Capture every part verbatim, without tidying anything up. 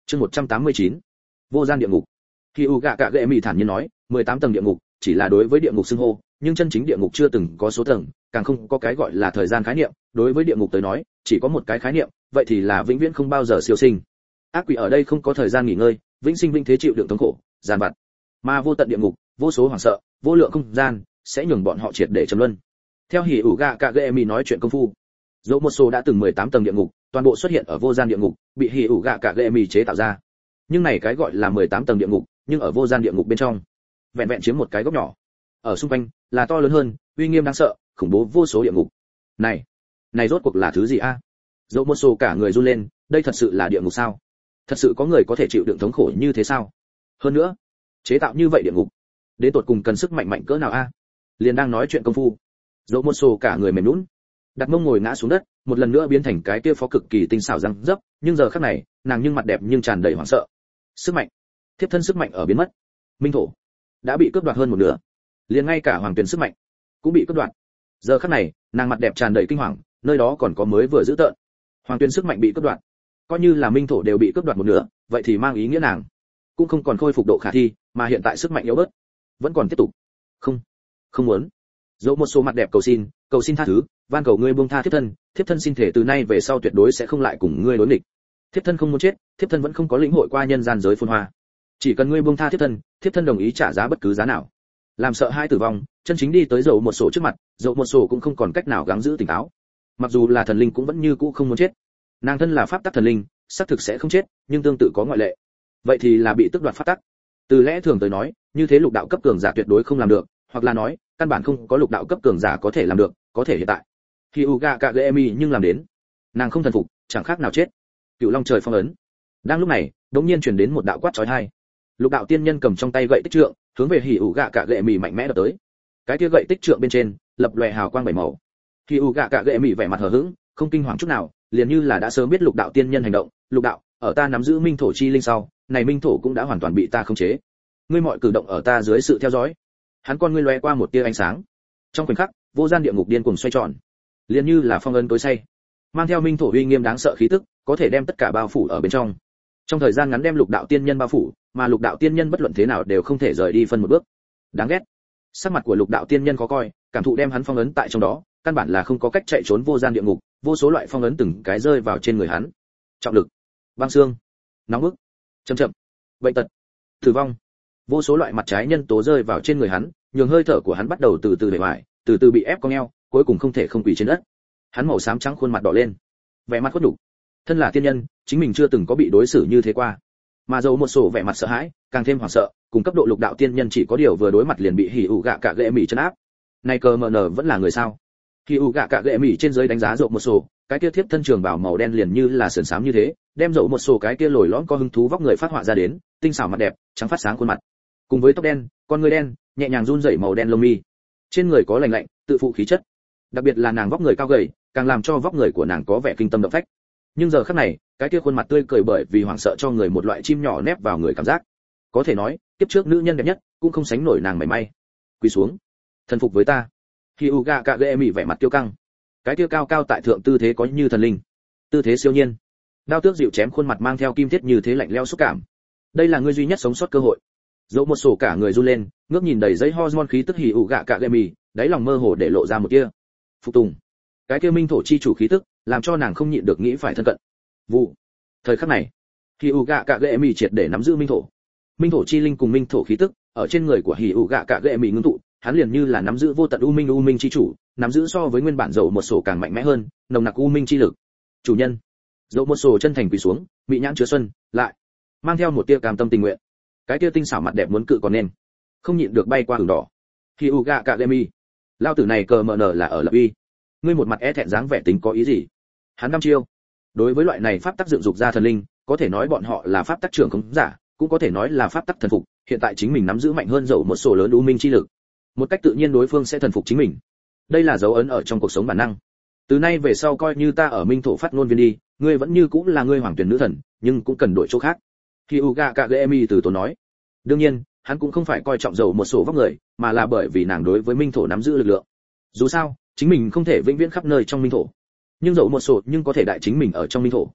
Chương một trăm tám mươi chín, vô gian địa ngục. Khi u gạ cạ gệ mì thản nhiên nói, mười tám tầng địa ngục, chỉ là đối với địa ngục xưng hô, nhưng chân chính địa ngục chưa từng có số tầng, càng không có cái gọi là thời gian khái niệm, đối với địa ngục tới nói, chỉ có một cái khái niệm, vậy thì là vĩnh viễn không bao giờ siêu sinh. Ác quỷ ở đây không có thời gian nghỉ ngơi, vĩnh sinh vĩnh thế chịu đựng thống khổ, gian vặt. Mà vô tận địa ngục, vô số hoảng sợ, vô lượng không gian, sẽ nhường bọn họ triệt để trầm luân. Theo hỉ ủ gạ cạ gệ mì nói chuyện công phu, dẫu một số đã từng mười tám tầng địa ngục, toàn bộ xuất hiện ở vô gian địa ngục, bị hỉ ủ gạ cạ gệ mì chế tạo ra. Nhưng này cái gọi là mười tám tầng địa ngục, nhưng ở vô gian địa ngục bên trong, vẹn vẹn chiếm một cái góc nhỏ. Ở xung quanh là to lớn hơn, uy nghiêm đáng sợ, khủng bố vô số địa ngục. Này, này rốt cuộc là thứ gì a? Dẫu một số cả người run lên, đây thật sự là địa ngục sao? Thật sự có người có thể chịu đựng thống khổ như thế sao? Hơn nữa, chế tạo như vậy địa ngục, đến tột cùng cần sức mạnh mạnh cỡ nào a? Liền đang nói chuyện công phu, dẫu một số cả người mềm nhũn, đặt mông ngồi ngã xuống đất, một lần nữa biến thành cái kia phó cực kỳ tinh xảo răng dấp, nhưng giờ khắc này, nàng nhưng mặt đẹp nhưng tràn đầy hoảng sợ. Sức mạnh, thiếp thân sức mạnh ở biến mất. Minh thổ đã bị cướp đoạt hơn một nửa, liền ngay cả hoàng tuyển sức mạnh cũng bị cướp đoạt. Giờ khắc này, nàng mặt đẹp tràn đầy kinh hoàng, nơi đó còn có mới vừa giữ tợn. Hoàng tuyển sức mạnh bị cướp đoạt, coi như là minh thổ đều bị cướp đoạt một nửa, vậy thì mang ý nghĩa nàng cũng không còn khôi phục độ khả thi, mà hiện tại sức mạnh yếu bớt, vẫn còn tiếp tục. Không, không muốn. Dẫu một số mặt đẹp cầu xin, cầu xin tha thứ, van cầu ngươi buông tha thiếp thân, thiếp thân xin thể từ nay về sau tuyệt đối sẽ không lại cùng ngươi đối nghịch. Thiếp thân không muốn chết, thiếp thân vẫn không có lĩnh hội qua nhân gian giới phồn hoa. Chỉ cần ngươi buông tha thiếp thân, thiếp thân đồng ý trả giá bất cứ giá nào. Làm sợ hai tử vong, chân chính đi tới dẫu một số trước mặt, dẫu một số cũng không còn cách nào gắng giữ tỉnh táo. Mặc dù là thần linh cũng vẫn như cũ không muốn chết. Nàng thân là pháp tắc thần linh, xác thực sẽ không chết, nhưng tương tự có ngoại lệ. Vậy thì là bị tước đoạt pháp tắc. Từ lẽ thường tới nói, như thế lục đạo cấp cường giả tuyệt đối không làm được, hoặc là nói, căn bản không có lục đạo cấp cường giả có thể làm được, có thể hiện tại. Hyuga Kagemi nhưng làm đến. Nàng không thần phục, chẳng khác nào chết. Cựu Long trời phong ấn. Đang lúc này, đột nhiên truyền đến một đạo quát chói tai. Lục đạo tiên nhân cầm trong tay gậy tích trượng, hướng về Hyuga Kagemi mạnh mẽ đập tới. Cái kia gậy tích trượng bên trên, lập lòe hào quang bảy màu. Hyuga Kagemi vẻ mặt hờ hững, không kinh hoàng chút nào, liền như là đã sớm biết lục đạo tiên nhân hành động. Lục đạo, ở ta nắm giữ minh thổ chi linh sau, này minh thổ cũng đã hoàn toàn bị ta khống chế. Ngươi mọi cử động ở ta dưới sự theo dõi. Hắn con ngươi lóe qua một tia ánh sáng. Trong khoảnh khắc, vô gian địa ngục điên cuồng xoay tròn, liền như là phong ấn tối say, mang theo minh thổ uy nghiêm đáng sợ khí tức, có thể đem tất cả bao phủ ở bên trong. Trong thời gian ngắn đem lục đạo tiên nhân bao phủ, mà lục đạo tiên nhân bất luận thế nào đều không thể rời đi phân một bước. Đáng ghét. Sắc mặt của lục đạo tiên nhân khó coi, cảm thụ đem hắn phong ấn tại trong đó, căn bản là không có cách chạy trốn vô gian địa ngục, vô số loại phong ấn từng cái rơi vào trên người hắn. Trọng lực, băng xương, nóng bức, chậm chậm, bệnh tật, tử vong, vô số loại mặt trái nhân tố rơi vào trên người hắn, nhường hơi thở của hắn bắt đầu từ từ bề ngoài, từ từ bị ép cong eo, cuối cùng không thể không quỳ trên đất. Hắn màu xám trắng khuôn mặt đỏ lên, vẻ mặt khuất nhục. Thân là tiên nhân, chính mình chưa từng có bị đối xử như thế qua, mà dầu một sổ vẻ mặt sợ hãi, càng thêm hoảng sợ, cùng cấp độ lục đạo tiên nhân chỉ có điều vừa đối mặt liền bị hỉ ủ gạ cả gệ mỉ chân áp. Này cờ mờ nở vẫn là người sao? Hỉ ủ gạ cả gệ mỉ trên dưới đánh giá dầu một sổ, cái kia thiếp thân trường bảo màu đen liền như là sườn xám như thế, đem dầu một sổ cái kia lồi lõm có hứng thú vóc người phát họa ra đến, tinh xảo mặt đẹp, trắng phát sáng khuôn mặt, cùng với tóc đen, con người đen, nhẹ nhàng run rẩy màu đen lông mi, trên người có lạnh lạnh, tự phụ khí chất. Đặc biệt là nàng vóc người cao gầy, càng làm cho vóc người của nàng có vẻ kinh tâm động phách. Nhưng giờ khắc này, cái kia khuôn mặt tươi cười bởi vì hoảng sợ cho người một loại chim nhỏ nép vào người cảm giác. Có thể nói, kiếp trước nữ nhân đẹp nhất, cũng không sánh nổi nàng mảy may. Quỳ xuống, thần phục với ta. Hyuga Kagemi vẻ mặt kiêu căng. Cái kia cao cao tại thượng tư thế có như thần linh, tư thế siêu nhiên. Đao tước dịu chém khuôn mặt mang theo kim thiết như thế lạnh lẽo xúc cảm. Đây là ngươi duy nhất sống sót cơ hội. Dẫu một sổ cả người run lên, ngước nhìn đầy giấy hormone khí tức Hyuga Kagemi, đáy lòng mơ hồ để lộ ra một tia phục tùng. Cái kia minh thổ chi chủ khí tức, làm cho nàng không nhịn được nghĩ phải thân cận. Vụ. Thời khắc này, Hyuga Kagemi triệt để nắm giữ minh thổ. Minh thổ chi linh cùng minh thổ khí tức, ở trên người của Hyuga Kagemi ngưng tụ, hắn liền như là nắm giữ vô tận u minh u minh chi chủ, nắm giữ so với nguyên bản dầu một sổ càng mạnh mẽ hơn, nồng nặc u minh chi lực. Chủ nhân. Dầu một sổ chân thành quỳ xuống, bị nhãn chứa xuân, lại mang theo một tia cam tâm tình nguyện. Cái tia tinh xảo mặt đẹp muốn cự còn nên, không nhịn được bay qua hừng đỏ. Hyuga Kagemi, lao tử này cờ mờ nở là ở lập uy. Ngươi một mặt e thẹn dáng vẻ tính có ý gì? Hắn năm chiêu. Đối với loại này pháp tắc dựng dục ra thần linh, có thể nói bọn họ là pháp tắc trưởng khống giả, cũng có thể nói là pháp tắc thần phục, hiện tại chính mình nắm giữ mạnh hơn dầu một số lớn u minh chi lực. Một cách tự nhiên đối phương sẽ thần phục chính mình. Đây là dấu ấn ở trong cuộc sống bản năng. Từ nay về sau coi như ta ở minh thổ phát ngôn viên đi, ngươi vẫn như cũng là ngươi hoàng tuyển nữ thần, nhưng cũng cần đổi chỗ khác. Hyuga Kagemi từ tốn nói. Đương nhiên, hắn cũng không phải coi trọng dầu một số vóc người, mà là bởi vì nàng đối với minh thổ nắm giữ lực lượng. Dù sao, chính mình không thể vĩnh viễn khắp nơi trong minh thổ, nhưng dầu một số nhưng có thể đại chính mình ở trong minh thổ.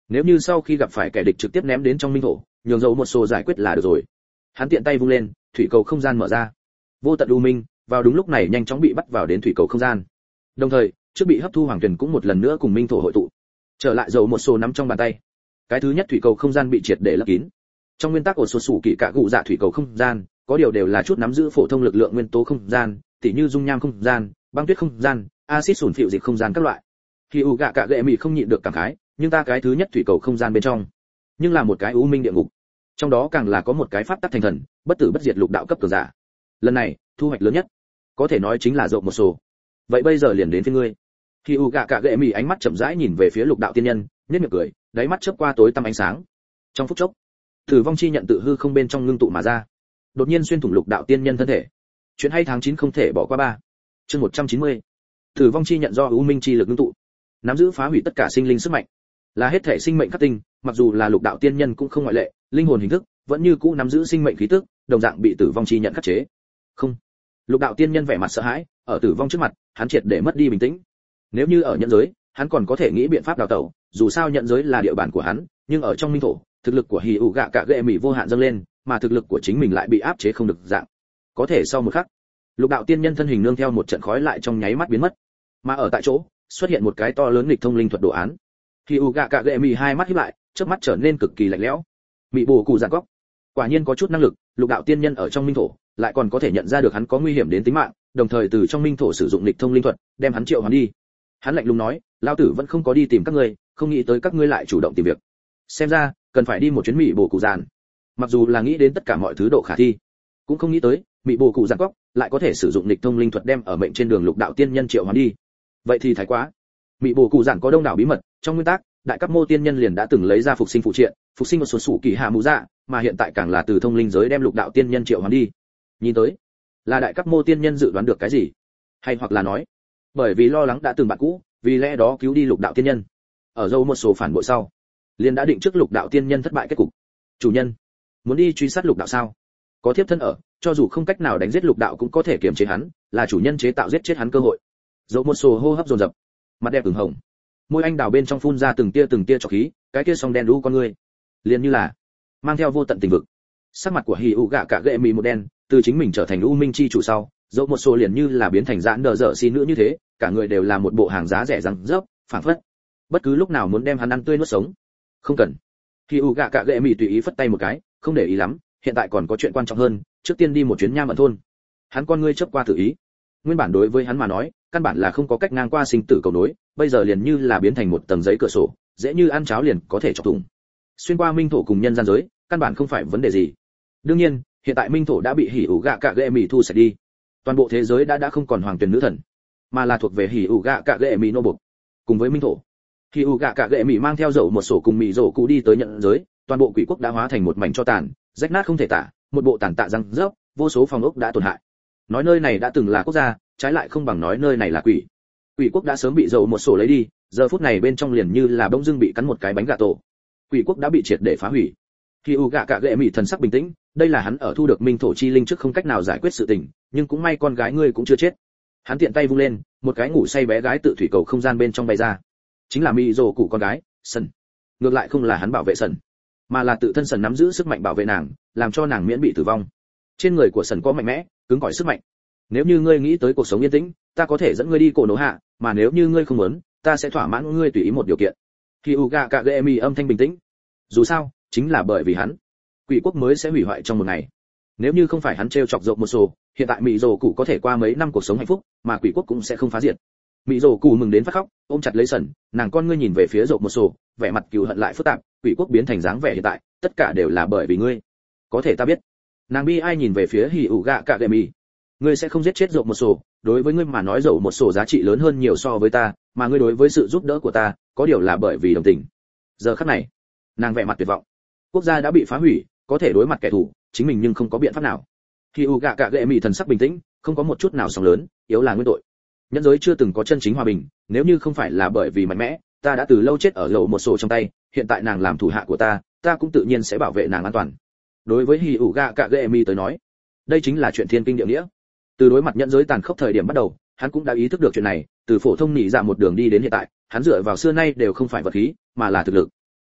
nếu như sau khi gặp phải kẻ địch trực tiếp ném đến trong minh thổ, nhường dầu một số giải quyết là được rồi. Hắn tiện tay vung lên, thủy cầu không gian mở ra. Vô tận u minh vào đúng lúc này nhanh chóng bị bắt vào đến thủy cầu không gian. Đồng thời, trước bị hấp thu hoàng tuyển cũng một lần nữa cùng minh thổ hội tụ. Trở lại dầu một số nắm trong bàn tay. Cái thứ nhất thủy cầu không gian bị triệt để lấp kín. Trong nguyên tắc của số sủ kỳ cả gụ dạ thủy cầu không gian, có điều đều là chút nắm giữ phổ thông lực lượng nguyên tố không gian, tỉ như dung nham không gian, băng tuyết không gian, axit sủn phịu dịch không gian các loại. Khi u gạ cả gệ mì không nhịn được cảm khái, nhưng ta cái thứ nhất thủy cầu không gian bên trong, nhưng là một cái u minh địa ngục. Trong đó càng là có một cái pháp tắc thành thần, bất tử bất diệt lục đạo cấp cường giả. Lần này, thu hoạch lớn nhất, có thể nói chính là rộng một số. Vậy bây giờ liền đến với ngươi. Khi u gạ cả gệ mì ánh mắt chậm rãi nhìn về phía lục đạo tiên nhân, nhếch miệng cười, đáy mắt chớp qua tối tăm ánh sáng. Trong phút chốc, tử vong chi nhận tự hư không bên trong ngưng tụ mà ra, đột nhiên xuyên thủng lục đạo tiên nhân thân thể. Chuyện hay tháng chín không thể bỏ qua ba. Chương một trăm chín mươi. Tử vong chi nhận do u minh chi lực ngưng tụ, nắm giữ phá hủy tất cả sinh linh sức mạnh, là hết thể sinh mệnh khắc tinh, mặc dù là lục đạo tiên nhân cũng không ngoại lệ, linh hồn hình thức vẫn như cũ nắm giữ sinh mệnh khí tức, đồng dạng bị tử vong chi nhận khắc chế. Không. Lục đạo tiên nhân vẻ mặt sợ hãi, ở tử vong trước mặt, hắn triệt để mất đi bình tĩnh. Nếu như ở nhận giới, hắn còn có thể nghĩ biện pháp đào tẩu, dù sao nhận giới là địa bàn của hắn, nhưng ở trong minh thổ, thực lực của hỉ ủ gạ cả gệ mì vô hạn dâng lên, mà thực lực của chính mình lại bị áp chế không được dạng. Có thể sau một khắc, lục đạo tiên nhân thân hình nương theo một trận khói lại trong nháy mắt biến mất, mà ở tại chỗ xuất hiện một cái to lớn nghịch thông linh thuật đồ án. Hỉ ủ gạ cả gệ mì hai mắt híp lại, chớp mắt trở nên cực kỳ lạnh lẽo. Mị bổ cụ giàn góc, quả nhiên có chút năng lực, lục đạo tiên nhân ở trong minh thổ lại còn có thể nhận ra được hắn có nguy hiểm đến tính mạng, đồng thời từ trong minh thổ sử dụng nghịch thông linh thuật đem hắn triệu hoán đi. Hắn lạnh lùng nói, lão tử vẫn không có đi tìm các ngươi, không nghĩ tới các ngươi lại chủ động tìm việc. Xem ra cần phải đi một chuyến mị bổ cụ giàn. Mặc dù là nghĩ đến tất cả mọi thứ độ khả thi, cũng không nghĩ tới mị bổ cụ giàn góc lại có thể sử dụng nghịch thông linh thuật đem ở mệnh trên đường lục đạo tiên nhân triệu hoán đi. Vậy thì thái quá. Mị bổ cụ giản có đông đảo bí mật, trong nguyên tắc đại cấp mô tiên nhân liền đã từng lấy ra phục sinh phụ triện, phục sinh một số sủ kỳ hạ mũ dạ, mà hiện tại càng là từ thông linh giới đem lục đạo tiên nhân triệu hoán đi. Nhìn tới là đại cấp mô tiên nhân dự đoán được cái gì, hay hoặc là nói bởi vì lo lắng đã từng bạn cũ, vì lẽ đó cứu đi lục đạo tiên nhân. Ở dâu một số phản bội sau, liền đã định trước lục đạo tiên nhân thất bại kết cục. Chủ nhân muốn đi truy sát lục đạo sao? Có thiếp thân ở, cho dù không cách nào đánh giết lục đạo cũng có thể kiềm chế hắn, là chủ nhân chế tạo giết chết hắn cơ hội. Dâu một số hô hấp dồn dập, mặt đẹp ửng hồng, môi anh đào bên trong phun ra từng tia từng tia trọc khí, cái kia song đen đu con người liền như là mang theo vô tận tình vực. Sắc mặt của hỉ ủ gạ cả gệ mì một đen, từ chính mình trở thành u minh chi chủ sau, dẫu một số liền như là biến thành dãn đờ dở xi nữ như thế, cả người đều là một bộ hàng giá rẻ răng rớp, phảng phất bất cứ lúc nào muốn đem hắn ăn tươi nuốt sống. Không cần. Hỉ ủ gạ cả gệ mì tùy ý phất tay một cái, không để ý lắm, hiện tại còn có chuyện quan trọng hơn, trước tiên đi một chuyến nham ẩn thôn. Hắn con ngươi chớp qua tự ý. Nguyên bản đối với hắn mà nói, căn bản là không có cách ngang qua sinh tử cầu nối, bây giờ liền như là biến thành một tầng giấy cửa sổ, dễ như ăn cháo liền có thể chọc thủng. Xuyên qua minh thổ cùng nhân gian giới, căn bản không phải vấn đề gì. Đương nhiên, hiện tại minh thổ đã bị hỉ ủ gạ cạ gệ mì thu sạch đi, toàn bộ thế giới đã đã không còn hoàng tuyển nữ thần, mà là thuộc về hỉ ủ gạ cạ gệ mì nô bộc. Cùng với minh thổ, hỉ ủ gạ cạ gệ mì mang theo dầu một sổ cùng mì rổ cụ đi tới nhận giới, toàn bộ quỷ quốc đã hóa thành một mảnh cho tàn, rách nát không thể tả, một bộ tàn tạ răng rớp, vô số phòng ốc đã tổn hại. Nói nơi này đã từng là quốc gia, trái lại không bằng nói nơi này là quỷ. Quỷ quốc đã sớm bị dầu một sổ lấy đi, giờ phút này bên trong liền như là bỗng dưng bị cắn một cái bánh gà tổ. Quỷ quốc đã bị triệt để phá hủy. Khi u gạ cạ gệ mị thần sắc bình tĩnh, đây là hắn ở thu được minh thổ chi linh trước không cách nào giải quyết sự tình, nhưng cũng may con gái ngươi cũng chưa chết. Hắn tiện tay vung lên, một cái ngủ say bé gái tự thủy cầu không gian bên trong bay ra, chính là mị rồ cụ con gái sần. Ngược lại không là hắn bảo vệ sần, mà là tự thân sần nắm giữ sức mạnh bảo vệ nàng, làm cho nàng miễn bị tử vong. Trên người của sần có mạnh mẽ, cứng cỏi sức mạnh. Nếu như ngươi nghĩ tới cuộc sống yên tĩnh, ta có thể dẫn ngươi đi cổ nổ hạ, mà nếu như ngươi không muốn, ta sẽ thỏa mãn ngươi tùy ý một điều kiện. Khi Uga Kagemi âm thanh bình tĩnh. Dù sao, chính là bởi vì hắn, quỷ quốc mới sẽ hủy hoại trong một ngày. Nếu như không phải hắn trêu chọc rộng một số, hiện tại Mị Dồ Cụ có thể qua mấy năm cuộc sống hạnh phúc, mà quỷ quốc cũng sẽ không phá diệt. Mị Dồ Cụ mừng đến phát khóc, ôm chặt lấy sần, nàng con ngươi nhìn về phía rộng một số, vẻ mặt cừu hận lại phức tạp, quỷ quốc biến thành dáng vẻ hiện tại, tất cả đều là bởi vì ngươi. Có thể ta biết. Nàng bi ai nhìn về phía Hỉ Uga Kagemi. Ngươi sẽ không giết chết rộng một số, đối với ngươi mà nói dầu một sổ giá trị lớn hơn nhiều so với ta, mà ngươi đối với sự giúp đỡ của ta, có điều là bởi vì đồng tình. Giờ khắc này, nàng vẻ mặt tuyệt vọng. Quốc gia đã bị phá hủy, có thể đối mặt kẻ thù, chính mình nhưng không có biện pháp nào. Khi Uga Kagemi thần sắc bình tĩnh, không có một chút nào sóng lớn, yếu là nguyên tội. Nhân giới chưa từng có chân chính hòa bình, nếu như không phải là bởi vì mạnh mẽ, ta đã từ lâu chết ở lầu một sổ trong tay, hiện tại nàng làm thủ hạ của ta, ta cũng tự nhiên sẽ bảo vệ nàng an toàn. Đối với Hỉ Uga Kagemi tới nói, đây chính là chuyện thiên kinh địa nghĩa. Từ đối mặt nhân giới tàn khốc thời điểm bắt đầu, hắn cũng đã ý thức được chuyện này, từ phổ thông nhị dạ một đường đi đến hiện tại, hắn dựa vào xưa nay đều không phải vật khí, mà là thực lực.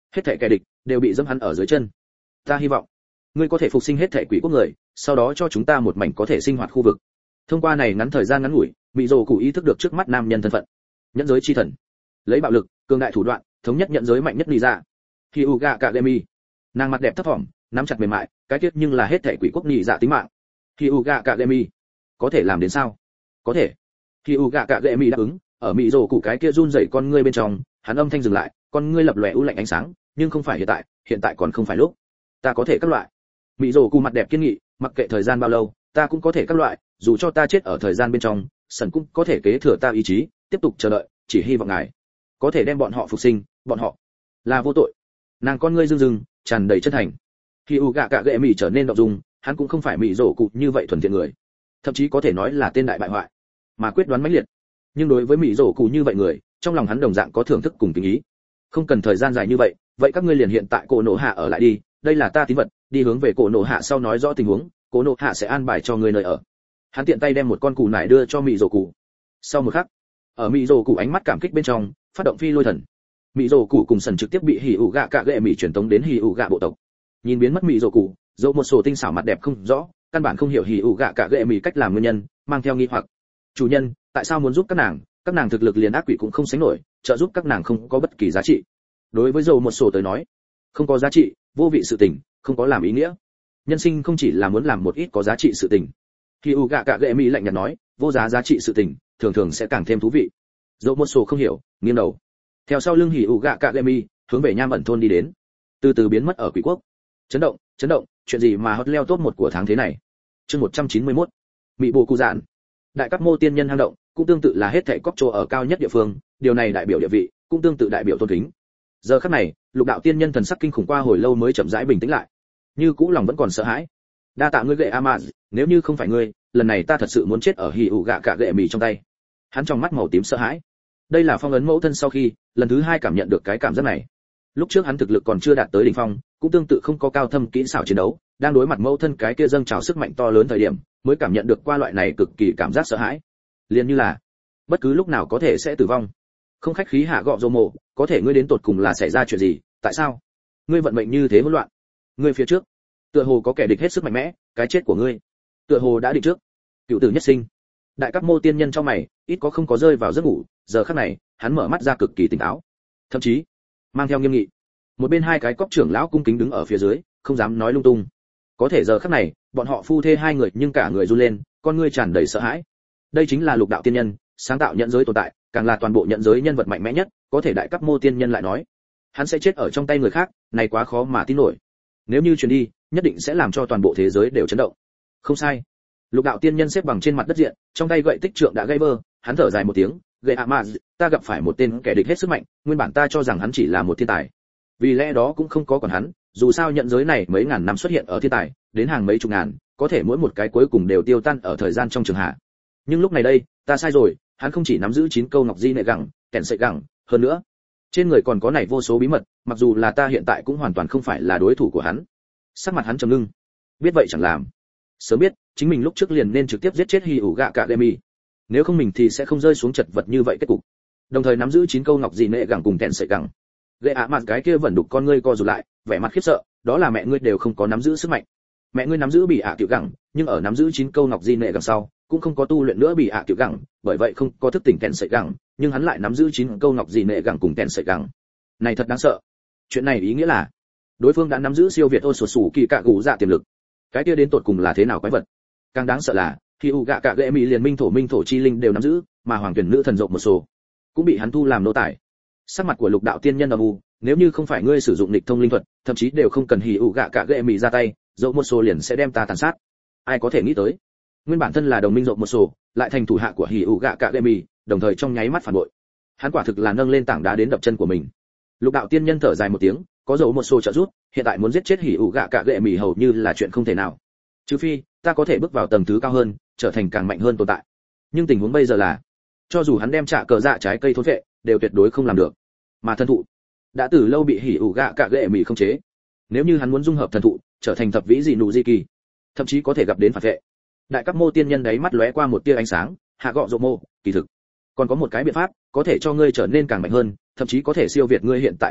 Hết thảy kẻ địch đều bị dẫm hắn ở dưới chân. Ta hy vọng ngươi có thể phục sinh hết thảy quỷ quốc người, sau đó cho chúng ta một mảnh có thể sinh hoạt khu vực. Thông qua này ngắn thời gian ngắn ngủi, Mị Dụ Cụ ý thức được trước mắt nam nhân thân phận. Nhẫn giới chi thần, lấy bạo lực, cường đại thủ đoạn, thống nhất nhận giới mạnh nhất đi ra. Hyuga Kagemi. Nàng mặt đẹp thấp thỏm, nắm chặt mềm mại, cái tiết nhưng là hết thảy quỷ quốc nhị dạ tính mạng. Hyuga Kagemi, có thể làm đến sao? Có thể. Hyuga Kagemi đáp ứng, ở Mị Dụ Cụ cái kia run rẩy con ngươi bên trong, hắn âm thanh dừng lại, con ngươi lập lòe u lạnh ánh sáng, nhưng không phải hiện tại, hiện tại còn không phải lúc. Ta có thể các loại. Mị Dụ Cụ mặt đẹp kiên nghị, mặc kệ thời gian bao lâu, ta cũng có thể các loại, dù cho ta chết ở thời gian bên trong, sần cũng có thể kế thừa ta ý chí, tiếp tục chờ đợi, chỉ hy vọng ngài có thể đem bọn họ phục sinh, bọn họ là vô tội. Nàng con ngươi rưng rưng, tràn đầy chân thành. Hyuga Kagemi trở nên động dung, hắn cũng không phải Mị Dụ Cụ như vậy thuần thiện người, thậm chí có thể nói là tên đại bại hoại, mà quyết đoán mãnh liệt. Nhưng đối với Mị Dụ Cụ như vậy người, trong lòng hắn đồng dạng có thưởng thức cùng kính ý. Không cần thời gian dài như vậy, vậy các ngươi liền hiện tại cổ nổ hạ ở lại đi, đây là ta tín vật, đi hướng về cổ nổ hạ sau nói rõ tình huống, cổ nổ hạ sẽ an bài cho ngươi nơi ở. Hắn tiện tay đem một con cù nải đưa cho Mị Dụ Cụ. Sau một khắc, ở Mị Dụ Cụ ánh mắt cảm kích bên trong, phát động phi lôi thần. Mị Dụ Cụ cùng sần trực tiếp bị Hyuga Kagemi truyền tống đến Hyuga bộ tộc. Nhìn biến mất Mị Dụ Cụ, dẫu một số tinh xảo mặt đẹp không rõ, căn bản không hiểu Hyuga Kagemi cách làm nguyên nhân, mang theo nghi hoặc. Chủ nhân, tại sao muốn giúp các nàng? Các nàng thực lực liền ác quỷ cũng không sánh nổi, trợ giúp các nàng không có bất kỳ giá trị. Đối với dầu một số tới nói, không có giá trị, vô vị sự tình, không có làm ý nghĩa. Nhân sinh không chỉ là muốn làm một ít có giá trị sự tình. Hyuga Kagemi lạnh nhạt nói, vô giá giá trị sự tình, thường thường sẽ càng thêm thú vị. Dẫu một số không hiểu, nghiêng đầu. Theo sau lưng Hyuga Kagemi, hướng về Nham ẩn thôn đi đến. Từ từ biến mất ở quỷ quốc. Chấn động, chấn động, chuyện gì mà hot leo top một của tháng thế này. Chương một trăm chín mươi mốt. Mị bộ cụ dạn. Đại cấp mô tiên nhân hang động, cũng tương tự là hết thảy cóc trô ở cao nhất địa phương, điều này đại biểu địa vị, cũng tương tự đại biểu tôn kính. Giờ khắc này, lục đạo tiên nhân thần sắc kinh khủng qua hồi lâu mới chậm rãi bình tĩnh lại. Như cũ lòng vẫn còn sợ hãi. Đa tạ ngươi gệ Amaz, nếu như không phải ngươi, lần này ta thật sự muốn chết ở Hyuga Kagemi trong tay. Hắn trong mắt màu tím sợ hãi. Đây là phong ấn mẫu thân sau khi, lần thứ hai cảm nhận được cái cảm giác này. Lúc trước hắn thực lực còn chưa đạt tới đỉnh phong, cũng tương tự không có cao thâm kỹ xảo chiến đấu, đang đối mặt mẫu thân cái kia dâng trào sức mạnh to lớn thời điểm, mới cảm nhận được qua loại này cực kỳ cảm giác sợ hãi. Liền như là bất cứ lúc nào có thể sẽ tử vong. Không khách khí hạ gọ rồ mộ, có thể ngươi đến tột cùng là xảy ra chuyện gì, tại sao ngươi vận mệnh như thế hỗn loạn? Ngươi phía trước tựa hồ có kẻ địch hết sức mạnh mẽ, cái chết của ngươi tựa hồ đã định trước. Cựu tử nhất sinh. Đại cấp mô tiên nhân trong mày ít có không có rơi vào giấc ngủ, giờ khắc này hắn mở mắt ra cực kỳ tỉnh táo, thậm chí mang theo nghiêm nghị. Một bên hai cái cóc trưởng lão cung kính đứng ở phía dưới, không dám nói lung tung. Có thể giờ khắc này bọn họ phu thê hai người nhưng cả người run lên, con ngươi tràn đầy sợ hãi. Đây chính là lục đạo tiên nhân, sáng tạo nhận giới tồn tại, càng là toàn bộ nhận giới nhân vật mạnh mẽ nhất, có thể đại cấp mô tiên nhân lại nói hắn sẽ chết ở trong tay người khác, này quá khó mà tin nổi. Nếu như truyền đi, nhất định sẽ làm cho toàn bộ thế giới đều chấn động. Không sai. Lục đạo tiên nhân xếp bằng trên mặt đất diện, trong tay gậy tích trượng đã gãy bơ, hắn thở dài một tiếng, gậy Amaz, ta gặp phải một tên kẻ địch hết sức mạnh, nguyên bản ta cho rằng hắn chỉ là một thiên tài. Vì lẽ đó cũng không có còn hắn, dù sao nhận giới này mấy ngàn năm xuất hiện ở thiên tài, đến hàng mấy chục ngàn, có thể mỗi một cái cuối cùng đều tiêu tan ở thời gian trong trường hạ. Nhưng lúc này đây, ta sai rồi, hắn không chỉ nắm giữ chín câu ngọc di nệ gẳng, kèn sợi gẳng, hơn nữa, trên người còn có này vô số bí mật, mặc dù là ta hiện tại cũng hoàn toàn không phải là đối thủ của hắn. Sắc mặt hắn trầm ngưng. Biết vậy chẳng làm. Sớm biết, chính mình lúc trước liền nên trực tiếp giết chết Hyuga Kagemi. Nếu không mình thì sẽ không rơi xuống chật vật như vậy kết cục. Đồng thời nắm giữ chín câu ngọc dị nệ gẳng cùng kèn sợi gẳng. Gệ ạ mặt cái kia vẫn đục con ngươi co rụt lại, vẻ mặt khiếp sợ, đó là mẹ ngươi đều không có nắm giữ sức mạnh. Mẹ ngươi nắm giữ bị ạ tiểu gẳng, nhưng ở nắm giữ chín câu ngọc di nệ gẳng sau, cũng không có tu luyện nữa bị ạ tiểu gẳng, bởi vậy không có thức tỉnh kèn sợi gẳng, nhưng hắn lại nắm giữ chín câu ngọc di nệ gẳng cùng kèn sợi gẳng. Này thật đáng sợ. Chuyện này ý nghĩa là đối phương đã nắm giữ siêu việt ô sổ sủ kỳ cạ gù dạ tiềm lực. Cái kia đến tột cùng là thế nào quái vật? Càng đáng sợ là khi u gạ cạ gệ mỹ liền minh thổ minh thổ chi linh đều nắm giữ, mà hoàng tuyển nữ thần rộng một số cũng bị hắn thu làm nô tài. Sắc mặt của lục đạo tiên nhân âm u, nếu như không phải ngươi sử dụng nghịch thông linh thuật, thậm chí đều không cần hỉ ủ gạ cạ gệ mỹ ra tay, rộng một số liền sẽ đem ta tàn sát. Ai có thể nghĩ tới, nguyên bản thân là đồng minh rộng một số, lại thành thủ hạ của hỉ ủ gạ cạ gệ mỹ, đồng thời trong nháy mắt phản bội. Hắn quả thực là nâng lên tảng đá đến đập chân của mình. Lục đạo tiên nhân thở dài một tiếng, có dầu một số trợ giúp, hiện tại muốn giết chết hỉ ủ gạ cạ gệ mỹ hầu như là chuyện không thể nào. Trừ phi ta có thể bước vào tầng thứ cao hơn, trở thành càng mạnh hơn tồn tại. Nhưng tình huống bây giờ là, cho dù hắn đem trả cờ dạ trái cây thôn vệ, đều tuyệt đối không làm được. Mà thần thụ đã từ lâu bị hỉ ủ gạ cạ gệ mỹ không chế. Nếu như hắn muốn dung hợp thần thụ, trở thành thập vĩ dị nụ di kỳ, thậm chí có thể gặp đến phản vệ. Đại cấp mô tiên nhân đấy mắt lóe qua một tia ánh sáng, hạ gọ rộ mô, kỳ thực còn có một cái biện pháp, có thể cho ngươi trở nên càng mạnh hơn, thậm chí có thể siêu việt ngươi hiện tại cấp độ,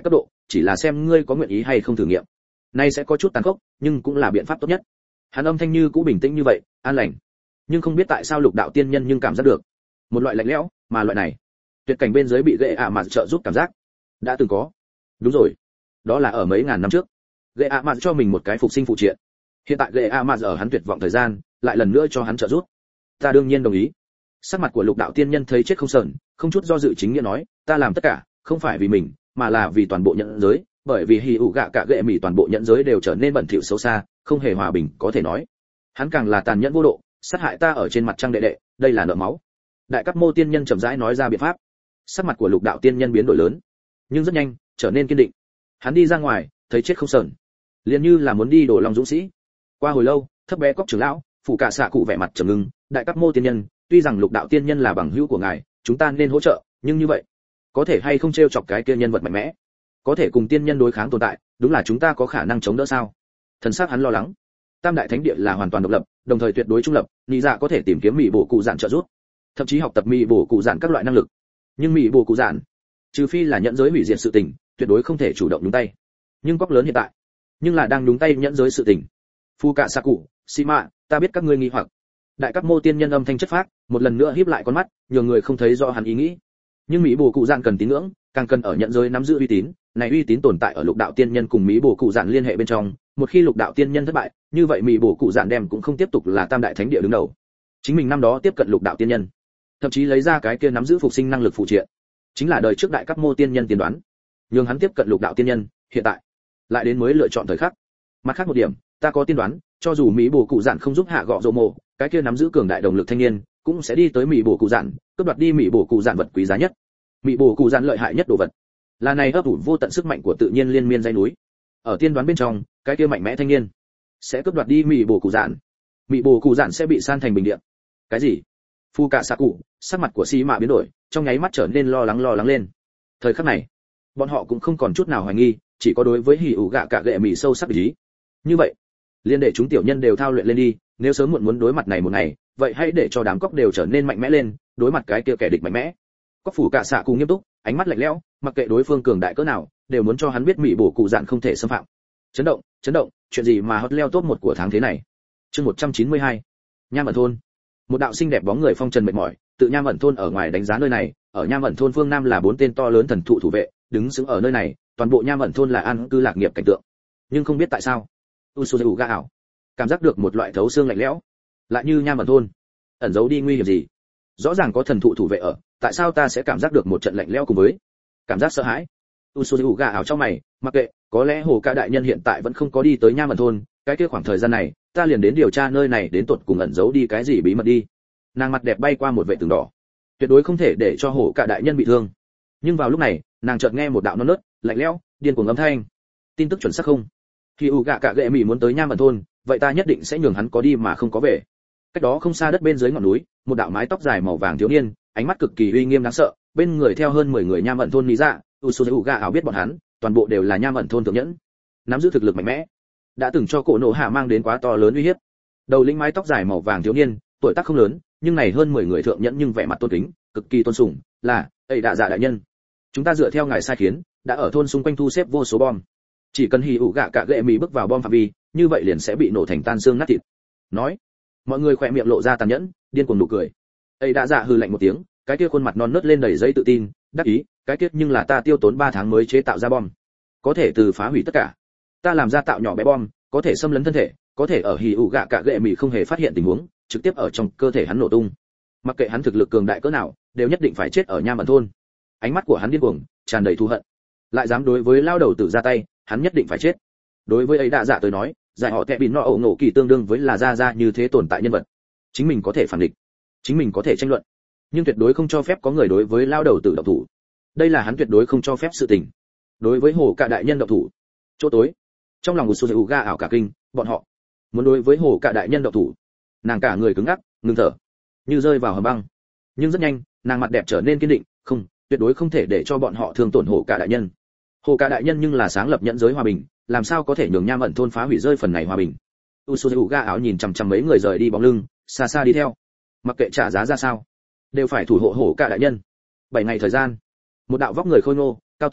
chỉ là xem ngươi có nguyện ý hay không thử nghiệm. Nay sẽ có chút tàn khốc, nhưng cũng là biện pháp tốt nhất. Hắn âm thanh như cũ bình tĩnh như vậy, an lành. Nhưng không biết tại sao Lục đạo tiên nhân nhưng cảm giác được một loại lạnh lẽo, mà loại này tuyệt cảnh bên dưới bị gệ ạ mà trợ giúp cảm giác đã từng có. Đúng rồi, đó là ở mấy ngàn năm trước. Gệ ạ mà cho mình một cái phục sinh phụ triện. Hiện tại gệ ạ mà ở hắn tuyệt vọng thời gian, lại lần nữa cho hắn trợ giúp. Ta đương nhiên đồng ý. Sắc mặt của Lục đạo tiên nhân thấy chết không sờn, không chút do dự chính nghĩa nói, ta làm tất cả, không phải vì mình, mà là vì toàn bộ nhận giới, bởi vì hỉ ủ gạ cả gệ mỉ toàn bộ nhận giới đều trở nên bẩn thỉu xấu xa, không hề hòa bình có thể nói. Hắn càng là tàn nhẫn vô độ, sát hại ta ở trên mặt trăng đệ đệ, đây là nợ máu. Đại Cấp Mô tiên nhân chậm rãi nói ra biện pháp. Sắc mặt của Lục đạo tiên nhân biến đổi lớn, nhưng rất nhanh trở nên kiên định. Hắn đi ra ngoài, thấy chết không sờn, liền như là muốn đi đổ lòng dũng sĩ. Qua hồi lâu, thấp bé cóc trưởng lão, phụ cả xạ cụ vẻ mặt trầm ngưng, Đại Cấp Mô tiên nhân, tuy rằng Lục đạo tiên nhân là bằng hữu của ngài, chúng ta nên hỗ trợ, nhưng như vậy, có thể hay không trêu chọc cái kia nhân vật mạnh mẽ, có thể cùng tiên nhân đối kháng tồn tại, đúng là chúng ta có khả năng chống đỡ sao? Thần sắc hắn lo lắng. Tam đại thánh địa là hoàn toàn độc lập, đồng thời tuyệt đối trung lập, lý dạ có thể tìm kiếm mỹ bổ cụ dạn trợ giúp, thậm chí học tập mỹ bổ cụ dạn các loại năng lực. Nhưng mỹ bổ cụ dạn, trừ phi là nhận giới hủy diệt sự tình, tuyệt đối không thể chủ động nhúng tay. Nhưng cóc lớn hiện tại, nhưng là đang nhúng tay nhận giới sự tình. Phu cạ xạ cụ, Shima, ta biết các ngươi nghi hoặc. Đại Cấp Mô tiên nhân âm thanh chất phác, một lần nữa híp lại con mắt, nhiều người không thấy rõ hắn ý nghĩ. Nhưng mỹ bổ cụ dạn cần tín ngưỡng, càng cần ở nhận giới nắm giữ uy tín, này uy tín tồn tại ở Lục đạo tiên nhân cùng mỹ bổ cụ dạn liên hệ bên trong, một khi Lục đạo tiên nhân thất bại, như vậy mỹ bổ cụ dạn đem cũng không tiếp tục là tam đại thánh địa đứng đầu. Chính mình năm đó tiếp cận Lục đạo tiên nhân, thậm chí lấy ra cái kia nắm giữ phục sinh năng lực phụ triện, chính là đời trước Đại Cấp Mô tiên nhân tiên đoán, nhưng hắn tiếp cận Lục đạo tiên nhân, hiện tại lại đến mới lựa chọn thời khắc. Mặt khác một điểm, ta có tiên đoán, cho dù mỹ bổ cụ dạn không giúp hạ gọ rồ mộ, cái kia nắm giữ cường đại động lực thanh niên cũng sẽ đi tới mỹ bổ cụ dạn, cướp đoạt đi mỹ bổ cụ dạn vật quý giá nhất. Mỹ bổ cụ dạn lợi hại nhất đồ vật, là này ấp ủ vô tận sức mạnh của tự nhiên liên miên dãy núi. Ở tiên đoán bên trong, cái kia mạnh mẽ thanh niên sẽ cướp đoạt đi mỹ bổ cụ dạn, mỹ bổ cụ dạn sẽ bị san thành bình địa. Cái gì? Phu cạ xạ cụ, sắc mặt của xì mạ biến đổi, trong nháy mắt trở nên lo lắng lo lắng lên. Thời khắc này, bọn họ cũng không còn chút nào hoài nghi, chỉ có đối với hỉ ủ gạ cả gệ mỉ sâu sắc ý. Như vậy, liên đệ chúng tiểu nhân đều thao luyện lên đi, nếu sớm muộn muốn đối mặt này một ngày, vậy hãy để cho đám cóc đều trở nên mạnh mẽ lên, đối mặt cái kia kẻ địch mạnh mẽ. Cóc phủ cạ xạ cụ nghiêm túc, ánh mắt lạnh lẽo, mặc kệ đối phương cường đại cỡ nào, đều muốn cho hắn biết mỹ bổ cụ dạn không thể xâm phạm. Chấn động, chấn động, chuyện gì mà hot leo top một của tháng thế này? Chương một trăm chín mươi hai. Nham ẩn thôn. Một đạo xinh đẹp bóng người phong trần mệt mỏi, tự Nham ẩn thôn ở ngoài đánh giá nơi này, ở Nham ẩn thôn phương nam là bốn tên to lớn thần thụ thủ vệ, đứng sững ở nơi này, toàn bộ Nham ẩn thôn là an cư lạc nghiệp cảnh tượng. Nhưng không biết tại sao, Usuzu ga ảo, cảm giác được một loại thấu xương lạnh lẽo, lại như Nham ẩn thôn ẩn giấu đi nguy hiểm gì. Rõ ràng có thần thụ thủ vệ ở, tại sao ta sẽ cảm giác được một trận lạnh lẽo cùng với cảm giác sợ hãi? Usuzu ga ảo trong mày, mặc kệ, có lẽ hồ ca đại nhân hiện tại vẫn không có đi tới Nham ẩn thôn, cái kia khoảng thời gian này, ta liền đến điều tra nơi này đến tột cùng ẩn giấu đi cái gì bí mật đi. Nàng mặt đẹp bay qua một vệ tường đỏ, tuyệt đối không thể để cho hồ ca đại nhân bị thương. Nhưng vào lúc này, nàng chợt nghe một đạo non nớt, lạnh lẽo, điên cuồng âm thanh. Tin tức chuẩn xác không? Khi u gạ cả gệ mỉ muốn tới Nham ẩn thôn, vậy ta nhất định sẽ nhường hắn có đi mà không có về. Cách đó không xa đất bên dưới ngọn núi, một đạo mái tóc dài màu vàng thiếu niên, ánh mắt cực kỳ uy nghiêm đáng sợ, bên người theo hơn mười người Nham ẩn thôn lý dạ, Usuzu ga ảo biết bọn hắn, toàn bộ đều là Nham ẩn thôn thượng nhẫn, nắm giữ thực lực mạnh mẽ, đã từng cho cổ nổ hạ mang đến quá to lớn uy hiếp. Đầu lĩnh mái tóc dài màu vàng thiếu niên, tuổi tác không lớn, nhưng này hơn mười người thượng nhẫn nhưng vẻ mặt tôn kính, cực kỳ tôn sùng, là, "Ây đạ dạ đại nhân, chúng ta dựa theo ngài sai khiến, đã ở thôn xung quanh thu xếp vô số bom. Chỉ cần hì ủ gạ cả gệ mì bước vào bom phạm vi, như vậy liền sẽ bị nổ thành tan xương nát thịt." Nói, mọi người khỏe miệng lộ ra tàn nhẫn, điên cuồng nụ cười. Ây đạ dạ hừ lạnh một tiếng, cái kia khuôn mặt non nớt lên đầy giấy tự tin, đắc ý, "Cái kia nhưng là ta tiêu tốn ba tháng mới chế tạo ra bom, có thể từ phá hủy tất cả. Ta làm ra tạo nhỏ bé bom, có thể xâm lấn thân thể, có thể ở hì ủ gạ cả gệ mì không hề phát hiện tình huống, trực tiếp ở trong cơ thể hắn nổ tung. Mặc kệ hắn thực lực cường đại cỡ nào, đều nhất định phải chết ở Nham ẩn thôn." Ánh mắt của hắn điên cuồng, tràn đầy thù hận. Lại dám đối với lao đầu tử ra tay, hắn nhất định phải chết. Đối với ấy đạ dạ tới nói, giải họ kẻ bị nọ ẩu nổ kỳ tương đương với là ra ra như thế tồn tại nhân vật. Chính mình có thể phản địch, chính mình có thể tranh luận, nhưng tuyệt đối không cho phép có người đối với lao đầu tử động thủ. Đây là hắn tuyệt đối không cho phép sự tình. Đối với hồ cả đại nhân động thủ, chỗ tối trong lòng Usuzu ga ảo cả kinh, bọn họ muốn đối với hồ cả đại nhân động thủ. Nàng cả người cứng ngắc, ngừng thở, như rơi vào hầm băng. Nhưng rất nhanh, nàng mặt đẹp trở nên kiên định, không, tuyệt đối không thể để cho bọn họ thương tổn hồ cả đại nhân. Hồ cả đại nhân nhưng là sáng lập nhẫn giới hòa bình, làm sao có thể nhường Nham ẩn thôn phá hủy rơi phần này hòa bình. Usuzu ga áo nhìn chằm chằm mấy người rời đi bóng lưng, xa xa đi theo, mặc kệ trả giá ra sao, đều phải thủ hộ hổ cả đại nhân. Bảy ngày thời gian, một đạo vóc người khôi ngô, cao to,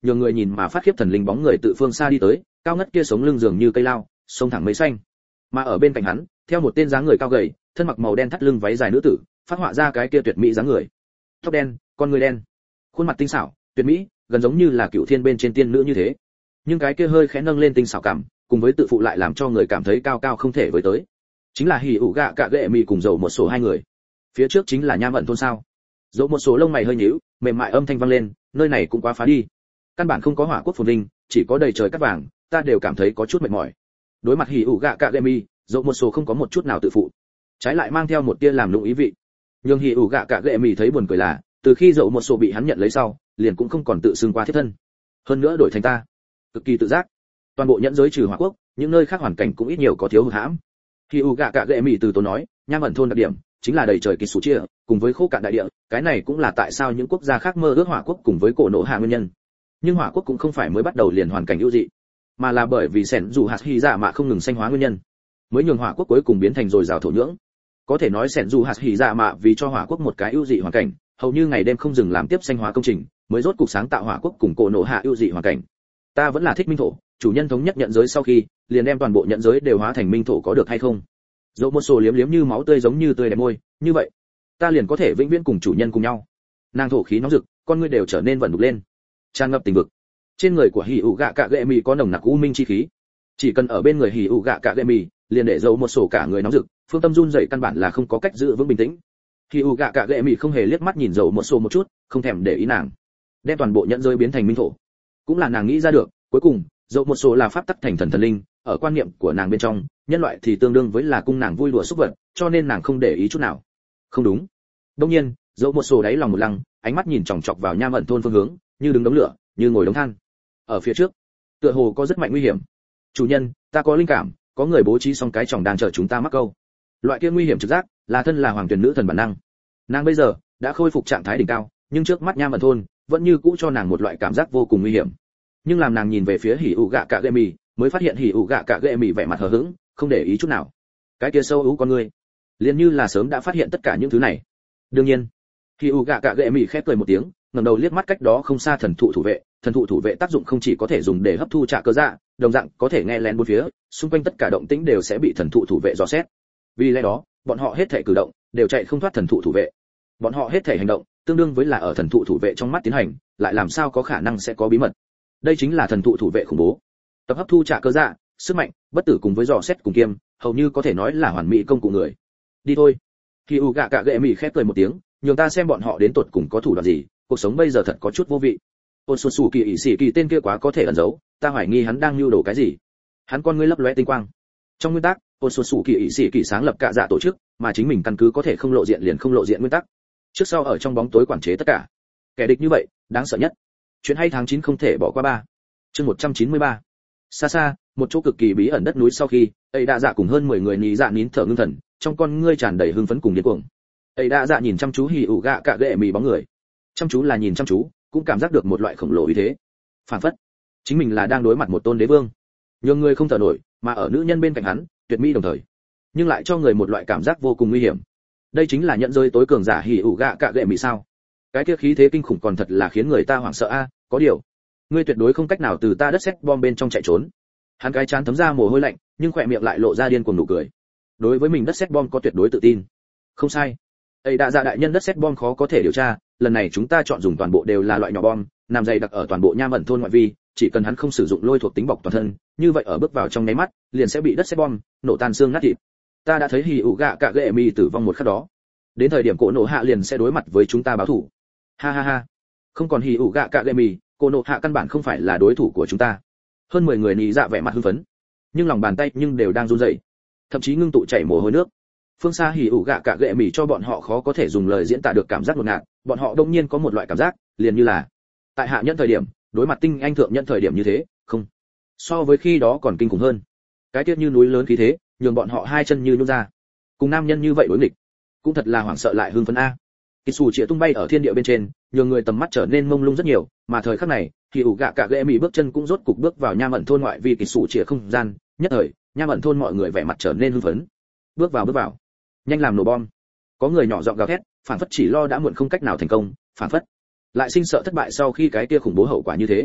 nhường người nhìn mà phát khiếp thần linh bóng người tự phương xa đi tới, cao ngất kia sống lưng dường như cây lao, sông thẳng mây xanh. Mà ở bên cạnh hắn, theo một tên dáng người cao gầy, thân mặc màu đen thắt lưng váy dài nữ tử, phát họa ra cái kia tuyệt mỹ dáng người. Tóc đen, con người đen, khuôn mặt tinh xảo, tuyệt mỹ, gần giống như là cựu thiên bên trên tiên nữ như thế. Nhưng cái kia hơi khẽ nâng lên tinh xảo cảm, cùng với tự phụ lại làm cho người cảm thấy cao cao không thể với tới. Chính là Hỉ ủ gạ cạ gệ mì cùng dầu một số hai người. Phía trước chính là Nham ẩn thôn sao? Dẫu một số lông mày hơi nhíu, mềm mại âm thanh vang lên, nơi này cũng quá phá đi. Căn bản không có hỏa quốc phồn vinh, chỉ có đầy trời cát vàng, ta đều cảm thấy có chút mệt mỏi. Đối mặt Hỉ ủ gạ cạ gệ mì, dẫu một số không có một chút nào tự phụ, trái lại mang theo một tia làm nũng ý vị. Nhưng Hỉ ủ gạ cạ gệ mì thấy buồn cười là, từ khi dẫu một số bị hắn nhận lấy sau, liền cũng không còn tự xưng qua thiết thân. Hơn nữa đổi thành ta, cực kỳ tự giác. Toàn bộ nhẫn giới trừ hỏa quốc, những nơi khác hoàn cảnh cũng ít nhiều có thiếu hụt hãm. Hỉ ủ gạ cạ gệ mì từ tốn nói, Nham ẩn thôn đặc điểm chính là đầy trời kỳ sủ chia, cùng với khô cạn đại địa, cái này cũng là tại sao những quốc gia khác mơ ước hỏa quốc cùng với cổ nổ hạ nguyên nhân. Nhưng hỏa quốc cũng không phải mới bắt đầu liền hoàn cảnh ưu dị, mà là bởi vì sẻn dù hạt hy dạ mạ không ngừng xanh hóa nguyên nhân, mới nhường hỏa quốc cuối cùng biến thành dồi dào thổ nhưỡng. Có thể nói sẻn dù hạt hy dạ mạ vì cho hỏa quốc một cái ưu dị hoàn cảnh, hầu như ngày đêm không dừng làm tiếp xanh hóa công trình, mới rốt cục sáng tạo hỏa quốc cùng cổ nổ hạ ưu dị hoàn cảnh. Ta vẫn là thích minh thổ, chủ nhân thống nhất nhận giới sau khi, liền đem toàn bộ nhận giới đều hóa thành minh thổ, có được hay không? Dẫu một số liếm liếm như máu tươi giống như tươi đẹp môi, như vậy, ta liền có thể vĩnh viễn cùng chủ nhân cùng nhau. Nàng thổ khí nóng rực, con ngươi đều trở nên vẩn đục lên, tràn ngập tình vực. Trên người của Hỉ ủ gạ cạ gệ mì có nồng nặc u minh chi khí, chỉ cần ở bên người Hỉ ủ gạ cạ gệ mì, liền để dẫu một số cả người nóng rực, phương tâm run rẩy căn bản là không có cách giữ vững bình tĩnh. Hỉ ủ gạ cạ gệ mì không hề liếc mắt nhìn dẫu một số một chút, không thèm để ý nàng, đem toàn bộ nhận giới biến thành minh thổ, cũng là nàng nghĩ ra được. Cuối cùng, dẫu một số là pháp tắc thành thần thần linh, ở quan niệm của nàng bên trong, nhân loại thì tương đương với là cung nàng vui đùa xúc vật, cho nên nàng không để ý chút nào. Không đúng. Đương nhiên, dẫu một số đáy lòng một lăng, ánh mắt nhìn chòng chọc vào Nham ẩn thôn phương hướng, như đứng đống lửa, như ngồi đống than. Ở phía trước, tựa hồ có rất mạnh nguy hiểm. Chủ nhân, ta có linh cảm, có người bố trí xong cái chòng đang chờ chúng ta mắc câu. Loại kia nguy hiểm trực giác, là thân là hoàng tuyển nữ thần bản năng. Nàng bây giờ đã khôi phục trạng thái đỉnh cao, nhưng trước mắt Nham ẩn thôn vẫn như cũ cho nàng một loại cảm giác vô cùng nguy hiểm. Nhưng làm nàng nhìn về phía Hỉ ủ gạ cạ gệ mì, mới phát hiện Hỉ ủ gạ cạ gệ mì vẻ mặt hờ hững, không để ý chút nào. Cái kia sâu ú con người, liền như là sớm đã phát hiện tất cả những thứ này. Đương nhiên, Hỉ ủ gạ cạ gệ mì khép cười một tiếng, ngẩng đầu liếc mắt cách đó không xa thần thụ thủ vệ. Thần thụ thủ vệ tác dụng không chỉ có thể dùng để hấp thu trả cơ dạ, đồng dạng có thể nghe lén bốn phía, xung quanh tất cả động tĩnh đều sẽ bị thần thụ thủ vệ dò xét. Vì lẽ đó, bọn họ hết thảy cử động đều chạy không thoát thần thụ thủ vệ. Bọn họ hết thảy hành động tương đương với là ở thần thụ thủ vệ trong mắt tiến hành, lại làm sao có khả năng sẽ có bí mật. Đây chính là thần thụ thủ vệ khủng bố. Tập hấp thu trả cơ dạ, sức mạnh, bất tử cùng với dò xét cùng kiêm, hầu như có thể nói là hoàn mỹ công cụ người. Đi thôi. Khi u gạ cạ gệ mì khép cười một tiếng, nhường ta xem bọn họ đến tột cùng có thủ đoạn gì, cuộc sống bây giờ thật có chút vô vị. Ôn xuân sủ kỳ ỷ sĩ kỳ tên kia quá có thể ẩn giấu, ta hoài nghi hắn đang lưu đồ cái gì. Hắn con ngươi lấp lóe tinh quang. Trong nguyên tắc, ôn xuân sủ kỳ ỷ sĩ kỳ sáng lập cả dạ tổ chức, mà chính mình căn cứ có thể không lộ diện liền không lộ diện nguyên tắc. Trước sau ở trong bóng tối quản chế tất cả. Kẻ địch như vậy, đáng sợ nhất. Chuyện hay tháng chín không thể bỏ qua ba. Chương một trăm chín mươi ba. Xa xa, một chỗ cực kỳ bí ẩn đất núi sau khi, ấy đã dạ cùng hơn mười người nhí dạ nín thở ngưng thần, trong con ngươi tràn đầy hưng phấn cùng điên cuồng. Ấy đã dạ nhìn chăm chú Hỉ ủ gạ cạ gệ mì bóng người. Chăm chú là nhìn chăm chú, cũng cảm giác được một loại khổng lồ uy thế. Phản phất, chính mình là đang đối mặt một tôn đế vương. Nhiều người không thở nổi, mà ở nữ nhân bên cạnh hắn, tuyệt mỹ đồng thời, nhưng lại cho người một loại cảm giác vô cùng nguy hiểm. Đây chính là nhận rơi tối cường giả Hỉ ủ gạ cạ gệ mì sao? Cái kia khí thế kinh khủng còn thật là khiến người ta hoảng sợ a. Có điều, ngươi tuyệt đối không cách nào từ ta đất sét bom bên trong chạy trốn. Hắn cái chán thấm ra mồ hôi lạnh, nhưng khỏe miệng lại lộ ra điên cuồng nụ cười. Đối với mình đất sét bom có tuyệt đối tự tin. Không sai. Ấy đã dạ đại nhân đất sét bom khó có thể điều tra, lần này chúng ta chọn dùng toàn bộ đều là loại nhỏ bom, nằm dày đặc ở toàn bộ Nham ẩn thôn ngoại vi, chỉ cần hắn không sử dụng lôi thuộc tính bọc toàn thân, như vậy ở bước vào trong nháy mắt, liền sẽ bị đất sét bom nổ tan xương nát thịt. Ta đã thấy Hỉ ủ gạ cạ gệ mì tử vong một khắc đó. Đến thời điểm cổ nổ hạ liền sẽ đối mặt với chúng ta báo thù. Ha ha ha. Không còn Hỉ ủ gạ cạ gệ mì, cổ nổ hạ căn bản không phải là đối thủ của chúng ta. Hơn mười người nhí dạ vẻ mặt hưng phấn, nhưng lòng bàn tay nhưng đều đang run rẩy, thậm chí ngưng tụ chảy mồ hôi nước. Phương xa Hỉ ủ gạ cạ gệ mì cho bọn họ khó có thể dùng lời diễn tả được cảm giác ngột ngạt, bọn họ đông nhiên có một loại cảm giác, liền như là tại hạ nhân thời điểm, đối mặt tinh anh thượng nhân thời điểm như thế, không. So với khi đó còn kinh khủng hơn. Cái tiết như núi lớn khí thế, nhường bọn họ hai chân như nhũn ra. Cùng nam nhân như vậy đối nghịch, cũng thật là hoảng sợ lại hưng phấn a. Kỳ sủ chĩa tung bay ở thiên địa bên trên, nhường người tầm mắt trở nên mông lung rất nhiều, mà thời khắc này, Hỉ ủ gạ cạ gệ mì bước chân cũng rốt cục bước vào Nham ẩn thôn ngoại vi kỳ sủ chĩa không gian, nhất thời, Nham ẩn thôn mọi người vẻ mặt trở nên hưng phấn. Bước vào bước vào, nhanh làm nổ bom. Có người nhỏ giọng gào thét, phản phất chỉ lo đã muộn không cách nào thành công, phản phất lại sinh sợ thất bại sau khi cái kia khủng bố hậu quả như thế.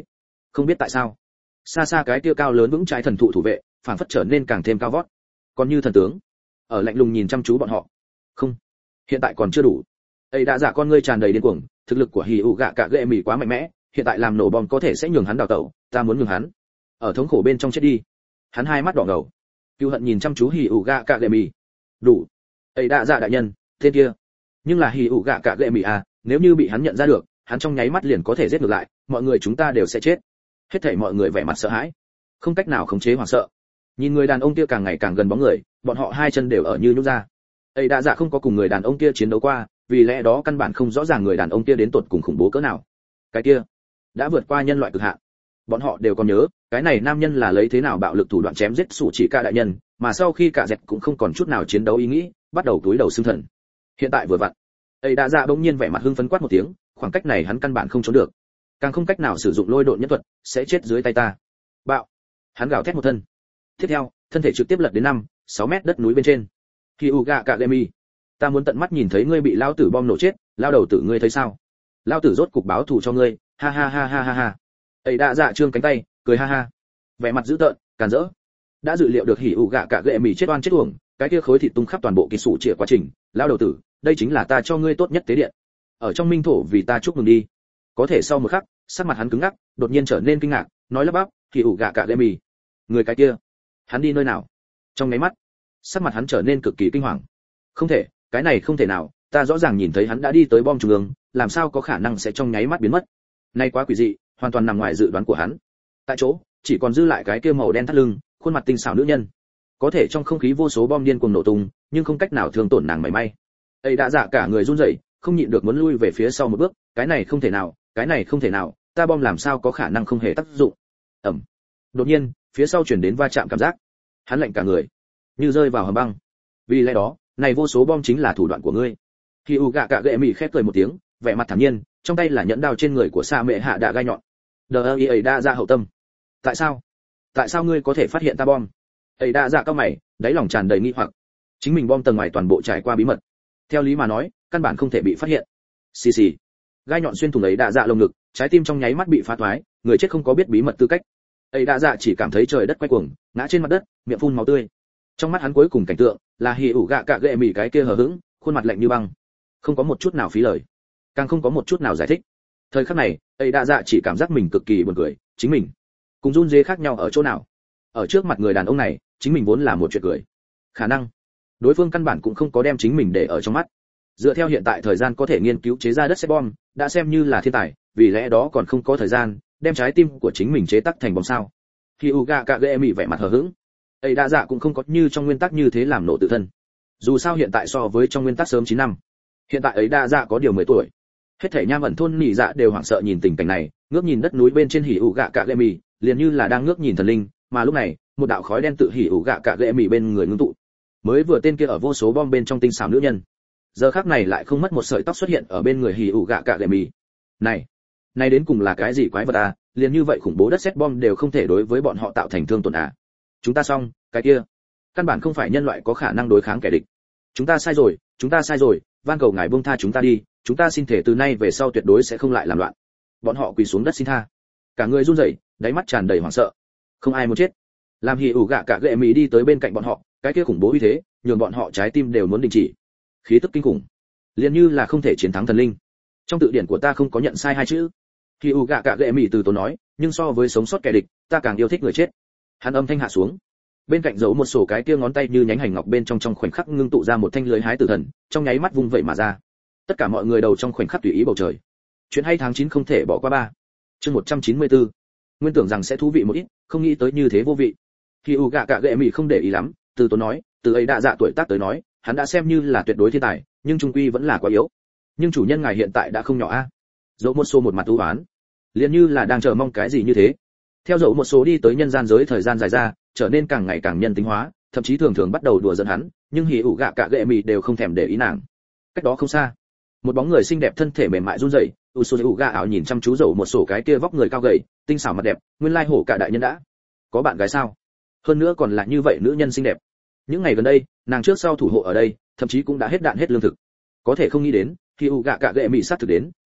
Không biết tại sao, xa xa cái kia cao lớn vững trái thần thụ thủ vệ phảng phất trở nên càng thêm cao vót, còn như thần tướng ở lạnh lùng nhìn chăm chú bọn họ. Không, hiện tại còn chưa đủ. Ấy đã giả con ngươi tràn đầy điên cuồng, thực lực của hỉ ủ gạ cạ gệ mì quá mạnh mẽ, hiện tại làm nổ bom có thể sẽ nhường hắn đào tẩu, ta muốn nhường hắn ở thống khổ bên trong chết đi. Hắn hai mắt đỏ ngầu, cừu hận nhìn chăm chú hỉ ủ gạ cạ gệ mì. Đủ. Ấy đã giả đại nhân, tên kia. Nhưng là hỉ ủ gạ cạ gệ mì à, nếu như bị hắn nhận ra được, hắn trong nháy mắt liền có thể giết ngược lại, mọi người chúng ta đều sẽ chết. Hết thảy mọi người vẻ mặt sợ hãi, không cách nào khống chế hoảng sợ. Nhìn người đàn ông kia càng ngày càng gần bóng người, bọn họ hai chân đều ở như nhũn ra. Ấy đã giả không có cùng người đàn ông kia chiến đấu qua, vì lẽ đó căn bản không rõ ràng người đàn ông kia đến tột cùng khủng bố cỡ nào. Cái kia đã vượt qua nhân loại cực hạn. Bọn họ đều còn nhớ, cái này nam nhân là lấy thế nào bạo lực thủ đoạn chém giết sủ chỉ ca đại nhân, mà sau khi cả dẹp cũng không còn chút nào chiến đấu ý nghĩ, bắt đầu túi đầu xương thần. Hiện tại vừa vặn, ấy đã giả bỗng nhiên vẻ mặt hưng phấn quát một tiếng, khoảng cách này hắn căn bản không trốn được, càng không cách nào sử dụng lôi độn nhân thuật, sẽ chết dưới tay ta. Bạo! Hắn gào thét một thân. Tiếp theo, thân thể trực tiếp lật đến năm, sáu mét đất núi bên trên. Hyuga Kagemi, ta muốn tận mắt nhìn thấy ngươi bị lao tử bom nổ chết, lao đầu tử ngươi thấy sao? Lao tử rốt cục báo thù cho ngươi, ha ha ha ha ha ha. Ấy đã dạ trương cánh tay, cười ha ha. Vẻ mặt dữ tợn, càn rỡ. Đã dự liệu được Hyuga Kagemi chết oan chết uổng, cái kia khối thịt tung khắp toàn bộ kỳ sủ trịa quá trình, lao đầu tử, đây chính là ta cho ngươi tốt nhất tế điện. Ở trong minh thổ vì ta chúc mừng đi. Có thể sau một khắc, sắc mặt hắn cứng ngắc, đột nhiên trở nên kinh ngạc, nói lắp bắp, Hyuga Kagemi, người cái kia, hắn đi nơi nào? Trong mấy mắt, sắc mặt hắn trở nên cực kỳ kinh hoàng. Không thể, cái này không thể nào, ta rõ ràng nhìn thấy hắn đã đi tới bom trung ương, làm sao có khả năng sẽ trong nháy mắt biến mất? Nay quá quỷ dị, hoàn toàn nằm ngoài dự đoán của hắn. Tại chỗ, chỉ còn dư lại cái kia màu đen thắt lưng, khuôn mặt tinh xảo nữ nhân. Có thể trong không khí vô số bom điên cuồng nổ tung, nhưng không cách nào thương tổn nàng mảy may. Ấy đã giả cả người run rẩy, không nhịn được muốn lui về phía sau một bước, cái này không thể nào, cái này không thể nào, ta bom làm sao có khả năng không hề tác dụng? Ầm. Đột nhiên, phía sau truyền đến va chạm cảm giác. Hắn lạnh cả người, như rơi vào hầm băng. Vì lẽ đó, này vô số bom chính là thủ đoạn của ngươi. Hyuga Kagemi khép cười một tiếng, vẻ mặt thản nhiên, trong tay là nhẫn đao trên người của Sa Mẹ Hạ Đạ gai nhọn. Đờ ấy đã ra hậu tâm. Tại sao? Tại sao ngươi có thể phát hiện ta bom? Ấy đã ra cao mày, đáy lòng tràn đầy nghi hoặc. Chính mình bom tầng ngoài toàn bộ trải qua bí mật. Theo lý mà nói, căn bản không thể bị phát hiện. Xì xì. Gai nhọn xuyên thủng ấy đã dạ lồng ngực, trái tim trong nháy mắt bị phá thoái, người chết không có biết bí mật tư cách. Ấy đã dạ chỉ cảm thấy trời đất quay cuồng, ngã trên mặt đất, miệng phun máu tươi. Trong mắt hắn cuối cùng cảnh tượng là Hyuga Kagemi cái kia hờ hững, khuôn mặt lạnh như băng, không có một chút nào phí lời, càng không có một chút nào giải thích. Thời khắc này, ấy đã dạ chỉ cảm giác mình cực kỳ buồn cười, chính mình cùng run rế khác nhau ở chỗ nào? Ở trước mặt người đàn ông này, chính mình vốn là một chuyện cười. Khả năng đối phương căn bản cũng không có đem chính mình để ở trong mắt. Dựa theo hiện tại thời gian có thể nghiên cứu chế ra đất sét bom, đã xem như là thiên tài, vì lẽ đó còn không có thời gian đem trái tim của chính mình chế tác thành bom sao? Hyuga Kagemi vẻ mặt hờ hững. Ấy đã dạ cũng không có như trong nguyên tắc như thế làm nổ tự thân. Dù sao hiện tại so với trong nguyên tắc sớm chín năm, hiện tại ấy đã dạ có điều mười tuổi. Hết thảy nham ẩn thôn nhị dạ đều hoảng sợ nhìn tình cảnh này, ngước nhìn đất núi bên trên Hyuga Kagemi, liền như là đang ngước nhìn thần linh, mà lúc này, một đạo khói đen tự Hyuga Kagemi bên người ngưng tụ. Mới vừa tên kia ở vô số bom bên trong tinh xảo nữ nhân, giờ khắc này lại không mất một sợi tóc xuất hiện ở bên người Hyuga Kagemi. Này, này đến cùng là cái gì quái vật à, liền như vậy khủng bố đất sét bom đều không thể đối với bọn họ tạo thành thương tổn à? Chúng ta xong, cái kia, căn bản không phải nhân loại có khả năng đối kháng kẻ địch. Chúng ta sai rồi, chúng ta sai rồi, van cầu ngài buông tha chúng ta đi, chúng ta xin thể từ nay về sau tuyệt đối sẽ không lại làm loạn. Bọn họ quỳ xuống đất xin tha, cả người run rẩy, đáy mắt tràn đầy hoảng sợ. Không ai muốn chết. Làm Hyuga Kagemi đi tới bên cạnh bọn họ, cái kia khủng bố uy thế, nhường bọn họ trái tim đều muốn đình chỉ. Khí tức kinh khủng, liền như là không thể chiến thắng thần linh. Trong tự điển của ta không có nhận sai hai chữ. Hyuga Kagemi từ tốn nói, nhưng so với sống sót kẻ địch, ta càng yêu thích người chết. Hắn âm thanh hạ xuống, bên cạnh giấu một sổ cái kia ngón tay như nhánh hành ngọc bên trong trong khoảnh khắc ngưng tụ ra một thanh lưới hái tử thần, trong nháy mắt vung vậy mà ra. Tất cả mọi người đầu trong khoảnh khắc tùy ý bầu trời. Chuyện hay tháng chín không thể bỏ qua ba. Chương một trăm chín mươi tư. Nguyên tưởng rằng sẽ thú vị một ít, không nghĩ tới như thế vô vị. Hyuga Kagemi không để ý lắm, từ tốn nói, từ ấy đã dạ tuổi tác tới nói, hắn đã xem như là tuyệt đối thiên tài, nhưng trung quy vẫn là quá yếu. Nhưng chủ nhân ngài hiện tại đã không nhỏ a. Dẫu một số một mặt u uất, liền như là đang chờ mong cái gì như thế. Theo dẫu một số đi tới nhân gian giới thời gian dài ra, trở nên càng ngày càng nhân tính hóa, thậm chí thường thường bắt đầu đùa giỡn hắn, nhưng Hyuga Kagemi đều không thèm để ý nàng. Cách đó không xa, một bóng người xinh đẹp thân thể mềm mại run rẩy, Usuga ảo nhìn chăm chú dẫu một số cái kia vóc người cao gầy, tinh xảo mặt đẹp, nguyên lai hổ cả đại nhân đã có bạn gái sao? Hơn nữa còn là như vậy nữ nhân xinh đẹp. Những ngày gần đây, nàng trước sau thủ hộ ở đây, thậm chí cũng đã hết đạn hết lương thực. Có thể không nghĩ đến, Hyuga Kagemi sát thực đến,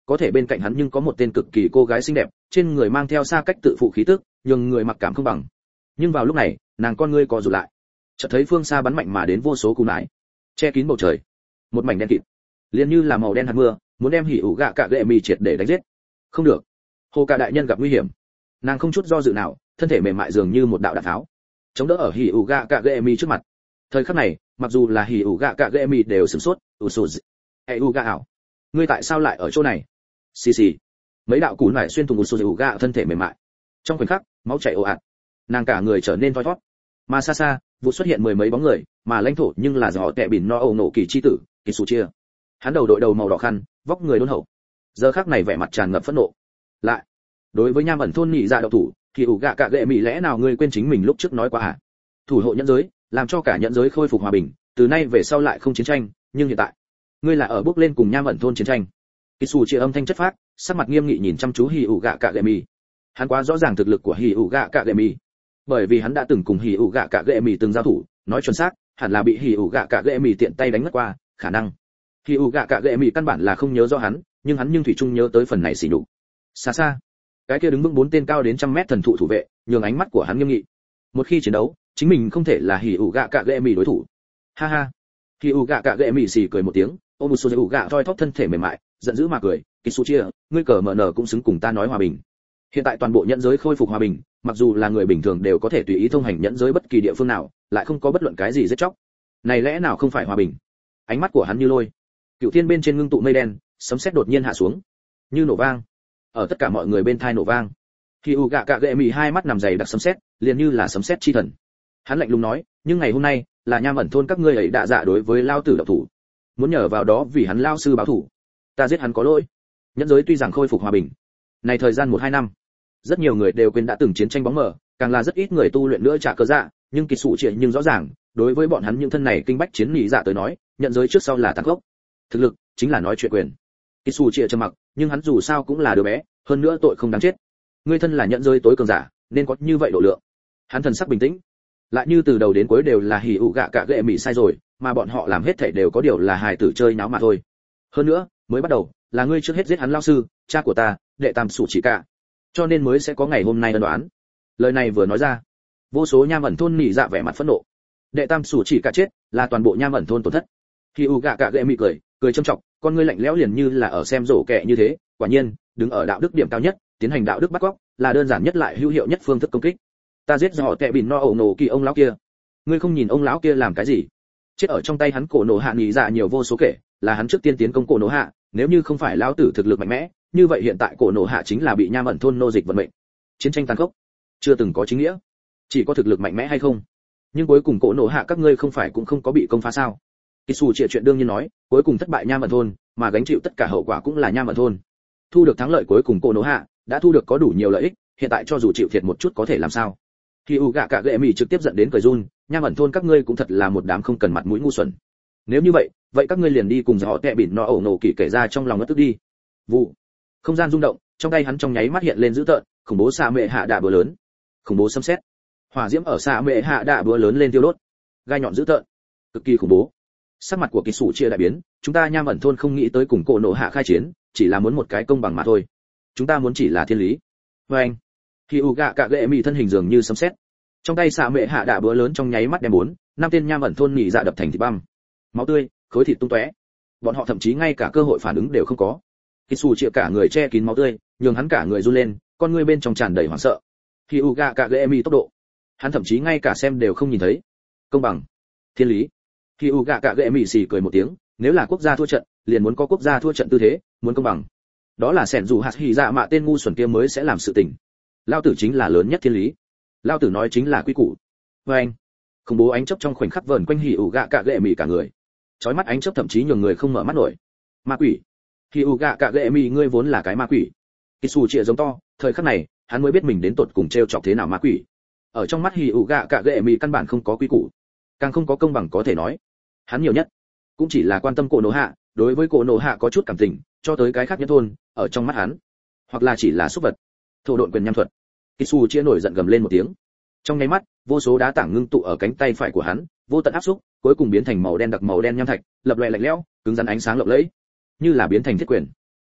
có thể bên cạnh hắn nhưng có một tên cực kỳ cô gái xinh đẹp, trên người mang theo xa cách tự phụ khí tức, nhường người mặc cảm không bằng. Nhưng vào lúc này, nàng con ngươi co rụt lại, chợt thấy phương xa bắn mạnh mà đến vô số cú nải, che kín bầu trời, một mảnh đen kịt, liền như là màu đen hạt mưa, muốn đem hỉ ủ gạ cạ gệ mì triệt để đánh giết. Không được, hồ cả đại nhân gặp nguy hiểm. Nàng không chút do dự nào, thân thể mềm mại dường như một đạo đạn tháo, chống đỡ ở hỉ ủ gạ cạ gệ mì trước mặt. Thời khắc này, mặc dù là hỉ ủ gạ cạ gệ mì đều sửng sốt, ủ sụt, hệ ủ gạ ảo, ngươi tại sao lại ở chỗ này? Xì xì, mấy đạo cú nải xuyên thủng ủ sụt ủ gạ thân thể mềm mại. Trong khoảnh khắc, máu chảy ồ ạt, nàng cả người trở nên thoi thoát. Mà xa xa, vụ xuất hiện mười mấy bóng người, mà lãnh thổ nhưng là gió tệ bỉn no ẩu nổ kỳ chi tử, kỳ sù chia. Hắn đầu đội đầu màu đỏ khăn, vóc người đôn hậu, giờ khắc này vẻ mặt tràn ngập phẫn nộ. Lại, đối với nham ẩn thôn nhị dạ đạo thủ, thì ủ gạ cạ gệ mị lẽ nào ngươi quên chính mình lúc trước nói qua à? Thủ hộ nhẫn giới, làm cho cả nhẫn giới khôi phục hòa bình, từ nay về sau lại không chiến tranh, nhưng hiện tại, ngươi là ở bước lên cùng nham ẩn thôn chiến tranh. Kỳ sù chia âm thanh chất phác, sắc mặt nghiêm nghị nhìn chăm chú hỉ ủ gạ cạ gệ mị. Hắn quá rõ ràng thực lực của hỉ ủ gạ cạ gệ mị, bởi vì hắn đã từng cùng hỉ ủ gạ cạ gệ mị từng giao thủ, nói chuẩn xác, hẳn là bị hỉ ủ gạ cạ gệ mị tiện tay đánh ngất qua, khả năng hỉ ủ gạ cạ gệ mị căn bản là không nhớ rõ hắn, nhưng hắn nhưng thủy chung nhớ tới phần này xỉ nhục. Xa xa, cái kia đứng vững bốn tên cao đến trăm mét thần thụ thủ vệ, nhường ánh mắt của hắn nghiêm nghị. Một khi chiến đấu, chính mình không thể là hỉ ủ gạ cạ gệ mị đối thủ. Ha ha. Hỉ ủ gạ cạ gệ mị xì cười một tiếng, ôm một số hỉ ủ gạ thoi thóp thân thể mềm mại, giận dữ mà cười, Kisuchia, ngươi cờ mở nở cũng xứng cùng ta nói hòa bình. Hiện tại toàn bộ nhẫn giới khôi phục hòa bình, mặc dù là người bình thường đều có thể tùy ý thông hành nhẫn giới bất kỳ địa phương nào, lại không có bất luận cái gì giết chóc. Này lẽ nào không phải hòa bình? Ánh mắt của hắn như lôi. Cựu thiên bên trên ngưng tụ mây đen, sấm sét đột nhiên hạ xuống, như nổ vang. Ở tất cả mọi người bên thai nổ vang. Khi u gạ cạ gệ mì hai mắt nằm dày đặc sấm sét, liền như là sấm sét chi thần. Hắn lạnh lùng nói, nhưng ngày hôm nay là nham ẩn thôn các ngươi ấy đạ dạ đối với lao tử độc thủ, muốn nhờ vào đó vì hắn lao sư báo thủ. Ta giết hắn có lỗi. Nhẫn giới tuy rằng khôi phục hòa bình, này thời gian một hai năm, rất nhiều người đều quên đã từng chiến tranh bóng mờ, càng là rất ít người tu luyện nữa trả cớ dạ, nhưng kỳ sụ chuyện nhưng rõ ràng, đối với bọn hắn những thân này kinh bách chiến nhị dạ tới nói, nhận giới trước sau là tăng gốc. Thực lực chính là nói chuyện quyền. Kỳ sụ chuyện trầm mặc, nhưng hắn dù sao cũng là đứa bé, hơn nữa tội không đáng chết. Ngươi thân là nhận giới tối cường giả, nên có như vậy độ lượng. Hắn thần sắc bình tĩnh, lại như từ đầu đến cuối đều là hỉ ủ gạ cạ gệ mỉ sai rồi, mà bọn họ làm hết thảy đều có điều là hài tử chơi náo mà thôi. Hơn nữa, mới bắt đầu, là ngươi trước hết giết hắn lao sư, cha của ta, đệ tam sủ chỉ cả, cho nên mới sẽ có ngày hôm nay ân đoán. Lời này vừa nói ra, vô số nham ẩn thôn nỉ dạ vẻ mặt phẫn nộ. Đệ tam sủ chỉ cả chết, là toàn bộ nham ẩn thôn tổn thất. Khi u gạ cạ gệ mị cười, cười châm trọng, con ngươi lạnh lẽo liền như là ở xem rổ kẹ như thế. Quả nhiên, đứng ở đạo đức điểm cao nhất, tiến hành đạo đức bắt cóc, là đơn giản nhất lại hữu hiệu nhất phương thức công kích. Ta giết họ kẹ bỉn no ẩu nổ kỳ ông lão kia. Ngươi không nhìn ông lão kia làm cái gì? Chết ở trong tay hắn cổ nổ hạ nỉ dạ nhiều vô số kể, là hắn trước tiên tiến công cổ nổ hạ, nếu như không phải lão tử thực lực mạnh mẽ, như vậy hiện tại cổ nổ hạ chính là bị nham ẩn thôn nô dịch vận mệnh. Chiến tranh tàn khốc, chưa từng có chính nghĩa, chỉ có thực lực mạnh mẽ hay không. Nhưng cuối cùng cổ nổ hạ các ngươi không phải cũng không có bị công phá sao? Kisu chuyện chuyện đương nhiên nói, cuối cùng thất bại nham ẩn thôn, mà gánh chịu tất cả hậu quả cũng là nham ẩn thôn. Thu được thắng lợi cuối cùng cổ nổ hạ, đã thu được có đủ nhiều lợi ích, hiện tại cho dù chịu thiệt một chút có thể làm sao? Khi u gạ cạ gệ mỉ trực tiếp giận đến cười run, nham ẩn thôn các ngươi cũng thật là một đám không cần mặt mũi ngu xuẩn. Nếu như vậy, vậy các ngươi liền đi cùng họ tệ bỉn no ẩu nổ kỳ kể ra trong lòng ngất tức đi. Vụ. Không gian rung động, trong tay hắn trong nháy mắt hiện lên dữ tợn, khủng bố xạ mệ hạ đạ búa lớn, khủng bố xâm xét, hỏa diễm ở xạ mệ hạ đạ búa lớn lên tiêu đốt, gai nhọn dữ tợn, cực kỳ khủng bố. Sắc mặt của kỳ sủ chia đại biến, chúng ta nham ẩn thôn không nghĩ tới cùng cổ nổ hạ khai chiến, chỉ là muốn một cái công bằng mà thôi. Chúng ta muốn chỉ là thiên lý. Với anh, khi u gạ cạ gệ mị thân hình dường như sấm sét, trong tay xạ mệ hạ đạ búa lớn trong nháy mắt đem bốn, năm tên nham ẩn thôn nhị dạ đập thành thịt băm, máu tươi, khối thịt tung tóe. Bọn họ thậm chí ngay cả cơ hội phản ứng đều không có. Kisu chĩa cả người che kín máu tươi, nhường hắn cả người run lên, con ngươi bên trong tràn đầy hoảng sợ. Hyuga Kagemi tốc độ, hắn thậm chí ngay cả xem đều không nhìn thấy. Công bằng, thiên lý. Hyuga Kagemi xì cười một tiếng, nếu là quốc gia thua trận, liền muốn có quốc gia thua trận tư thế, muốn công bằng. Đó là sẻn dù hạt hỉ dạ mạ tên ngu xuẩn kia mới sẽ làm sự tình. Lao tử chính là lớn nhất thiên lý. Lao tử nói chính là quy củ. Với anh, khủng bố ánh chớp trong khoảnh khắc vờn quanh Hyuga Kagemi cả người. Chói mắt ánh chớp thậm chí nhường người không mở mắt nổi. Ma quỷ. Hyuga Kagemi ngươi vốn là cái ma quỷ. Kisu chĩa giống to, thời khắc này, hắn mới biết mình đến tột cùng trêu chọc thế nào ma quỷ. Ở trong mắt Hyuga Kagemi căn bản không có quy củ, càng không có công bằng có thể nói. Hắn nhiều nhất cũng chỉ là quan tâm cổ nổ hạ, đối với cổ nổ hạ có chút cảm tình, cho tới cái khác nhất thôn, ở trong mắt hắn, hoặc là chỉ là súc vật. Thổ độn quyền nham thuật. Kisu chĩa nổi giận gầm lên một tiếng. Trong nháy mắt, vô số đá tảng ngưng tụ ở cánh tay phải của hắn, vô tận áp xúc, cuối cùng biến thành màu đen đặc màu đen nham thạch, lập loè lạnh lẽo, cứng rắn ánh sáng lộng lẫy, như là biến thành thiết quyền.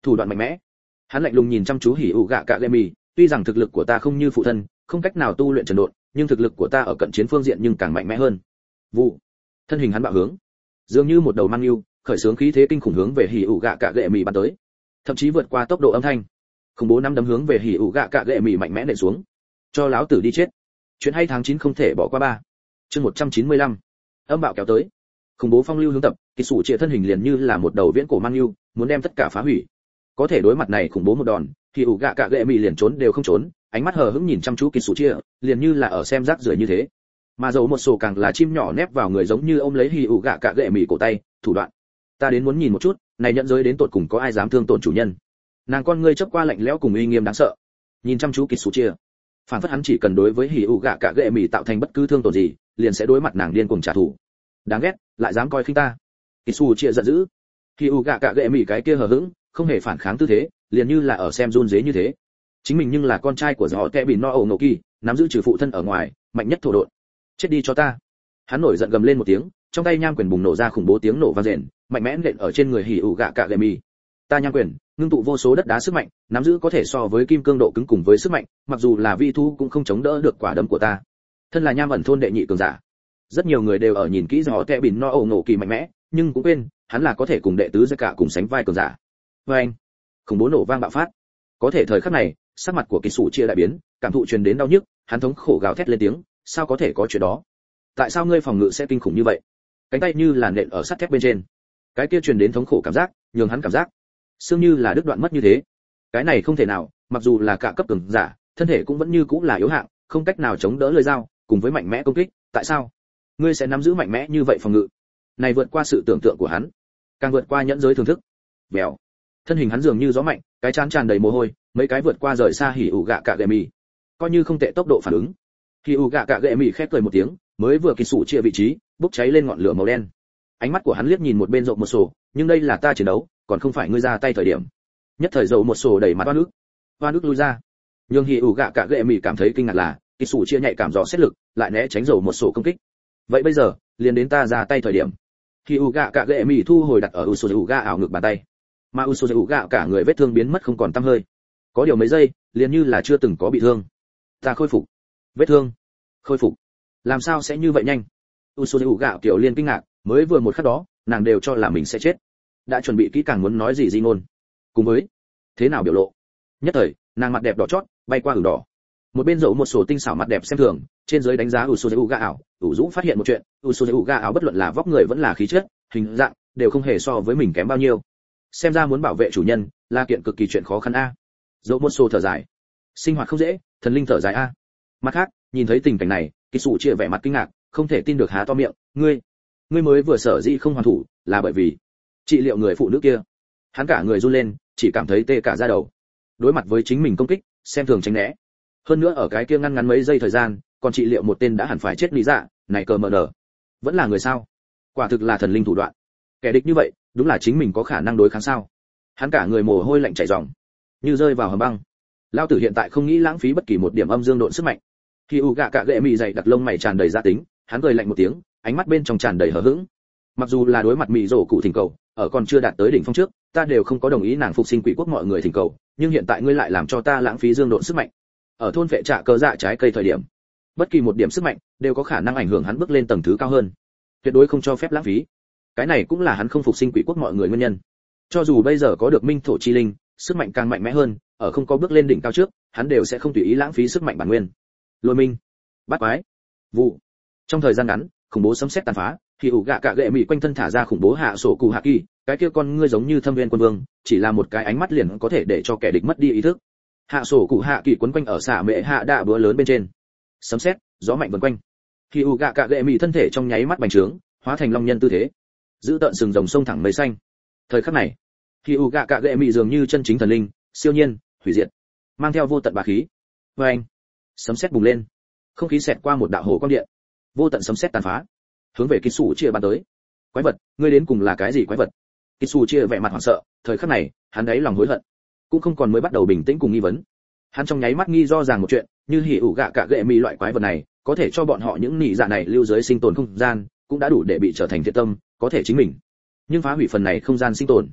Thủ đoạn mạnh mẽ. Hắn lạnh lùng nhìn chăm chú hỉ ủ gạ cạ gệ mì, tuy rằng thực lực của ta không như phụ thân, không cách nào tu luyện trần độn, nhưng thực lực của ta ở cận chiến phương diện nhưng càng mạnh mẽ hơn. Vụ. Thân hình hắn bạo hướng, dường như một đầu mang yêu, khởi xướng khí thế kinh khủng hướng về hỉ ủ gạ cạ gệ mì bắn tới, thậm chí vượt qua tốc độ âm thanh. Khủng bố năm đấm hướng về hỉ ủ gạ cạ gệ mì mạnh mẽ nện xuống. Cho láo tử đi chết. Chuyện hay tháng chín không thể bỏ qua ba. Chương một trăm chín mươi lăm. Âm bạo kéo tới. Khủng bố phong lưu hướng tập, kỳ sủ trịa thân hình liền như là một đầu viễn cổ mang yêu, muốn đem tất cả phá hủy. Có thể đối mặt này khủng bố một đòn, thì ủ gạ cạ gệ mì liền trốn đều không trốn, ánh mắt hờ hững nhìn chăm chú kỳ sủ trịa, liền như là ở xem rác rưởi như thế. Mà dầu một sổ càng là chim nhỏ nép vào người giống như ôm lấy hì ủ gạ cạ gệ mì cổ tay, thủ đoạn. Ta đến muốn nhìn một chút, này nhận giới đến tột cùng có ai dám thương tổn chủ nhân. Nàng con ngươi chớp qua lạnh lẽo cùng uy nghiêm đáng sợ, nhìn chăm chú kỳ sủ trịa, phản phất hắn chỉ cần đối với hì ủ gạ cạ gệ mì tạo thành bất cứ thương tổn gì, liền sẽ đối mặt nàng điên cuồng trả thù. Đáng ghét, lại dám coi khinh ta. Kỳ sủ trịa giận dữ. Hì ủ gạ cạ gệ mì cái kia hờ hững, không hề phản kháng tư thế, liền như là ở xem run rế như thế. Chính mình nhưng là con trai của họ Kẻ Bìn No Ổ Ngộ Kỳ, nắm giữ trừ phụ thân ở ngoài, mạnh nhất thổ độn. Chết đi cho ta. Hắn nổi giận gầm lên một tiếng, trong tay nham quyền bùng nổ ra khủng bố tiếng nổ vang rền, mạnh mẽ nện ở trên người hỉ ủ gạ cạ gệ mì. Ta nham quyền, ngưng tụ vô số đất đá sức mạnh, nắm giữ có thể so với kim cương độ cứng cùng với sức mạnh, mặc dù là vi thu cũng không chống đỡ được quả đấm của ta. Thân là nham ẩn thôn đệ nhị cường giả, rất nhiều người đều ở nhìn kỹ họ Kẻ Bìn No Ổ Ngộ Kỳ mạnh mẽ, nhưng cũng quên, hắn là có thể cùng đệ tứ giai cả cùng sánh vai cường giả. Và anh, khủng bố nổ vang bạo phát. Có thể thời khắc này, sắc mặt của kỳ sủ chia đại biến, cảm thụ truyền đến đau nhức, hắn thống khổ gào thét lên tiếng, sao có thể có chuyện đó? Tại sao ngươi phòng ngự sẽ kinh khủng như vậy? Cánh tay như là nện ở sắt thép bên trên. Cái kia truyền đến thống khổ cảm giác, nhường hắn cảm giác xương như là đứt đoạn mất như thế. Cái này không thể nào, mặc dù là cả cấp cường giả, thân thể cũng vẫn như cũng là yếu hạng, không cách nào chống đỡ lưỡi dao, cùng với mạnh mẽ công kích, tại sao? Ngươi sẽ nắm giữ mạnh mẽ như vậy phòng ngự? Này vượt qua sự tưởng tượng của hắn, càng vượt qua nhẫn giới thưởng thức. Bèo. Thân hình hắn dường như gió mạnh, cái trán tràn đầy mồ hôi, mấy cái vượt qua rời xa hỉ ủ gạ cạ gệ mì, coi như không tệ tốc độ phản ứng. Hỉ ủ gạ cạ gệ mì khép cười một tiếng, mới vừa kỳ sủ chia vị trí, bốc cháy lên ngọn lửa màu đen. Ánh mắt của hắn liếc nhìn một bên rộng một sổ, nhưng đây là ta chiến đấu, còn không phải ngươi ra tay thời điểm. Nhất thời dầu một sổ đẩy mặt oan ức, oan ức lui ra. Nhưng hỉ ủ gạ cạ gệ mì cảm thấy kinh ngạc là, kỳ sủ chia nhạy cảm rõ xét lực, lại né tránh dầu một sổ công kích. Vậy bây giờ, liền đến ta ra tay thời điểm. Hỉ ủ gạ cạ gệ mì thu hồi đặt ở usu gạ ảo ngực bàn tay, mà usu gạ cả người vết thương biến mất không còn tăm hơi. Có điều mấy giây, liền như là chưa từng có bị thương. Ta khôi phục. Vết thương khôi phục, làm sao sẽ như vậy nhanh? Usu gạo tiểu liên kinh ngạc, mới vừa một khắc đó, nàng đều cho là mình sẽ chết, đã chuẩn bị kỹ càng muốn nói gì di ngôn, cùng với thế nào biểu lộ. Nhất thời, nàng mặt đẹp đỏ chót, bay qua ửng đỏ. Một bên dẫu một số tinh xảo mặt đẹp xem thường, trên dưới đánh giá Usu gạo, ủ dũng phát hiện một chuyện, Usu gạo bất luận là vóc người vẫn là khí chất, hình dạng, đều không hề so với mình kém bao nhiêu. Xem ra muốn bảo vệ chủ nhân, là kiện cực kỳ chuyện khó khăn a. Dẫu một số thở dài, sinh hoạt không dễ, thần linh thở dài a. Mặt khác, nhìn thấy tình cảnh này, kỳ sủ chia vẻ mặt kinh ngạc, không thể tin được há to miệng, ngươi ngươi mới vừa sở dĩ không hoàn thủ, là bởi vì trị liệu người phụ nữ kia. Hắn cả người run lên, chỉ cảm thấy tê cả da đầu. Đối mặt với chính mình công kích, xem thường tránh né. Hơn nữa ở cái kia ngăn ngắn mấy giây thời gian, còn trị liệu một tên đã hẳn phải chết lý dạ, này cờ mờ nở, vẫn là người sao? Quả thực là thần linh thủ đoạn. Kẻ địch như vậy, đúng là chính mình có khả năng đối kháng sao? Hắn cả người mồ hôi lạnh chảy ròng, như rơi vào hầm băng. Lão tử hiện tại không nghĩ lãng phí bất kỳ một điểm âm dương độn sức mạnh. Khi u gạ cạ gệ mị dày đặc lông mày tràn đầy gia tính, hắn cười lạnh một tiếng, ánh mắt bên trong tràn đầy hờ hững. Mặc dù là đối mặt mị rổ cụ thỉnh cầu, ở còn chưa đạt tới đỉnh phong trước, ta đều không có đồng ý nàng phục sinh quỷ quốc mọi người thỉnh cầu, nhưng hiện tại ngươi lại làm cho ta lãng phí dương độn sức mạnh. Ở thôn vệ trạ cơ dạ trái cây thời điểm, bất kỳ một điểm sức mạnh đều có khả năng ảnh hưởng hắn bước lên tầng thứ cao hơn, tuyệt đối không cho phép lãng phí. Cái này cũng là hắn không phục sinh quỷ quốc mọi người nguyên nhân. Cho dù bây giờ có được minh thổ chi linh, sức mạnh càng mạnh mẽ hơn, ở không có bước lên đỉnh cao trước, hắn đều sẽ không tùy ý lãng phí sức mạnh bản nguyên. Lôi minh, bắt quái, vụ. Trong thời gian ngắn, khủng bố sấm sét tàn phá, khi ủ gạ cạ gệ mị quanh thân thả ra khủng bố hạ sổ cụ hạ kỳ, cái kia con ngươi giống như thâm viên quân vương, chỉ là một cái ánh mắt liền có thể để cho kẻ địch mất đi ý thức. Hạ sổ cụ hạ kỳ quấn quanh ở xạ mệ hạ đạ búa lớn bên trên, sấm sét, gió mạnh vần quanh. Khi ủ gạ cạ gệ mị thân thể trong nháy mắt bành trướng, hóa thành long nhân tư thế, giữ tận sừng rồng sông thẳng mây xanh. Thời khắc này, khi ủ gạ cạ gệ mị dường như chân chính thần linh, siêu nhiên, hủy diệt, mang theo vô tận bá khí. Và anh, sấm sét bùng lên, không khí xẹt qua một đạo hồ quang điện, vô tận sấm sét tàn phá, hướng về Kitsu chia bắn tới. Quái vật, ngươi đến cùng là cái gì quái vật? Kitsu chia vẻ mặt hoảng sợ, thời khắc này, hắn đáy lòng hối hận, cũng không còn mới bắt đầu bình tĩnh cùng nghi vấn. Hắn trong nháy mắt nghi do rằng một chuyện, như hỉ ủ gạ cạ gệ mì loại quái vật này, có thể cho bọn họ những nị dạ này lưu giới sinh tồn không gian, cũng đã đủ để bị trở thành thiện tâm, có thể chính mình. Nhưng phá hủy phần này không gian sinh tồn,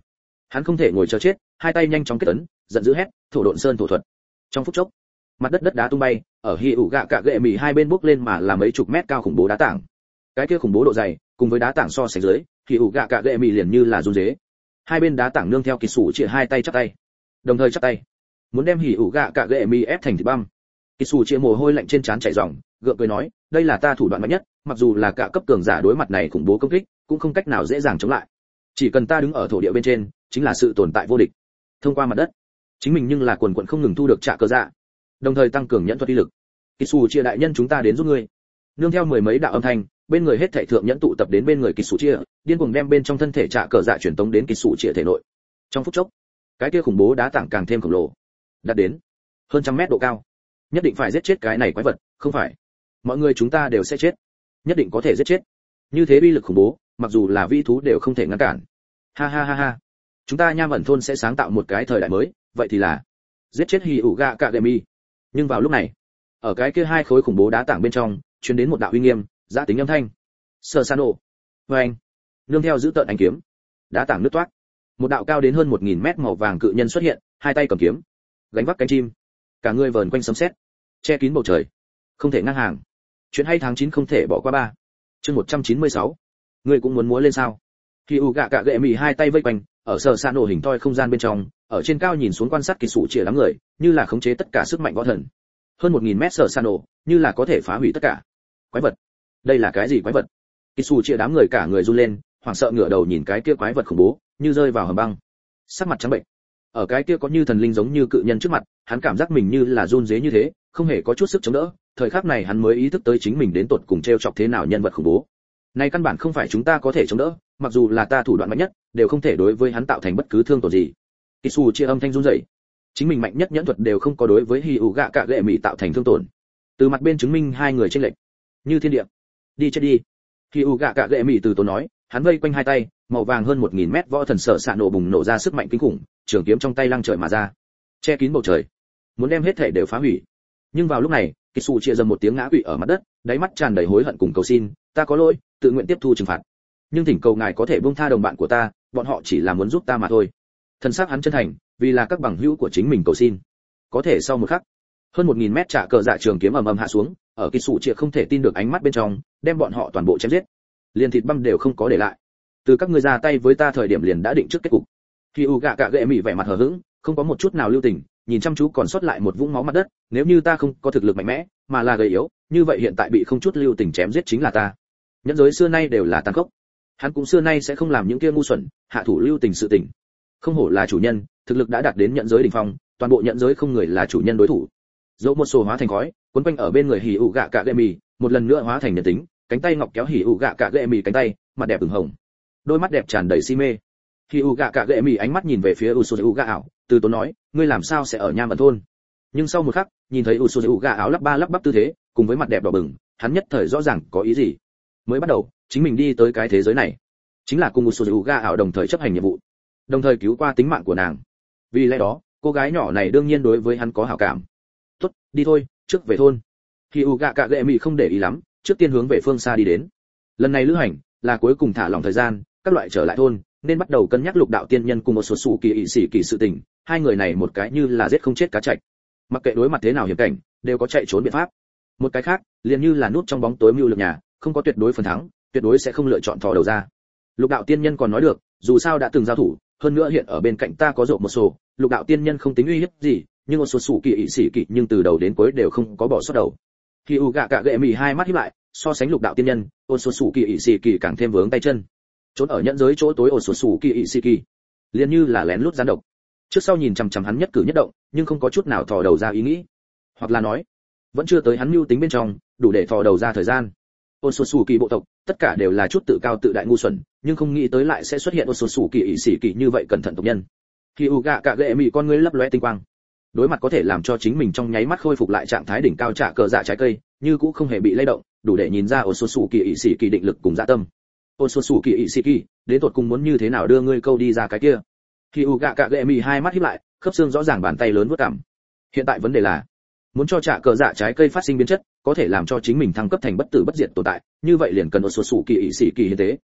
Hắn không thể ngồi chờ chết, hai tay nhanh chóng kết ấn, giận dữ hét, thổ độn sơn thổ thuật. Trong phút chốc, mặt đất đất đá tung bay, ở Hỉ ủ gạ cạ gệ mì hai bên bốc lên mà là mấy chục mét cao khủng bố đá tảng. Cái kia khủng bố độ dày, cùng với đá tảng so sánh dưới, Hỉ ủ gạ cạ gệ mì liền như là run rế. Hai bên đá tảng nương theo kỳ sủ chia hai tay chắp tay, đồng thời chắp tay, muốn đem Hỉ ủ gạ cạ gệ mì ép thành thịt băm. Kỳ sủ chia mồ hôi lạnh trên trán chảy ròng, gượng cười nói, đây là ta thủ đoạn mạnh nhất, mặc dù là cả cấp cường giả đối mặt này khủng bố công kích, cũng không cách nào dễ dàng chống lại. Chỉ cần ta đứng ở thổ địa bên trên, chính là sự tồn tại vô địch. Thông qua mặt đất, chính mình nhưng là quần quần không ngừng thu được trạ cơ dạ, đồng thời tăng cường nhẫn thuật uy lực. Kỳ sủ chia đại nhân chúng ta đến giúp ngươi. Nương theo mười mấy đạo âm thanh, bên người hết thảy thượng nhẫn tụ tập đến bên người kỳ sủ chia, điên cuồng đem bên trong thân thể trạ cờ dạ truyền tống đến kỳ sủ chia thể nội. Trong phút chốc, cái kia khủng bố đá tảng càng thêm khổng lồ, đạt đến hơn trăm mét độ cao. Nhất định phải giết chết cái này quái vật, không phải mọi người chúng ta đều sẽ chết. Nhất định có thể giết chết. Như thế uy lực khủng bố, mặc dù là vi thú đều không thể ngăn cản. Ha ha ha ha. Chúng ta Nham ẩn thôn sẽ sáng tạo một cái thời đại mới, vậy thì là giết chết Hỉ ủ gạ cạ gệ mì. Nhưng vào lúc này, ở cái kia hai khối khủng bố đá tảng bên trong, truyền đến một đạo uy nghiêm, giá tính âm thanh. Sơ San nổ. Oeng. Nương theo giữ tợn ánh kiếm, đá tảng nứt toác. Một đạo cao đến hơn một nghìn mét màu vàng cự nhân xuất hiện, hai tay cầm kiếm, gánh vác cánh chim, cả người vờn quanh sấm sét, che kín bầu trời. Không thể ngang hàng. Chuyện hay tháng chín không thể bỏ qua ba. Chương một trăm chín mươi sáu. Ngươi cũng muốn múa lên sao? Hỉ ủ gạ cạ gệ mì hai tay vây quanh, ở Sơ San nổ hình thoi không gian bên trong, ở trên cao nhìn xuống quan sát kỳ sủ chia đám người, như là khống chế tất cả sức mạnh võ thần. Hơn một nghìn mét Sơ San nổ, như là có thể phá hủy tất cả. Quái vật, đây là cái gì quái vật? Kỳ sủ chia đám người cả người run lên, hoảng sợ ngửa đầu nhìn cái kia quái vật khủng bố, như rơi vào hầm băng. Sắc mặt trắng bệnh. Ở cái kia có như thần linh giống như cự nhân trước mặt, hắn cảm giác mình như là run rế như thế, không hề có chút sức chống đỡ. Thời khắc này hắn mới ý thức tới chính mình đến tột cùng treo chọc thế nào nhân vật khủng bố. Này căn bản không phải chúng ta có thể chống đỡ, mặc dù là ta thủ đoạn mạnh nhất, đều không thể đối với hắn tạo thành bất cứ thương tổn gì. Kỳ sủ chia âm thanh run rẩy. Chính mình mạnh nhất nhẫn thuật đều không có đối với Hỉ ủ gạ cạ gệ mì tạo thành thương tổn. Từ mặt bên chứng minh hai người chênh lệch. Như thiên địa. Đi chết đi. Hỉ ủ gạ cạ gệ mì từ tốn nói, hắn vây quanh hai tay, màu vàng hơn một nghìn mét võ thần sở xạ nổ bùng nổ ra sức mạnh kinh khủng, trường kiếm trong tay lăng trời mà ra, che kín bầu trời, muốn đem hết thể đều phá hủy. Nhưng vào lúc này, Kỳ sủ chia dầm một tiếng ngã quỵ ở mặt đất, đáy mắt tràn đầy hối hận cùng cầu xin, ta có lỗi, tự nguyện tiếp thu trừng phạt. Nhưng thỉnh cầu ngài có thể buông tha đồng bạn của ta, bọn họ chỉ là muốn giúp ta mà thôi. Thân xác hắn chân thành, vì là các bằng hữu của chính mình cầu xin. Có thể sau một khắc, hơn một nghìn mét trả cờ dạ trường kiếm ầm ầm hạ xuống, ở Kỳ sủ chia không thể tin được ánh mắt bên trong, đem bọn họ toàn bộ chém giết, liền thịt băm đều không có để lại. Từ các ngươi ra tay với ta thời điểm liền đã định trước kết cục. Hỉ ủ gạ cạ gệ mì vẻ mặt hờ hững, không có một chút nào lưu tình, nhìn chăm chú còn sót lại một vũng máu mặt đất, nếu như ta không có thực lực mạnh mẽ, mà là gầy yếu, như vậy hiện tại bị không chút lưu tình chém giết chính là ta. Nhẫn giới xưa nay đều là tàn khốc, hắn cũng xưa nay sẽ không làm những kia ngu xuẩn, hạ thủ lưu tình sự tình. Không hổ là chủ nhân, thực lực đã đạt đến nhẫn giới đỉnh phong, toàn bộ nhẫn giới không người là chủ nhân đối thủ. Dẫu một sổ hóa thành khói, cuốn quanh ở bên người Hỉ ủ gạ cạ gệ mì, một lần nữa hóa thành nhân tính, cánh tay ngọc kéo Hỉ ủ gạ cạ gệ mì cánh tay, mặt đẹp ửng hồng, đôi mắt đẹp tràn đầy si mê. Hỉ ủ gạ cạ gệ mì ánh mắt nhìn về phía Usuzu gạ ảo, từ tốn nói, ngươi làm sao sẽ ở Nham ẩn thôn? Nhưng sau một khắc, nhìn thấy Usuzu gạ ảo lắp ba lắp bắp tư thế, cùng với mặt đẹp đỏ bừng, hắn nhất thời rõ ràng có ý gì. Mới bắt đầu, chính mình đi tới cái thế giới này, chính là cùng Usuzu gạ ảo đồng thời chấp hành nhiệm vụ, đồng thời cứu qua tính mạng của nàng. Vì lẽ đó, cô gái nhỏ này đương nhiên đối với hắn có hảo cảm. Tốt, đi thôi, trước về thôn. Hỉ ủ gạ cạ gệ mì không để ý lắm, trước tiên hướng về phương xa đi đến. Lần này lữ hành là cuối cùng thả lỏng thời gian, các loại trở lại thôn, nên bắt đầu cân nhắc lục đạo tiên nhân cùng một số sủ kỳ ỵ sĩ kỳ sự tình. Hai người này một cái như là giết không chết cá chạch, mặc kệ đối mặt thế nào hiểm cảnh, đều có chạy trốn biện pháp. Một cái khác, liền như là núp trong bóng tối mưu lược nhà, không có tuyệt đối phần thắng, tuyệt đối sẽ không lựa chọn thò đầu ra. Lục đạo tiên nhân còn nói được, dù sao đã từng giao thủ, hơn nữa hiện ở bên cạnh ta có rộ một số, lục đạo tiên nhân không tính uy hiếp gì, nhưng một số sủ kỳ ỵ sĩ kỳ nhưng từ đầu đến cuối đều không có bỏ sót đầu. Khi u gạ cạ gệ mì hai mắt híp lại, so sánh lục đạo tiên nhân, ôn số sủ kỳ ỵ sĩ kỳ càng thêm vướng tay chân. Trốn ở nhẫn giới chỗ tối ôn số sủ kỳ ỵ sĩ kỳ, liền như là lén lút gián độc. Trước sau nhìn chằm chằm hắn nhất cử nhất động, nhưng không có chút nào thò đầu ra ý nghĩ, hoặc là nói, vẫn chưa tới hắn mưu tính bên trong, đủ để thò đầu ra thời gian. Ôn số sủ kỳ bộ tộc, tất cả đều là chút tự cao tự đại ngu xuẩn, nhưng không nghĩ tới lại sẽ xuất hiện ôn số sủ kỳ ỵ sĩ kỳ như vậy cẩn thận tộc nhân. Khi u gạ cạ gệ mì con ngươi lấp lóe tinh quang, đối mặt có thể làm cho chính mình trong nháy mắt khôi phục lại trạng thái đỉnh cao trả cờ dạ trái cây, như cũng không hề bị lay động, đủ để nhìn ra ôn số sủ kỳ ỵ sĩ kỳ định lực cùng dạ tâm. Ôn số sủ kỳ ỵ sĩ kỳ, đến tột cùng muốn như thế nào đưa ngươi câu đi ra cái kia? Khi u gạ cạ gệ mì hai mắt híp lại, khớp xương rõ ràng bàn tay lớn vuốt cảm. Hiện tại vấn đề là, muốn cho trả cờ dạ trái cây phát sinh biến chất, có thể làm cho chính mình thăng cấp thành bất tử bất diệt tồn tại, như vậy liền cần ôn số sủ kỳ ỵ sĩ kỳ hiến tế.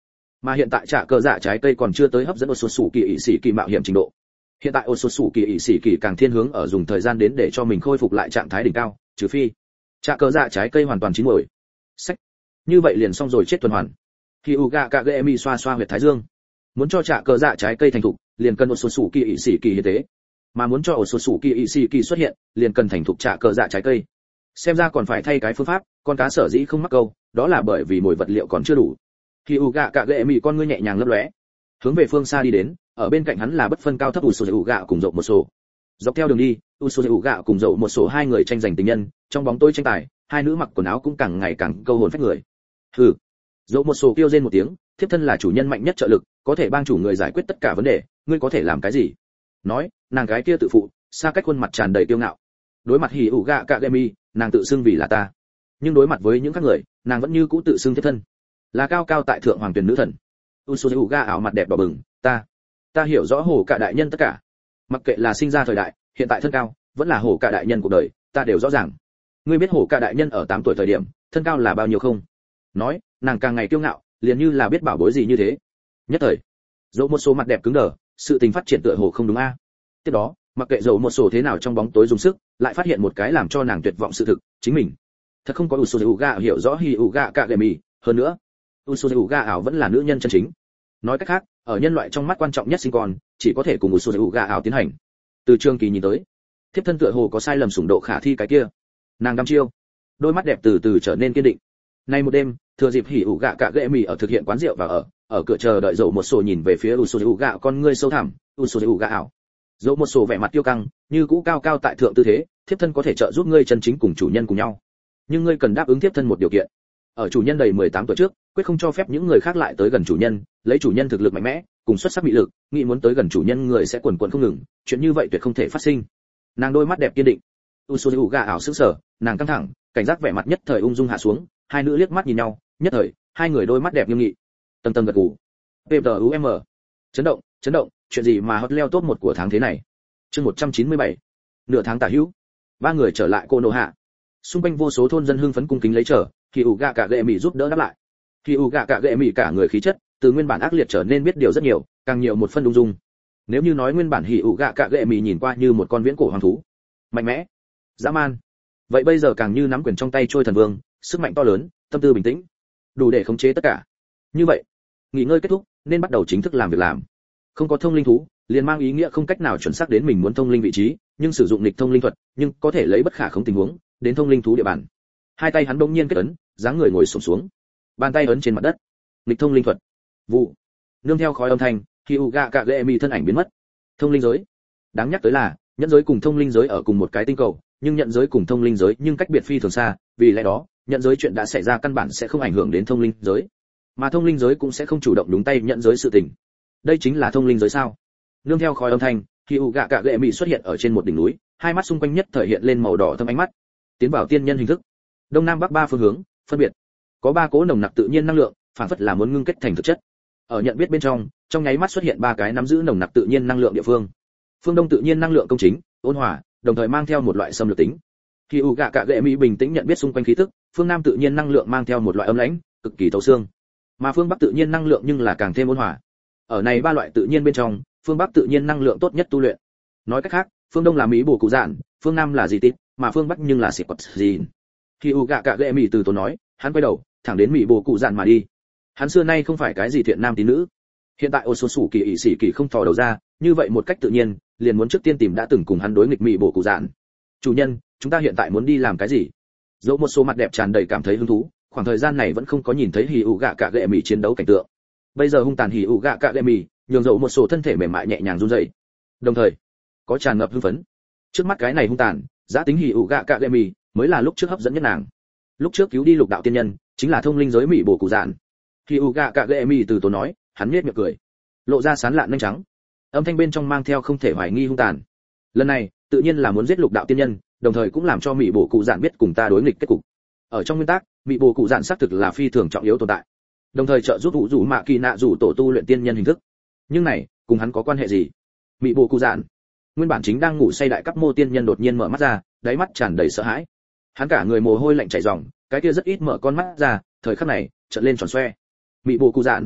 Mà hiện tại trả cờ dạ trái cây còn chưa tới hấp dẫn ột sột sủ kỳ ỷ sĩ kỳ mạo hiểm trình độ. Hiện tại ột sột sủ kỳ ỷ sĩ kỳ càng thiên hướng ở dùng thời gian đến để cho mình khôi phục lại trạng thái đỉnh cao, trừ phi trả cờ dạ trái cây hoàn toàn chín muồi. Sách. Như vậy liền xong rồi chết tuần hoàn. Hyuga Kagemi xoa xoa huyệt thái dương. Muốn cho trả cờ dạ trái cây thành thục, liền cần ột sột sủ kỳ ỷ sĩ kỳ hiến tế. Mà muốn cho ột sột sủ kỳ ỷ sĩ kỳ xuất hiện, liền cần thành thục trả cờ dạ trái cây. Xem ra còn phải thay cái phương pháp, con cá sở dĩ không mắc câu, đó là bởi vì mồi vật liệu còn chưa đủ. Hyuga Kagemi con ngươi nhẹ nhàng lấp lóe, hướng về phương xa đi đến, ở bên cạnh hắn là bất phân cao thấp Usuga cùng dậu một số. Dọc theo đường đi, Usuga cùng dậu một số hai người tranh giành tình nhân, trong bóng tối tranh tài, hai nữ mặc quần áo cũng càng ngày càng câu hồn phách người. Hừ. Dậu một số kêu rên một tiếng, thiếp thân là chủ nhân mạnh nhất trợ lực, có thể bang chủ người giải quyết tất cả vấn đề, ngươi có thể làm cái gì? Nói, nàng gái kia tự phụ, xa cách khuôn mặt tràn đầy kiêu ngạo. Đối mặt Hyuga Kagemi, nàng tự xưng vì là ta. Nhưng đối mặt với những các người, nàng vẫn như cũ tự xưng thiếp thân. Là cao cao tại thượng hoàng tuyển nữ thần. Usuga ảo mặt đẹp đỏ bừng, ta, ta hiểu rõ hổ cả đại nhân tất cả. Mặc kệ là sinh ra thời đại, hiện tại thân cao, vẫn là hổ cả đại nhân cuộc đời, ta đều rõ ràng. Ngươi biết hổ cả đại nhân ở tám tuổi thời điểm, thân cao là bao nhiêu không? Nói, nàng càng ngày kiêu ngạo, liền như là biết bảo bối gì như thế. Nhất thời, dẫu một số mặt đẹp cứng đờ, sự tình phát triển tựa hồ không đúng a. Tiếp đó, mặc kệ dẫu một số thế nào trong bóng tối dùng sức, lại phát hiện một cái làm cho nàng tuyệt vọng sự thực, chính mình thật không có Usuga hiểu rõ Hyuga Kagemi, hơn nữa, Usuga ảo vẫn là nữ nhân chân chính. Nói cách khác, ở nhân loại trong mắt quan trọng nhất sinh con, chỉ có thể cùng Usuga ảo tiến hành. Từ trường kỳ nhìn tới, thiếp thân tựa hồ có sai lầm sủng độ khả thi cái kia. Nàng đăm chiêu, đôi mắt đẹp từ từ trở nên kiên định. Nay một đêm, thừa dịp Hyuga Kagemi ở thực hiện quán rượu và ở, ở cửa chờ đợi dậu một số nhìn về phía Usuga con ngươi sâu thẳm, Usuga ảo. Dẫu một số vẻ mặt kiêu căng, như cũ cao cao tại thượng tư thế, thiếp thân có thể trợ giúp ngươi chân chính cùng chủ nhân cùng nhau. Nhưng ngươi cần đáp ứng thiếp thân một điều kiện. Ở chủ nhân đầy mười tám tuổi trước, quyết không cho phép những người khác lại tới gần chủ nhân, lấy chủ nhân thực lực mạnh mẽ, cùng xuất sắc mỹ lực, nghĩ muốn tới gần chủ nhân người sẽ quần quần không ngừng, chuyện như vậy tuyệt không thể phát sinh. Nàng đôi mắt đẹp kiên định. Usuga ảo sững sờ, nàng căng thẳng, cảnh giác vẻ mặt nhất thời ung dung hạ xuống, hai nữ liếc mắt nhìn nhau, nhất thời, hai người đôi mắt đẹp nghiêm nghị. Tầng tầng gật gù. pê tê u em. Chấn động, chấn động, chuyện gì mà hot leo top một của tháng thế này. Chương một trăm chín mươi bảy. Nửa tháng tả hữu, ba người trở lại Konoha. Xung quanh vô số thôn dân hưng phấn cung kính lấy chờ, Hyuga Kagemi giúp đỡ đáp lại. Hyuga Kagemi cả người khí chất, từ nguyên bản ác liệt trở nên biết điều rất nhiều, càng nhiều một phân ung dung. Nếu như nói nguyên bản Hyuga Kagemi nhìn qua như một con viễn cổ hoàng thú, mạnh mẽ, dã man, vậy bây giờ càng như nắm quyền trong tay trôi thần vương, sức mạnh to lớn, tâm tư bình tĩnh, đủ để khống chế tất cả. Như vậy, nghỉ ngơi kết thúc, nên bắt đầu chính thức làm việc làm. Không có thông linh thú, liền mang ý nghĩa không cách nào chuẩn xác đến mình muốn thông linh vị trí, nhưng sử dụng nghịch thông linh thuật, nhưng có thể lấy bất khả khống tình huống, đến thông linh thú địa bàn. Hai tay hắn bỗng nhiên kết ấn, dáng người ngồi xổm xuống, bàn tay ấn trên mặt đất. Nghịch thông linh thuật. Vụ. Nương theo khói âm thanh, Hyuga Kagemi thân ảnh biến mất. Thông linh giới. Đáng nhắc tới là, nhận giới cùng thông linh giới ở cùng một cái tinh cầu, nhưng nhận giới cùng thông linh giới nhưng cách biệt phi thường xa, vì lẽ đó, nhận giới chuyện đã xảy ra căn bản sẽ không ảnh hưởng đến thông linh giới, mà thông linh giới cũng sẽ không chủ động đúng tay nhận giới sự tình. Đây chính là thông linh giới sao? Nương theo khói âm thanh, Hyuga Kagemi xuất hiện ở trên một đỉnh núi, hai mắt xung quanh nhất thời hiện lên màu đỏ thâm ánh mắt, tiến vào tiên nhân hình thức. Đông nam bắc ba phương hướng, phân biệt có ba cỗ nồng nặc tự nhiên năng lượng, phản phất là muốn ngưng kết thành thực chất. Ở nhận biết bên trong, trong nháy mắt xuất hiện ba cái nắm giữ nồng nặc tự nhiên năng lượng địa phương. Phương đông tự nhiên năng lượng công chính, ôn hòa, đồng thời mang theo một loại xâm lược tính. Hyuga Kagemi bình tĩnh nhận biết xung quanh khí tức, phương nam tự nhiên năng lượng mang theo một loại âm lãnh, cực kỳ thấu xương. Mà phương bắc tự nhiên năng lượng nhưng là càng thêm ôn hòa. Ở này ba loại tự nhiên bên trong, phương bắc tự nhiên năng lượng tốt nhất tu luyện. Nói cách khác, phương đông là mỹ bổ cụ dạn, phương nam là gì tít, mà phương bắc nhưng là xịt quật gì. Hyuga Kagemi từ tốn nói, hắn quay đầu, thẳng đến mỹ bổ cụ dạn mà đi. Hắn xưa nay không phải cái gì thiện nam tín nữ. Hiện tại Osusu kỳ ỷ sĩ kỳ không thò đầu ra, như vậy một cách tự nhiên, liền muốn trước tiên tìm đã từng cùng hắn đối nghịch mỹ bổ cụ dạn. Chủ nhân, chúng ta hiện tại muốn đi làm cái gì? Dẫu một số mặt đẹp tràn đầy cảm thấy hứng thú, khoảng thời gian này vẫn không có nhìn thấy Hyuga Kagemi chiến đấu cảnh tượng. Bây giờ hung tàn Hyuga Kagemi, nhường dẫu một số thân thể mềm mại nhẹ nhàng run rẩy. Đồng thời, có tràn ngập hưng phấn. Trước mắt cái này hung tàn, giá tính Hyuga Kagemi, mới là lúc trước hấp dẫn nhất nàng. Lúc trước cứu đi lục đạo tiên nhân, chính là thông linh giới mỹ bổ cụ dạn. Hyuga Kagemi từ tốn nói, hắn nhếch miệng cười, lộ ra sán lạn nhanh trắng. Âm thanh bên trong mang theo không thể hoài nghi hung tàn. Lần này, tự nhiên là muốn giết lục đạo tiên nhân, đồng thời cũng làm cho mỹ bổ cụ dạn biết cùng ta đối nghịch kết cục. Ở trong nguyên tắc, mỹ bổ cụ dạn xác thực là phi thường trọng yếu tồn tại, đồng thời trợ giúp vũ rủ mạ kỳ nạ rủ tổ tu luyện tiên nhân hình thức. Nhưng này, cùng hắn có quan hệ gì? Mỹ bổ cụ dạn, nguyên bản chính đang ngủ say đại cấp mô tiên nhân đột nhiên mở mắt ra, đáy mắt tràn đầy sợ hãi. Hắn cả người mồ hôi lạnh chảy ròng, cái kia rất ít mở con mắt ra, thời khắc này, trợn lên tròn xoe. Mỹ bổ cụ dạn,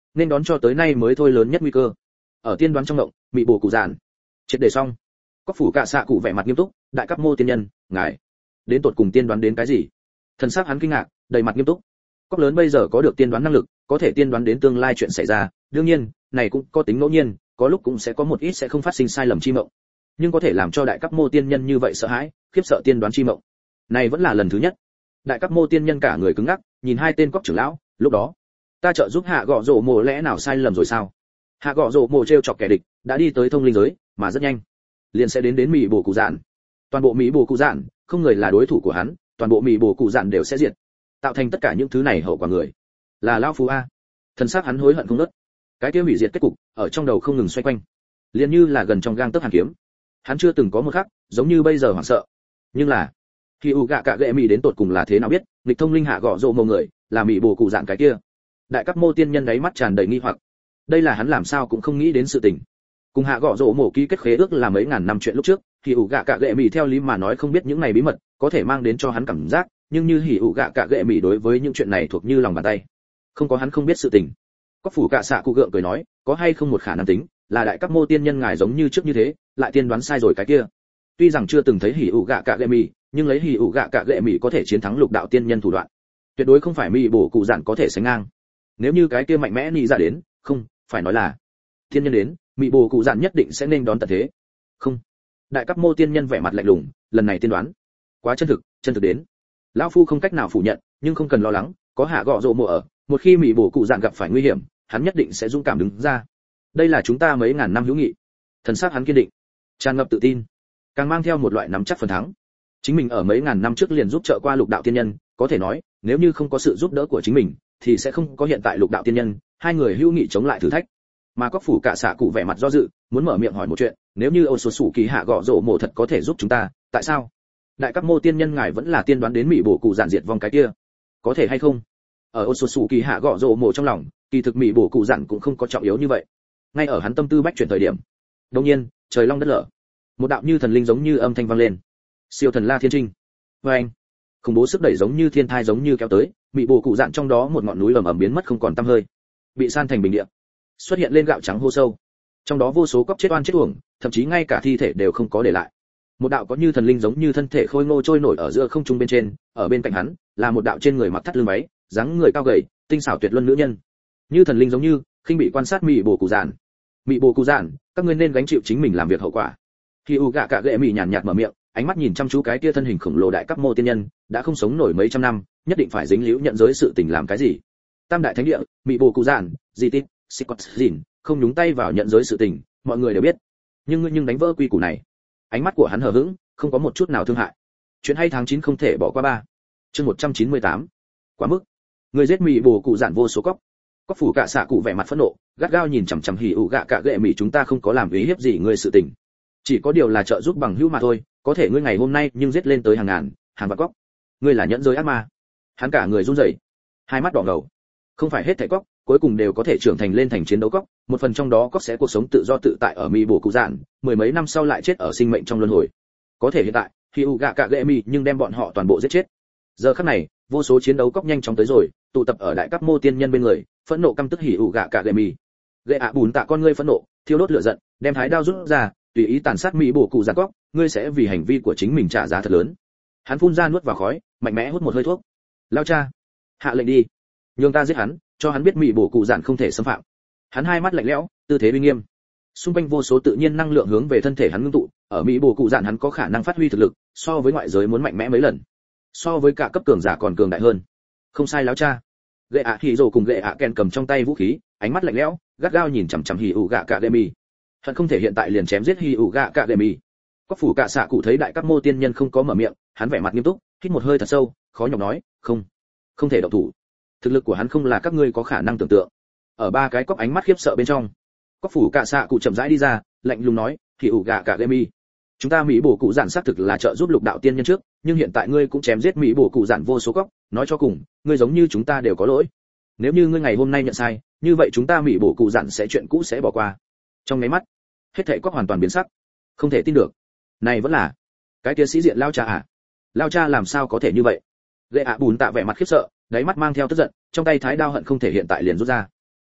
nên đón cho tới nay mới thôi lớn nhất nguy cơ. Ở tiên đoán trong động, bị bổ cụ giản triệt để xong. Cốc phủ cạ xạ cụ vẻ mặt nghiêm túc, đại cấp mô tiên nhân, ngài đến tột cùng tiên đoán đến cái gì? Thần sắc hắn kinh ngạc, đầy mặt nghiêm túc. Cốc lớn bây giờ có được tiên đoán năng lực, có thể tiên đoán đến tương lai chuyện xảy ra, đương nhiên, này cũng có tính ngẫu nhiên, có lúc cũng sẽ có một ít sẽ không phát sinh sai lầm chi mộng. Nhưng có thể làm cho đại cấp mô tiên nhân như vậy sợ hãi, khiếp sợ tiên đoán chi mộng. Này vẫn là lần thứ nhất. Đại cấp mô tiên nhân cả người cứng ngắc, nhìn hai tên cốc trưởng lão, lúc đó, ta trợ giúp hạ gọ rổ mồ lẽ nào sai lầm rồi sao? Hạ gọ rổ mồ trêu chọc kẻ địch, đã đi tới thông linh giới, mà rất nhanh, liền sẽ đến đến mỹ bổ cụ dạn. Toàn bộ mỹ bổ cụ dạn, không người là đối thủ của hắn, toàn bộ mỹ bổ cụ dạn đều sẽ diệt. Tạo thành tất cả những thứ này hậu quả người, là lão phu a. Thần sắc hắn hối hận không ngớt. Cái kia hủy diệt kết cục, ở trong đầu không ngừng xoay quanh, liền như là gần trong gang tấc hàn kiếm. Hắn chưa từng có một khắc, giống như bây giờ hoảng sợ. Nhưng là, khi u gạ cạ gệ mỹ đến tột cùng là thế nào biết, nghịch thông linh hạ gọ rổ mồ người, là mỹ bổ cụ dạn cái kia. Đại cấp mô tiên nhân đáy mắt tràn đầy nghi hoặc. Đây là hắn làm sao cũng không nghĩ đến sự tình. Cùng hạ gọ rổ mồ ký kết khế ước là mấy ngàn năm chuyện lúc trước, thì ủ gạ cạ gệ mỹ theo lý mà nói không biết những này bí mật, có thể mang đến cho hắn cảm giác, nhưng như hỉ ủ gạ cạ gệ mỹ đối với những chuyện này thuộc như lòng bàn tay. Không có hắn không biết sự tình. Cốc phủ cạ xạ cụ gượng cười nói, có hay không một khả năng tính, là đại cấp mô tiên nhân ngài giống như trước như thế, lại tiên đoán sai rồi cái kia. Tuy rằng chưa từng thấy hỉ ủ gạ cạ gệ mỹ, nhưng lấy hỉ ủ gạ cạ gệ mỹ có thể chiến thắng lục đạo tiên nhân thủ đoạn, tuyệt đối không phải mỹ bổ cụ dạn có thể sánh ngang. Nếu như cái kia mạnh mẽ nị ra đến, không, phải nói là tiên nhân đến, mỹ bổ cụ dạn nhất định sẽ nên đón tận thế. Không. Đại cấp mô tiên nhân vẻ mặt lạnh lùng, lần này tiên đoán quá chân thực, chân thực đến lão phu không cách nào phủ nhận, nhưng không cần lo lắng, có hạ gọ rộ mùa ở, một khi mỹ bổ cụ dạn gặp phải nguy hiểm, hắn nhất định sẽ dũng cảm đứng ra. Đây là chúng ta mấy ngàn năm hữu nghị. Thần sắc hắn kiên định, tràn ngập tự tin, càng mang theo một loại nắm chắc phần thắng. Chính mình ở mấy ngàn năm trước liền giúp trợ qua lục đạo tiên nhân, có thể nói, nếu như không có sự giúp đỡ của chính mình, thì sẽ không có hiện tại lục đạo tiên nhân, hai người hữu nghị chống lại thử thách. Mà Cốc phủ cạ xạ cụ vẻ mặt do dự, muốn mở miệng hỏi một chuyện, nếu như ô số sủ kỳ hạ gọ rổ mồ thật có thể giúp chúng ta, tại sao đại cấp mô tiên nhân ngài vẫn là tiên đoán đến mỹ bổ cụ dạn diệt vong cái kia, có thể hay không? Ở ô số sủ kỳ hạ gọ rổ mồ trong lòng, kỳ thực mỹ bổ cụ dạn cũng không có trọng yếu như vậy. Ngay ở hắn tâm tư bách chuyển thời điểm, đột nhiên trời long đất lở, một đạo như thần linh giống như âm thanh vang lên, siêu thần la thiên trinh. Với anh, khủng bố sức đẩy giống như thiên thai giống như kéo tới, mỹ bổ cụ dạn trong đó một ngọn núi ầm ầm biến mất không còn tăm hơi, bị san thành bình địa, xuất hiện lên gạo trắng hô sâu, trong đó vô số cóc chết oan chết uổng, thậm chí ngay cả thi thể đều không có để lại. Một đạo có như thần linh giống như thân thể khôi ngô trôi nổi ở giữa không trung bên trên, ở bên cạnh hắn là một đạo trên người mặc thắt lưng váy, dáng người cao gầy, tinh xảo tuyệt luân nữ nhân, như thần linh giống như khinh bị quan sát mỹ bổ cụ dạn. Mỹ bổ cụ dạn, các ngươi nên gánh chịu chính mình làm việc hậu quả. Khi u gạ cạ gệ mỹ nhàn nhạt mở miệng, ánh mắt nhìn chăm chú cái kia thân hình khổng lồ đại cấp mô tiên nhân, đã không sống nổi mấy trăm năm, nhất định phải dính líu nhận giới sự tình làm cái gì? Tam đại thánh địa, mỹ bổ cụ dạn, di tích, Scott Dìn, không nhúng tay vào nhận giới sự tình, mọi người đều biết. Nhưng ngươi nhưng đánh vỡ quy củ này. Ánh mắt của hắn hờ hững, không có một chút nào thương hại. Chuyện hay tháng chín không thể bỏ qua ba. Chương một trăm chín mươi tám. Quá mức. Người giết mỹ bổ cụ dạn vô số cóc. Cóc phủ cạ xạ cụ vẻ mặt phẫn nộ, gắt gao nhìn chằm chằm hỉ ủ gạ cạ gệ mỹ, chúng ta không có làm ý hiếp gì ngươi sự tình. Chỉ có điều là trợ giúp bằng hữu mà thôi, có thể ngươi ngày hôm nay nhưng giết lên tới hàng ngàn, hàng vạn cóc. Ngươi là nhẫn giới ác ma. Hắn cả người run rẩy, hai mắt đỏ ngầu. Không phải hết thảy cóc cuối cùng đều có thể trưởng thành lên thành chiến đấu cóc, một phần trong đó cóc sẽ cuộc sống tự do tự tại ở mỹ bổ cụ dạn, mười mấy năm sau lại chết ở sinh mệnh trong luân hồi. Có thể hiện tại, khi u gạ cạ gệ mỹ nhưng đem bọn họ toàn bộ giết chết. Giờ khắc này, vô số chiến đấu cóc nhanh chóng tới rồi, tụ tập ở đại cấp mô tiên nhân bên người, phẫn nộ căm tức hỉ ủ gạ cạ gệ mỹ. Gệ ạ bùn tạ con ngươi phẫn nộ, thiêu đốt lửa giận, đem thái đao rút ra, tùy ý tàn sát mỹ bổ cụ dạn cóc, ngươi sẽ vì hành vi của chính mình trả giá thật lớn. Hắn phun ra nuốt vào khói, mạnh mẽ hút một hơi thuốc. Lao cha, hạ lệnh đi, nhường ta giết hắn, cho hắn biết mỹ bổ cụ dạn không thể xâm phạm. Hắn hai mắt lạnh lẽo, tư thế uy nghiêm. Xung quanh vô số tự nhiên năng lượng hướng về thân thể hắn ngưng tụ, ở mỹ bổ cụ dạn hắn có khả năng phát huy thực lực, so với ngoại giới muốn mạnh mẽ mấy lần, so với cả cấp cường giả còn cường đại hơn. Không sai láo cha. Gệ ạ hỉ rồ cùng gệ ạ ken cầm trong tay vũ khí, ánh mắt lạnh lẽo, gắt gao nhìn chằm chằm hỉ ủ gạ cạ gệ mì. Hận không thể hiện tại liền chém giết hỉ ủ gạ cạ gệ mì. Cốc phủ cạ xạ cụ thấy đại cấp mô tiên nhân không có mở miệng, hắn vẻ mặt nghiêm túc, hít một hơi thật sâu, khó nhọc nói, không, không thể động thủ. Thực lực của hắn không là các ngươi có khả năng tưởng tượng. Ở ba cái cốc ánh mắt khiếp sợ bên trong, Cốc phủ cạ xạ cụ chậm rãi đi ra, lạnh lùng nói, hỉ ủ gạ cạ gệ mì, chúng ta mỹ bổ cụ giản xác thực là trợ giúp lục đạo tiên nhân trước, nhưng hiện tại ngươi cũng chém giết mỹ bổ cụ giản vô số cóc, nói cho cùng, ngươi giống như chúng ta đều có lỗi. Nếu như ngươi ngày hôm nay nhận sai, như vậy chúng ta mỹ bổ cụ giản sẽ chuyện cũ sẽ bỏ qua. Trong mấy mắt, hết thảy cóc hoàn toàn biến sắc, không thể tin được. Này vẫn là cái kia sĩ diện lao cha à? Lao cha làm sao có thể như vậy? Gệ ạ bùn tạ vẻ mặt khiếp sợ, đáy mắt mang theo tức giận, trong tay thái đao hận không thể hiện tại liền rút ra.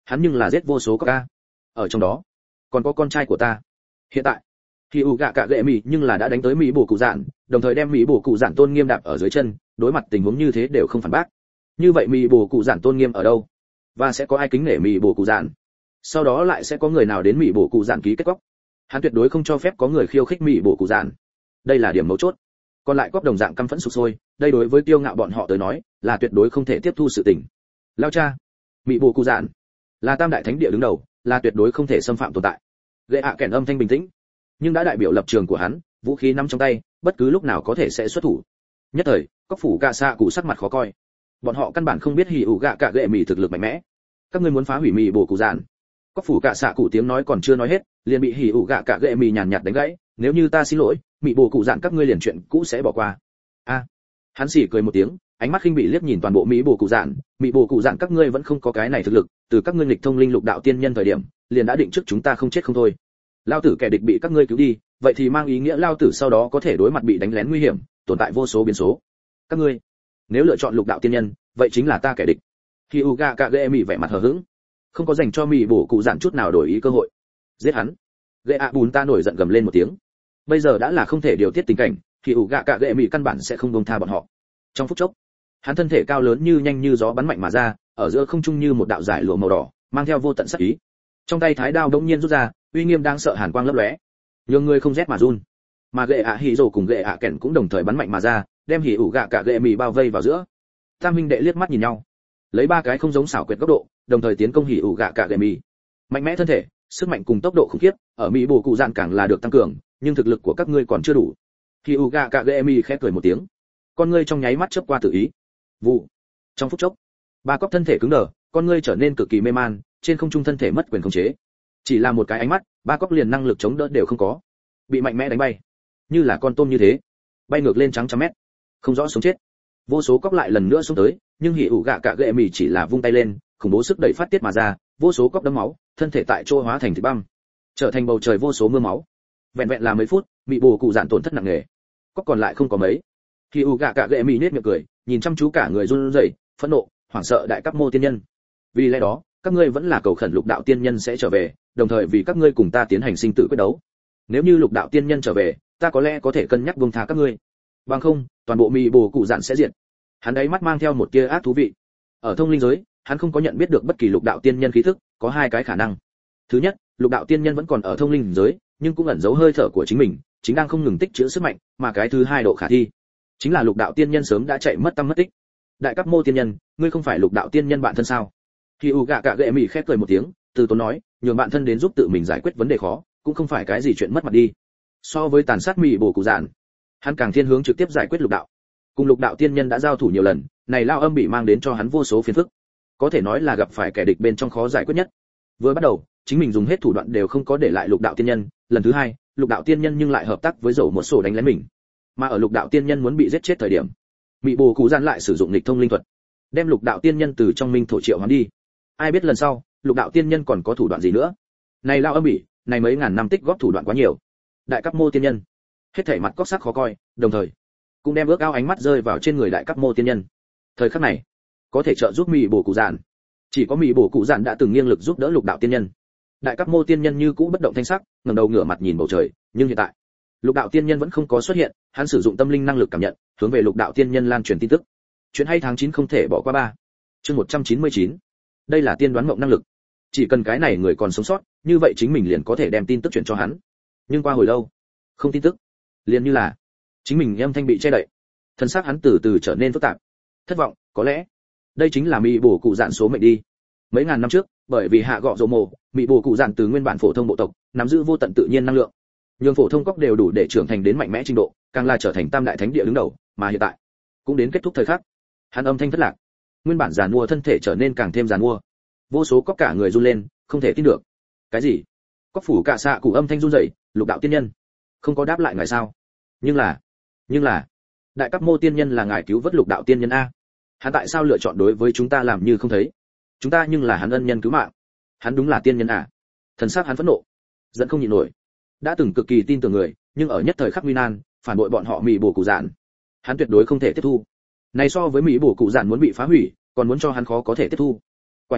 hắn nhưng là giết vô số cóc ca, ở trong đó còn có con trai của ta. Hiện tại khi u gạ cạ gệ mì nhưng là đã đánh tới mỹ bổ cụ dạn, đồng thời đem mỹ bổ cụ dạn tôn nghiêm đạp ở dưới chân, đối mặt tình huống như thế đều không phản bác. Như vậy mỹ bổ cụ dạn tôn nghiêm ở đâu, và sẽ có ai kính nể mỹ bổ cụ dạn? Sau đó lại sẽ có người nào đến mỹ bổ cụ dạn ký kết cóc? Hắn tuyệt đối không cho phép có người khiêu khích mỹ bổ cụ dạn, đây là điểm mấu chốt. Còn lại cóc đồng dạng căm phẫn sục sôi, đây đối với tiêu ngạo bọn họ tới nói là tuyệt đối không thể tiếp thu sự tình. Lao cha, mỹ bổ cụ dạn là tam đại thánh địa đứng đầu, là tuyệt đối không thể xâm phạm tồn tại. Gệ ạ kèn âm thanh bình tĩnh, nhưng đã đại biểu lập trường của hắn, vũ khí nắm trong tay, bất cứ lúc nào có thể sẽ xuất thủ. Nhất thời, cóc phủ cạ xạ cụ sắc mặt khó coi. Bọn họ căn bản không biết hỉ ủ gạ cạ gệ mì thực lực mạnh mẽ. Các ngươi muốn phá hủy mì bổ cụ dạn? Cóc phủ cạ xạ cụ tiếng nói còn chưa nói hết, liền bị hỉ ủ gạ cạ gệ mì nhàn nhạt đánh gãy. Nếu như ta xin lỗi, mì bổ cụ dạn các ngươi liền chuyện cũ sẽ bỏ qua. A, hắn xỉ cười một tiếng, ánh mắt khinh bị liếc nhìn toàn bộ mỹ bổ cụ dạn. Mỹ bổ cụ dạn các ngươi vẫn không có cái này thực lực, từ các ngươi nghịch thông linh lục đạo tiên nhân thời điểm, liền đã định trước chúng ta không chết không thôi. Lao tử kẻ địch bị các ngươi cứu đi, vậy thì mang ý nghĩa lao tử sau đó có thể đối mặt bị đánh lén nguy hiểm, tồn tại vô số biến số. Các ngươi nếu lựa chọn lục đạo tiên nhân, vậy chính là ta kẻ địch. Hyuga Kagemi vẻ mặt hờ hững, không có dành cho mì bổ cụ dạn chút nào đổi ý cơ hội. Giết hắn! Gea bùn ta nổi giận gầm lên một tiếng. Bây giờ đã là không thể điều tiết tình cảnh, Hyuga Kagemi căn bản sẽ không buông tha bọn họ. Trong phút chốc, hắn thân thể cao lớn như nhanh như gió bắn mạnh mà ra, ở giữa không trung như một đạo giải lụa màu đỏ, mang theo vô tận sát ý. Trong tay thái đao đống nhiên rút ra, uy nghiêm đang sợ hàn quang lấp lóe, nhường người không rét mà run. Mà gệ ạ hỉ rồ cùng gệ ạ kèn cũng đồng thời bắn mạnh mà ra, đem hỉ ủ gạ cả gệ mì bao vây vào giữa. Tam huynh đệ liếc mắt nhìn nhau, lấy ba cái không giống xảo quyệt góc độ, đồng thời tiến công hỉ ủ gạ cả gệ mì. Mạnh mẽ thân thể, sức mạnh cùng tốc độ khủng khiếp, ở mỹ bổ cụ dạn càng là được tăng cường, nhưng thực lực của các ngươi còn chưa đủ. Hỉ ủ gạ cả gệ mì khẽ cười một tiếng, con ngươi trong nháy mắt chớp qua tự ý. Vụ. Trong phút chốc, ba cóc thân thể cứng đờ, con ngươi trở nên cực kỳ mê man, trên không trung thân thể mất quyền khống chế. Chỉ là một cái ánh mắt, ba cóc liền năng lực chống đỡ đều không có, bị mạnh mẽ đánh bay, như là con tôm như thế, bay ngược lên trắng trăm mét, không rõ sống chết. Vô số cóc lại lần nữa xuống tới, nhưng hỉ ủ gạ cả gệ mì chỉ là vung tay lên, khủng bố sức đẩy phát tiết mà ra, vô số cóc đấm máu, thân thể tại chỗ hóa thành thịt băm, trở thành bầu trời vô số mưa máu. Vẹn vẹn là mấy phút, bị bổ cụ dạn tổn thất nặng nề, cóc còn lại không có mấy. Hỉ ủ gạ cả gệ mì nét miệng cười, nhìn chăm chú cả người run rẩy, phẫn nộ, hoảng sợ đại cấp mô tiên nhân. Vì lẽ đó, các ngươi vẫn là cầu khẩn lục đạo tiên nhân sẽ trở về, đồng thời vì các ngươi cùng ta tiến hành sinh tử quyết đấu. Nếu như lục đạo tiên nhân trở về, ta có lẽ có thể cân nhắc buông tha các ngươi. Bằng không, toàn bộ mì bổ cụ dạn sẽ diệt. Hắn ấy mắt mang theo một tia ác thú vị. Ở thông linh giới, hắn không có nhận biết được bất kỳ lục đạo tiên nhân khí thức, có hai cái khả năng. Thứ nhất, lục đạo tiên nhân vẫn còn ở thông linh giới, nhưng cũng ẩn giấu hơi thở của chính mình, chính đang không ngừng tích trữ sức mạnh, mà cái thứ hai độ khả thi, chính là lục đạo tiên nhân sớm đã chạy mất tăm mất tích. Đại cấp mô tiên nhân, ngươi không phải lục đạo tiên nhân bạn thân sao? Khi u gạ cả gệ mỉ khép cười một tiếng, từ tốn nói, nhường bạn thân đến giúp tự mình giải quyết vấn đề khó, cũng không phải cái gì chuyện mất mặt đi. So với tàn sát mị bổ cụ dạn, hắn càng thiên hướng trực tiếp giải quyết lục đạo. Cùng lục đạo tiên nhân đã giao thủ nhiều lần, này lao âm bị mang đến cho hắn vô số phiền phức, có thể nói là gặp phải kẻ địch bên trong khó giải quyết nhất. Vừa bắt đầu, chính mình dùng hết thủ đoạn đều không có để lại lục đạo tiên nhân, lần thứ hai, lục đạo tiên nhân nhưng lại hợp tác với dầu một sổ đánh lén mình. Mà ở lục đạo tiên nhân muốn bị giết chết thời điểm, mị bổ cụ dạn lại sử dụng nghịch thông linh thuật, đem lục đạo tiên nhân từ trong minh thổ triệu hắn đi. Ai biết lần sau, lục đạo tiên nhân còn có thủ đoạn gì nữa? Này lao âm bỉ, này mấy ngàn năm tích góp thủ đoạn quá nhiều. Đại cấp mô tiên nhân, hết thảy mặt cóc sắc khó coi, đồng thời cũng đem ước ao ánh mắt rơi vào trên người đại cấp mô tiên nhân. Thời khắc này, có thể trợ giúp mị bổ cụ dạn, chỉ có mị bổ cụ dạn đã từng nghiêng lực giúp đỡ lục đạo tiên nhân. Đại cấp mô tiên nhân như cũ bất động thanh sắc, ngẩng đầu ngửa mặt nhìn bầu trời, nhưng hiện tại, lục đạo tiên nhân vẫn không có xuất hiện, hắn sử dụng tâm linh năng lực cảm nhận, hướng về lục đạo tiên nhân lan truyền tin tức. Chuyện hay tháng chín không thể bỏ qua ba. Chương một trăm chín mươi chín. Đây là tiên đoán mộng năng lực. Chỉ cần cái này người còn sống sót, như vậy chính mình liền có thể đem tin tức truyền cho hắn. Nhưng qua hồi lâu, không tin tức, liền như là chính mình âm thanh bị che đậy. Thân xác hắn từ từ trở nên phức tạp. Thất vọng, có lẽ đây chính là mị bổ cụ dạn số mệnh đi. Mấy ngàn năm trước, bởi vì hạ gọ rồ mồ, mị bổ cụ dạn từ nguyên bản phổ thông bộ tộc, nắm giữ vô tận tự nhiên năng lượng. Nhưng phổ thông cóc đều đủ để trưởng thành đến mạnh mẽ trình độ, càng là trở thành tam đại thánh địa đứng đầu, mà hiện tại cũng đến kết thúc thời khắc. Hắn âm thanh thất lạc, nguyên bản giàn mua thân thể trở nên càng thêm giàn mua. Vô số cóc cả người run lên, không thể tin được. Cái gì? Cóc phủ cả xạ cụ âm thanh run rẩy, lục đạo tiên nhân không có đáp lại ngài sao? Nhưng là, nhưng là, đại cấp mô tiên nhân là ngài cứu vớt lục đạo tiên nhân a. Hắn tại sao lựa chọn đối với chúng ta làm như không thấy? Chúng ta nhưng là hắn ân nhân cứu mạng. Hắn đúng là tiên nhân à? Thần sắc hắn phẫn nộ, giận không nhịn nổi. Đã từng cực kỳ tin tưởng người, nhưng ở nhất thời khắc nguy nan, phản bội bọn họ mị bổ cụ dạn. Hắn tuyệt đối không thể tiếp thu. Này so với mỹ bổ cụ dạn muốn bị phá hủy, còn muốn cho hắn khó có thể tiếp thu. Quả nhiên,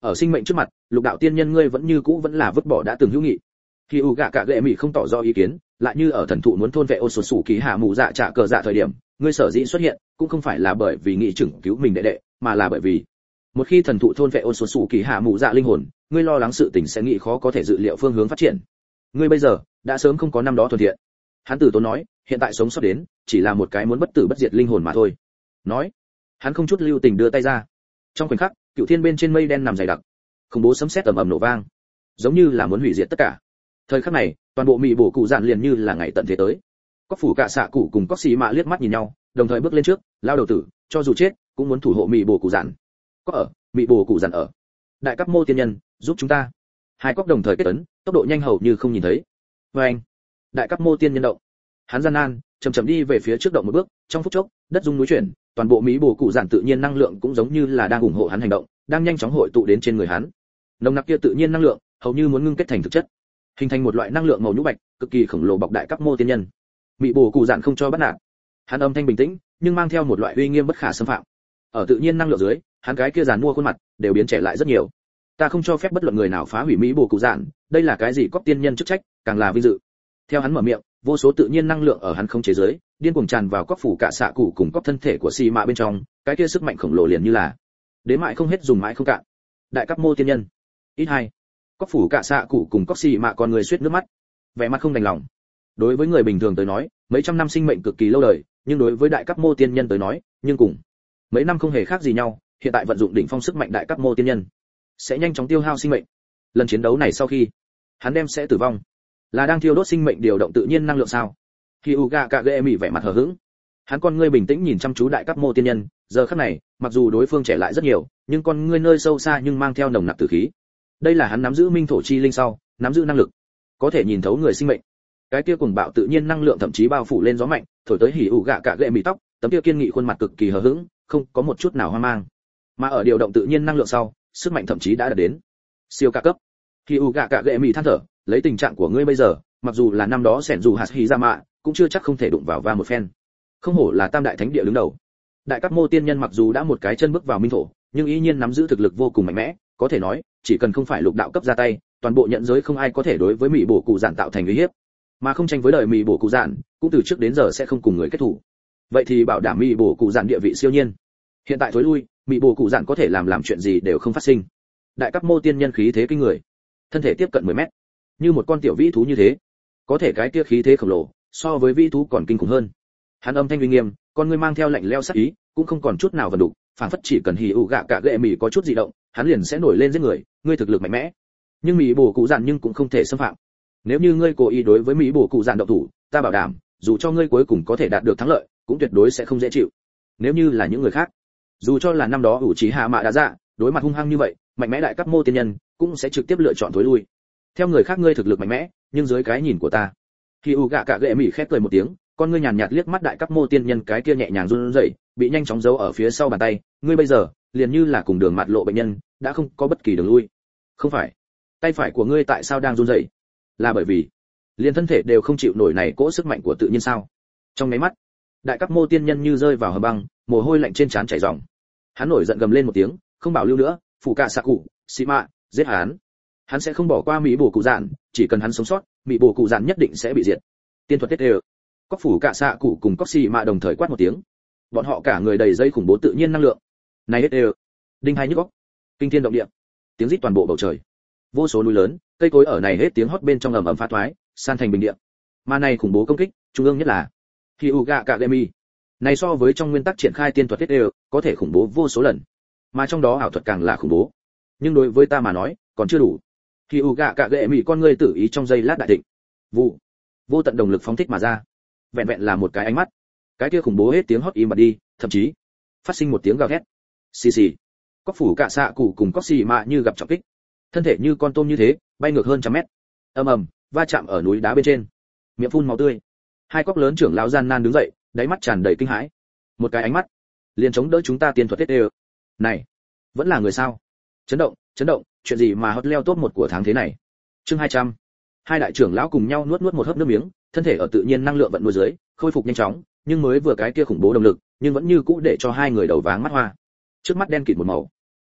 ở sinh mệnh trước mặt, lục đạo tiên nhân ngươi vẫn như cũ vẫn là vứt bỏ đã từng hữu nghị. Khi u gạ cả gệ mị không tỏ rõ ý kiến, lại như ở thần thụ muốn thôn vệ ô sột sủ ký hạ mù dạ trả cờ dạ thời điểm, ngươi sở dĩ xuất hiện, cũng không phải là bởi vì nghị chừng cứu mình đệ đệ, mà là bởi vì một khi thần thụ thôn vệ ô sột sủ ký hạ mù dạ linh hồn, ngươi lo lắng sự tình sẽ nghĩ khó có thể dự liệu phương hướng phát triển. Ngươi bây giờ đã sớm không có năm đó thuần thiện. Hắn tử tốn nói, hiện tại sống sót đến, chỉ là một cái muốn bất tử bất diệt linh hồn mà thôi. Nói, hắn không chút lưu tình đưa tay ra. Trong khoảnh khắc, cựu thiên bên trên mây đen nằm dày đặc, khủng bố sấm sét ầm ầm nổ vang, giống như là muốn hủy diệt tất cả. Thời khắc này, toàn bộ mị bổ cụ dạn liền như là ngày tận thế tới. Cóc phủ cạ xạ cụ cùng cóc xì mạ liếc mắt nhìn nhau, đồng thời bước lên trước, lao đầu tử, cho dù chết, cũng muốn thủ hộ mị bổ cụ dạn. Có ở, mị bổ cụ dạn ở. Đại cấp mô tiên nhân, giúp chúng ta. Hai cóc đồng thời kết ấn, tốc độ nhanh hầu như không nhìn thấy. Và anh, đại cấp mô tiên nhân động. Hắn gian nan, chậm chậm đi về phía trước động một bước, trong phút chốc, đất rung núi chuyển, toàn bộ mỹ bổ cụ dạn tự nhiên năng lượng cũng giống như là đang ủng hộ hắn hành động, đang nhanh chóng hội tụ đến trên người hắn. Nồng nặc kia tự nhiên năng lượng, hầu như muốn ngưng kết thành thực chất, hình thành một loại năng lượng màu nhũ bạch, cực kỳ khổng lồ bọc đại cấp mô tiên nhân. Mỹ bổ cụ dạn không cho bắt nạt. Hắn âm thanh bình tĩnh, nhưng mang theo một loại uy nghiêm bất khả xâm phạm. Ở tự nhiên năng lượng dưới, hắn cái kia giàn mua khuôn mặt đều biến trẻ lại rất nhiều. Ta không cho phép bất luận người nào phá hủy mỹ bổ cụ dạn, đây là cái gì cóc tiên nhân chức trách, càng là vinh dự. Theo hắn mở miệng, vô số tự nhiên năng lượng ở hắn không chế giới, điên cuồng tràn vào cóc phủ cạ xạ cụ cùng cóc thân thể của xì mạ bên trong, cái kia sức mạnh khổng lồ liền như là đến mãi không hết dùng mãi không cạn. Đại cấp mô tiên nhân. Ít hai. Cóc phủ cạ xạ cụ cùng cóc xì mạ còn người suýt nước mắt, vẻ mặt không đành lòng. Đối với người bình thường tới nói, mấy trăm năm sinh mệnh cực kỳ lâu đời, nhưng đối với đại cấp mô tiên nhân tới nói, nhưng cùng mấy năm không hề khác gì nhau. Hiện tại vận dụng đỉnh phong sức mạnh đại cấp mô tiên nhân sẽ nhanh chóng tiêu hao sinh mệnh. Lần chiến đấu này sau khi hắn đem sẽ tử vong, là đang thiêu đốt sinh mệnh điều động tự nhiên năng lượng sao? Hyuga Kagemi vẻ mặt hờ hững. Hắn con ngươi bình tĩnh nhìn chăm chú đại cấp mô tiên nhân, giờ khắc này, mặc dù đối phương trẻ lại rất nhiều, nhưng con ngươi nơi sâu xa nhưng mang theo nồng nặc tử khí. Đây là hắn nắm giữ minh thổ chi linh sau, nắm giữ năng lực, có thể nhìn thấu người sinh mệnh. Cái kia cuồng bạo tự nhiên năng lượng thậm chí bao phủ lên gió mạnh, thổi tới Hyuga Kagemi tóc, tấm kia kiên nghị khuôn mặt cực kỳ hờ hững, không có một chút nào hoang mang. Mà ở điều động tự nhiên năng lượng sau, sức mạnh thậm chí đã đạt đến siêu cao cấp. Hyuga Kagemi than thở, lấy tình trạng của ngươi bây giờ, mặc dù là năm đó sẻn dù hạt hy ra mạ, cũng chưa chắc không thể đụng vào va một phen. Không hổ là tam đại thánh địa đứng đầu. Đại cấp mô tiên nhân mặc dù đã một cái chân bước vào minh thổ, nhưng ý nhiên nắm giữ thực lực vô cùng mạnh mẽ, có thể nói, chỉ cần không phải lục đạo cấp ra tay, toàn bộ nhận giới không ai có thể đối với mỹ bổ cụ giản tạo thành uy hiếp, mà không tranh với đời mỹ bổ cụ giản, cũng từ trước đến giờ sẽ không cùng người kết thủ. Vậy thì bảo đảm mỹ bổ cụ giản địa vị siêu nhiên. Hiện tại thối lui, mỹ bổ cụ giản có thể làm làm chuyện gì đều không phát sinh. Đại cấp mô tiên nhân khí thế kinh người, thân thể tiếp cận mười mét, như một con tiểu vĩ thú như thế, có thể cái kia khí thế khổng lồ so với vĩ thú còn kinh khủng hơn. Hắn âm thanh uy nghiêm, con ngươi mang theo lạnh lẽo sắc ý, cũng không còn chút nào vần đục, phảng phất chỉ cần hì ụ gạ cả gệ mì có chút dị động, hắn liền sẽ nổi lên giết người. Ngươi thực lực mạnh mẽ, nhưng mỹ bổ cụ dạn nhưng cũng không thể xâm phạm. Nếu như ngươi cố ý đối với mỹ bổ cụ dạn động thủ, ta bảo đảm, dù cho ngươi cuối cùng có thể đạt được thắng lợi, cũng tuyệt đối sẽ không dễ chịu. Nếu như là những người khác, dù cho là năm đó ủ trí hạ mạ đã dạ, đối mặt hung hăng như vậy, mạnh mẽ đại cấp mô tiên nhân, cũng sẽ trực tiếp lựa chọn thối lui. Theo người khác ngươi thực lực mạnh mẽ, nhưng dưới cái nhìn của ta, khi u gạ cả gệ mỉ khép cười một tiếng, con ngươi nhàn nhạt liếc mắt đại cấp mô tiên nhân cái kia nhẹ nhàng run rẩy, bị nhanh chóng giấu ở phía sau bàn tay. Ngươi bây giờ liền như là cùng đường mạt lộ bệnh nhân, đã không có bất kỳ đường lui. Không phải, tay phải của ngươi tại sao đang run rẩy? Là bởi vì liền thân thể đều không chịu nổi này cỗ sức mạnh của tự nhiên sao? Trong mấy mắt, đại cấp mô tiên nhân như rơi vào hầm băng, mồ hôi lạnh trên trán chảy ròng. Hắn nổi giận gầm lên một tiếng, không bảo lưu nữa, phụ cạ xạ cụ, xì mạ, giết hắn. Hắn sẽ không bỏ qua mỹ bổ cụ dạn, chỉ cần hắn sống sót, mỹ bổ cụ dạn nhất định sẽ bị diệt. Tiên thuật tết đều. Cóc phủ cạ xạ cụ cùng cóc xì mạ đồng thời quát một tiếng. Bọn họ cả người đầy dây khủng bố tự nhiên năng lượng. Này hết đều. Đinh hai nhức óc. Kinh thiên động địa. Tiếng rít toàn bộ bầu trời. Vô số núi lớn, cây cối ở này hết tiếng hót bên trong ầm ầm phá toái, san thành bình địa. Mà này khủng bố công kích, trung ương nhất là Hyuga Kagemi. Này so với trong nguyên tắc triển khai tiên thuật tết đều, có thể khủng bố vô số lần. Mà trong đó ảo thuật càng là khủng bố. Nhưng đối với ta mà nói, còn chưa đủ. Hyuga Kagemi con ngươi tự ý trong giây lát đại thịnh. Vụ. Vô tận đồng lực phóng thích mà ra. Vẹn vẹn là một cái ánh mắt, cái kia khủng bố hết tiếng hót im bặt đi, thậm chí phát sinh một tiếng gào thét. Xì xì. Cóc phủ cạ xạ cụ cùng cóc xì mạ như gặp trọng kích, thân thể như con tôm như thế, bay ngược hơn trăm mét. Ầm ầm, va chạm ở núi đá bên trên, miệng phun máu tươi. Hai cóc lớn trưởng lão gian nan đứng dậy, đáy mắt tràn đầy kinh hãi. Một cái ánh mắt, liền chống đỡ chúng ta tiên thuật tết đều. Này, vẫn là người sao? Chấn động, chấn động, chuyện gì mà hot leo top một của tháng thế này? Chương hai trăm. Hai đại trưởng lão cùng nhau nuốt nuốt một hớp nước miếng, thân thể ở tự nhiên năng lượng vận nuôi dưới, khôi phục nhanh chóng, nhưng mới vừa cái kia khủng bố động lực, nhưng vẫn như cũ để cho hai người đầu váng mắt hoa. Trước mắt đen kịt một màu,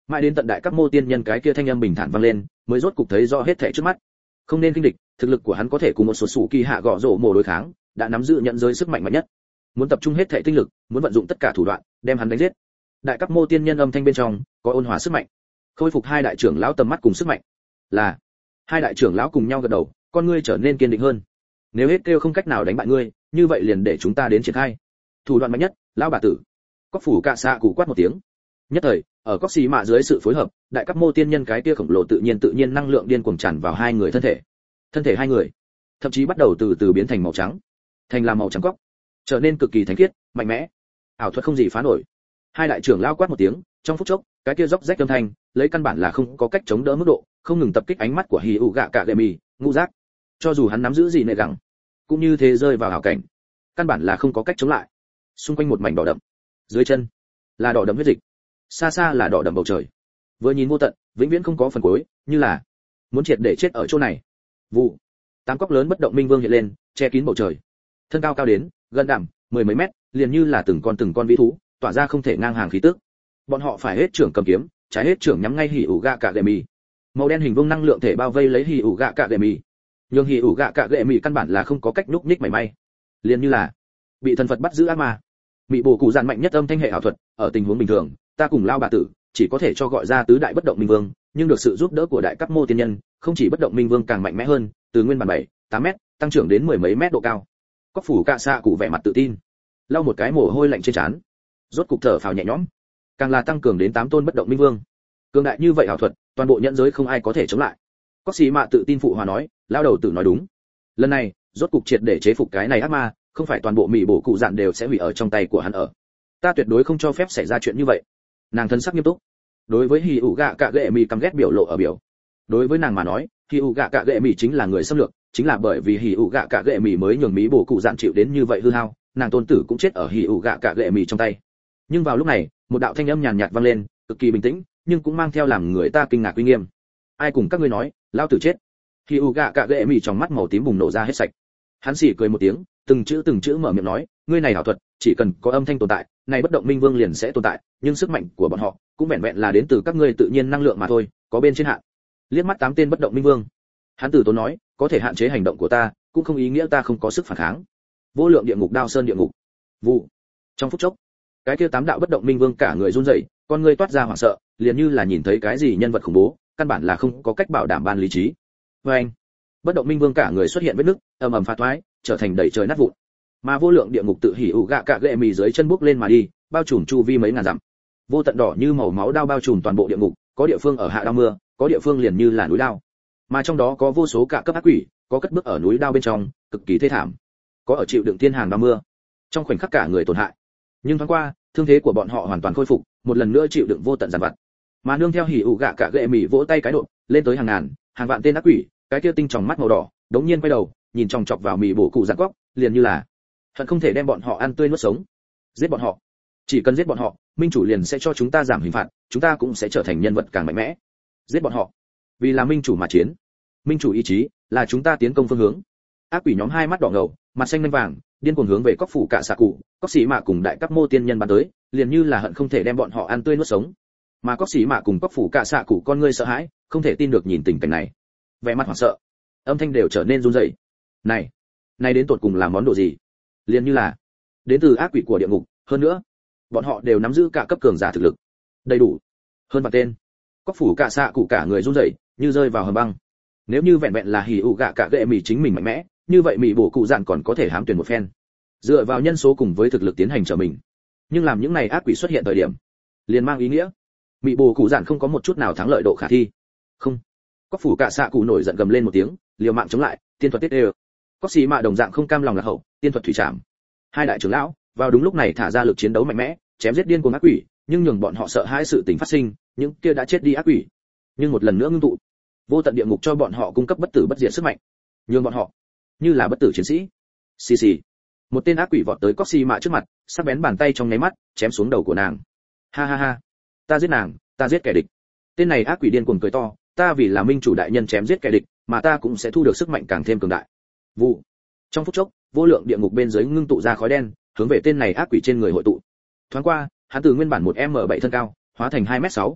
mãi đến tận đại các mô tiên nhân cái kia thanh âm bình thản vang lên, mới rốt cục thấy rõ hết thảy trước mắt. Không nên kinh địch, thực lực của hắn có thể cùng một số sủ kỳ hạ gọ rổ mồ đối kháng, đã nắm giữ nhận giới sức mạnh mạnh nhất. Muốn tập trung hết thảy tinh lực, muốn vận dụng tất cả thủ đoạn, đem hắn đánh giết. Đại các mô tiên nhân âm thanh bên trong có ôn hòa sức mạnh, khôi phục hai đại trưởng lão tầm mắt cùng sức mạnh. Là hai đại trưởng lão cùng nhau gật đầu, con ngươi trở nên kiên định hơn. Nếu hết kêu không cách nào đánh bại ngươi, như vậy liền để chúng ta đến triển khai thủ đoạn mạnh nhất. Lão bà tử, cóc phủ cạ xạ cụ quát một tiếng. Nhất thời, ở cóc xì mạ dưới sự phối hợp, đại cấp mô tiên nhân cái kia khổng lồ tự nhiên tự nhiên năng lượng điên cuồng tràn vào hai người thân thể. Thân thể hai người, thậm chí bắt đầu từ từ biến thành màu trắng, thành là màu trắng cóc, trở nên cực kỳ thánh khiết, mạnh mẽ. Ảo thuật không gì phá nổi. Hai đại trưởng lao quát một tiếng, trong phút chốc, cái kia róc rách âm thanh, lấy căn bản là không có cách chống đỡ mức độ, không ngừng tập kích ánh mắt của Hỉ ủ gạ cạ gệ mì, ngũ giác. Cho dù hắn nắm giữ gì nệ gẳng, cũng như thế rơi vào hảo cảnh, căn bản là không có cách chống lại. Xung quanh một mảnh đỏ đậm, dưới chân là đỏ đậm huyết dịch, xa xa là đỏ đậm bầu trời, vừa nhìn vô tận, vĩnh viễn không có phần cuối, như là muốn triệt để chết ở chỗ này. Vụ, tám cóc lớn bất động minh vương hiện lên, che kín bầu trời, thân cao cao đến gần đẳng mười mấy mét, liền như là từng con từng con vĩ thú, tỏa ra không thể ngang hàng khí tức. Bọn họ phải hết trưởng cầm kiếm, trái hết trưởng nhắm ngay Hỉ ủ gạ cạ gệ mì. Màu đen hình vuông năng lượng thể bao vây lấy Hỉ ủ gạ cạ gệ mì, nhưng Hỉ ủ gạ cạ gệ mì căn bản là không có cách núp nhích mảy may, liền như là bị thần Phật bắt giữ ác ma. Mị bổ cụ dạn mạnh nhất âm thanh hệ ảo thuật, ở tình huống bình thường, ta cùng lao bà tử chỉ có thể cho gọi ra tứ đại bất động minh vương, nhưng được sự giúp đỡ của đại cấp mô tiên nhân, không chỉ bất động minh vương càng mạnh mẽ hơn, từ nguyên bản bảy, tám mét, tăng trưởng đến mười mấy mét độ cao. Cóc phủ cạ xạ cụ vẻ mặt tự tin, lau một cái mồ hôi lạnh trên trán, rốt cục thở phào nhẹ nhõm, càng là tăng cường đến tám tôn bất động minh vương. Cường đại như vậy ảo thuật, toàn bộ nhận giới không ai có thể chống lại. Cóc xì mạ tự tin phụ hòa nói, lao đầu tử nói đúng. Lần này, rốt cục triệt để chế phục cái này ác ma, không phải toàn bộ mị bổ cụ dạn đều sẽ hủy ở trong tay của hắn ở. Ta tuyệt đối không cho phép xảy ra chuyện như vậy. Nàng thân sắc nghiêm túc. Đối với Hỉ ủ gạ cạ gệ mì căm ghét biểu lộ ở biểu. Đối với nàng mà nói, Hỉ ủ gạ cạ gệ mì chính là người xâm lược, chính là bởi vì Hỉ ủ gạ cạ gệ mì mới nhường mị bổ cụ dạn chịu đến như vậy hư hao, nàng tôn tử cũng chết ở Hỉ ủ gạ cạ gệ mì trong tay. Nhưng vào lúc này, một đạo thanh âm nhàn nhạt vang lên, cực kỳ bình tĩnh, nhưng cũng mang theo làm người ta kinh ngạc uy nghiêm. Ai cùng các ngươi nói, lao tử chết? Hỉ ủ gạ cạ gệ mì trong mắt màu tím bùng nổ ra hết sạch. Hắn xỉ cười một tiếng, từng chữ từng chữ mở miệng nói, ngươi này ảo thuật, chỉ cần có âm thanh tồn tại, này bất động minh vương liền sẽ tồn tại, nhưng sức mạnh của bọn họ cũng vẹn vẹn là đến từ các ngươi tự nhiên năng lượng mà thôi, có bên trên hạn. Liếc mắt tám tên bất động minh vương, hắn từ tốn nói, có thể hạn chế hành động của ta, cũng không ý nghĩa ta không có sức phản kháng. Vô lượng địa ngục đao sơn địa ngục. Vụ. Trong phút chốc, cái kia tám đạo bất động minh vương cả người run rẩy, con người toát ra hoảng sợ, liền như là nhìn thấy cái gì nhân vật khủng bố, căn bản là không có cách bảo đảm ban lý trí. Với anh, bất động minh vương cả người xuất hiện vết nứt, ầm ầm phá toái, trở thành đầy trời nát vụn. Mà vô lượng địa ngục tự Hỉ ủ gạ cạ gệ mì dưới chân bước lên mà đi, bao trùm chu vi mấy ngàn dặm. Vô tận đỏ như màu máu đao bao trùm toàn bộ địa ngục, có địa phương ở hạ đao mưa, có địa phương liền như là núi đao. Mà trong đó có vô số cả cấp ác quỷ, có cất bước ở núi đao bên trong, cực kỳ thê thảm. Có ở chịu đựng thiên hàng đao mưa. Trong khoảnh khắc cả người tổn hại. Nhưng thoáng qua, thương thế của bọn họ hoàn toàn khôi phục, một lần nữa chịu đựng vô tận giàn vặt. Mà nương theo Hỉ ủ gạ cạ gệ mì vỗ tay cái độ, lên tới hàng ngàn, hàng vạn tên ác quỷ, cái kia tinh tròng mắt màu đỏ, đống nhiên quay đầu, nhìn chòng chọc vào mì bổ cụ giặc góc, liền như là hận không thể đem bọn họ ăn tươi nuốt sống. Giết bọn họ, chỉ cần giết bọn họ, minh chủ liền sẽ cho chúng ta giảm hình phạt, chúng ta cũng sẽ trở thành nhân vật càng mạnh mẽ. Giết bọn họ, vì là minh chủ mà chiến. Minh chủ ý chí là chúng ta tiến công phương hướng. Ác quỷ nhóm hai mắt đỏ ngầu, mặt xanh lanh vàng, điên cuồng hướng về cóc phủ cạ xạ cụ, cóc xỉ mạ cùng đại cấp mô tiên nhân bắn tới, liền như là hận không thể đem bọn họ ăn tươi nuốt sống. Mà cóc xỉ mạ cùng cóc phủ cạ xạ cụ con ngươi sợ hãi, không thể tin được nhìn tình cảnh này, vẻ mặt hoảng sợ, âm thanh đều trở nên run rẩy. Này, này đến tột cùng là món đồ gì? Liền như là đến từ ác quỷ của địa ngục, hơn nữa, bọn họ đều nắm giữ cả cấp cường giả thực lực, đầy đủ, hơn vạn tên. Cóc phủ cạ xạ cụ cả người run rẩy, như rơi vào hầm băng. Nếu như vẹn vẹn là Hỉ ủ gạ cạ gệ mì chính mình mạnh mẽ, như vậy mì bổ cụ dạn còn có thể hám tuyển một phen, dựa vào nhân số cùng với thực lực tiến hành trở mình. Nhưng làm những này ác quỷ xuất hiện thời điểm, liền mang ý nghĩa mì bổ cụ dạn không có một chút nào thắng lợi độ khả thi. Không. Cóc phủ cạ xạ cụ nổi giận gầm lên một tiếng, liều mạng chống lại, tiên thuật tiết đều. Cóc xì mạ đồng dạng không cam lòng lạc hậu, tiên thuật thủy trảm. Hai đại trưởng lão vào đúng lúc này thả ra lực chiến đấu mạnh mẽ, chém giết điên cuồng ác quỷ, nhưng nhường bọn họ sợ hãi sự tình phát sinh, những kia đã chết đi ác quỷ, nhưng một lần nữa ngưng tụ vô tận địa ngục cho bọn họ cung cấp bất tử bất diệt sức mạnh, nhường bọn họ như là bất tử chiến sĩ. Xì xì. Một tên ác quỷ vọt tới Cóc xì mạ trước mặt, sắc bén bàn tay trong nháy mắt chém xuống đầu của nàng. Ha ha ha, ta giết nàng, ta giết kẻ địch. Tên này ác quỷ điên cuồng cười to, ta vì là minh chủ đại nhân chém giết kẻ địch, mà ta cũng sẽ thu được sức mạnh càng thêm cường đại. Vụ. Trong phút chốc, vô lượng địa ngục bên dưới ngưng tụ ra khói đen, hướng về tên này ác quỷ trên người hội tụ. Thoáng qua, hắn từ nguyên bản một em bảy thân cao, hóa thành hai mét sáu.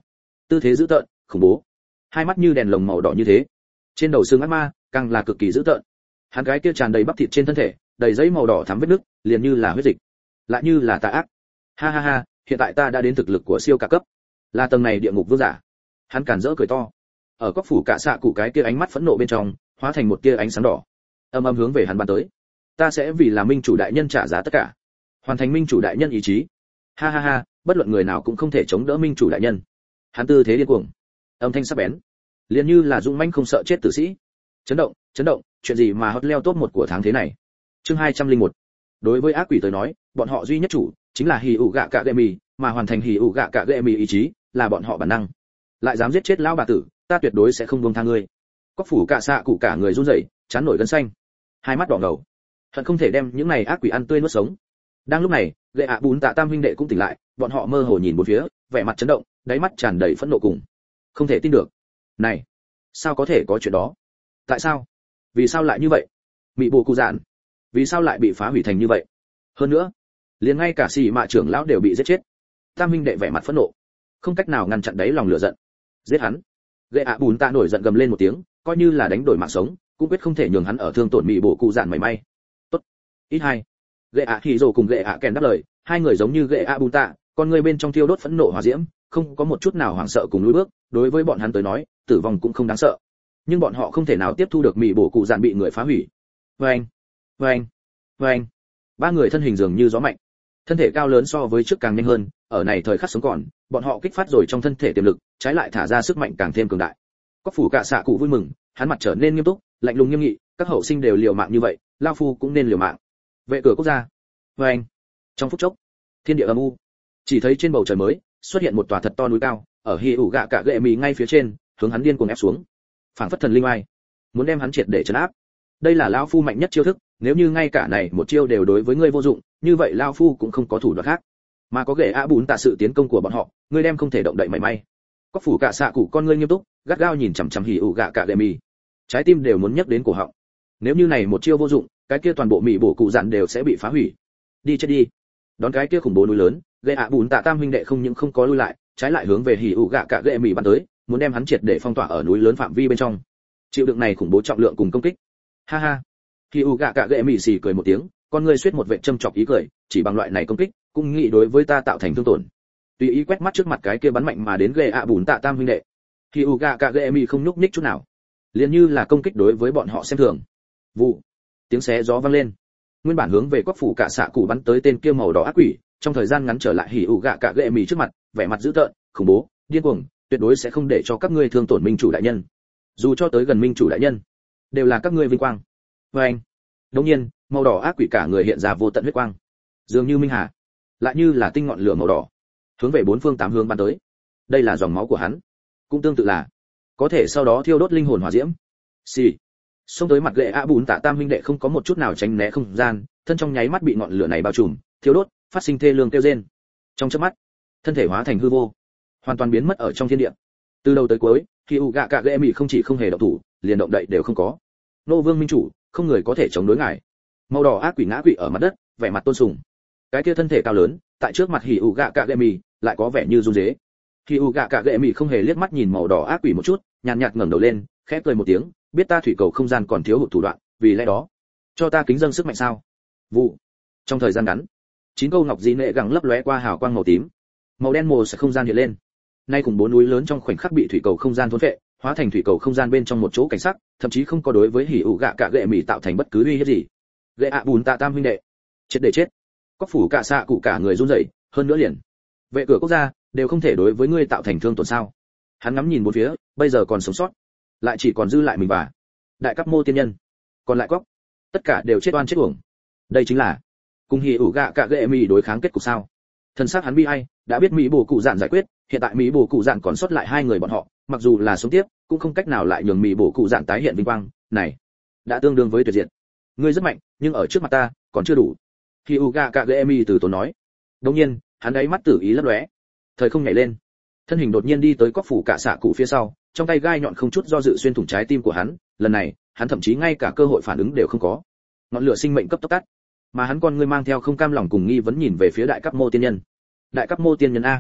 tư thế dữ tợn khủng bố, hai mắt như đèn lồng màu đỏ như thế, trên đầu xương ác ma càng là cực kỳ dữ tợn. Hắn cái kia tràn đầy bắp thịt trên thân thể, đầy giấy màu đỏ thắm vết nứt, liền như là huyết dịch, lại như là tà ác. Ha ha ha, hiện tại ta đã đến thực lực của siêu cả cấp, là tầng này địa ngục vương giả. Hắn càn rỡ cười to, ở cốc phủ cả xạ cụ cái kia ánh mắt phẫn nộ bên trong, hóa thành một tia ánh sáng đỏ, âm âm hướng về hắn bắn tới. Ta sẽ vì là minh chủ đại nhân trả giá tất cả, hoàn thành minh chủ đại nhân ý chí. Ha ha ha, bất luận người nào cũng không thể chống đỡ minh chủ đại nhân. Hắn tư thế điên cuồng, âm thanh sắc bén, liền như là dũng mãnh không sợ chết tử sĩ. Chấn động, chấn động, chuyện gì mà hot leo top một của tháng thế này. Chương hai trăm lẻ một. Đối với ác quỷ tới nói, bọn họ duy nhất chủ chính là hỉ ủ gạ cạ gệ mì, mà hoàn thành hỉ ủ gạ cạ gệ mì ý chí là bọn họ bản năng. Lại dám giết chết lão bà tử, ta tuyệt đối sẽ không buông tha ngươi. Cốc phủ cả xạ cụ cả người run rẩy, chán nổi gân xanh, hai mắt đỏ ngầu, hận không thể đem những này ác quỷ ăn tươi nuốt sống. Đang lúc này, gệ ạ bún tạ tam huynh đệ cũng tỉnh lại, bọn họ mơ hồ nhìn bốn phía, vẻ mặt chấn động, đáy mắt tràn đầy phẫn nộ cùng không thể tin được. Này, sao có thể có chuyện đó? Tại sao? Vì sao lại như vậy? Mị bộ cụ dạn, vì sao lại bị phá hủy thành như vậy? Hơn nữa, liền ngay cả xì mạ trưởng lão đều bị giết chết. Tam huynh đệ vẻ mặt phẫn nộ, không cách nào ngăn chặn đáy lòng lửa giận. Giết hắn! Gệ ạ bún tạ nổi giận gầm lên một tiếng, coi như là đánh đổi mạng sống, cũng quyết không thể nhường hắn ở thương tổn mị bộ cụ dạn mảy may. Tốt, ít hai. Gệ ạ hỉ rồ cùng gệ ạ kèn đáp lời, hai người giống như gệ ạ bún tạ, con người bên trong thiêu đốt phẫn nộ hỏa diễm, không có một chút nào hoảng sợ cùng lùi bước. Đối với bọn hắn tới nói, tử vong cũng không đáng sợ, nhưng bọn họ không thể nào tiếp thu được mị bộ cụ dạn bị người phá hủy. Vâng, vâng, vâng. Ba người thân hình dường như gió mạnh, thân thể cao lớn so với trước càng nhanh hơn. Ở này thời khắc sống còn, bọn họ kích phát rồi trong thân thể tiềm lực, trái lại thả ra sức mạnh càng thêm cường đại. Cốc phủ cả xạ cụ vui mừng, hắn mặt trở nên nghiêm túc, lạnh lùng nghiêm nghị, các hậu sinh đều liều mạng như vậy, lao phu cũng nên liều mạng. Vệ cửa quốc gia. Vâng. Trong phút chốc, thiên địa âm u, chỉ thấy trên bầu trời mới xuất hiện một tòa thật to núi cao, ở hỉ ủ gạ cạ gệ mì ngay phía trên, hướng hắn điên cuồng ép xuống, phảng phất thần linh ai, muốn đem hắn triệt để trấn áp. Đây là lão phu mạnh nhất chiêu thức, nếu như ngay cả này một chiêu đều đối với ngươi vô dụng, như vậy lão phu cũng không có thủ đoạn khác. Mà có gệ ạ bún tạ sự tiến công của bọn họ, ngươi đem không thể động đậy mảy may. Cốc phủ cả xạ cụ con ngươi nghiêm túc, gắt gao nhìn chằm chằm hỉ ủ gạ cạ gệ mì, trái tim đều muốn nhấc đến cổ họng. Nếu như này một chiêu vô dụng, cái kia toàn bộ mị bổ cụ dạn đều sẽ bị phá hủy. Đi chết đi. Đón cái kia khủng bố núi lớn, gệ ạ bún tạ tam huynh đệ không những không có lui lại, trái lại hướng về hỉ ủ gạ cạ gệ mì bắn tới, muốn đem hắn triệt để phong tỏa ở núi lớn phạm vi bên trong. Chịu đựng này khủng bố trọng lượng cùng công kích. Ha ha. Hỉ ủ gạ cạ gệ mì xì cười một tiếng, con ngươi xuyết một vệt châm chọc ý cười, chỉ bằng loại này công kích, cũng nghĩ đối với ta tạo thành thương tổn. Tùy ý quét mắt trước mặt cái kia bắn mạnh mà đến gệ ạ bún tạ tam huynh đệ. Hỉ ủ gạ cạ gệ mì không nhúc nhích chút nào, liền như là công kích đối với bọn họ xem thường. Vụ. Tiếng xé gió vang lên, nguyên bản hướng về cốc phủ cả xạ cụ bắn tới tên kia màu đỏ ác quỷ, trong thời gian ngắn trở lại hỉ ủ gạ cạ gệ mì trước mặt, vẻ mặt dữ tợn, khủng bố, điên cuồng, tuyệt đối sẽ không để cho các ngươi thương tổn minh chủ đại nhân. Dù cho tới gần minh chủ đại nhân, đều là các ngươi vinh quang. Và anh, đột nhiên, màu đỏ ác quỷ cả người hiện ra vô tận huyết quang, dường như minh hà, lại như là tinh ngọn lửa màu đỏ, hướng về bốn phương tám hướng bắn tới. Đây là dòng máu của hắn, cũng tương tự là có thể sau đó thiêu đốt linh hồn hỏa diễm. Xì. Xông tới mặt gệ ạ bún tạ tam huynh đệ không có một chút nào tránh né không gian, thân trong nháy mắt bị ngọn lửa này bao trùm, thiêu đốt, phát sinh thê lương kêu rên. Trong chớp mắt, thân thể hóa thành hư vô, hoàn toàn biến mất ở trong thiên địa. Từ đầu tới cuối, khi u gạ cạ gệ mì không chỉ không hề động thủ, liền động đậy đều không có. Nô vương minh chủ, không người có thể chống đối ngài. Màu đỏ ác quỷ ngã quỵ ở mặt đất, vẻ mặt tôn sùng. Cái kia thân thể cao lớn, tại trước mặt hỉ u gạ cạ gệ mì, lại có vẻ như run rế. Hỉ u gạ cạ gệ mì không hề liếc mắt nhìn màu đỏ ác quỷ một chút, nhàn nhạt ngẩng đầu lên, khẽ cười một tiếng, biết ta thủy cầu không gian còn thiếu hụt thủ đoạn, vì lẽ đó, cho ta kính dâng sức mạnh sao? Vụ. Trong thời gian ngắn, chín câu ngọc di nệ gắng lấp lóe qua hào quang màu tím, màu đen mồ sẽ không gian hiện lên. Nay cùng bốn núi lớn trong khoảnh khắc bị thủy cầu không gian thôn phệ, hóa thành thủy cầu không gian bên trong một chỗ cảnh sắc, thậm chí không có đối với hỉ ủ gạ cạ gệ mì tạo thành bất cứ uy hiếp gì. Gệ ạ bùn tạ tam huynh đệ, chết để chết. Cốc phủ cả xạ cụ cả người run rẩy, hơn nữa liền vệ cửa quốc gia đều không thể đối với ngươi tạo thành thương tổn sao? Hắn ngắm nhìn bốn phía, bây giờ còn sống sót, lại chỉ còn dư lại mình và đại cấp mô tiên nhân, còn lại cóc, tất cả đều chết oan chết uổng. Đây chính là cùng hỉ ủ gạ cạ gệ mì đối kháng kết cục sao? Thân xác hắn bi ai, đã biết mỹ bổ cụ dạn giải quyết, hiện tại mỹ bổ cụ dạn còn sót lại hai người bọn họ, mặc dù là sống tiếp, cũng không cách nào lại nhường mỹ bổ cụ dạn tái hiện vinh quang này, đã tương đương với tuyệt diệt. Ngươi rất mạnh, nhưng ở trước mặt ta, còn chưa đủ. Hyuga Kagemi từ tốn nói. Đột nhiên, hắn ấy mắt tử ý lấp lóe, thời không nhảy lên, thân hình đột nhiên đi tới cốc phủ cả xạ cụ phía sau, trong tay gai nhọn không chút do dự xuyên thủng trái tim của hắn. Lần này, hắn thậm chí ngay cả cơ hội phản ứng đều không có. Ngọn lửa sinh mệnh cấp tốc tắt, mà hắn con ngươi mang theo không cam lòng cùng nghi vấn nhìn về phía đại cấp mô tiên nhân. Đại cấp mô tiên nhân a,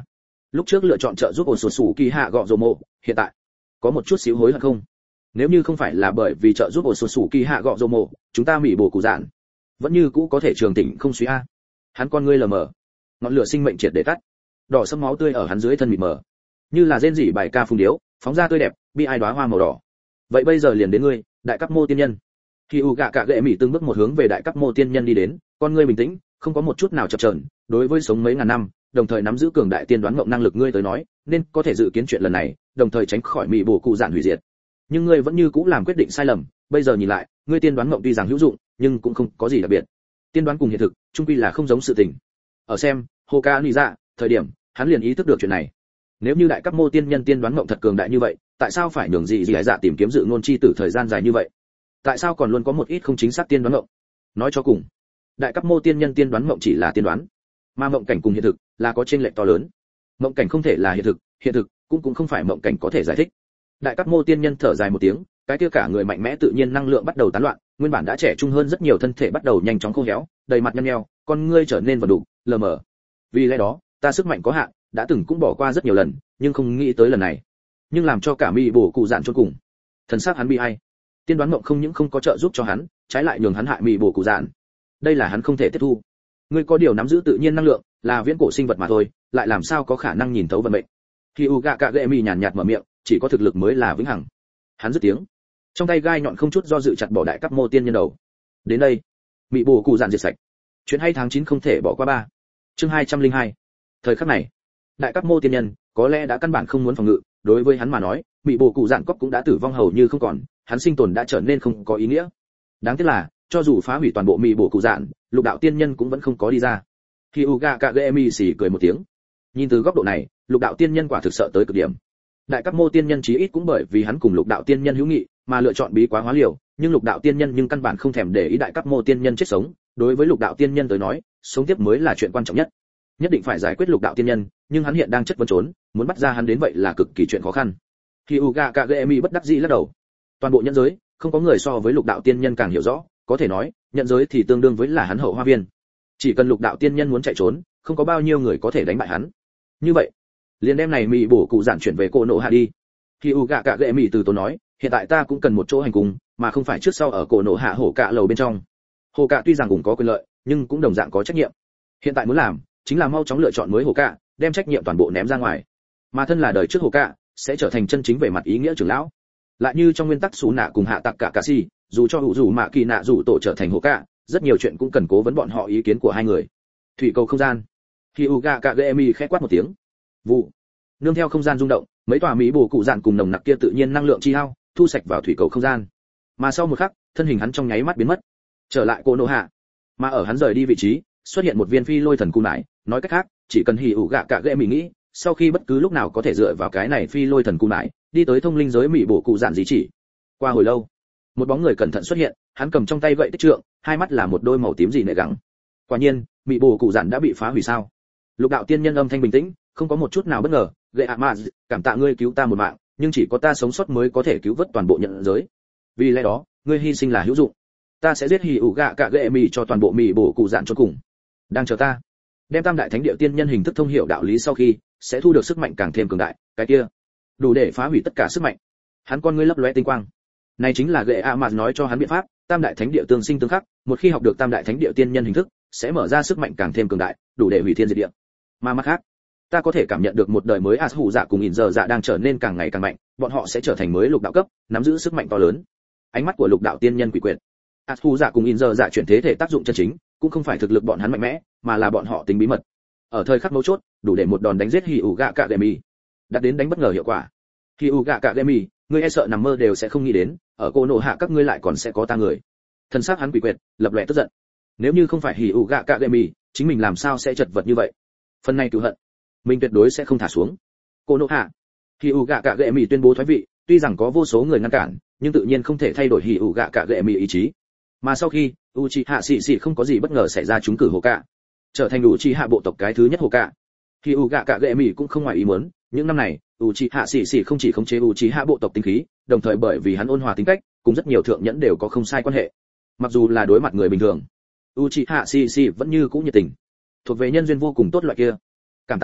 lúc trước lựa chọn trợ giúp ổn sụt sủ kỳ hạ gọ rồ mộ, hiện tại có một chút xíu hối hận không? Nếu như không phải là bởi vì trợ giúp ổn sụt sủ kỳ hạ gọ rồ mộ, chúng ta mỹ bổ cụ dạn vẫn như cũ có thể trường tỉnh không suy a. Hắn con ngươi lờ mờ, ngọn lửa sinh mệnh triệt để tắt, đỏ sẫm máu tươi ở hắn dưới thân mịt mờ, như là rên rỉ bài ca phung điếu, phóng ra tươi đẹp, bi ai đóa hoa màu đỏ. Vậy bây giờ liền đến ngươi, đại cấp mô tiên nhân. Khi u gạ cả gệ mỉ từng bước một hướng về đại cấp mô tiên nhân đi đến, con ngươi bình tĩnh, không có một chút nào chập chờn. Đối với sống mấy ngàn năm, đồng thời nắm giữ cường đại tiên đoán ngộng năng lực ngươi tới nói, nên có thể dự kiến chuyện lần này, đồng thời tránh khỏi mỹ bổ cụ dạn hủy diệt. Nhưng ngươi vẫn như cũ làm quyết định sai lầm, bây giờ nhìn lại, ngươi tiên đoán ngộng tuy rằng hữu dụng, nhưng cũng không có gì đặc biệt. Tiên đoán cùng hiện thực, chung quy là không giống sự tình. Ở xem, Hoka nghĩ ra, thời điểm, hắn liền ý thức được chuyện này. Nếu như đại cấp mô tiên nhân tiên đoán ngộng thật cường đại như vậy, tại sao phải nhường gì gì dạ tìm kiếm dự ngôn chi tử thời gian dài như vậy? Tại sao còn luôn có một ít không chính xác tiên đoán ngộng? Nói cho cùng, đại cấp mô tiên nhân tiên đoán ngộng chỉ là tiên đoán, mà mộng cảnh cùng hiện thực là có chênh lệch to lớn. Mộng cảnh không thể là hiện thực, hiện thực cũng cũng không phải mộng cảnh có thể giải thích. Đại cấp mô tiên nhân thở dài một tiếng, cái kia cả người mạnh mẽ tự nhiên năng lượng bắt đầu tán loạn, nguyên bản đã trẻ trung hơn rất nhiều thân thể bắt đầu nhanh chóng khô héo, đầy mặt nhăn nheo, con ngươi trở nên vần đục, lờ mờ. Vì lẽ đó, ta sức mạnh có hạn, đã từng cũng bỏ qua rất nhiều lần, nhưng không nghĩ tới lần này. Nhưng làm cho cả mỹ bổ cụ dạn chôn cùng. Thần sắc hắn bi ai. Tiên đoán mộng không những không có trợ giúp cho hắn, trái lại nhường hắn hại mỹ bổ cụ dạn. Đây là hắn không thể tiếp thu. Ngươi có điều nắm giữ tự nhiên năng lượng, là viễn cổ sinh vật mà thôi, lại làm sao có khả năng nhìn thấu vận mệnh. Khi Uga Kagemi nhàn nhạt mở miệng, chỉ có thực lực mới là vĩnh hằng. Hắn dứt tiếng, trong tay gai nhọn không chút do dự chặt bỏ đại cấp mô tiên nhân đầu. Đến đây, mỹ bổ cụ dạn diệt sạch. Chuyện hay tháng chín không thể bỏ qua ba. Chương hai trăm lẻ hai. Thời khắc này, đại cấp mô tiên nhân có lẽ đã căn bản không muốn phòng ngự, đối với hắn mà nói, mỹ bổ cụ dạn cốc cũng đã tử vong hầu như không còn, hắn sinh tồn đã trở nên không có ý nghĩa. Đáng tiếc là, cho dù phá hủy toàn bộ mỹ bổ cụ dạn, lục đạo tiên nhân cũng vẫn không có đi ra. Khi Uga Kagemi xì cười một tiếng. Nhìn từ góc độ này, lục đạo tiên nhân quả thực sợ tới cực điểm. Đại cấp mô tiên nhân chí ít cũng bởi vì hắn cùng lục đạo tiên nhân hữu nghị, mà lựa chọn bí quá hóa liều, nhưng lục đạo tiên nhân nhưng căn bản không thèm để ý đại cấp mô tiên nhân chết sống, đối với lục đạo tiên nhân tới nói, sống tiếp mới là chuyện quan trọng nhất. Nhất định phải giải quyết lục đạo tiên nhân, nhưng hắn hiện đang chất vấn trốn, muốn bắt ra hắn đến vậy là cực kỳ chuyện khó khăn. Khi Uga Kagemi bất đắc dĩ lắc đầu. Toàn bộ nhân giới, không có người so với lục đạo tiên nhân càng hiểu rõ, có thể nói, nhận giới thì tương đương với là hắn hậu hoa viên. Chỉ cần lục đạo tiên nhân muốn chạy trốn, không có bao nhiêu người có thể đánh bại hắn. Như vậy, liền đem này mỹ bổ cụ giản chuyển về cổ nổ hạ đi. Khi Uga Kagemi từ tốn nói, hiện tại ta cũng cần một chỗ hành cùng, mà không phải trước sau ở cổ nổ hạ hổ cạ lầu bên trong. Hổ cạ tuy rằng cũng có quyền lợi, nhưng cũng đồng dạng có trách nhiệm. Hiện tại muốn làm, chính là mau chóng lựa chọn mới hổ cạ, đem trách nhiệm toàn bộ ném ra ngoài. Mà thân là đời trước hổ cạ, sẽ trở thành chân chính về mặt ý nghĩa trưởng lão. Lại như trong nguyên tắc xú nạ cùng hạ tặc cả cà si, dù cho hữu dù mạ kỳ nạ dù tổ trở thành hổ cạ, rất nhiều chuyện cũng cần cố vấn bọn họ ý kiến của hai người. Thủy cầu không gian. Khi Uga Kagemi khẽ quát một tiếng. Vụ. Nương theo không gian rung động, mấy tòa mỹ bổ cụ dạn cùng nồng nặc kia tự nhiên năng lượng chi hao, thu sạch vào thủy cầu không gian. Mà sau một khắc, thân hình hắn trong nháy mắt biến mất, trở lại cô nô hạ. Mà ở hắn rời đi vị trí, xuất hiện một viên phi lôi thần cung nải, nói cách khác, chỉ cần hỉ ủ gạ cả ghệ mỹ nghĩ, sau khi bất cứ lúc nào có thể dựa vào cái này phi lôi thần cung nải, đi tới thông linh giới mỹ bổ cụ dạn gì chỉ. Qua hồi lâu, một bóng người cẩn thận xuất hiện, hắn cầm trong tay gậy tích trượng, hai mắt là một đôi màu tím gì nệ gắng. Quả nhiên, mỹ bổ cụ dạn đã bị phá hủy sao? Lục đạo tiên nhân âm thanh bình tĩnh, không có một chút nào bất ngờ, gậy ạ mà, cảm tạ ngươi cứu ta một mạng, nhưng chỉ có ta sống sót mới có thể cứu vớt toàn bộ nhận giới. Vì lẽ đó, ngươi hy sinh là hữu dụng. Ta sẽ giết hỉ ủ gạ cả ghệ mỹ cho toàn bộ mỹ bổ cụ dạn cho cùng. Đang chờ ta. Đem tam đại thánh địa tiên nhân hình thức thông hiểu đạo lý sau khi, sẽ thu được sức mạnh càng thêm cường đại, cái kia đủ để phá hủy tất cả sức mạnh. Hắn con ngươi lấp lóe tinh quang. Này chính là gậy ạ mà nói cho hắn biện pháp, tam đại thánh địa tương sinh tương khắc, một khi học được tam đại thánh địa tiên nhân hình thức, sẽ mở ra sức mạnh càng thêm cường đại, đủ để hủy thiên diệt địa. Mà mặt khác, ta có thể cảm nhận được một đời mới as hủ dạ cùng ỉn giờ dạ đang trở nên càng ngày càng mạnh, bọn họ sẽ trở thành mới lục đạo cấp, nắm giữ sức mạnh to lớn. Ánh mắt của lục đạo tiên nhân quỷ quyệt. as hủ dạ cùng ỉn giờ dạ chuyển thế thể tác dụng chân chính, cũng không phải thực lực bọn hắn mạnh mẽ, mà là bọn họ tính bí mật. Ở thời khắc mấu chốt, đủ để một đòn đánh giết hỉ ủ gạ cả gemi, đạt đến đánh bất ngờ hiệu quả. Hỉ ủ gạ cả gemi, ngươi e sợ nằm mơ đều sẽ không nghĩ đến, ở cô nổ hạ các ngươi lại còn sẽ có ta người. Thân xác hắn quỷ quyệt, lập lòe tức giận. Nếu như không phải hỉ ủ gạ cả gemi, chính mình làm sao sẽ chật vật như vậy? Phần này cửu hận, mình tuyệt đối sẽ không thả xuống. Cô nổ hạ. Hỉ ủ gạ cả gemi tuyên bố thoái vị, tuy rằng có vô số người ngăn cản, nhưng tự nhiên không thể thay đổi hỉ ủ gạ cả gemi ý chí. Mà sau khi Uchiha Sĩ Sĩ không có gì bất ngờ xảy ra trúng cử Hokage, trở thành Uchiha bộ tộc cái thứ nhất Hokage. Thì Uga Kagemi cũng không ngoài ý muốn, những năm này, Uchiha Sĩ Sĩ không chỉ khống chế Uchiha bộ tộc tinh khí, đồng thời bởi vì hắn ôn hòa tính cách, cùng rất nhiều thượng nhẫn đều có không sai quan hệ. Mặc dù là đối mặt người bình thường, Uchiha Sĩ Sĩ vẫn như cũ nhiệt tình, thuộc về nhân duyên vô cùng tốt loại kia. Cảm tạ ngài,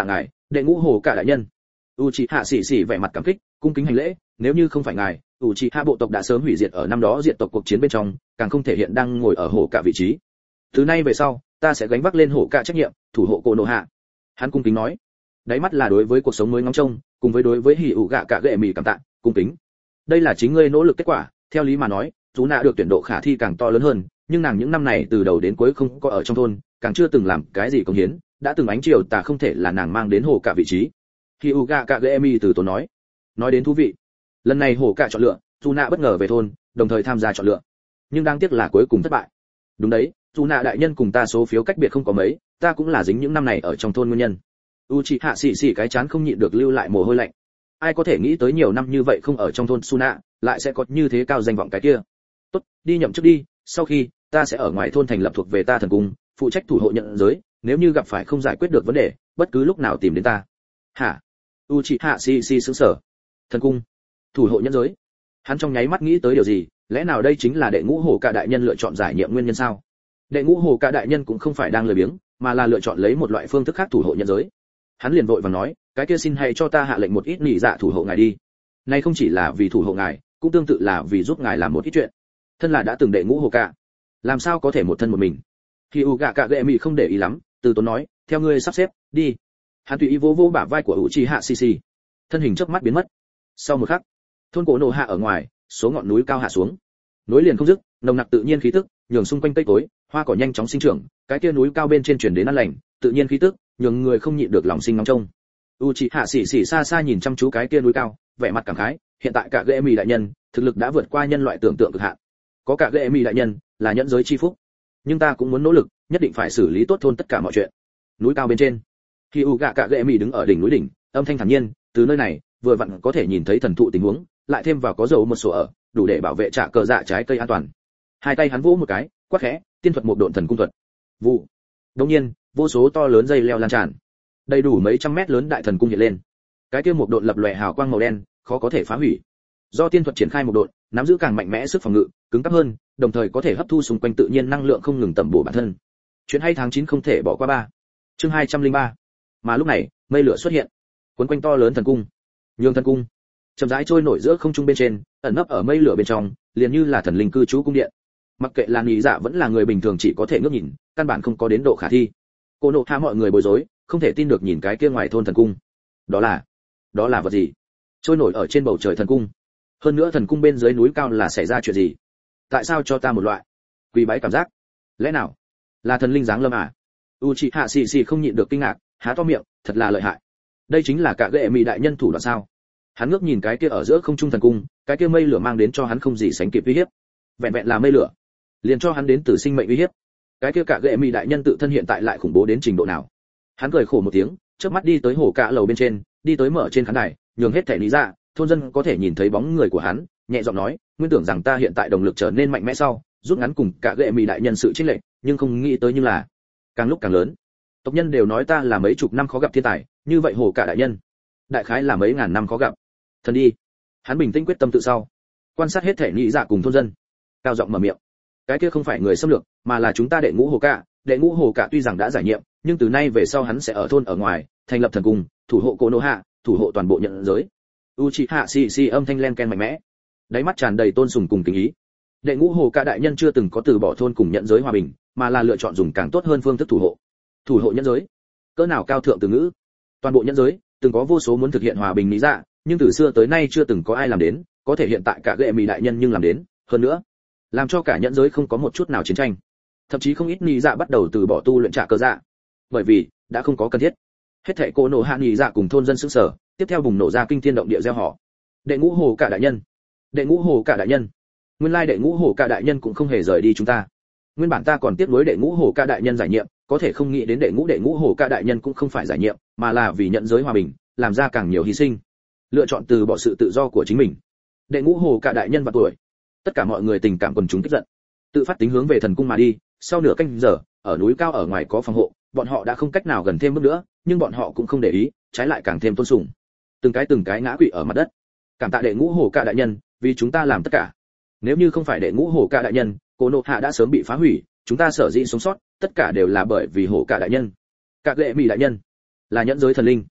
đệ ngũ hồ cả đại nhân. Uchiha Sĩ Sĩ vẻ mặt cảm kích, cung kính hành lễ, nếu như không phải ngài, Uchiha bộ tộc đã sớm hủy diệt ở năm đó diệt tộc cuộc chiến bên trong, càng không thể hiện đang ngồi ở hổ cả vị trí. Từ nay về sau, ta sẽ gánh vác lên hổ cả trách nhiệm, thủ hộ Konoha. Hắn cung kính nói. Đáy mắt là đối với cuộc sống mới ngóng trông, cùng với đối với hỉ ủ gạ cả gệ mì cảm tạ, cung kính. Đây là chính ngươi nỗ lực kết quả, theo lý mà nói, chú nạ được tuyển độ khả thi càng to lớn hơn, nhưng nàng những năm này từ đầu đến cuối không có ở trong thôn, càng chưa từng làm cái gì công hiến, đã từng ánh chiều tà không thể là nàng mang đến hổ cả vị trí. Hỉ ủ gạ cả gệ mì từ tốn nói. Nói đến thú vị, lần này hổ cả chọn lựa, chú nạ bất ngờ về thôn, đồng thời tham gia chọn lựa, nhưng đáng tiếc là cuối cùng thất bại. Đúng đấy, chú nạ đại nhân cùng ta số phiếu cách biệt không có mấy, ta cũng là dính những năm này ở trong thôn nguyên nhân. Uchiha Sĩ Sĩ cái chán không nhịn được lưu lại mồ hôi lạnh. Ai có thể nghĩ tới nhiều năm như vậy không ở trong thôn Suna, lại sẽ có như thế cao danh vọng cái kia. Tốt, đi nhậm chức đi, sau khi ta sẽ ở ngoài thôn thành lập thuộc về ta thần cung, phụ trách thủ hộ nhận giới, nếu như gặp phải không giải quyết được vấn đề, bất cứ lúc nào tìm đến ta. Hả? Uchiha Sĩ Sĩ sững sờ. Thần cung, thủ hộ nhận giới. Hắn trong nháy mắt nghĩ tới điều gì, lẽ nào đây chính là đệ ngũ hồ cả đại nhân lựa chọn giải nhiệm nguyên nhân sao? Đệ ngũ hồ cả đại nhân cũng không phải đang lười biếng, mà là lựa chọn lấy một loại phương thức khác thủ hộ nhận giới. Hắn liền vội vàng nói, cái kia xin hãy cho ta hạ lệnh một ít nị dạ thủ hộ ngài đi. Này không chỉ là vì thủ hộ ngài, cũng tương tự là vì giúp ngài làm một ít chuyện. Thân là đã từng đệ ngũ hồ cả, làm sao có thể một thân một mình? Khi u gạ cả gệ mị không để ý lắm, từ tốn nói, theo ngươi sắp xếp, đi. Hắn tùy ý vỗ vỗ bả vai của Uchiha Sĩ Sĩ, thân hình chớp mắt biến mất. Sau một khắc, thôn cổ nổ hạ ở ngoài, số ngọn núi cao hạ xuống, nối liền không dứt, nồng nặc tự nhiên khí tức, nhường xung quanh cây cối, hoa cỏ nhanh chóng sinh trưởng, cái kia núi cao bên trên truyền đến an lành, tự nhiên khí tức, nhường người không nhịn được lòng sinh ngóng trông. Uchiha Sĩ Sĩ xa xa nhìn chăm chú cái kia núi cao, vẻ mặt cảm khái, hiện tại cả Gệ Mì đại nhân, thực lực đã vượt qua nhân loại tưởng tượng cực hạn. Có cả Gệ Mì đại nhân, là nhẫn giới chi phúc. Nhưng ta cũng muốn nỗ lực, nhất định phải xử lý tốt thôn tất cả mọi chuyện. Núi cao bên trên, khi u gạ cả Gệ Mì đứng ở đỉnh núi đỉnh, âm thanh thản nhiên, từ nơi này, vừa vặn có thể nhìn thấy thần thụ tình huống, lại thêm vào có dầu một số ở, đủ để bảo vệ trả cờ dạ trái cây an toàn. Hai tay hắn vỗ một cái, quát khẽ, tiên thuật một độn thần cung thuật. Vụ. Đương nhiên, vô số to lớn dây leo lan tràn, đầy đủ mấy trăm mét lớn đại thần cung hiện lên. Cái kia một độn lập lòe hào quang màu đen, khó có thể phá hủy. Do tiên thuật triển khai một độn, nắm giữ càng mạnh mẽ sức phòng ngự, cứng cáp hơn, đồng thời có thể hấp thu xung quanh tự nhiên năng lượng không ngừng tẩm bổ bản thân. Chuyện hay tháng chín không thể bỏ qua ba. Chương hai trăm linh ba. Mà lúc này, mây lửa xuất hiện, quấn quanh to lớn thần cung. Nhường thần cung chậm rãi trôi nổi giữa không trung bên trên, ẩn nấp ở mây lửa bên trong, liền như là thần linh cư trú cung điện. Mặc kệ là nhị dạ vẫn là người bình thường chỉ có thể ngước nhìn, căn bản không có đến độ khả thi. Cô nộ hạ mọi người bối rối, không thể tin được nhìn cái kia ngoài thôn thần cung. Đó là, đó là vật gì? Trôi nổi ở trên bầu trời thần cung. Hơn nữa thần cung bên dưới núi cao là xảy ra chuyện gì? Tại sao cho ta một loại quỳ bái cảm giác? Lẽ nào là thần linh giáng lâm à? Uchiha Sĩ Sĩ không nhịn được kinh ngạc, há to miệng, thật là lợi hại. Đây chính là cả Gệ Mì đại nhân thủ đoạn sao? Hắn ngước nhìn cái kia ở giữa không trung thần cung, cái kia mây lửa mang đến cho hắn không gì sánh kịp uy hiếp. Vẹn vẹn là mây lửa, liền cho hắn đến từ sinh mệnh uy hiếp. Cái kia cả Gệ Mì đại nhân tự thân hiện tại lại khủng bố đến trình độ nào? Hắn cười khổ một tiếng, chớp mắt đi tới hồ cả lầu bên trên, đi tới mở trên khán đài, nhường hết thể lý ra, thôn dân có thể nhìn thấy bóng người của hắn, nhẹ giọng nói, nguyên tưởng rằng ta hiện tại động lực trở nên mạnh mẽ sau, rút ngắn cùng cả Gệ Mì đại nhân sự chênh lệch, nhưng không nghĩ tới như là càng lúc càng lớn. Tộc nhân đều nói ta là mấy chục năm khó gặp thiên tài, như vậy hồ cả đại nhân, đại khái là mấy ngàn năm khó gặp. Thần đi. Hắn bình tĩnh quyết tâm tự sau, quan sát hết thể nhị dạ cùng thôn dân, cao giọng mở miệng, cái kia không phải người xâm lược, mà là chúng ta đệ ngũ hồ cả. Đệ ngũ hồ cả tuy rằng đã giải nhiệm, nhưng từ nay về sau hắn sẽ ở thôn ở ngoài thành lập thần cung, thủ hộ Konoha, thủ hộ toàn bộ nhận giới. Uchiha Sĩ Sĩ âm thanh len ken mạnh mẽ, đáy mắt tràn đầy tôn sùng cùng kính ý. Đệ ngũ hồ cả đại nhân chưa từng có từ bỏ thôn cùng nhận giới hòa bình, mà là lựa chọn dùng càng tốt hơn phương thức thủ hộ. Thủ hộ nhận giới, cỡ nào cao thượng từ ngữ. Toàn bộ nhận giới từng có vô số muốn thực hiện hòa bình lý dạ, nhưng từ xưa tới nay chưa từng có ai làm đến, có thể hiện tại cả Gệ Mì đại nhân nhưng làm đến, hơn nữa, làm cho cả nhận giới không có một chút nào chiến tranh. Thậm chí không ít nhị dạ bắt đầu từ bỏ tu luyện trả cơ dạ, bởi vì đã không có cần thiết. Hết thảy cô nổ hạ nhị dạ cùng thôn dân sững sờ, tiếp theo bùng nổ ra kinh thiên động địa gieo họ. Đệ ngũ hồ cả đại nhân, đệ ngũ hồ cả đại nhân, nguyên lai đệ ngũ hồ cả đại nhân cũng không hề rời đi chúng ta. Nguyên bản ta còn tiếc nuối đệ ngũ hồ cả đại nhân giải nhiệm, có thể không nghĩ đến đệ ngũ đệ ngũ hồ cả đại nhân cũng không phải giải nhiệm, mà là vì nhận giới hòa bình, làm ra càng nhiều hy sinh, lựa chọn từ bỏ sự tự do của chính mình. Đệ ngũ hồ cả đại nhân và tuổi, tất cả mọi người tình cảm quần chúng kích giận, tự phát tính hướng về thần cung mà đi. Sau nửa canh giờ, ở núi cao ở ngoài có phòng hộ, bọn họ đã không cách nào gần thêm bước nữa, nhưng bọn họ cũng không để ý, trái lại càng thêm tôn sùng. Từng cái từng cái ngã quỵ ở mặt đất. Cảm tạ đệ ngũ hồ cả đại nhân, vì chúng ta làm tất cả. Nếu như không phải đệ ngũ hồ cả đại nhân, Cô nộ hạ đã sớm bị phá hủy, chúng ta sở dĩ sống sót, tất cả đều là bởi vì hồ cả đại nhân. Cả Gệ Mì đại nhân là nhẫn giới thần linh,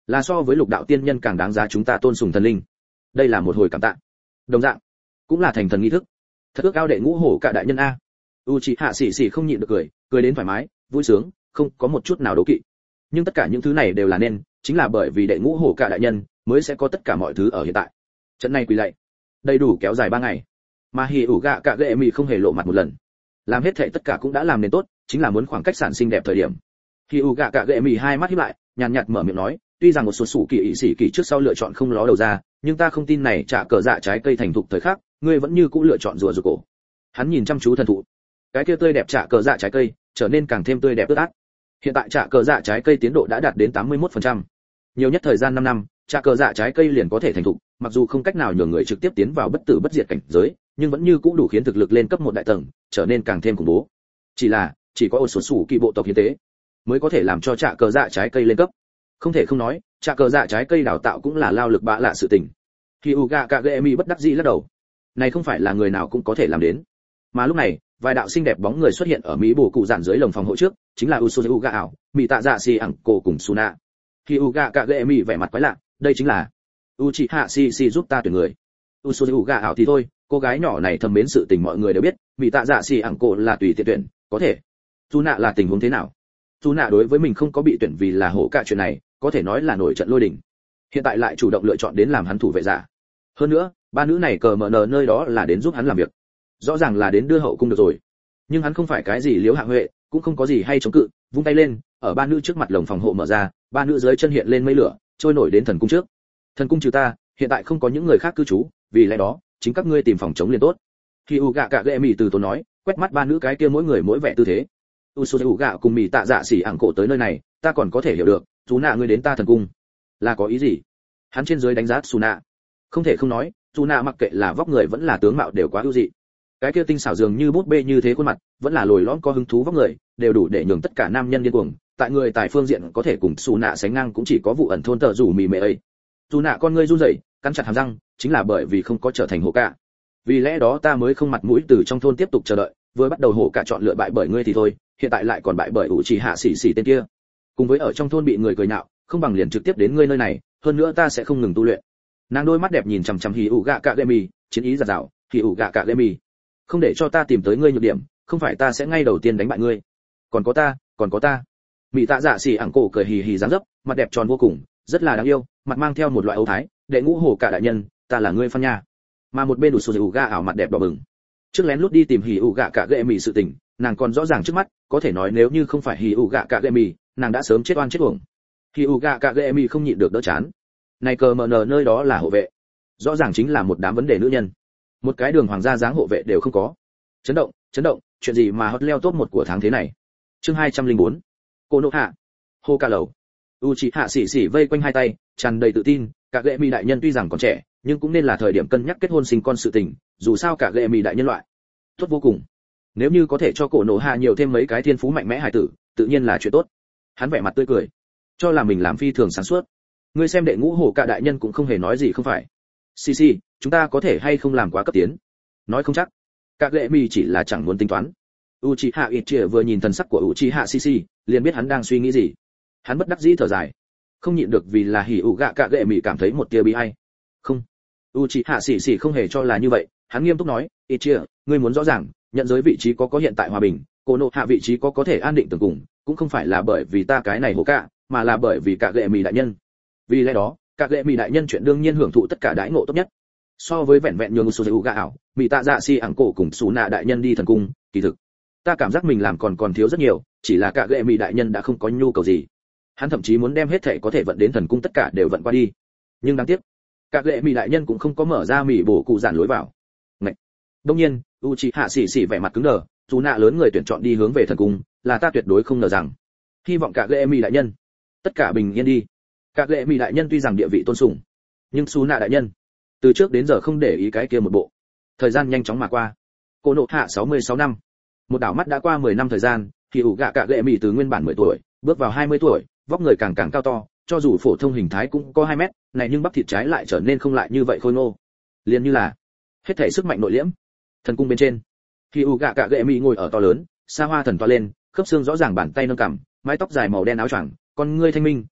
là so với lục đạo tiên nhân càng đáng giá chúng ta tôn sùng thần linh. Đây là một hồi cảm tạ, đồng dạng cũng là thành thần nghi thức. Thật ước ao đệ ngũ hổ cả đại nhân a. Uchiha Sĩ Sĩ không nhịn được cười, cười đến thoải mái, vui sướng, không có một chút nào đố kỵ. Nhưng tất cả những thứ này đều là nên, chính là bởi vì đệ ngũ hổ cả đại nhân mới sẽ có tất cả mọi thứ ở hiện tại. Trận này quỳ lạy, đầy đủ kéo dài ba ngày. Mà Hỉ ủ gạ cả gệ mì không hề lộ mặt một lần. Làm hết thảy tất cả cũng đã làm nên tốt, chính là muốn khoảng cách sản sinh đẹp thời điểm. Hỉ ủ gạ cả gệ mì hai mắt híp lại, nhàn nhạt mở miệng nói, tuy rằng một số sủ kỳ ý sĩ kỳ trước sau lựa chọn không ló đầu ra, nhưng ta không tin này trả cờ dạ trái cây thành thục thời khắc, ngươi vẫn như cũ lựa chọn rùa rùa cổ. Hắn nhìn chăm chú thần thụ, cái kia tươi đẹp trả cờ dạ trái cây trở nên càng thêm tươi đẹp ướt át. Hiện tại trả cờ dạ trái cây tiến độ đã đạt đến tám mươi mốt phần trăm. Nhiều nhất thời gian năm năm, trả cờ dạ trái cây liền có thể thành thục, mặc dù không cách nào nhường người trực tiếp tiến vào bất tử bất diệt cảnh giới, nhưng vẫn như cũ đủ khiến thực lực lên cấp một đại tầng, trở nên càng thêm khủng bố. Chỉ là, chỉ có ổ số sủ kỳ bộ tộc hiến tế mới có thể làm cho trả cờ dạ trái cây lên cấp. Không thể không nói, trả cờ dạ trái cây đào tạo cũng là lao lực bạ lạ sự tình. Hyuga Kagemi bất đắc dĩ lắc đầu. Này không phải là người nào cũng có thể làm đến. Mà lúc này, vài đạo xinh đẹp bóng người xuất hiện ở mỹ bổ cụ giản dưới lồng phòng hộ trước, chính là Usoju Ga ảo, Mị Tạ Dạ Si ẳng cổ cùng Suna. Hyuga Kagemi vẻ mặt quái lạ, đây chính là Uchiha Si Si giúp ta tuyển người. Usoju Ga ảo thì thôi, cô gái nhỏ này thầm mến sự tình mọi người đều biết, Mị Tạ Dạ Si ẳng cổ là tùy tiện tuyển, có thể. Suna là tình huống thế nào? Suna đối với mình không có bị tuyển vì là hổ cả chuyện này, có thể nói là nổi trận lôi đình. Hiện tại lại chủ động lựa chọn đến làm hắn thủ vệ giả. Hơn nữa, ba nữ này cờ mở nờ nơi đó là đến giúp hắn làm việc. Rõ ràng là đến đưa hậu cung được rồi. Nhưng hắn không phải cái gì liếu hạ huệ, cũng không có gì hay chống cự, vung tay lên, ở ba nữ trước mặt lồng phòng hộ mở ra, ba nữ dưới chân hiện lên mây lửa, trôi nổi đến thần cung trước. Thần cung trừ ta, hiện tại không có những người khác cư trú, vì lẽ đó, chính các ngươi tìm phòng chống liền tốt. Khi Uga cả gệ mì từ tốn nói, quét mắt ba nữ cái kia mỗi người mỗi vẻ tư thế. Usoju Uga cùng Mị Tạ Dạ xỉ ảng cổ tới nơi này, ta còn có thể hiểu được, chú nạ ngươi đến ta thần cung, là có ý gì? Hắn trên dưới đánh giá Suna. Không thể không nói, Suna mặc kệ là vóc người vẫn là tướng mạo đều quá ưu dị. Cái kia tinh xảo dường như bút bê như thế khuôn mặt, vẫn là lồi lõm có hứng thú vóc người, đều đủ để nhường tất cả nam nhân điên cuồng. Tại người tài phương diện có thể cùng Suna sánh ngang cũng chỉ có vụ ẩn thôn tờ rủ mì mệ ấy. Suna con ngươi run rẩy, cắn chặt hàm răng, chính là bởi vì không có trở thành hộ cả. Vì lẽ đó ta mới không mặt mũi từ trong thôn tiếp tục chờ đợi, vừa bắt đầu hộ cả chọn lựa bại bởi ngươi thì thôi, hiện tại lại còn bại bởi ủ chỉ hạ xỉ xỉ tên kia. Cùng với ở trong thôn bị người cười nhạo, không bằng liền trực tiếp đến ngươi nơi này, hơn nữa ta sẽ không ngừng tu luyện. Nàng đôi mắt đẹp nhìn chằm chằm Hỉ ủ gạ cạ Gemi, chiến ý giạt rào, Hỉ ủ gạ cạ Gemi, không để cho ta tìm tới ngươi nhược điểm, không phải ta sẽ ngay đầu tiên đánh bại ngươi. Còn có ta, còn có ta. Mị Tạ Dạ xỉ ảng cổ cười hì hì dáng dấp, mặt đẹp tròn vô cùng, rất là đáng yêu, mặt mang theo một loại âu thái, đệ ngũ hổ cả đại nhân, ta là ngươi phân nha. Mà một bên đủ Usoju Ga ảo mặt đẹp đỏ bừng. Trước lén lút đi tìm Hỉ ủ gạ cạ Gemi sự tình, nàng còn rõ ràng trước mắt, có thể nói nếu như không phải Hỉ ủ gạ cạ Gemi, nàng đã sớm chết oan chết uổng. Hyuga Kagemi không nhịn được đỡ chán. Này cờ mờ nờ nơi đó là hộ vệ, rõ ràng chính là một đám vấn đề nữ nhân. Một cái đường hoàng gia dáng hộ vệ đều không có. Chấn động, chấn động, chuyện gì mà hot leo top một của tháng thế này. Chương hai trăm lẻ bốn. Konoha. Hô ca lầu. Uchiha Sĩ Sĩ vây quanh hai tay, tràn đầy tự tin, Kagemi đại nhân tuy rằng còn trẻ, nhưng cũng nên là thời điểm cân nhắc kết hôn sinh con sự tình, dù sao Kagemi đại nhân loại. Tốt vô cùng. Nếu như có thể cho Konoha nhiều thêm mấy cái thiên phú mạnh mẽ hài tử, tự nhiên là chuyện tốt. Hắn vẻ mặt tươi cười, cho là mình làm phi thường sáng suốt. Ngươi xem đệ ngũ hổ cả đại nhân cũng không hề nói gì không phải. Xì xì, chúng ta có thể hay không làm quá cấp tiến? Nói không chắc. Các lệ mi chỉ là chẳng muốn tính toán. Uchiha Itchia vừa nhìn thần sắc của Uchiha Sisi, liền biết hắn đang suy nghĩ gì. Hắn bất đắc dĩ thở dài, không nhịn được vì là hỉ ủ gạ cả lệ mi cảm thấy một tia bi ai. Không. Uchiha Sisi không hề cho là như vậy, hắn nghiêm túc nói, Itchia, ngươi muốn rõ ràng, nhận giới vị trí có có hiện tại hòa bình, Konoha vị trí có có thể an định tường cùng, cũng không phải là bởi vì ta cái này hổ cả, mà là bởi vì cả lệ mì đại nhân. Vì lẽ đó, cả lệ mì đại nhân chuyện đương nhiên hưởng thụ tất cả đãi ngộ tốt nhất. So với vẹn vẹn nhường Usoju Ga ảo, Mị Tạ Dạ xỉ ảng cổ cùng Suna đại nhân đi thần cung, kỳ thực ta cảm giác mình làm còn còn thiếu rất nhiều, chỉ là cả lệ mì đại nhân đã không có nhu cầu gì. Hắn thậm chí muốn đem hết thể có thể vận đến thần cung tất cả đều vận qua đi. Nhưng đáng tiếc, cả lệ mì đại nhân cũng không có mở ra mỉ bổ cụ giản lối vào. Ngậy. Đương nhiên, Uchiha Sĩ Sĩ vẻ mặt cứng đờ, Suna lớn người tuyển chọn đi hướng về thần cung, là ta tuyệt đối không ngờ rằng. Hy vọng cả lệ mì đại nhân tất cả bình yên đi. Các lệ mì đại nhân tuy rằng địa vị tôn sùng, nhưng Suna đại nhân từ trước đến giờ không để ý cái kia một bộ. Thời gian nhanh chóng mà qua. Konoha sáu mươi sáu năm. Một đảo mắt đã qua mười năm thời gian, thì ủ gạ cả lệ mì từ nguyên bản mười tuổi bước vào hai mươi tuổi, vóc người càng càng cao to, cho dù phổ thông hình thái cũng có hai mét, này nhưng bắp thịt trái lại trở nên không lại như vậy khôi ngô. Liền như là hết thảy sức mạnh nội liễm. Thần cung bên trên, thì ủ gạ cả lệ mì ngồi ở to lớn, xa hoa thần toa lên, khớp xương rõ ràng, bàn tay nâng cằm, mái tóc dài màu đen áo choàng, con ngươi thanh minh,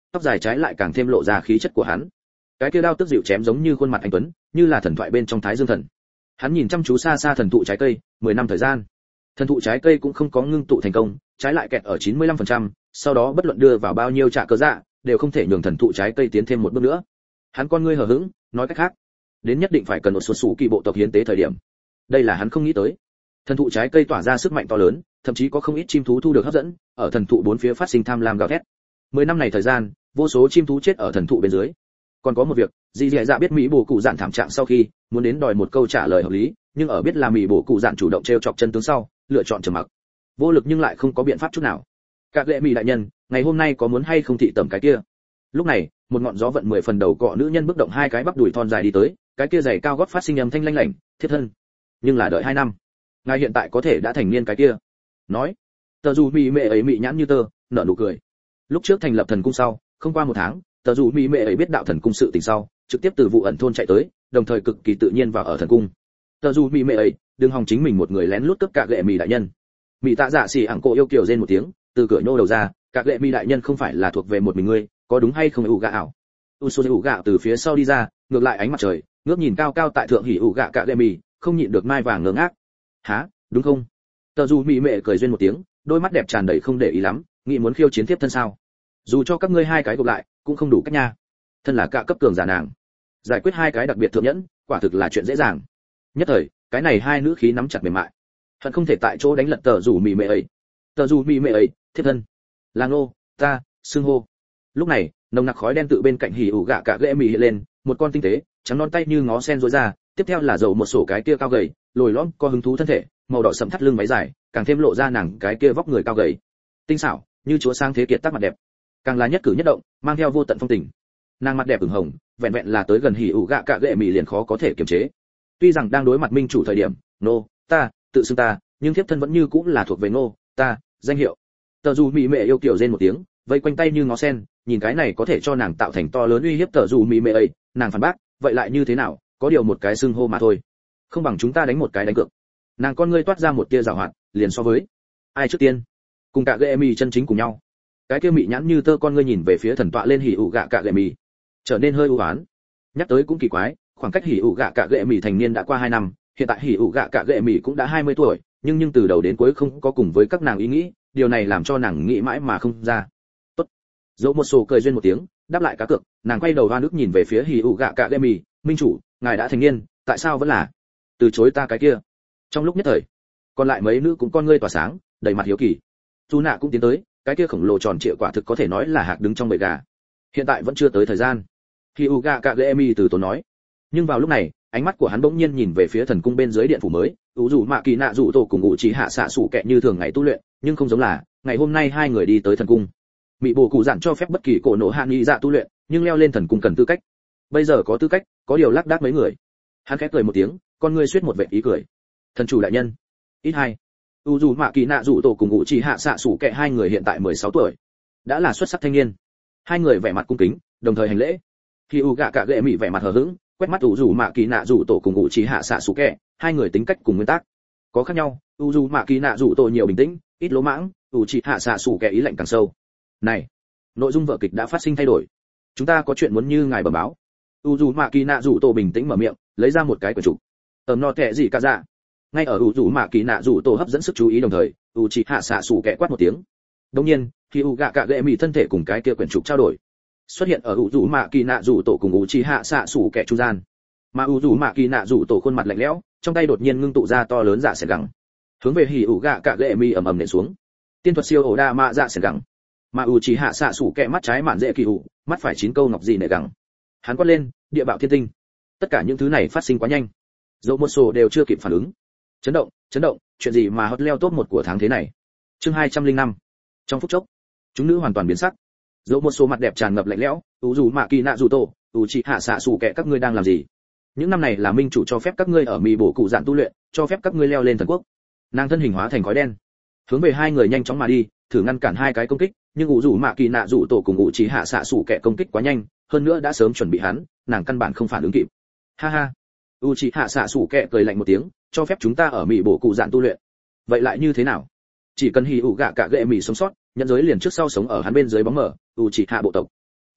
tóc dài trái lại càng thêm lộ ra khí chất của hắn. Cái kia đao tức dịu chém giống như khuôn mặt anh tuấn, như là thần thoại bên trong Thái Dương thần. Hắn nhìn chăm chú xa xa thần thụ trái cây, mười năm thời gian. Thần thụ trái cây cũng không có ngưng tụ thành công, trái lại kẹt ở chín mươi lăm phần trăm, sau đó bất luận đưa vào bao nhiêu trả cơ dạ, đều không thể nhường thần thụ trái cây tiến thêm một bước nữa. Hắn con ngươi hờ hững, nói cách khác, đến nhất định phải cần một số sủ kỳ bộ tộc hiến tế thời điểm. Đây là hắn không nghĩ tới. Thần thụ trái cây tỏa ra sức mạnh to lớn, thậm chí có không ít chim thú thu được hấp dẫn, ở thần thụ bốn phía phát sinh tham lam gào thét. Mười năm này thời gian, vô số chim thú chết ở thần thụ bên dưới. Còn có một việc, Dì Dẻ Dạ biết Mỹ Bổ Cụ Dạn thảm trạng sau khi, muốn đến đòi một câu trả lời hợp lý, nhưng ở biết là Mỹ Bổ Cụ Dạn chủ động trêu chọc chân tướng sau, lựa chọn trầm mặc. Vô lực nhưng lại không có biện pháp chút nào. Các lệ Mỹ đại nhân, ngày hôm nay có muốn hay không thị tẩm cái kia? Lúc này, một ngọn gió vận mười phần đầu cọ nữ nhân bước động hai cái bắp đùi thon dài đi tới, cái kia giày cao gót phát sinh âm thanh lanh lảnh, thiết thân. Nhưng là đợi hai năm, ngài hiện tại có thể đã thành niên cái kia. Nói, tờ dù mỹ mẹ ấy mị nhãn như tơ, nở nụ cười. Lúc trước thành lập thần cung sau, không qua một tháng, tờ dù mỹ mẹ ấy biết đạo thần cung sự tình sau, trực tiếp từ vụ ẩn thôn chạy tới, đồng thời cực kỳ tự nhiên vào ở thần cung. Tờ dù mỹ mẹ ấy, đừng hòng chính mình một người lén lút cướp cả gệ mì đại nhân. Mỹ tạ dạ xì ẳng cổ yêu kiều rên một tiếng, từ cửa nhô đầu ra, cả gệ mì đại nhân không phải là thuộc về một mình ngươi, có đúng hay không ủ gạ ảo? Uso ủ gạ từ phía sau đi ra, ngược lại ánh mặt trời, ngước nhìn cao cao tại thượng hỉ ủ gạ cả gệ mì, không nhịn được mai vàng ngớ ngác. Hả, đúng không? Tờ dù mỹ mẹ cười duyên một tiếng, đôi mắt đẹp tràn đầy không để ý lắm, nghĩ muốn khiêu chiến tiếp thân sao? Dù cho các ngươi hai cái gộp lại, cũng không đủ cách nha. Thân là cả cấp cường giả nàng, giải quyết hai cái đặc biệt thượng nhẫn, quả thực là chuyện dễ dàng. Nhất thời, cái này hai nữ khí nắm chặt mềm mại, hận không thể tại chỗ đánh lật tờ dù mỹ mẹ ấy. Tờ dù mỹ mẹ ấy, thiết thân, là ngô, ta, xưng hô. Lúc này, nồng nặc khói đen tự bên cạnh hỉ ủ gạ cả ghệ mì hiện lên, một con tinh tế, trắng non tay như ngó sen rối ra, tiếp theo là dầu một sổ cái kia cao gầy, lồi lõm, có hứng thú thân thể, màu đỏ sẫm thắt lưng váy dài, càng thêm lộ ra nàng cái kia vóc người cao gầy, tinh xảo, như chúa sang thế kiệt tác mặt đẹp, càng là nhất cử nhất động, mang theo vô tận phong tình. Nàng mặt đẹp ửng hồng, vẹn vẹn là tới gần hỉ ủ gạ cả ghệ mì liền khó có thể kiềm chế. Tuy rằng đang đối mặt minh chủ thời điểm, nô, ta, tự xưng ta, nhưng thiếp thân vẫn như cũng là thuộc về nô, ta, danh hiệu. Tờ dù mỹ mẹ yêu kiểu rên một tiếng, vây quanh tay như ngó sen, nhìn cái này có thể cho nàng tạo thành to lớn uy hiếp tờ dù mỹ mẹ ấy, nàng phản bác, vậy lại như thế nào, có điều một cái xưng hô mà thôi, không bằng chúng ta đánh một cái đánh cược. Nàng con ngươi toát ra một tia giảo hoạt, liền so với ai trước tiên, cùng cả ghệ mì chân chính cùng nhau. Cái kia mị nhãn như tơ con ngươi nhìn về phía thần tọa lên hỉ ủ gạ cả ghệ mì, trở nên hơi u ám. Nhắc tới cũng kỳ quái, khoảng cách hỉ ủ gạ cả ghệ mì thành niên đã qua hai năm, hiện tại hỉ ủ gạ cả ghệ mì cũng đã hai mươi tuổi, nhưng nhưng từ đầu đến cuối không có cùng với các nàng ý nghĩ, điều này làm cho nàng nghĩ mãi mà không ra. Tốt. Dẫu một sổ cười duyên một tiếng, đáp lại cá cược, nàng quay đầu hoa nước nhìn về phía hỉ ủ gạ cả ghệ mì, minh chủ, ngài đã thành niên, tại sao vẫn là từ chối ta cái kia? Trong lúc nhất thời, còn lại mấy nữ cũng con ngươi tỏa sáng, đầy mặt hiếu kỳ. Chu nạ cũng tiến tới, cái kia khổng lồ tròn trịa quả thực có thể nói là hạc đứng trong bầy gà. Hiện tại vẫn chưa tới thời gian. Hyuga Kagemi từ tốn nói. Nhưng vào lúc này, ánh mắt của hắn bỗng nhiên nhìn về phía thần cung bên dưới điện phủ mới, ủ rủ mạ kỳ nạ rủ tổ cùng ngụ chỉ hạ xạ sủ kẹ như thường ngày tu luyện, nhưng không giống là ngày hôm nay hai người đi tới thần cung. Mị bổ cụ dặn cho phép bất kỳ cổ nổ hạ nghi dạ tu luyện, nhưng leo lên thần cung cần tư cách. Bây giờ có tư cách, có điều lác đác mấy người. Hắn khẽ cười một tiếng, con ngươi xuyết một vệt ý cười. Thần chủ đại nhân. Ít hai. U dù mạ kỳ nạ rủ tổ cùng ngụ chỉ hạ xạ sủ kẹ hai người hiện tại mười sáu tuổi, đã là xuất sắc thanh niên. Hai người vẻ mặt cung kính, đồng thời hành lễ. Khi u gạ cả ghệ mị vẻ mặt hờ hững, quét mắt u dù mạ kỳ nạ rủ tổ cùng ngụ chỉ hạ xạ sủ kẹ, hai người tính cách cùng nguyên tắc có khác nhau. U dù mạ kỳ nạ rủ tổ nhiều bình tĩnh, ít lỗ mãng, u chỉ hạ xạ sủ kẹ ý lạnh càng sâu. Này, nội dung vở kịch đã phát sinh thay đổi, chúng ta có chuyện muốn như ngài bẩm báo. U dù mạ kỳ nạ rủ tổ bình tĩnh mở miệng, lấy ra một cái quyển trục. Tầm no kệ gì cả dạ. Ngay ở u dù mạ kỳ nạ rủ tổ hấp dẫn sức chú ý đồng thời, u chỉ hạ xạ sủ kẹ quát một tiếng. Đương nhiên, khi u gạ cả ghệ mị thân thể cùng cái kia quyển trục trao đổi, xuất hiện ở u dù mạ kỳ nạ rủ tổ cùng u chỉ hạ xạ sủ kẹ trung gian. Mà u dù mạ kỳ nạ rủ tổ khuôn mặt lạnh lẽo, trong tay đột nhiên ngưng tụ ra to lớn dạ sệt gẳng, hướng về hỉ ủ gạ cả ghệ mị ầm ầm nện xuống. Tiên thuật siêu ổ đa mạ dạ sệt gẳng. Mà u chỉ hạ xạ sủ kẹ mắt trái mạn dễ kỳ ủ, mắt phải chín câu ngọc gì nệ gẳng. Hắn quát lên, địa bạo thiên tinh. Tất cả những thứ này phát sinh quá nhanh, dẫu một số đều chưa kịp phản ứng. Chấn động, chấn động, chuyện gì mà hot leo top một của tháng thế này? Chương hai trăm lẻ năm. Trong phút chốc, chúng nữ hoàn toàn biến sắc. Dẫu một số mặt đẹp tràn ngập lạnh lẽo, u dù mạ kỳ nạ dù tổ, u chỉ hạ xạ sủ kẹ các ngươi đang làm gì? Những năm này là minh chủ cho phép các ngươi ở mì bổ cụ dạn tu luyện, cho phép các ngươi leo lên thần quốc. Nàng thân hình hóa thành khói đen, hướng về hai người nhanh chóng mà đi, thử ngăn cản hai cái công kích, nhưng u dù mạ kỳ nạ dù tổ cùng u chỉ hạ xạ sủ kẹ công kích quá nhanh, hơn nữa đã sớm chuẩn bị hắn, nàng căn bản không phản ứng kịp. Ha ha. U chỉ hạ xạ sủ kẹ cười lạnh một tiếng, cho phép chúng ta ở mì bổ cụ dạn tu luyện. Vậy lại như thế nào? Chỉ cần hỉ ủ gạ cả ghệ mì sống sót, nhận giới liền trước sau sống ở hắn bên dưới bóng mờ, u chỉ hạ bộ tộc.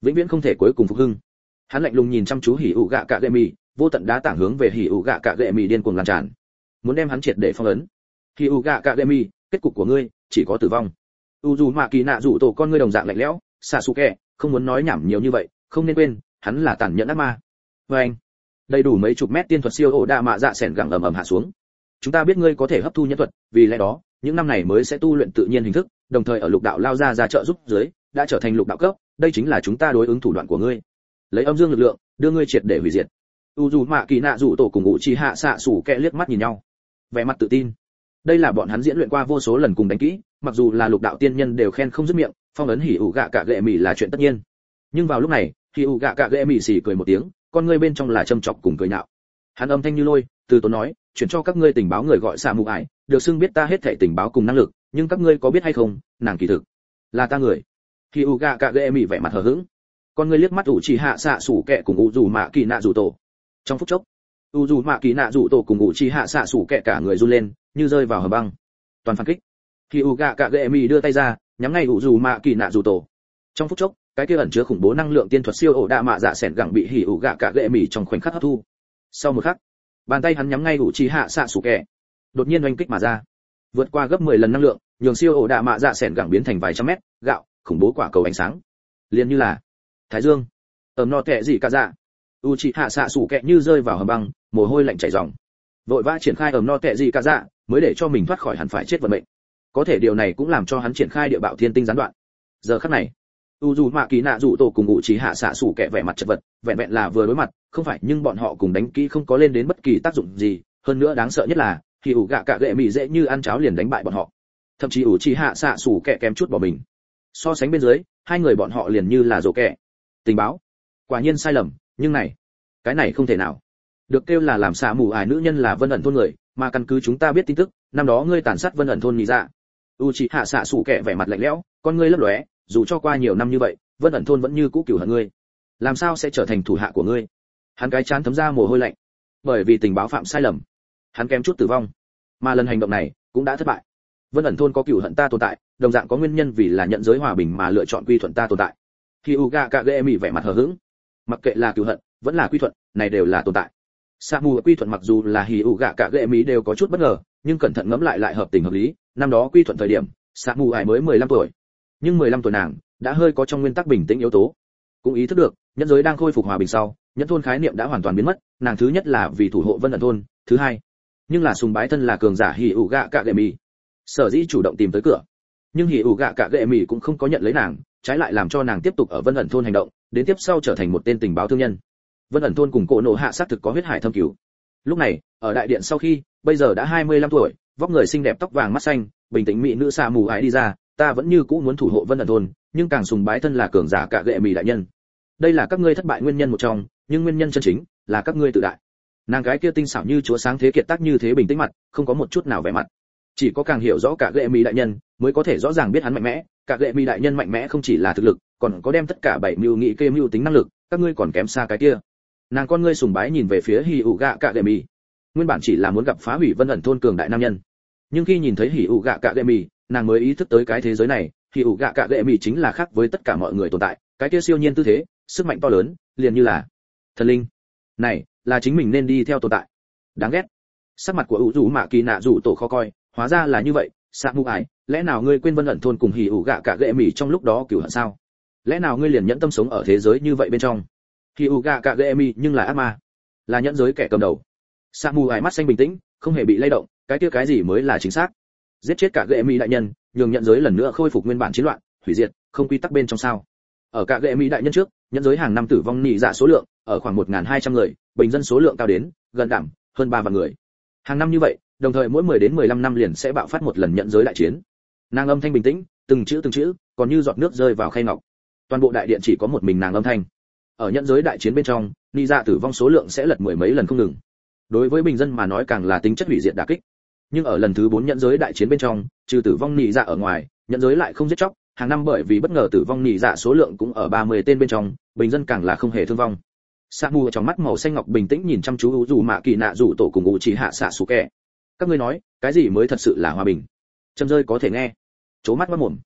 vĩnh viễn không thể cuối cùng phục hưng. Hắn lạnh lùng nhìn chăm chú hỉ ủ gạ cạ gệ mì, vô tận đá tảng hướng về hỉ ủ gạ cạ gệ mì điên cuồng lan tràn, muốn đem hắn triệt để phong ấn. Hỉ ủ gạ cạ gệ mì, kết cục của ngươi chỉ có tử vong. U dù mạ kỳ nạ rủ tổ con ngươi đồng dạng lạnh lẽo, Sasuke, không muốn nói nhảm nhiều như vậy, không nên quên, hắn là tàn nhẫn ác ma. Và anh, đầy đủ mấy chục mét tiên thuật siêu ổ đa mạ dạ sẻn gẳng ầm ầm hạ xuống. Chúng ta biết ngươi có thể hấp thu nhân thuật, vì lẽ đó, những năm này mới sẽ tu luyện tự nhiên hình thức, đồng thời ở lục đạo lao ra ra trợ giúp dưới, đã trở thành lục đạo cấp, đây chính là chúng ta đối ứng thủ đoạn của ngươi. Lấy âm dương lực lượng, đưa ngươi triệt để hủy diệt. U dù mạ kỳ nạ rủ tổ cùng ngụ chi hạ xạ sủ kẹ liếc mắt nhìn nhau, vẻ mặt tự tin. Đây là bọn hắn diễn luyện qua vô số lần cùng đánh kỹ, mặc dù là lục đạo tiên nhân đều khen không dứt miệng, phong ấn hỉ ủ gạ cạ gệ mì là chuyện tất nhiên. Nhưng vào lúc này, hỉ ủ gạ cạ gệ mì xì cười một tiếng, con ngươi bên trong là châm chọc cùng cười nhạo. Hắn âm thanh như lôi, từ tốn nói, chuyển cho các ngươi tình báo người gọi xạ mù ải, được xưng biết ta hết thảy tình báo cùng năng lực, nhưng các ngươi có biết hay không, nàng kỳ thực là ta người. Hỉ ủ gạ cạ gệ mì vẻ mặt hờ hững, con ngươi liếc mắt ủ chỉ hạ xạ sủ kẹ cùng u dù mạ kỳ nạ rủ tổ. Trong phút chốc, u dù mạ kỳ nạ rủ tổ cùng ủ chỉ hạ xạ sủ kẹ cả người run lên, như rơi vào hầm băng. Toàn phản kích. Khi u gạ cạ gệ mì đưa tay ra, nhắm ngay ủ dù mạ kỳ nạ rủ tổ. Trong phút chốc, cái kia ẩn chứa khủng bố năng lượng tiên thuật siêu ổ đa mạ dạ sẻn gẳng bị hỉ ủ gạ cạ gệ mì trong khoảnh khắc hấp thu. Sau một khắc, bàn tay hắn nhắm ngay ủ chỉ hạ xạ sủ kẹ, đột nhiên oanh kích mà ra, vượt qua gấp mười lần năng lượng, nhường siêu ổ đa mạ dạ sẻn gẳng biến thành vài trăm mét gạo, khủng bố quả cầu ánh sáng, liền như là thái dương. Ẩm no tệ gì cả dạ. U chỉ hạ xạ sủ kẹ như rơi vào hầm băng, mồ hôi lạnh chảy ròng, vội vã triển khai ẩm no tệ gì cả dạ, mới để cho mình thoát khỏi hẳn phải chết vận mệnh. Có thể điều này cũng làm cho hắn triển khai địa bạo thiên tinh gián đoạn. Giờ khắc này, u dù mạ kỳ nạ rủ tổ cùng ngụ chỉ hạ xạ sủ kẹ vẻ mặt chật vật, vẹn vẹn là vừa đối mặt, không phải, nhưng bọn họ cùng đánh kỹ không có lên đến bất kỳ tác dụng gì, hơn nữa đáng sợ nhất là khi ủ gạ cạ gệ mì dễ như ăn cháo liền đánh bại bọn họ, thậm chí ủ chỉ hạ xạ sủ kẹ kém chút bỏ mình. So sánh bên dưới, hai người bọn họ liền như là rổ kẹ. Tình báo, quả nhiên sai lầm, nhưng này, cái này không thể nào. Được kêu là làm xạ mù ải nữ nhân là Vân ẩn thôn người, mà căn cứ chúng ta biết tin tức, năm đó ngươi tàn sát Vân ẩn thôn nhị dạ. Uchiha xạ sủ kẹ vẻ mặt lạnh lẽo, con ngươi lấp lóe, dù cho qua nhiều năm như vậy, Vân ẩn thôn vẫn như cũ cừu hận ngươi, làm sao sẽ trở thành thủ hạ của ngươi? Hắn cái chán thấm ra mồ hôi lạnh, bởi vì tình báo phạm sai lầm, hắn kém chút tử vong, mà lần hành động này cũng đã thất bại. Vân ẩn thôn có cừu hận ta tồn tại, đồng dạng có nguyên nhân vì là nhận giới hòa bình mà lựa chọn quy thuận ta tồn tại. Hyuga Kagemi vẻ mặt hờ hững, mặc kệ là cừu hận, vẫn là quy thuận, này đều là tồn tại. Samu quy thuận mặc dù là Hyuga Kagemi đều có chút bất ngờ, nhưng cẩn thận ngẫm lại lại hợp tình hợp lý, năm đó quy thuận thời điểm, Samu ải mới mười lăm tuổi, nhưng mười lăm tuổi nàng đã hơi có trong nguyên tắc bình tĩnh yếu tố, cũng ý thức được nhân giới đang khôi phục hòa bình sau, nhân thôn khái niệm đã hoàn toàn biến mất, nàng thứ nhất là vì thủ hộ Vân ẩn thôn, thứ hai, nhưng là sùng bái thân là cường giả Hyuga Kagemi, sở dĩ chủ động tìm tới cửa. Nhưng Hyuga Kagemi cũng không có nhận lấy nàng, trái lại làm cho nàng tiếp tục ở Vân ẩn thôn hành động, đến tiếp sau trở thành một tên tình báo thương nhân. Vân ẩn thôn cùng cổ nổ hạ xác thực có huyết hải thâm cứu. Lúc này, ở đại điện sau khi, bây giờ đã hai mươi lăm tuổi, vóc người xinh đẹp tóc vàng mắt xanh, bình tĩnh mỹ nữ xa mù ái đi ra, ta vẫn như cũ muốn thủ hộ Vân ẩn thôn, nhưng càng sùng bái thân là cường giả Kagemi đại nhân. Đây là các ngươi thất bại nguyên nhân một trong, nhưng nguyên nhân chân chính là các ngươi tự đại. Nàng gái kia tinh xảo như chúa sáng thế kiệt tác như thế bình tĩnh mặt, không có một chút nào vẻ mặt. Chỉ có càng hiểu rõ Kagemi đại nhân, mới có thể rõ ràng biết hắn mạnh mẽ, Kagemi đại nhân mạnh mẽ không chỉ là thực lực, còn có đem tất cả bảy mưu nghị kê mưu tính năng lực, các ngươi còn kém xa cái kia. Nàng con ngươi sùng bái nhìn về phía Hyuga Kagemi. Nguyên bản chỉ là muốn gặp phá hủy Vân ẩn thôn cường đại nam nhân, nhưng khi nhìn thấy Hyuga Kagemi, nàng mới ý thức tới cái thế giới này, Hyuga Kagemi chính là khác với tất cả mọi người tồn tại, cái kia siêu nhiên tư thế, sức mạnh to lớn, liền như là thần linh. Này, là chính mình nên đi theo tồn tại. Đáng ghét. Sắc mặt của ủ rủ mạ kỳ nạ rủ tổ khó coi, hóa ra là như vậy, Samu ải, lẽ nào ngươi quên Vân ẩn thôn cùng Hyuga Kagemi trong lúc đó cửu hận sao? Lẽ nào ngươi liền nhẫn tâm sống ở thế giới như vậy bên trong? Hyuga Kagemi nhưng là ác ma, là nhẫn giới kẻ cầm đầu. Samu ải mắt xanh bình tĩnh, không hề bị lay động, cái kia cái gì mới là chính xác? Giết chết Kagemi đại nhân, nhường nhẫn giới lần nữa khôi phục nguyên bản chiến loạn, hủy diệt, không quy tắc bên trong sao? Ở Kagemi đại nhân trước, nhẫn giới hàng năm tử vong nhị dạ số lượng ở khoảng một nghìn hai trăm người, bình dân số lượng cao đến gần đảm hơn ba vạn người. Hàng năm như vậy, đồng thời mỗi mười đến mười lăm năm liền sẽ bạo phát một lần nhẫn giới đại chiến. Nàng âm thanh bình tĩnh, từng chữ từng chữ, còn như giọt nước rơi vào khay ngọc. Toàn bộ đại điện chỉ có một mình nàng âm thanh. Ở nhẫn giới đại chiến bên trong, nhị dạ tử vong số lượng sẽ lật mười mấy lần không ngừng. Đối với bình dân mà nói càng là tính chất hủy diệt đả kích. Nhưng ở lần thứ bốn nhẫn giới đại chiến bên trong, trừ tử vong nhị dạ ở ngoài, nhẫn giới lại không giết chóc, hàng năm bởi vì bất ngờ tử vong nhị dạ số lượng cũng ở ba mươi tên bên trong, bình dân càng là không hề thương vong. Samu trong mắt màu xanh ngọc bình tĩnh nhìn chăm chú Uzu Mạ Kỳ Nạ rủ tổ cùng Uchiha Sasuke. Các ngươi nói, cái gì mới thật sự là hòa bình? Châm rơi có thể nghe. Chố mắt mắt mồm.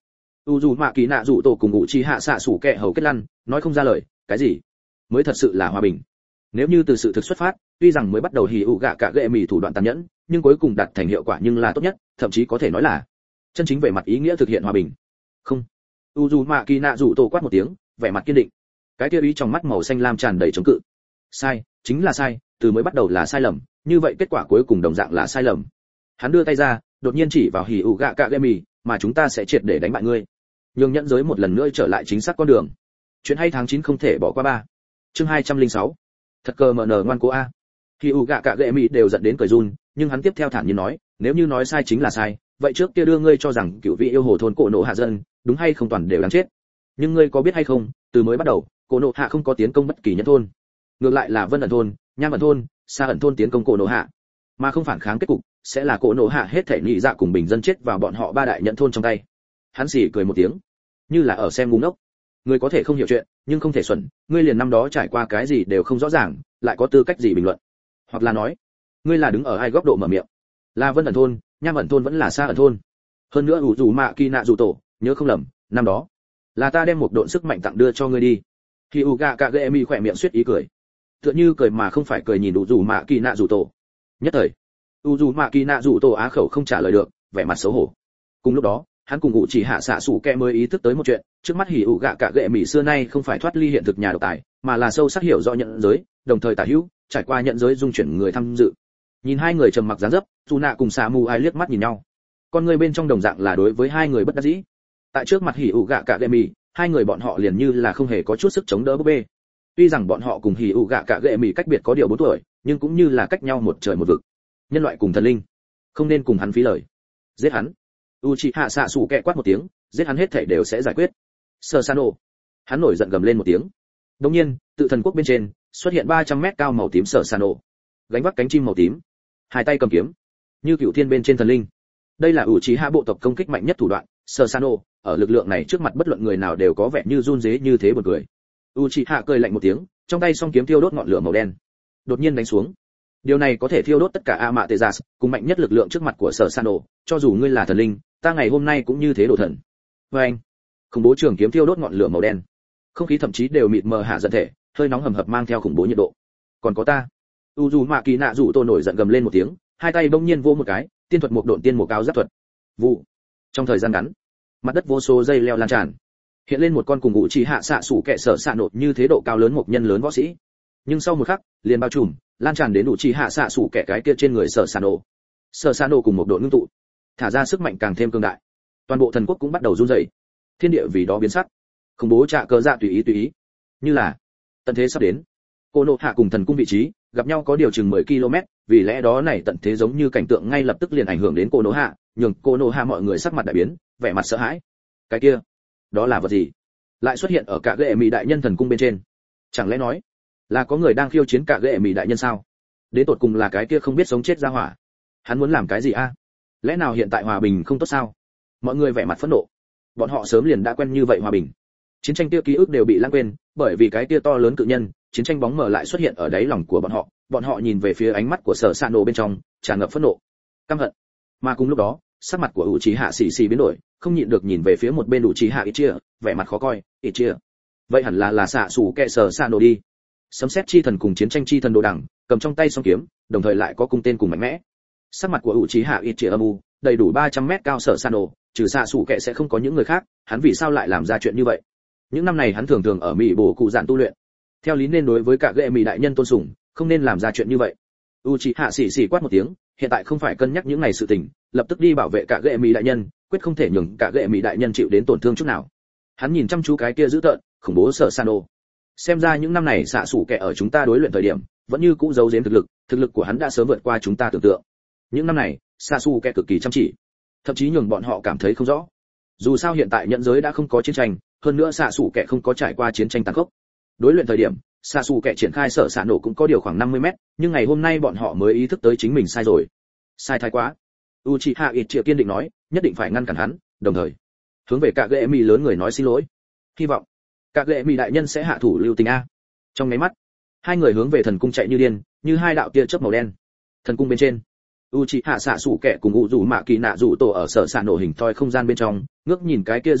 u dù mạ kỳ nạ rủ tổ cùng ngụ chi hạ xạ sủ kẹ hầu kết lăn, nói không ra lời. Cái gì mới thật sự là hòa bình? Nếu như từ sự thực xuất phát, tuy rằng mới bắt đầu hỉ ụ gạ cả gệ mì thủ đoạn tàn nhẫn, nhưng cuối cùng đạt thành hiệu quả nhưng là tốt nhất, thậm chí có thể nói là chân chính về mặt ý nghĩa thực hiện hòa bình. Không. u dù mạ kỳ nạ rủ tổ quát một tiếng, vẻ mặt kiên định. Cái kia ý trong mắt màu xanh lam tràn đầy chống cự. Sai, chính là sai, từ mới bắt đầu là sai lầm, như vậy kết quả cuối cùng đồng dạng là sai lầm. Hắn đưa tay ra, đột nhiên chỉ vào hỉ ụ gạ cả gệ mì, mà chúng ta sẽ triệt để đánh bại ngươi. Nhưng nhẫn giới một lần nữa trở lại chính xác con đường. Chuyện hay tháng chín không thể bỏ qua ba. Chương hai trăm lẻ sáu. Thật cờ mở nở ngoan cố a. Hỉ ụ gạ cả gệ mì đều giận đến cười run, nhưng hắn tiếp theo thản nhiên nói, nếu như nói sai chính là sai, vậy trước kia đưa ngươi cho rằng cựu vị yêu hồ thôn cổ nộ hạ dân, đúng hay không toàn đều đáng chết. Nhưng ngươi có biết hay không, từ mới bắt đầu, cổ nộ hạ không có tiến công bất kỳ nhân thôn. Ngược lại là Vân ẩn thôn, Nham ẩn thôn, Sa ẩn thôn tiến công cổ nộ hạ, mà không phản kháng kết cục sẽ là cổ nộ hạ hết thể nhị dạ cùng bình dân chết vào bọn họ ba đại nhận thôn trong tay. Hắn xì cười một tiếng, như là ở xem ngu ngốc. Ngươi có thể không hiểu chuyện, nhưng không thể xuẩn, ngươi liền năm đó trải qua cái gì đều không rõ ràng, lại có tư cách gì bình luận? Hoặc là nói, ngươi là đứng ở ai góc độ mở miệng? Là Vân ẩn thôn, Nham ẩn thôn vẫn là Sa ẩn thôn? Hơn nữa ủ dù mạ kỳ nạ dù tổ, nhớ không lầm, năm đó là ta đem một độn sức mạnh tặng đưa cho ngươi đi. Khi Uga Kagemi khỏe miệng suýt ý cười, tựa như cười mà không phải cười nhìn ủ dù mạ kỳ nạ dù tổ. Nhất thời, ủ dù mạ kỳ nạ dù tổ á khẩu không trả lời được, vẻ mặt xấu hổ. Cùng lúc đó, hắn cùng ngụ chỉ hạ xạ sủ kẹ mới ý thức tới một chuyện, trước mắt hỉ ủ gạ cả gệ mỹ xưa nay không phải thoát ly hiện thực nhà độc tài, mà là sâu sắc hiểu rõ nhận giới, đồng thời tả hữu trải qua nhận giới dung chuyển người tham dự. Nhìn hai người trầm mặc dáng dấp, dù nạ cùng xà mù ai liếc mắt nhìn nhau, con người bên trong đồng dạng là đối với hai người bất đắc dĩ. Tại trước mặt hỉ ủ gạ cả gệ mỹ, hai người bọn họ liền như là không hề có chút sức chống đỡ búp bê. Tuy rằng bọn họ cùng hỉ ủ gạ cả gệ mỹ cách biệt có điều bốn tuổi, nhưng cũng như là cách nhau một trời một vực. Nhân loại cùng thần linh, không nên cùng hắn phí lời. Giết hắn. Uchiha xạ sủ kẹ quát một tiếng, giết hắn hết thảy đều sẽ giải quyết. Sở Sano. Hắn nổi giận gầm lên một tiếng. Đột nhiên, tự thần quốc bên trên xuất hiện ba trăm mét cao màu tím Sở Sano, gánh vác cánh chim màu tím, hai tay cầm kiếm, như cựu thiên bên trên thần linh. Đây là Uchiha bộ tộc công kích mạnh nhất thủ đoạn. Sở Sano, ở lực lượng này trước mặt bất luận người nào đều có vẻ như run rế như thế buồn cười. Uchiha cười lạnh một tiếng, trong tay song kiếm thiêu đốt ngọn lửa màu đen, đột nhiên đánh xuống. Điều này có thể thiêu đốt tất cả Amaterasu, cùng mạnh nhất lực lượng trước mặt của Sở Sano, cho dù ngươi là thần linh, ta ngày hôm nay cũng như thế đồ thần. Và anh, khủng bố trường kiếm thiêu đốt ngọn lửa màu đen, không khí thậm chí đều mịt mờ hạ giận thể, hơi nóng hầm hập mang theo khủng bố nhiệt độ. Còn có ta. Uzumaki nạ rủ tô nổi giận gầm lên một tiếng, hai tay bỗng nhiên vỗ một cái, tiên thuật một độn tiên một cao giáp thuật. Vụ. Trong thời gian ngắn, mặt đất vô số dây leo lan tràn, hiện lên một con cùng ngũ chỉ hạ xạ sủ kệ sở xạ nột như thế độ cao lớn một nhân lớn võ sĩ. Nhưng sau một khắc, liền bao trùm, lan tràn đến đủ chỉ hạ xạ sủ kệ cái kia trên người sở xạ nổ. Sở xạ nổ cùng một độn ngưng tụ, thả ra sức mạnh càng thêm cường đại. Toàn bộ thần quốc cũng bắt đầu run rẩy, thiên địa vì đó biến sắc, khủng bố trạ cơ dạ tùy ý tùy ý, như là tận thế sắp đến. Cô nộ hạ cùng thần cung vị trí gặp nhau có điều chừng mười ki lô mét, vì lẽ đó này tận thế giống như cảnh tượng ngay lập tức liền ảnh hưởng đến cô nộ hạ, nhường cô nộ hạ mọi người sắc mặt đại biến, vẻ mặt sợ hãi. Cái kia, đó là vật gì? Lại xuất hiện ở cả ghệ mì đại nhân thần cung bên trên? Chẳng lẽ nói là có người đang khiêu chiến cả ghệ mì đại nhân sao? Đến tột cùng là cái kia không biết sống chết ra hỏa, hắn muốn làm cái gì a? Lẽ nào hiện tại hòa bình không tốt sao? Mọi người vẻ mặt phẫn nộ, bọn họ sớm liền đã quen như vậy hòa bình. Chiến tranh kia ký ức đều bị lãng quên, bởi vì cái kia to lớn cự nhân, chiến tranh bóng mờ lại xuất hiện ở đáy lòng của bọn họ. Bọn họ nhìn về phía ánh mắt của Sở Sano bên trong, tràn ngập phẫn nộ, căm hận. Mà cùng lúc đó, sắc mặt của Uchiha xì xì biến đổi, không nhịn được nhìn về phía một bên Uchiha Itachi, vẻ mặt khó coi. Itachi, vậy hẳn là là xạ sủ kệ Sở Sano đi. Sấm sét chi thần cùng chiến tranh chi thần đồ đẳng, cầm trong tay song kiếm, đồng thời lại có cung tên cùng mạnh mẽ. Sắc mặt của Uchiha Itachi âm u, đầy đủ ba trăm mét cao Sở Sano, trừ xạ sủ kệ sẽ không có những người khác, hắn vì sao lại làm ra chuyện như vậy? Những năm này hắn thường thường ở Mỹ bổ cụ giản tu luyện, theo lý nên đối với cả ghệ Mỹ đại nhân tôn sùng, không nên làm ra chuyện như vậy. Uchiha xì xì quát một tiếng, hiện tại không phải cân nhắc những ngày sự tình, lập tức đi bảo vệ cả ghệ Mỹ đại nhân, quyết không thể nhường cả ghệ Mỹ đại nhân chịu đến tổn thương chút nào. Hắn nhìn chăm chú cái kia dữ tợn, khủng bố Sở Sano. Xem ra những năm này xạ sủ kệ ở chúng ta đối luyện thời điểm, vẫn như cũ giấu giếm thực lực, thực lực của hắn đã sớm vượt qua chúng ta tưởng tượng. Những năm này, xạ sủ kệ cực kỳ chăm chỉ, thậm chí nhường bọn họ cảm thấy không rõ. Dù sao hiện tại nhận giới đã không có chiến tranh, hơn nữa xạ sủ kệ không có trải qua chiến tranh tàn khốc. Đối luyện thời điểm, xạ sủ kệ triển khai Sở Sano cũng có điều khoảng năm mươi mét, nhưng ngày hôm nay bọn họ mới ý thức tới chính mình sai rồi. Sai thái quá. Uchiha Itachi kiên định nói, nhất định phải ngăn cản hắn, đồng thời hướng về cả ghệ Mỹ lớn người nói xin lỗi. Hy vọng cả ghệ Mỹ đại nhân sẽ hạ thủ lưu tình a. Trong mấy mắt, hai người hướng về thần cung chạy như điên, như hai đạo tia chớp màu đen. Thần cung bên trên, Uchiha xạ sủ kệ cùng ngụ rủ mạ kỳ nạ rủ tổ ở Sở Sano hình thoi không gian bên trong, ngước nhìn cái kia dữ tợn,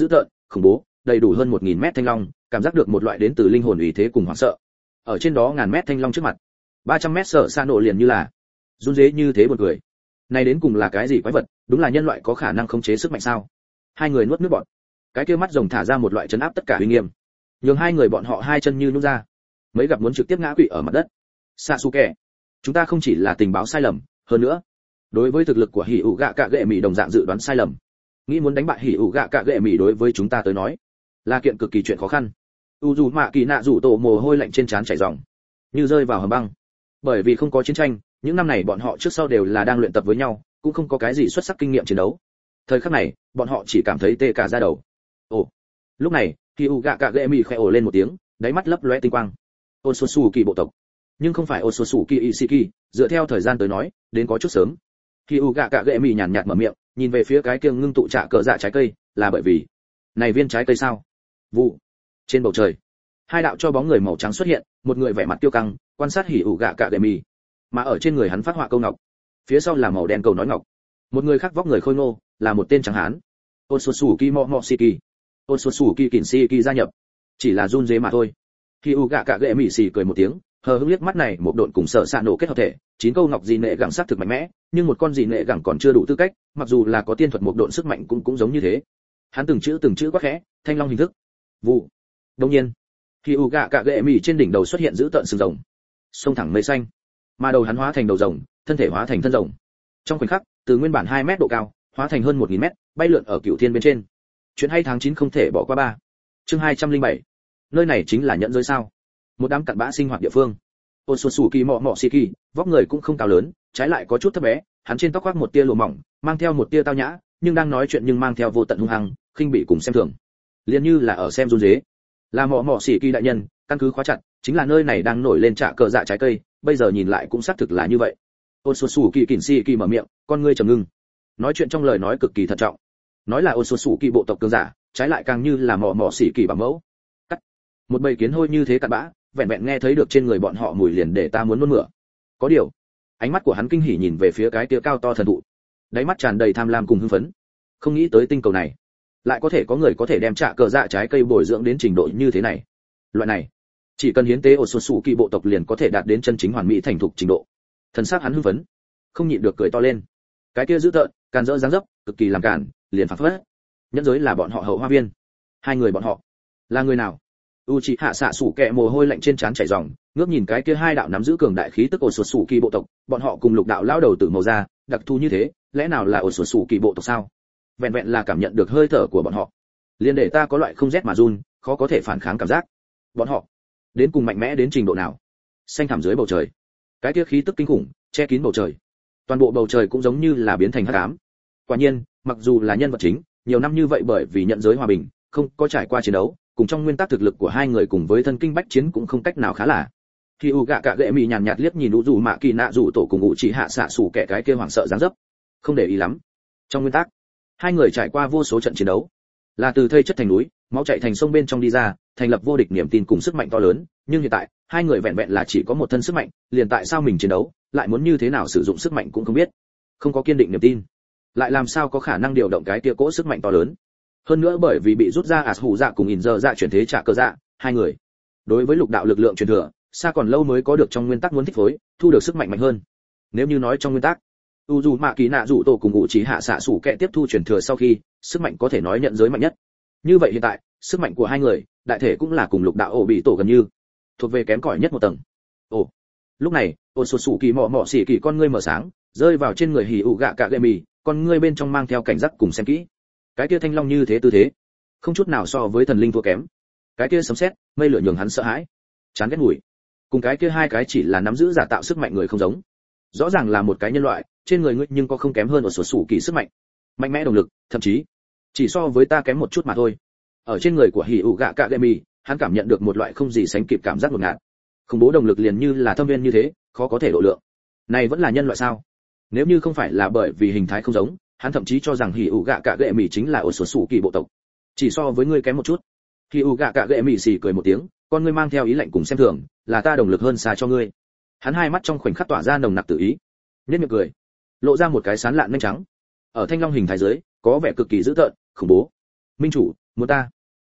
khủng bố, đầy đủ hơn một nghìn mét thanh long, cảm giác được một loại đến từ linh hồn ủy thế cùng hoảng sợ. Ở trên đó ngàn mét thanh long trước mặt, ba trăm mét sợ xa nổ liền như là run rế như thế buồn cười. Này đến cùng là cái gì quái vật, đúng là nhân loại có khả năng khống chế sức mạnh sao? Hai người nuốt nước bọt. Cái kia mắt rồng thả ra một loại chấn áp tất cả uy nghiêm, nhường hai người bọn họ hai chân như nhũn ra, mấy gặp muốn trực tiếp ngã quỵ ở mặt đất. Sasuke, chúng ta không chỉ là tình báo sai lầm, hơn nữa, đối với thực lực của Hỉ ủ gạ cạ gệ mì đồng dạng dự đoán sai lầm. Nghĩ muốn đánh bại Hỉ ủ gạ cạ gệ mì đối với chúng ta tới nói, là kiện cực kỳ chuyện khó khăn. U Mạ Kỳ Nạ rủ tổ mồ hôi lạnh trên trán chảy ròng, như rơi vào hầm băng. Bởi vì không có chiến tranh, những năm này bọn họ trước sau đều là đang luyện tập với nhau, cũng không có cái gì xuất sắc kinh nghiệm chiến đấu. Thời khắc này, bọn họ chỉ cảm thấy tê cả da đầu. Ồ, lúc này, Hỉ gạ cạ gệ mì khẽ ồ lên một tiếng, đáy mắt lấp lóe tinh quang. Otsutsuki bộ tộc, nhưng không phải Otsutsuki Ishiki, dựa theo thời gian tới nói, đến có chút sớm. Hỉ gạ cạ gệ mì nhàn nhạt mở miệng, nhìn về phía cái kia ngưng tụ trạ cờ dạ trái cây, là bởi vì này viên trái cây sao? Vụ. Trên bầu trời, hai đạo cho bóng người màu trắng xuất hiện, một người vẻ mặt tiêu căng, quan sát Hỉ gạ cạ gệ mì, mà ở trên người hắn phát họa câu ngọc, phía sau là màu đen cầu nói ngọc. Một người khác vóc người khôi ngô, là một tên trắng hán. Otsutsuki Momoshiki. Otsutsuki Kinshiki gia nhập, chỉ là run rế mà thôi. Hỉ gạ cạ gệ mì xì cười một tiếng, hờ hững liếc mắt này một độn cùng sợ sạ nổ kết hợp thể, chín câu ngọc dị nệ gẳng sát thực mạnh mẽ, nhưng một con dị nệ gẳng còn chưa đủ tư cách, mặc dù là có tiên thuật một độn sức mạnh cũng cũng giống như thế. Hắn từng chữ từng chữ quát khẽ, thanh long hình thức. Vụ. Đương nhiên, Hỉ gạ cạ gệ mì trên đỉnh đầu xuất hiện dữ tợn sừng rồng, xông thẳng mây xanh, mà đầu hắn hóa thành đầu rồng, thân thể hóa thành thân rồng. Trong khoảnh khắc, từ nguyên bản hai mét độ cao, hóa thành hơn một nghìn mét, bay lượn ở cửu thiên bên trên. Chuyện hay tháng chín không thể bỏ qua ba. Chương hai trăm lẻ bảy. Nơi này chính là nhẫn giới sao? Một đám cặn bã sinh hoạt địa phương. Otsutsuki Momoshiki, vóc người cũng không cao lớn, trái lại có chút thấp bé, hắn trên tóc khoác một tia lụa mỏng, mang theo một tia tao nhã, nhưng đang nói chuyện nhưng mang theo vô tận hung hăng, khinh bị cùng xem thường. Liên như là ở xem run rế. Là Momoshiki đại nhân, căn cứ khóa chặt, chính là nơi này đang nổi lên trạ cờ dạ trái cây, bây giờ nhìn lại cũng xác thực là như vậy. Otsutsuki Kinshiki mở miệng, con ngươi trầm ngưng. Nói chuyện trong lời nói cực kỳ thận trọng. Nói là Otsutsuki bộ tộc cường giả, trái lại càng như là Momoshiki bảo mẫu. Cắt. Một bầy kiến hôi như thế cặn bã, vẹn vẹn nghe thấy được trên người bọn họ mùi liền để ta muốn nôn mửa. Có điều, ánh mắt của hắn kinh hỉ nhìn về phía cái kia cao to thần thụ, đáy mắt tràn đầy tham lam cùng hưng phấn. Không nghĩ tới tinh cầu này, lại có thể có người có thể đem trạ cờ dạ trái cây bồi dưỡng đến trình độ như thế này. Loại này, chỉ cần hiến tế Otsutsuki bộ tộc liền có thể đạt đến chân chính hoàn mỹ thành thục trình độ. Thần sắc hắn hưng phấn, không nhịn được cười to lên. Cái kia dữ tợn, càn rỡ dáng dấp, cực kỳ làm cản, liền phảng phất. Nhẫn giới là bọn họ hậu hoa viên. Hai người bọn họ, là người nào? Uchiha Sasuke mồ hôi lạnh trên trán chảy ròng, ngước nhìn cái kia hai đạo nắm giữ cường đại khí tức Otsutsuki bộ tộc, bọn họ cùng lục đạo lão đầu tử màu da, đặc thù như thế, lẽ nào là Otsutsuki bộ tộc sao? Vẹn vẹn là cảm nhận được hơi thở của bọn họ, liền để ta có loại không rét mà run, khó có thể phản kháng cảm giác. Bọn họ, đến cùng mạnh mẽ đến trình độ nào? Xanh thẳm dưới bầu trời, cái kia khí tức kinh khủng, che kín bầu trời. Toàn bộ bầu trời cũng giống như là biến thành hắc ám. Quả nhiên, mặc dù là nhân vật chính, nhiều năm như vậy bởi vì nhận giới hòa bình, không có trải qua chiến đấu, cùng trong nguyên tắc thực lực của hai người cùng với thân kinh bách chiến cũng không cách nào khá là. Khi u gạ cạ gệ mì nhàn nhạt liếc nhìn u dù mạ kỳ nạ dù tổ cùng ngụ chỉ hạ xạ sủ kẻ cái kia hoảng sợ dáng dấp, không để ý lắm. Trong nguyên tắc, hai người trải qua vô số trận chiến đấu, là từ thây chất thành núi, máu chảy thành sông bên trong đi ra, thành lập vô địch niềm tin cùng sức mạnh to lớn, nhưng hiện tại, hai người vẹn vẹn là chỉ có một thân sức mạnh, liền tại sao mình chiến đấu, lại muốn như thế nào sử dụng sức mạnh cũng không biết. Không có kiên định niềm tin, lại làm sao có khả năng điều động cái kia cỗ sức mạnh to lớn. Hơn nữa bởi vì bị rút ra ạt hủ dạ cùng ỉn giờ dạ chuyển thế trả cơ dạ, hai người đối với lục đạo lực lượng truyền thừa, xa còn lâu mới có được trong nguyên tắc muốn thích phối, thu được sức mạnh mạnh hơn. Nếu như nói trong nguyên tắc, u dù mạ kỳ nạ dù tổ cùng ngụ chỉ hạ xạ sủ kẻ tiếp thu truyền thừa sau khi, sức mạnh có thể nói nhận giới mạnh nhất. Như vậy hiện tại, sức mạnh của hai người, đại thể cũng là cùng lục đạo ổ bị tổ gần như, thuộc về kém cỏi nhất một tầng. Ồ, lúc này, Otsutsuki mọ mọ xỉ kỳ con ngươi mở sáng, rơi vào trên người Hỉ ủ gạ cạ gệ mì, con ngươi bên trong mang theo cảnh giác cùng xem kỹ. Cái kia thanh long như thế tư thế, không chút nào so với thần linh thua kém. Cái kia sấm sét, mây lửa nhường hắn sợ hãi, chán ghét mùi. Cùng cái kia hai cái chỉ là nắm giữ giả tạo sức mạnh người không giống. Rõ ràng là một cái nhân loại, trên người ngươi nhưng có không kém hơn Otsutsuki sức mạnh, mạnh mẽ động lực, thậm chí chỉ so với ta kém một chút mà thôi. Ở trên người của Hỉ ủ gạ cạ gệ mì, hắn cảm nhận được một loại không gì sánh kịp cảm giác ngột ngạt. Khủng bố động lực liền như là thâm viên như thế, khó có thể độ lượng. Này vẫn là nhân loại sao? Nếu như không phải là bởi vì hình thái không giống, hắn thậm chí cho rằng Hỉ ủ gạ cạ gệ mì chính là Otsutsuki bộ tộc. Chỉ so với ngươi kém một chút. Hỉ ủ gạ cạ gệ mì xì cười một tiếng, con ngươi mang theo ý lạnh cùng xem thường, là ta động lực hơn xa cho ngươi. Hắn hai mắt trong khoảnh khắc tỏa ra nồng nặc tự ý, nhếch miệng cười, lộ ra một cái sán lạn nhanh trắng. Ở thanh long hình thái dưới, có vẻ cực kỳ dữ tợn, khủng bố. Minh chủ, muốn ta?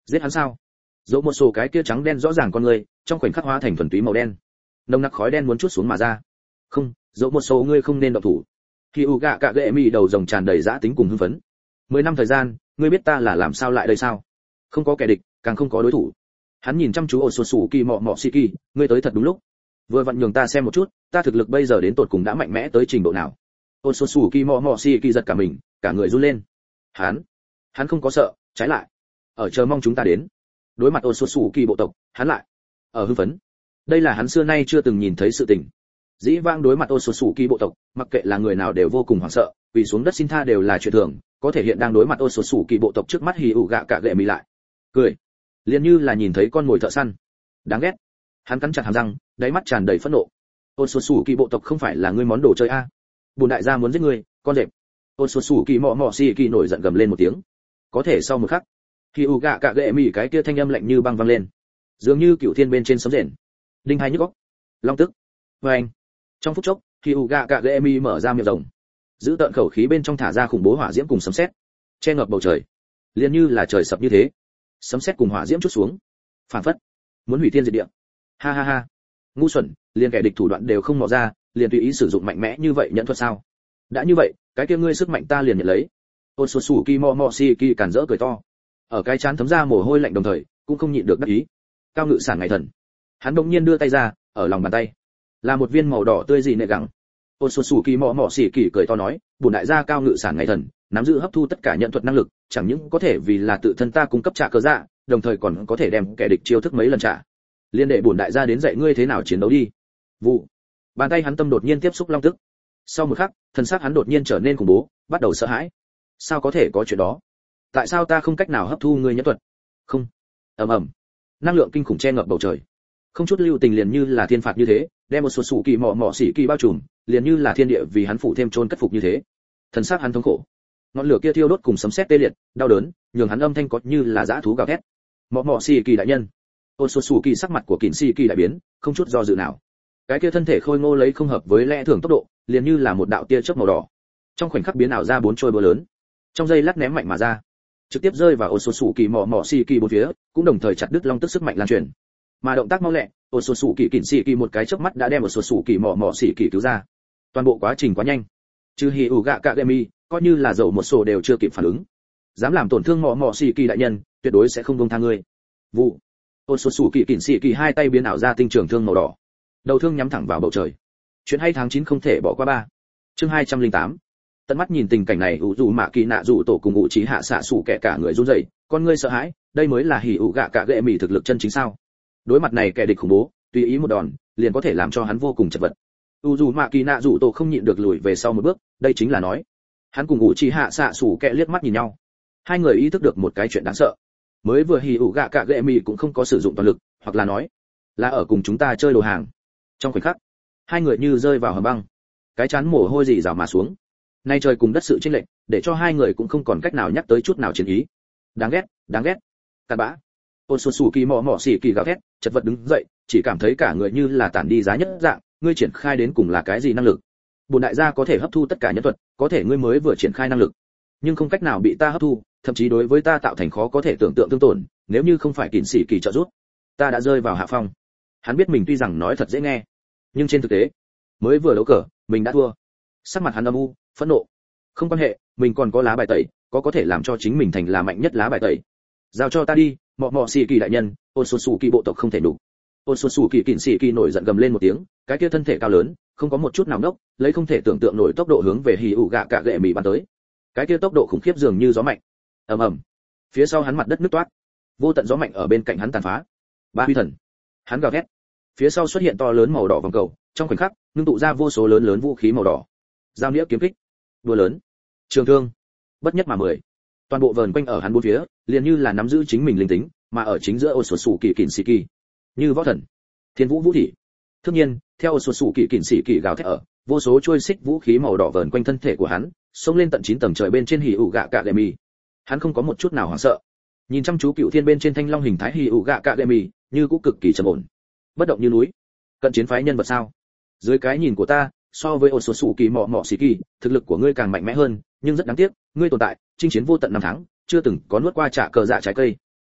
Giết hắn sao? Dẫu một số cái kia trắng đen rõ ràng con người, trong khoảnh khắc hóa thành thuần túy màu đen. Nồng nặc khói đen muốn chút xuống mà ra. Không, dẫu một số ngươi không nên động thủ. Khi u gạ cạ gệ mì đầu rồng tràn đầy dã tính cùng hưng phấn. Mười năm thời gian, ngươi biết ta là làm sao lại đây sao? Không có kẻ địch, càng không có đối thủ. Hắn nhìn chăm chú Otsutsuki mọ mọ Shiki, ngươi tới thật đúng lúc. Vừa vặn nhường ta xem một chút, ta thực lực bây giờ đến tột cùng đã mạnh mẽ tới trình độ nào. Otsutsuki mọ mọ Shiki giật cả mình, cả người run lên. Hắn, hắn không có sợ, trái lại, ở chờ mong chúng ta đến. Đối mặt Otsutsuki bộ tộc, hắn lại ở hưng phấn. Đây là hắn xưa nay chưa từng nhìn thấy sự tình. Dĩ vãng đối mặt Otsutsuki bộ tộc, mặc kệ là người nào đều vô cùng hoảng sợ, quỳ xuống đất xin tha đều là chuyện thường, có thể hiện đang đối mặt Otsutsuki bộ tộc trước mắt hì ủ gạ cả gệ mì lại. Cười, liền như là nhìn thấy con mồi thợ săn. Đáng ghét. Hắn cắn chặt hàm răng, đáy mắt tràn đầy phẫn nộ. Otsutsuki bộ tộc không phải là ngươi món đồ chơi a. Bùn đại gia muốn giết ngươi, con rệp. Otsutsuki mọ mọ Shiki nổi giận gầm lên một tiếng. Có thể sau một khắc, hì ủ gạ cả gệ mì cái kia thanh âm lạnh như băng vang lên, dường như cửu thiên bên trên sấm rền. Đinh hai nhức óc. Long tức. Oeng. Trong phút chốc, hì ủ gạ cả gệ mì mở ra miệng rồng, giữ tận khẩu khí bên trong thả ra khủng bố hỏa diễm cùng sấm sét, che ngập bầu trời, liền như là trời sập như thế. Sấm sét cùng hỏa diễm chút xuống, phản phất muốn hủy thiên diệt địa. Ha ha ha, ngu xuẩn, liền kẻ địch thủ đoạn đều không mò ra, liền tùy ý sử dụng mạnh mẽ như vậy nhận thuật sao? Đã như vậy, cái kia ngươi sức mạnh ta liền nhận lấy. Otsutsuki mọ mọ Shiki cản rỡ cười to, ở cái chán thấm ra mồ hôi lạnh đồng thời, cũng không nhịn được đắc ý. Cao ngự sản ngày thần, hắn đột nhiên đưa tay ra, ở lòng bàn tay là một viên màu đỏ tươi dị nệ gẳng. Otsutsuki mọ mọ Shiki cười to nói, bổn đại gia cao ngự sản ngày thần, nắm giữ hấp thu tất cả nhận thuật năng lực, chẳng những có thể vì là tự thân ta cung cấp trả cơ dạ, đồng thời còn có thể đem kẻ địch chiêu thức mấy lần trả. Liên đệ bổn đại gia đến dạy ngươi thế nào chiến đấu đi. Vụ. Bàn tay hắn tâm đột nhiên tiếp xúc long tức. Sau một khắc, thân xác hắn đột nhiên trở nên khủng bố, bắt đầu sợ hãi. Sao có thể có chuyện đó? Tại sao ta không cách nào hấp thu ngươi nhẫn thuật? Không. Ầm ầm. Năng lượng kinh khủng che ngập bầu trời. Không chút lưu tình liền như là thiên phạt như thế, đem một số sủ kỳ mọ mọ xỉ kỳ bao trùm, liền như là thiên địa vì hắn phủ thêm trôn cất phục như thế. Thần xác hắn thống khổ. Ngọn lửa kia thiêu đốt cùng sấm sét tê liệt, đau đớn, nhường hắn âm thanh có như là dã thú gào thét. Mọ mọ xỉ kỳ đại nhân. Ôn số sủ kỳ sắc mặt của Kình xỉ kỳ đại biến, không chút do dự nào. Cái kia thân thể khôi ngô lấy không hợp với lẽ thường tốc độ, liền như là một đạo tia chớp màu đỏ. Trong khoảnh khắc biến ảo ra bốn trôi búa lớn, trong giây lát ném mạnh mà ra, trực tiếp rơi vào ôn số sủ kỳ mọ mọ xỉ kỳ bốn phía, cũng đồng thời chặt đứt long tức sức mạnh lan truyền. Mà động tác mau lẹ, ôn số sủ kỳ Kình xỉ kỳ một cái chớp mắt đã đem ôn số sủ kỳ mọ mọ xỉ kỳ cứu ra. Toàn bộ quá trình quá nhanh, trừ hì ủ gạ cạ gemi, coi như là dầu một số đều chưa kịp phản ứng. Dám làm tổn thương mọ mọ xỉ kỳ đại nhân, tuyệt đối sẽ không buông tha ngươi. Vụ. Ôn số sủ kỳ Kình xỉ kỳ hai tay biến ảo ra tinh trường thương màu đỏ, đầu thương nhắm thẳng vào bầu trời. Chuyện hay tháng chín không thể bỏ qua ba. Chương hai trăm lẻ tám. Tận mắt nhìn tình cảnh này, ủ dù mạ kỳ nạ dù tổ cùng ngụ trí hạ xạ sủ kẻ cả người run rẩy, con ngươi sợ hãi, đây mới là hỉ ủ gạ cả gệ mỉ thực lực chân chính sao? Đối mặt này kẻ địch khủng bố, tùy ý một đòn, liền có thể làm cho hắn vô cùng chật vật. ủ dù mạ kỳ nạ dù tổ không nhịn được lùi về sau một bước, đây chính là nói, hắn cùng ngụ trí hạ xạ sủ kẻ liếc mắt nhìn nhau, hai người ý thức được một cái chuyện đáng sợ. Mới vừa hỉ ủ gạ cả gệ mỉ cũng không có sử dụng toàn lực, hoặc là nói, là ở cùng chúng ta chơi đồ hàng. Trong khoảnh khắc, hai người như rơi vào hầm băng, cái chán mồ hôi rỉ rào mà xuống. Nay trời cùng đất sự chênh lệch, để cho hai người cũng không còn cách nào nhắc tới chút nào chiến ý. Đáng ghét, đáng ghét. Cặn bã. Otsutsuki mọ mọ xỉ kỳ gào thét, chật vật đứng dậy, chỉ cảm thấy cả người như là tản đi giá nhất dạng, ngươi triển khai đến cùng là cái gì năng lực? Bổn đại gia có thể hấp thu tất cả nhân thuật, có thể ngươi mới vừa triển khai năng lực, nhưng không cách nào bị ta hấp thu, thậm chí đối với ta tạo thành khó có thể tưởng tượng tương tổn, nếu như không phải Kình xỉ kỳ trợ giúp, ta đã rơi vào hạ phong. Hắn biết mình tuy rằng nói thật dễ nghe, nhưng trên thực tế, mới vừa đấu cờ, mình đã thua. Sắc mặt hắn âm u, phẫn nộ. Không quan hệ, mình còn có lá bài tẩy, có có thể làm cho chính mình thành là mạnh nhất lá bài tẩy. Giao cho ta đi, mọ mọ xỉ kỳ đại nhân, Otsutsuki bộ tộc không thể đủ. Otsutsuki Kình xỉ kỳ nổi giận gầm lên một tiếng, cái kia thân thể cao lớn, không có một chút nào đốc, lấy không thể tưởng tượng nổi tốc độ hướng về hỉ ủ gạ cả gệ mì bắn tới. Cái kia tốc độ khủng khiếp dường như gió mạnh. Ầm ầm. Phía sau hắn mặt đất nứt toát, vô tận gió mạnh ở bên cạnh hắn tàn phá. Ba huy thần. Hắn gào thét. Phía sau xuất hiện to lớn màu đỏ vòng cầu, trong khoảnh khắc, ngưng tụ ra vô số lớn lớn vũ khí màu đỏ. Dao nĩa kiếm kích, đua lớn, trường thương, bất nhất mà mười. Toàn bộ vờn quanh ở hắn bốn phía, liền như là nắm giữ chính mình linh tính, mà ở chính giữa Otsutsuki Kình xỉ kỳ, như võ thần, thiên vũ vũ thị. Tất nhiên, theo Otsutsuki Kình xỉ kỳ gào thét ở, vô số trôi xích vũ khí màu đỏ vờn quanh thân thể của hắn, xông lên tận chín tầng trời bên trên hỉ ủ gạ cạ gệ mì. Hắn không có một chút nào hoảng sợ, nhìn chăm chú cựu thiên bên trên thanh long hình thái hỉ ủ gạ cạ gệ mì, như cũng cực kỳ trầm ổn, bất động như núi. Cận chiến phái nhân vật sao? Dưới cái nhìn của ta, so với Otsutsuki mọ mọ xỉ kỳ, thực lực của ngươi càng mạnh mẽ hơn, nhưng rất đáng tiếc, ngươi tồn tại, chinh chiến vô tận năm tháng, chưa từng có nuốt qua trả cờ dạ trái cây.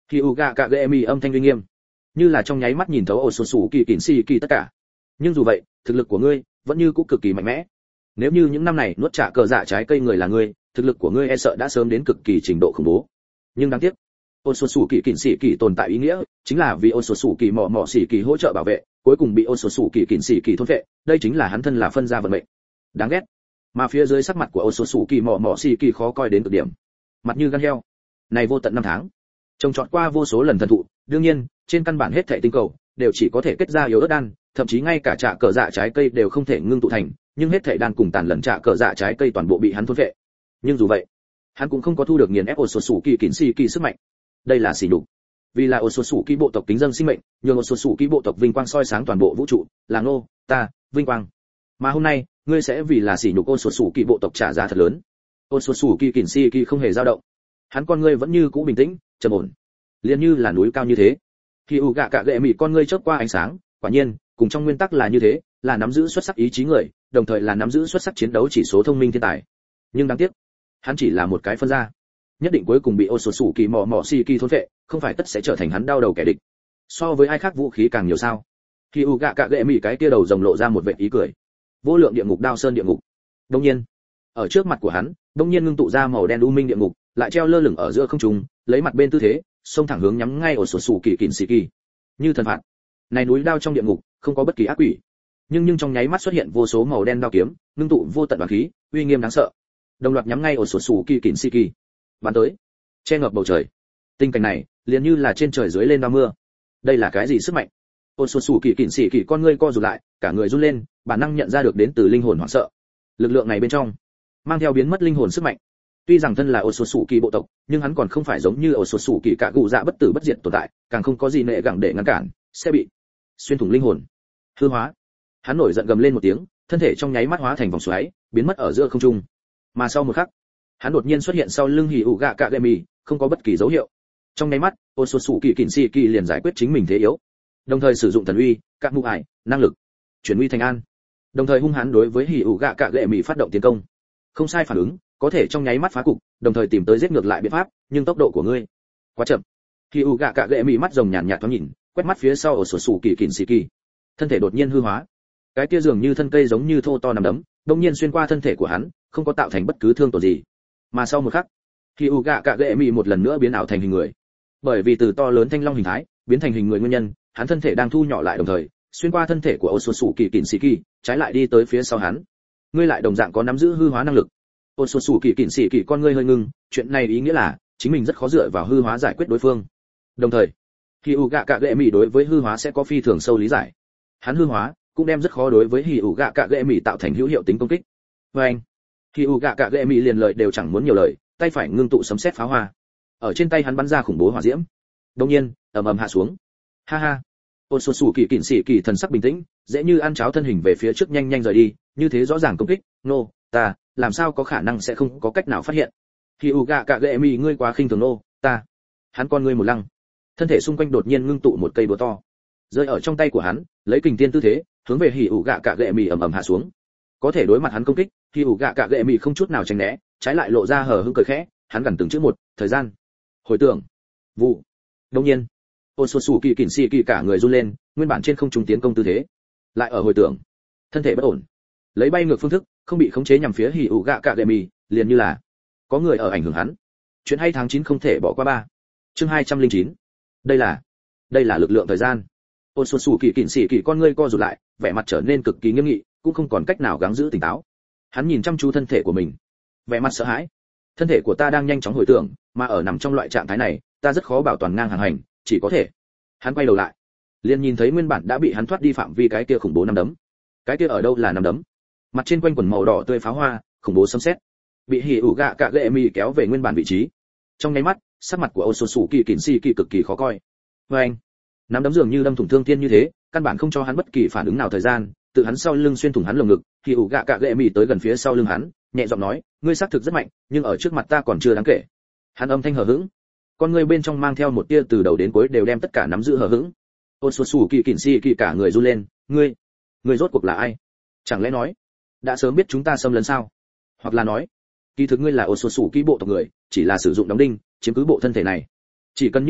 Hyuga Kagemi âm thanh uy nghiêm, như là trong nháy mắt nhìn thấu Otsutsuki Kinshiki tất cả. Nhưng dù vậy, thực lực của ngươi vẫn như cũ cực kỳ mạnh mẽ. Nếu như những năm này nuốt trả cờ dạ trái cây người là ngươi, thực lực của ngươi e sợ đã sớm đến cực kỳ trình độ khủng bố. Nhưng đáng tiếc, Otsutsuki Kinshiki tồn tại ý nghĩa, chính là vì Otsutsuki mỏ mỏ xỉ kỳ hỗ trợ bảo vệ, cuối cùng bị Otsutsuki Kinshiki thôn vệ, đây chính là hắn thân là phân gia vận mệnh. Đáng ghét. Mà phía dưới sắc mặt của Otsutsuki mỏ mỏ xỉ kỳ khó coi đến cực điểm, mặt như gan heo. Này vô tận năm tháng, trông trọt qua vô số lần thần thụ, đương nhiên, trên căn bản hết thảy tinh cầu đều chỉ có thể kết ra yếu ớt đan, thậm chí ngay cả trả cờ dạ trái cây đều không thể ngưng tụ thành, nhưng hết thảy đan cùng tàn lần trả cờ dạ trái cây toàn bộ bị hắn thôn vệ. Nhưng dù vậy, hắn cũng không có thu được nghiền ép Otsutsuki Kinshiki sức mạnh. Đây là sỉ nhục. Vì là Otsutsuki bộ tộc kính dân sinh mệnh, nhường Otsutsuki bộ tộc vinh quang soi sáng toàn bộ vũ trụ, là nô, ta, vinh quang. Mà hôm nay, ngươi sẽ vì là sỉ nhục Otsutsuki bộ tộc trả giá thật lớn. Otsutsuki Kinshiki không hề dao động. Hắn con ngươi vẫn như cũ bình tĩnh, trầm ổn, liền như là núi cao như thế. Hyuga Kagemi con ngươi chớp qua ánh sáng, quả nhiên, cùng trong nguyên tắc là như thế, là nắm giữ xuất sắc ý chí người, đồng thời là nắm giữ xuất sắc chiến đấu chỉ số thông minh thiên tài. Nhưng đáng tiếc, hắn chỉ là một cái phân gia, nhất định cuối cùng bị Otsutsuki mỏ mỏ Shiki thôn vệ, không phải tất sẽ trở thành hắn đau đầu kẻ địch. So với ai khác vũ khí càng nhiều sao? Hyuga Kagemi cái kia đầu rồng lộ ra một vệt ý cười. Vô lượng địa ngục đao sơn địa ngục. Đương nhiên, ở trước mặt của hắn, đương nhiên ngưng tụ ra màu đen u minh địa ngục, lại treo lơ lửng ở giữa không trung, lấy mặt bên tư thế, xông thẳng hướng nhắm ngay Otsutsuki Kinshiki. Như thần phạt. Này núi đao trong địa ngục, không có bất kỳ ác quỷ. Nhưng nhưng trong nháy mắt xuất hiện vô số màu đen đao kiếm, ngưng tụ vô tận bá khí, uy nghiêm đáng sợ. Đồng loạt nhắm ngay Otsutsuki Kinshiki. Bắn tới, che ngập bầu trời. Tình cảnh này, liền như là trên trời dưới lên đao mưa. Đây là cái gì sức mạnh? Otsutsuki Kinshiki con ngươi co rụt lại, cả người run lên, bản năng nhận ra được đến từ linh hồn hoảng sợ. Lực lượng này bên trong, mang theo biến mất linh hồn sức mạnh. Tuy rằng thân là Otsutsuki bộ tộc, nhưng hắn còn không phải giống như Otsutsuki cả cụ dạ bất tử bất diệt tồn tại, càng không có gì nệ gẳng để ngăn cản, sẽ bị xuyên thủng linh hồn, hư hóa. Hắn nổi giận gầm lên một tiếng, thân thể trong nháy mắt hóa thành vòng xoáy, biến mất ở giữa không trung. Mà sau một khắc, hắn đột nhiên xuất hiện sau lưng Hyuga Kagemi, không có bất kỳ dấu hiệu. Trong nháy mắt, Otsutsuki Kinshiki liền giải quyết chính mình thế yếu, đồng thời sử dụng thần uy, các mưu ải, năng lực, chuyển uy thành an, đồng thời hung hãn đối với Hyuga Kagemi phát động tiến công. Không sai phản ứng, có thể trong nháy mắt phá cục, đồng thời tìm tới giết ngược lại biện pháp, nhưng tốc độ của ngươi quá chậm. Hyuga Kagemi mắt rồng nhàn nhạt thoáng nhìn, quét mắt phía sau Otsutsuki Kinshiki, thân thể đột nhiên hư hóa. Cái kia dường như thân cây giống như thô to nằm đấm, đột nhiên xuyên qua thân thể của hắn, không có tạo thành bất cứ thương tổn gì. Mà sau một khắc, Hyuga Kagemi một lần nữa biến ảo thành hình người. Bởi vì từ to lớn thanh long hình thái biến thành hình người nguyên nhân, hắn thân thể đang thu nhỏ lại đồng thời, xuyên qua thân thể của Otsutsuki Kinshiki, trái lại đi tới phía sau hắn. Ngươi lại đồng dạng có nắm giữ hư hóa năng lực. Otsutsuki Kinshiki con ngươi hơi ngưng, chuyện này ý nghĩa là chính mình rất khó dựa vào hư hóa giải quyết đối phương. Đồng thời, Hyuga Kagemi đối với hư hóa sẽ có phi thường sâu lý giải. Hắn hư hóa cũng đem rất khó đối với Hyuga Kagemi tạo thành hữu hiệu tính công kích. Và anh, Hyuga Kagemi liền lời đều chẳng muốn nhiều lời, tay phải ngưng tụ sấm sét pháo hoa. Ở trên tay hắn bắn ra khủng bố hỏa diễm. Đột nhiên, ầm ầm hạ xuống. Ha ha. Otsutsuki Kinshiki thần sắc bình tĩnh, dễ như ăn cháo thân hình về phía trước nhanh nhanh rời đi, như thế rõ ràng công kích, nô, no, ta, làm sao có khả năng sẽ không có cách nào phát hiện. Hyuga Kagemi ngươi quá khinh thường nô, no, ta. Hắn con ngươi một lăng. Thân thể xung quanh đột nhiên ngưng tụ một cây búa to, rơi ở trong tay của hắn, lấy kình tiên tư thế, hướng về Hyuga Kagemi ầm ầm hạ xuống. Có thể đối mặt hắn công kích, Hyuga Kagemi không chút nào tránh né, trái lại lộ ra hờ hững cười khẽ, hắn gần từng chữ một, thời gian. Hồi tưởng. Vụ. Đột nhiên, Otsutsuki Kinshiki cả người run lên, nguyên bản trên không trung tiến công tư thế, lại ở hồi tưởng. Thân thể bất ổn, lấy bay ngược phương thức, không bị khống chế nhằm phía Hyuga Kagemi, liền như là có người ở ảnh hưởng hắn. Chuyện hay tháng chín không thể bỏ qua ba. Chương hai trăm lẻ chín. Đây là, đây là lực lượng thời gian. Otsutsuki Kinshiki con ngươi co rụt lại, vẻ mặt trở nên cực kỳ nghiêm nghị, cũng không còn cách nào gắng giữ tỉnh táo. Hắn nhìn chăm chú thân thể của mình, vẻ mặt sợ hãi. Thân thể của ta đang nhanh chóng hồi tưởng, mà ở nằm trong loại trạng thái này, ta rất khó bảo toàn ngang hàng hành, chỉ có thể. Hắn quay đầu lại, liền nhìn thấy nguyên bản đã bị hắn thoát đi phạm vi cái kia khủng bố năm đấm. Cái kia ở đâu là năm đấm? Mặt trên quanh quần màu đỏ tươi pháo hoa, khủng bố sấm sét, bị Hyuga Kagemi kéo về nguyên bản vị trí. Trong nháy mắt, sắc mặt của Otsutsuki Kinshiki cực kỳ khó coi. Và anh, nắm đấm dường như đâm thủng thương thiên như thế, căn bản không cho hắn bất kỳ phản ứng nào thời gian, tự hắn sau lưng xuyên thủng hắn lồng ngực, Hyuga Kagemi tới gần phía sau lưng hắn, nhẹ giọng nói, ngươi xác thực rất mạnh, nhưng ở trước mặt ta còn chưa đáng kể. Hắn âm thanh hờ hững, con ngươi bên trong mang theo một tia từ đầu đến cuối đều đem tất cả nắm giữ hờ hững. Otsutsuki Kinshiki cả người run lên, ngươi, ngươi rốt cuộc là ai? Chẳng lẽ nói, đã sớm biết chúng ta xâm lấn sao? Hoặc là nói, kỳ thực ngươi là Otsutsuki bộ tộc người, chỉ là sử dụng đóng đinh, chiếm cứ bộ thân thể này. Chỉ cần như vậy,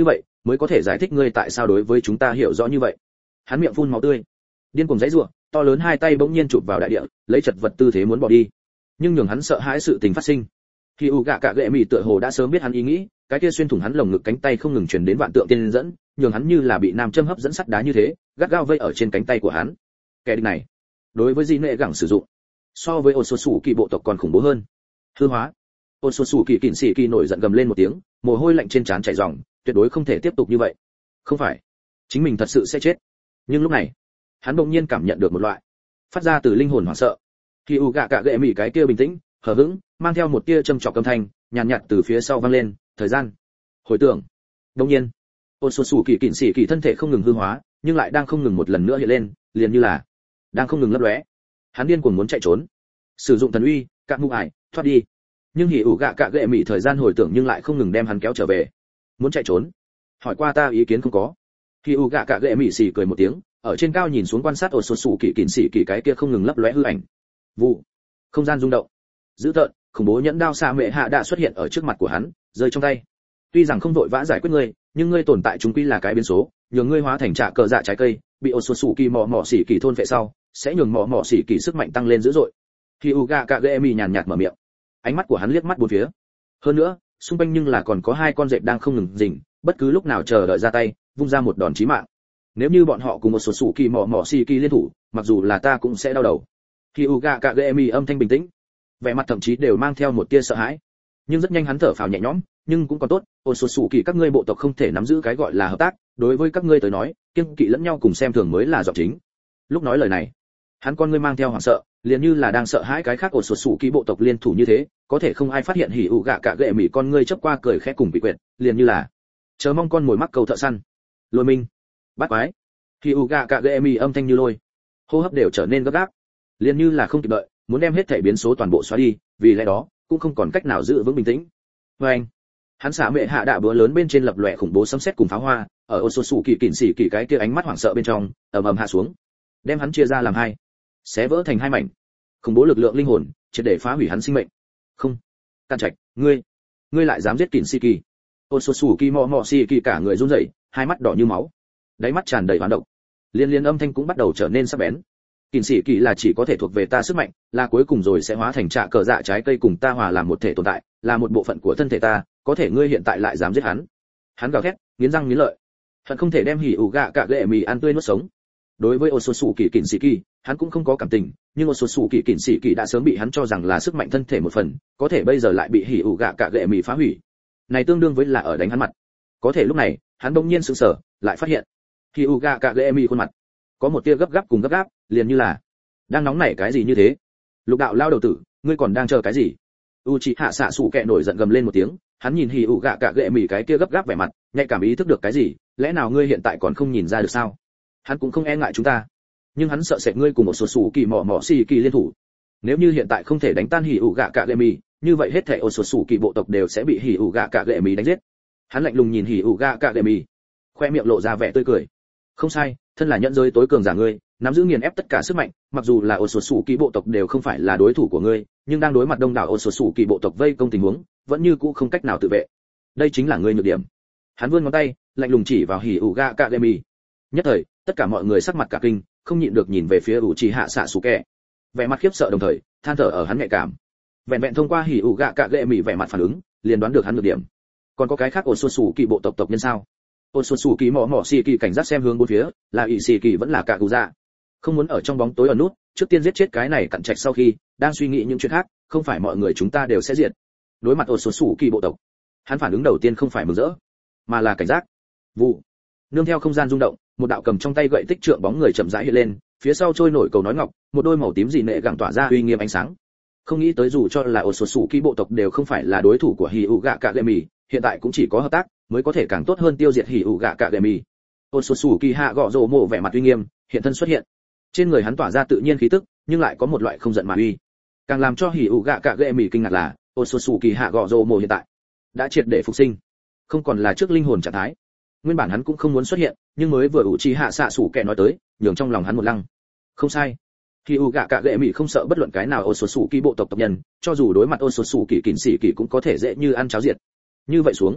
mới có thể giải thích ngươi tại sao đối với chúng ta hiểu rõ như vậy. Hắn miệng phun máu tươi, điên cuồng giãy giụa, to lớn hai tay bỗng nhiên chụp vào đại địa, lấy chật vật tư thế muốn bỏ đi. Nhưng nhường hắn sợ hãi sự tình phát sinh. Khi u gạ cạ gệ mì tựa hồ đã sớm biết hắn ý nghĩ, cái kia xuyên thủng hắn lồng ngực cánh tay không ngừng truyền đến vạn tượng tiên dẫn, nhường hắn như là bị nam châm hấp dẫn sắt đá như thế, gắt gao vây ở trên cánh tay của hắn. Kẻ địch này, đối với Di Nệ gẳng sử dụng, so với Otsutsu kỳ bộ tộc còn khủng bố hơn. Hư hóa. Otsutsu kỳ kịn sĩ kỳ nổi giận gầm lên một tiếng, mồ hôi lạnh trên trán chảy ròng, tuyệt đối không thể tiếp tục như vậy. Không phải, chính mình thật sự sẽ chết. Nhưng lúc này, hắn đột nhiên cảm nhận được một loại phát ra từ linh hồn hoảng sợ. Khi u gạ cạ gệ mỉ cái kia bình tĩnh, hờ hững, mang theo một tia châm chọc âm thanh, nhàn nhạt, nhạt từ phía sau vang lên, thời gian, hồi tưởng. Đột nhiên, Otsutsu kỳ kịn sĩ kỳ thân thể không ngừng hư hóa, nhưng lại đang không ngừng một lần nữa hiện lên, liền như là đang không ngừng lấp lóe. Hắn điên cuồng muốn chạy trốn, sử dụng thần uy, cạn ngu ải, thoát đi. Nhưng hỉ ủ gạ cạ gệ mỉ thời gian hồi tưởng nhưng lại không ngừng đem hắn kéo trở về. Muốn chạy trốn? Hỏi qua ta ý kiến không có. Hỉ ủ gạ cạ gệ mỉ xì cười một tiếng, ở trên cao nhìn xuống quan sát Otsutsu kỳ kịn sĩ kỳ cái kia không ngừng lấp lóe hư ảnh. Vụ, không gian rung động, dữ tợn, khủng bố nhẫn đao xạ mệ hạ đã xuất hiện ở trước mặt của hắn, rơi trong tay. Tuy rằng không vội vã giải quyết ngươi, nhưng ngươi tồn tại chúng quy là cái biến số, nhường ngươi hóa thành trạ cờ dạ trái cây, bị Otsutsu kỳ mỏ mỏ xỉ kỳ thôn phệ sau, sẽ nhường mỏ mỏ xỉ kỳ sức mạnh tăng lên dữ dội. Hyuga Kagemi nhàn nhạt mở miệng, ánh mắt của hắn liếc mắt bốn phía. Hơn nữa, xung quanh nhưng là còn có hai con dẹp đang không ngừng rình, bất cứ lúc nào chờ đợi ra tay, vung ra một đòn chí mạng. Nếu như bọn họ cùng một số sủ kỳ mỏ mỏ xỉ kỳ liên thủ, mặc dù là ta cũng sẽ đau đầu. Hyuga Kagemi âm thanh bình tĩnh, vẻ mặt thậm chí đều mang theo một tia sợ hãi. Nhưng rất nhanh hắn thở phào nhẹ nhõm, nhưng cũng còn tốt, Otsutsu kỳ các ngươi bộ tộc không thể nắm giữ cái gọi là hợp tác, đối với các ngươi tới nói, kiêng kỵ lẫn nhau cùng xem thường mới là giọng chính. Lúc nói lời này, hắn con ngươi mang theo hoảng sợ, liền như là đang sợ hãi cái khác Otsutsu kỳ bộ tộc liên thủ như thế, có thể không ai phát hiện hỉ ủ gạ cả gệ mỉ con ngươi chớp qua cười khẽ cùng bị quyệt, liền như là chờ mong con mồi mắc câu thợ săn. Lôi minh, bắt quái. Hỉ ủ gạ cả gệ mỉ âm thanh như lôi, hô hấp đều trở nên gấp gáp, liền như là không kịp đợi, muốn đem hết thể biến số toàn bộ xóa đi, vì lẽ đó cũng không còn cách nào giữ vững bình tĩnh. Với anh, hắn xả mẹ hạ đạ búa lớn bên trên lập lòe khủng bố sấm sét cùng pháo hoa, ở Otsutsu kỳ kịn sĩ kỳ cái kia ánh mắt hoảng sợ bên trong, ầm ầm hạ xuống, đem hắn chia ra làm hai, xé vỡ thành hai mảnh. Khủng bố lực lượng linh hồn, triệt để phá hủy hắn sinh mệnh. Không, Can Trạch, ngươi, ngươi lại dám giết kịn sĩ kỳ? Otsutsu kỳ mò mò sĩ kỳ cả người run rẩy, hai mắt đỏ như máu, đáy mắt tràn đầy hoán độc. Liên liên âm thanh cũng bắt đầu trở nên sắc bén. Kịn sĩ kỳ là chỉ có thể thuộc về ta sức mạnh, là cuối cùng rồi sẽ hóa thành trạ cờ dạ trái cây cùng ta hòa làm một thể tồn tại, là một bộ phận của thân thể ta, có thể ngươi hiện tại lại dám giết hắn. Hắn gào thét, nghiến răng nghiến lợi, hận không thể đem hỉ ủ gạ cả gệ mì ăn tươi nuốt sống. Đối với Otsutsu kỳ kịn sĩ kỳ, hắn cũng không có cảm tình, nhưng Otsutsu kỳ kịn sĩ kỳ đã sớm bị hắn cho rằng là sức mạnh thân thể một phần, có thể bây giờ lại bị hỉ ủ gạ cả gệ mì phá hủy. Này tương đương với là ở đánh hắn mặt. Có thể lúc này, hắn bỗng nhiên sững sờ, lại phát hiện, hỉ ủ gạ cả gệ mì khuôn mặt có một tia gấp gáp cùng gấp gáp, liền như là đang nóng nảy cái gì như thế. Lục đạo lao đầu tử, ngươi còn đang chờ cái gì? Uchiha xạ sủ kẹ nổi giận gầm lên một tiếng, hắn nhìn hỉ ủ gạ cả gệ mỉ cái kia gấp gáp vẻ mặt, nhạy cảm ý thức được cái gì, lẽ nào ngươi hiện tại còn không nhìn ra được sao? Hắn cũng không e ngại chúng ta, nhưng hắn sợ sệt ngươi cùng một số sủ kỳ mỏ mỏ xì kỳ liên thủ. Nếu như hiện tại không thể đánh tan hỉ ủ gạ cả gệ mỉ, như vậy hết thảy một sủ kỳ bộ tộc đều sẽ bị hỉ ủ gạ cả gệ mỉ đánh giết. Hắn lạnh lùng nhìn hỉ ủ gạ cả gệ mỉ, khoe miệng lộ ra vẻ tươi cười. Không sai, thân là nhẫn giới tối cường giả ngươi, nắm giữ nghiền ép tất cả sức mạnh, mặc dù là Otsutsu kỳ bộ tộc đều không phải là đối thủ của ngươi, nhưng đang đối mặt đông đảo Otsutsu kỳ bộ tộc vây công tình huống, vẫn như cũ không cách nào tự vệ. Đây chính là ngươi nhược điểm. Hắn vươn ngón tay, lạnh lùng chỉ vào hỉ ủ gạ cả gệ mỉ. Nhất thời, tất cả mọi người sắc mặt cả kinh, không nhịn được nhìn về phía Uchiha Sasuke. Vẻ mặt khiếp sợ đồng thời, than thở ở hắn nhạy cảm. Vẹn vẹn thông qua hỉ ủ gạ cả gệ mỉ vẻ mặt phản ứng, liền đoán được hắn nhược điểm. Còn có cái khác Otsutsu kỳ bộ tộc tộc nhân sao? Otsutsu kỳ mỏ mỏ xì kỳ cảnh giác xem hướng bốn phía, là ỷ xì kỳ vẫn là cả cụ dạ. Không muốn ở trong bóng tối ở nút, trước tiên giết chết cái này cặn trạch sau khi đang suy nghĩ những chuyện khác, không phải mọi người chúng ta đều sẽ diệt. Đối mặt Otsutsu kỳ bộ tộc, hắn phản ứng đầu tiên không phải mừng rỡ, mà là cảnh giác. Vụ. Nương theo không gian rung động, một đạo cầm trong tay gậy tích trượng bóng người chậm rãi hiện lên, phía sau trôi nổi cầu nói ngọc, một đôi màu tím dị nệ gẳng tỏa ra uy nghiêm ánh sáng. Không nghĩ tới dù cho là Otsutsu kỳ bộ tộc đều không phải là đối thủ của Hyuga Kagemi, hiện tại cũng chỉ có hợp tác mới có thể càng tốt hơn tiêu diệt Hyuga Kagemi. Otsutsu kỳ hạ gọ rồ mộ vẻ mặt uy nghiêm, hiện thân xuất hiện. Trên người hắn tỏa ra tự nhiên khí tức, nhưng lại có một loại không giận mà uy. Càng làm cho Hyuga Kagemi kinh ngạc là, Otsutsu kỳ hạ gọ rồ mộ hiện tại đã triệt để phục sinh, không còn là trước linh hồn trạng thái. Nguyên bản hắn cũng không muốn xuất hiện, nhưng mới vừa Uchiha Sasuke nói tới, nhường trong lòng hắn một lăng. Không sai, Hyuga Kagemi không sợ bất luận cái nào Otsutsu kỳ bộ tộc tộc nhân, cho dù đối mặt Otsutsu kỳ kình sĩ kỳ cũng có thể dễ như ăn cháo diệt. Như vậy xuống,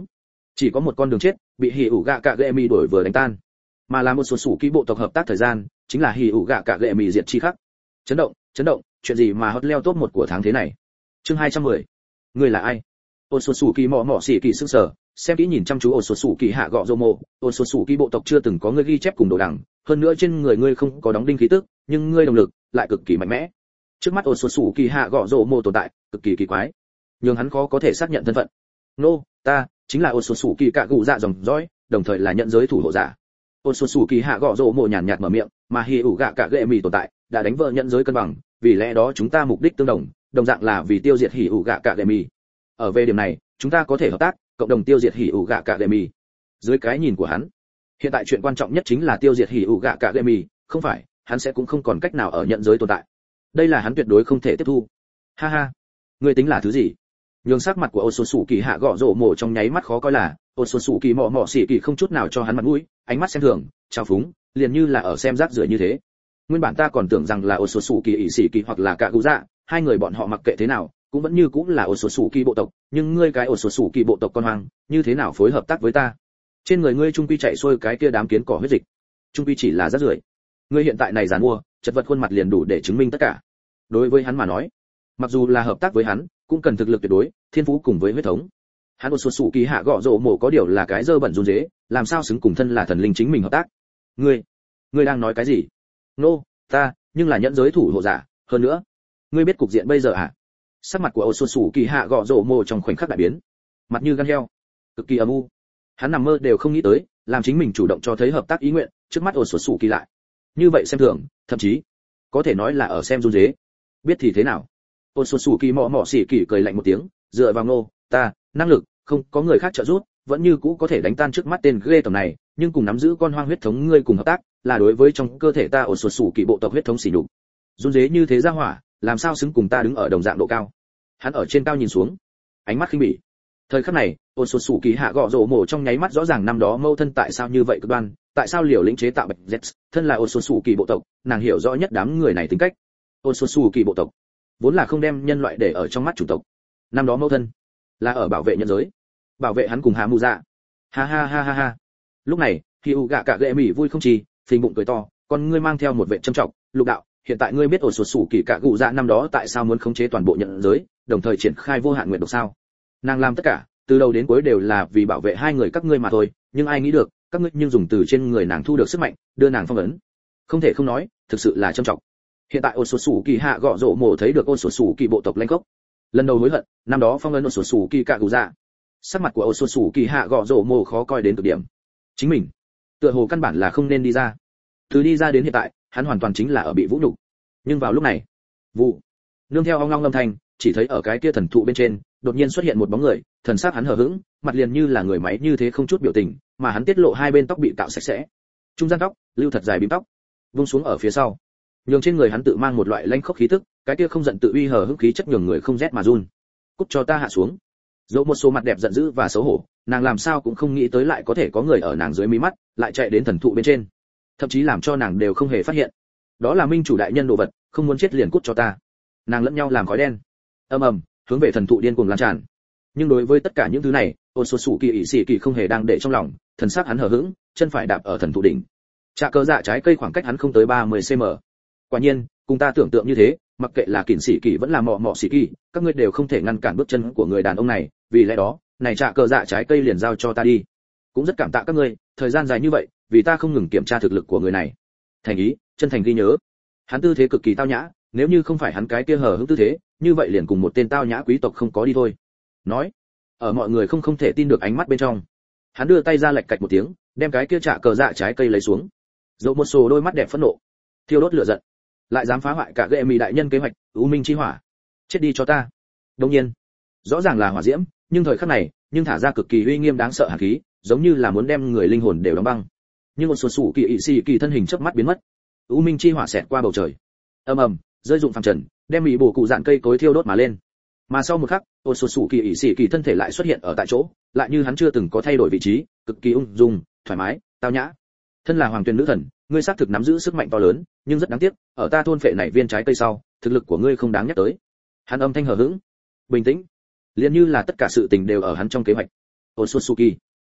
chỉ có một con đường chết, bị hỉ ủ gạ cạ gệ mì đuổi vừa đánh tan. Mà làm một số sủ kỹ bộ tộc hợp tác thời gian, chính là hỉ ủ gạ cạ gệ mì diệt chi khắc. Chấn động, chấn động, chuyện gì mà hot leo top một của tháng thế này. Chương hai trăm mười. Người là ai? Ôn số sủ kỳ mọ mọ xỉ kỳ sững sờ, xem kỹ nhìn chăm chú ôn số sủ kỳ hạ gọ rô mộ. Ôn số sủ kỳ bộ tộc chưa từng có người ghi chép cùng đồ đẳng, hơn nữa trên người ngươi không có đóng đinh khí tức, nhưng ngươi động lực lại cực kỳ mạnh mẽ. Trước mắt ôn số sủ kỳ hạ gọ rô mộ tồn tại, cực kỳ kỳ quái, nhưng hắn khó có thể xác nhận thân phận. Nô, ta chính là ôn số sủ kỳ cạ gù dạ dòng dõi, đồng thời là nhận giới thủ hộ giả. Ôn số sủ kỳ hạ gọ rô mộ nhàn nhạt mở miệng, mà hi ủ gạ cạ gệ mì tồn tại đã đánh vỡ nhận giới cân bằng, vì lẽ đó chúng ta mục đích tương đồng, đồng dạng là vì tiêu diệt hỉ ủ gạ cạ gệ mì. Ở về điểm này, chúng ta có thể hợp tác, cộng đồng tiêu diệt hỉ ủ gạ cạ gệ mì. Dưới cái nhìn của hắn, hiện tại chuyện quan trọng nhất chính là tiêu diệt hỉ ủ gạ cạ gệ mì, không phải hắn sẽ cũng không còn cách nào ở nhận giới tồn tại. Đây là hắn tuyệt đối không thể tiếp thu. Ha ha, ngươi tính là thứ gì? Nhường sắc mặt của Ôn Sổ Sủ Kỳ hạ gọ rổ mổ trong nháy mắt khó coi là, Ôn Sổ Sủ Kỳ mọ mọ xỉ kỳ không chút nào cho hắn mặt mũi, ánh mắt xem thường, trào phúng, liền như là ở xem rác rưởi như thế. Nguyên bản ta còn tưởng rằng là Ôn Sổ Sủ Kỳ ỷ xỉ kỳ hoặc là Cạ Gù Dạ, hai người bọn họ mặc kệ thế nào, cũng vẫn như cũng là Ôn Sổ Sủ Kỳ bộ tộc, nhưng ngươi cái Ôn Sổ Sủ Kỳ bộ tộc con hoang, như thế nào phối hợp tác với ta? Trên người ngươi trung quy chạy xuôi cái kia đám kiến cỏ huyết dịch, trung quy chỉ là rác rưởi. Ngươi hiện tại này giàn mua, chật vật khuôn mặt liền đủ để chứng minh tất cả. Đối với hắn mà nói, mặc dù là hợp tác với hắn, cũng cần thực lực tuyệt đối, thiên phú cùng với huyết thống. Hắn Ôn Sổ Sủ Kỳ hạ gọ rổ mổ có điều là cái dơ bẩn run rế, làm sao xứng cùng thân là thần linh chính mình hợp tác? Ngươi, ngươi đang nói cái gì? Nô, no, ta, nhưng là nhẫn giới thủ hộ giả, hơn nữa, ngươi biết cục diện bây giờ à? Sắc mặt của Ôn Sổ Sủ Kỳ hạ gọ rổ mổ trong khoảnh khắc đại biến, mặt như gan heo, cực kỳ âm u. Hắn nằm mơ đều không nghĩ tới, làm chính mình chủ động cho thấy hợp tác ý nguyện, trước mắt Ôn Sổ Sủ Kỳ lại như vậy xem thường, thậm chí có thể nói là ở xem run rế. Biết thì thế nào? Ôn Sổ Sủ Kỳ mọ mọ xỉ kỳ cười lạnh một tiếng, dựa vào nô, ta, năng lực, không có người khác trợ giúp, vẫn như cũ có thể đánh tan trước mắt tên ghê tởm này, nhưng cùng nắm giữ con hoang huyết thống ngươi cùng hợp tác, là đối với trong cơ thể ta Ôn Sổ Sủ Kỳ bộ tộc huyết thống xỉ nhục. Run rế như thế ra hỏa, làm sao xứng cùng ta đứng ở đồng dạng độ cao? Hắn ở trên cao nhìn xuống, ánh mắt khinh bỉ. Thời khắc này, Ôn Sổ Sủ Kỳ hạ gọ rổ mổ trong nháy mắt rõ ràng năm đó mâu thân tại sao như vậy cực đoan, tại sao liều lĩnh chế tạo bạch z, thân là Ôn Sổ Sủ Kỳ bộ tộc, nàng hiểu rõ nhất đám người này tính cách. Ôn Sổ Sủ Kỳ bộ tộc vốn là không đem nhân loại để ở trong mắt chủ tộc, năm đó mâu thân là ở bảo vệ nhân giới, bảo vệ hắn cùng Hà Mù Dạ. Ha ha ha ha ha. Lúc này, khi u gạ cạ gệ mỉ vui không chỉ, phình bụng cười to, con ngươi mang theo một vẻ trầm trọng, lục đạo, hiện tại ngươi biết Ôn Sổ Sủ Kỳ cạ gù dạ năm đó tại sao muốn khống chế toàn bộ nhận giới, đồng thời triển khai vô hạn nguyện độc sao? Nàng làm tất cả, từ đầu đến cuối đều là vì bảo vệ hai người các ngươi mà thôi, nhưng ai nghĩ được, các ngươi nhưng dùng từ trên người nàng thu được sức mạnh, đưa nàng phong ấn. Không thể không nói, thực sự là trầm trọng. Hiện tại Ôn Sổ Sủ Kỳ hạ gọ rổ mổ thấy được Ôn Sổ Sủ Kỳ bộ tộc lãnh gốc, lần đầu hối hận, năm đó phong ấn Ôn Sổ Sủ Kỳ cạ gù dạ. Sắc mặt của Ôn Sổ Sủ Kỳ hạ gọ rổ mổ khó coi đến cực điểm. Chính mình, tựa hồ căn bản là không nên đi ra. Từ đi ra đến hiện tại, hắn hoàn toàn chính là ở bị vũ nhục. Nhưng vào lúc này, vụ, nương theo ong long âm thanh, chỉ thấy ở cái kia thần thụ bên trên, đột nhiên xuất hiện một bóng người, thần sắc hắn hờ hững, mặt liền như là người máy như thế không chút biểu tình, mà hắn tiết lộ hai bên tóc bị cạo sạch sẽ, trung gian tóc lưu thật dài bím tóc, vung xuống ở phía sau, nhường trên người hắn tự mang một loại lanh khốc khí tức, cái kia không giận tự uy hờ hững khí chất nhường người không rét mà run. Cút cho ta hạ xuống. Dẫu một số mặt đẹp giận dữ và xấu hổ, nàng làm sao cũng không nghĩ tới lại có thể có người ở nàng dưới mí mắt, lại chạy đến thần thụ bên trên, thậm chí làm cho nàng đều không hề phát hiện. Đó là minh chủ đại nhân đồ vật, không muốn chết liền cút cho ta. Nàng lẫn nhau làm khói đen, ầm ầm, hướng về thần thụ điên cuồng lan tràn. Nhưng đối với tất cả những thứ này, Ôn Sổ Sủ Kỳ ỷ xỉ kỳ không hề đang để trong lòng, thần sắc hắn hờ hững, chân phải đạp ở thần thụ đỉnh. Trạ cơ dạ trái cây khoảng cách hắn không tới ba mươi xăng-ti-mét. Quả nhiên, cùng ta tưởng tượng như thế, mặc kệ là kỉnh xỉ kỳ vẫn là mọ mọ xỉ kỳ, các ngươi đều không thể ngăn cản bước chân của người đàn ông này, vì lẽ đó, này trạ cơ dạ trái cây liền giao cho ta đi. Cũng rất cảm tạ các ngươi, thời gian dài như vậy, vì ta không ngừng kiểm tra thực lực của người này. Thành ý, chân thành ghi nhớ. Hắn tư thế cực kỳ tao nhã, nếu như không phải hắn cái kia hờ hững tư thế, như vậy liền cùng một tên tao nhã quý tộc không có đi thôi. Nói, ở mọi người không không thể tin được ánh mắt bên trong, hắn đưa tay ra lệch cạch một tiếng, đem cái kia trạ cờ dạ trái cây lấy xuống. Dẫu một sổ đôi mắt đẹp phẫn nộ, thiêu đốt lửa giận, lại dám phá hoại cả gệ mì đại nhân kế hoạch, u minh chi hỏa, chết đi cho ta. Đương nhiên, rõ ràng là hỏa diễm, nhưng thời khắc này, nhưng thả ra cực kỳ uy nghiêm đáng sợ hàn khí, giống như là muốn đem người linh hồn đều đóng băng. Nhưng một số sủ kỳ ỵ xì kỳ thân hình chớp mắt biến mất, u minh chi hỏa xẹt qua bầu trời, ầm ầm, rơi rụng phẳng trần, đem mỹ bổ cụ dạn cây cối thiêu đốt mà lên. Mà sau một khắc, ôn sổ sủ kỳ ỷ xỉ kỳ thân thể lại xuất hiện ở tại chỗ, lại như hắn chưa từng có thay đổi vị trí, cực kỳ ung dung, thoải mái, tao nhã. Thân là hoàng tuyển nữ thần, ngươi xác thực nắm giữ sức mạnh to lớn, nhưng rất đáng tiếc, ở ta thôn phệ này viên trái cây sau, thực lực của ngươi không đáng nhắc tới. Hắn âm thanh hờ hững, bình tĩnh, liền như là tất cả sự tình đều ở hắn trong kế hoạch. Ôn sổ sủ kỳ,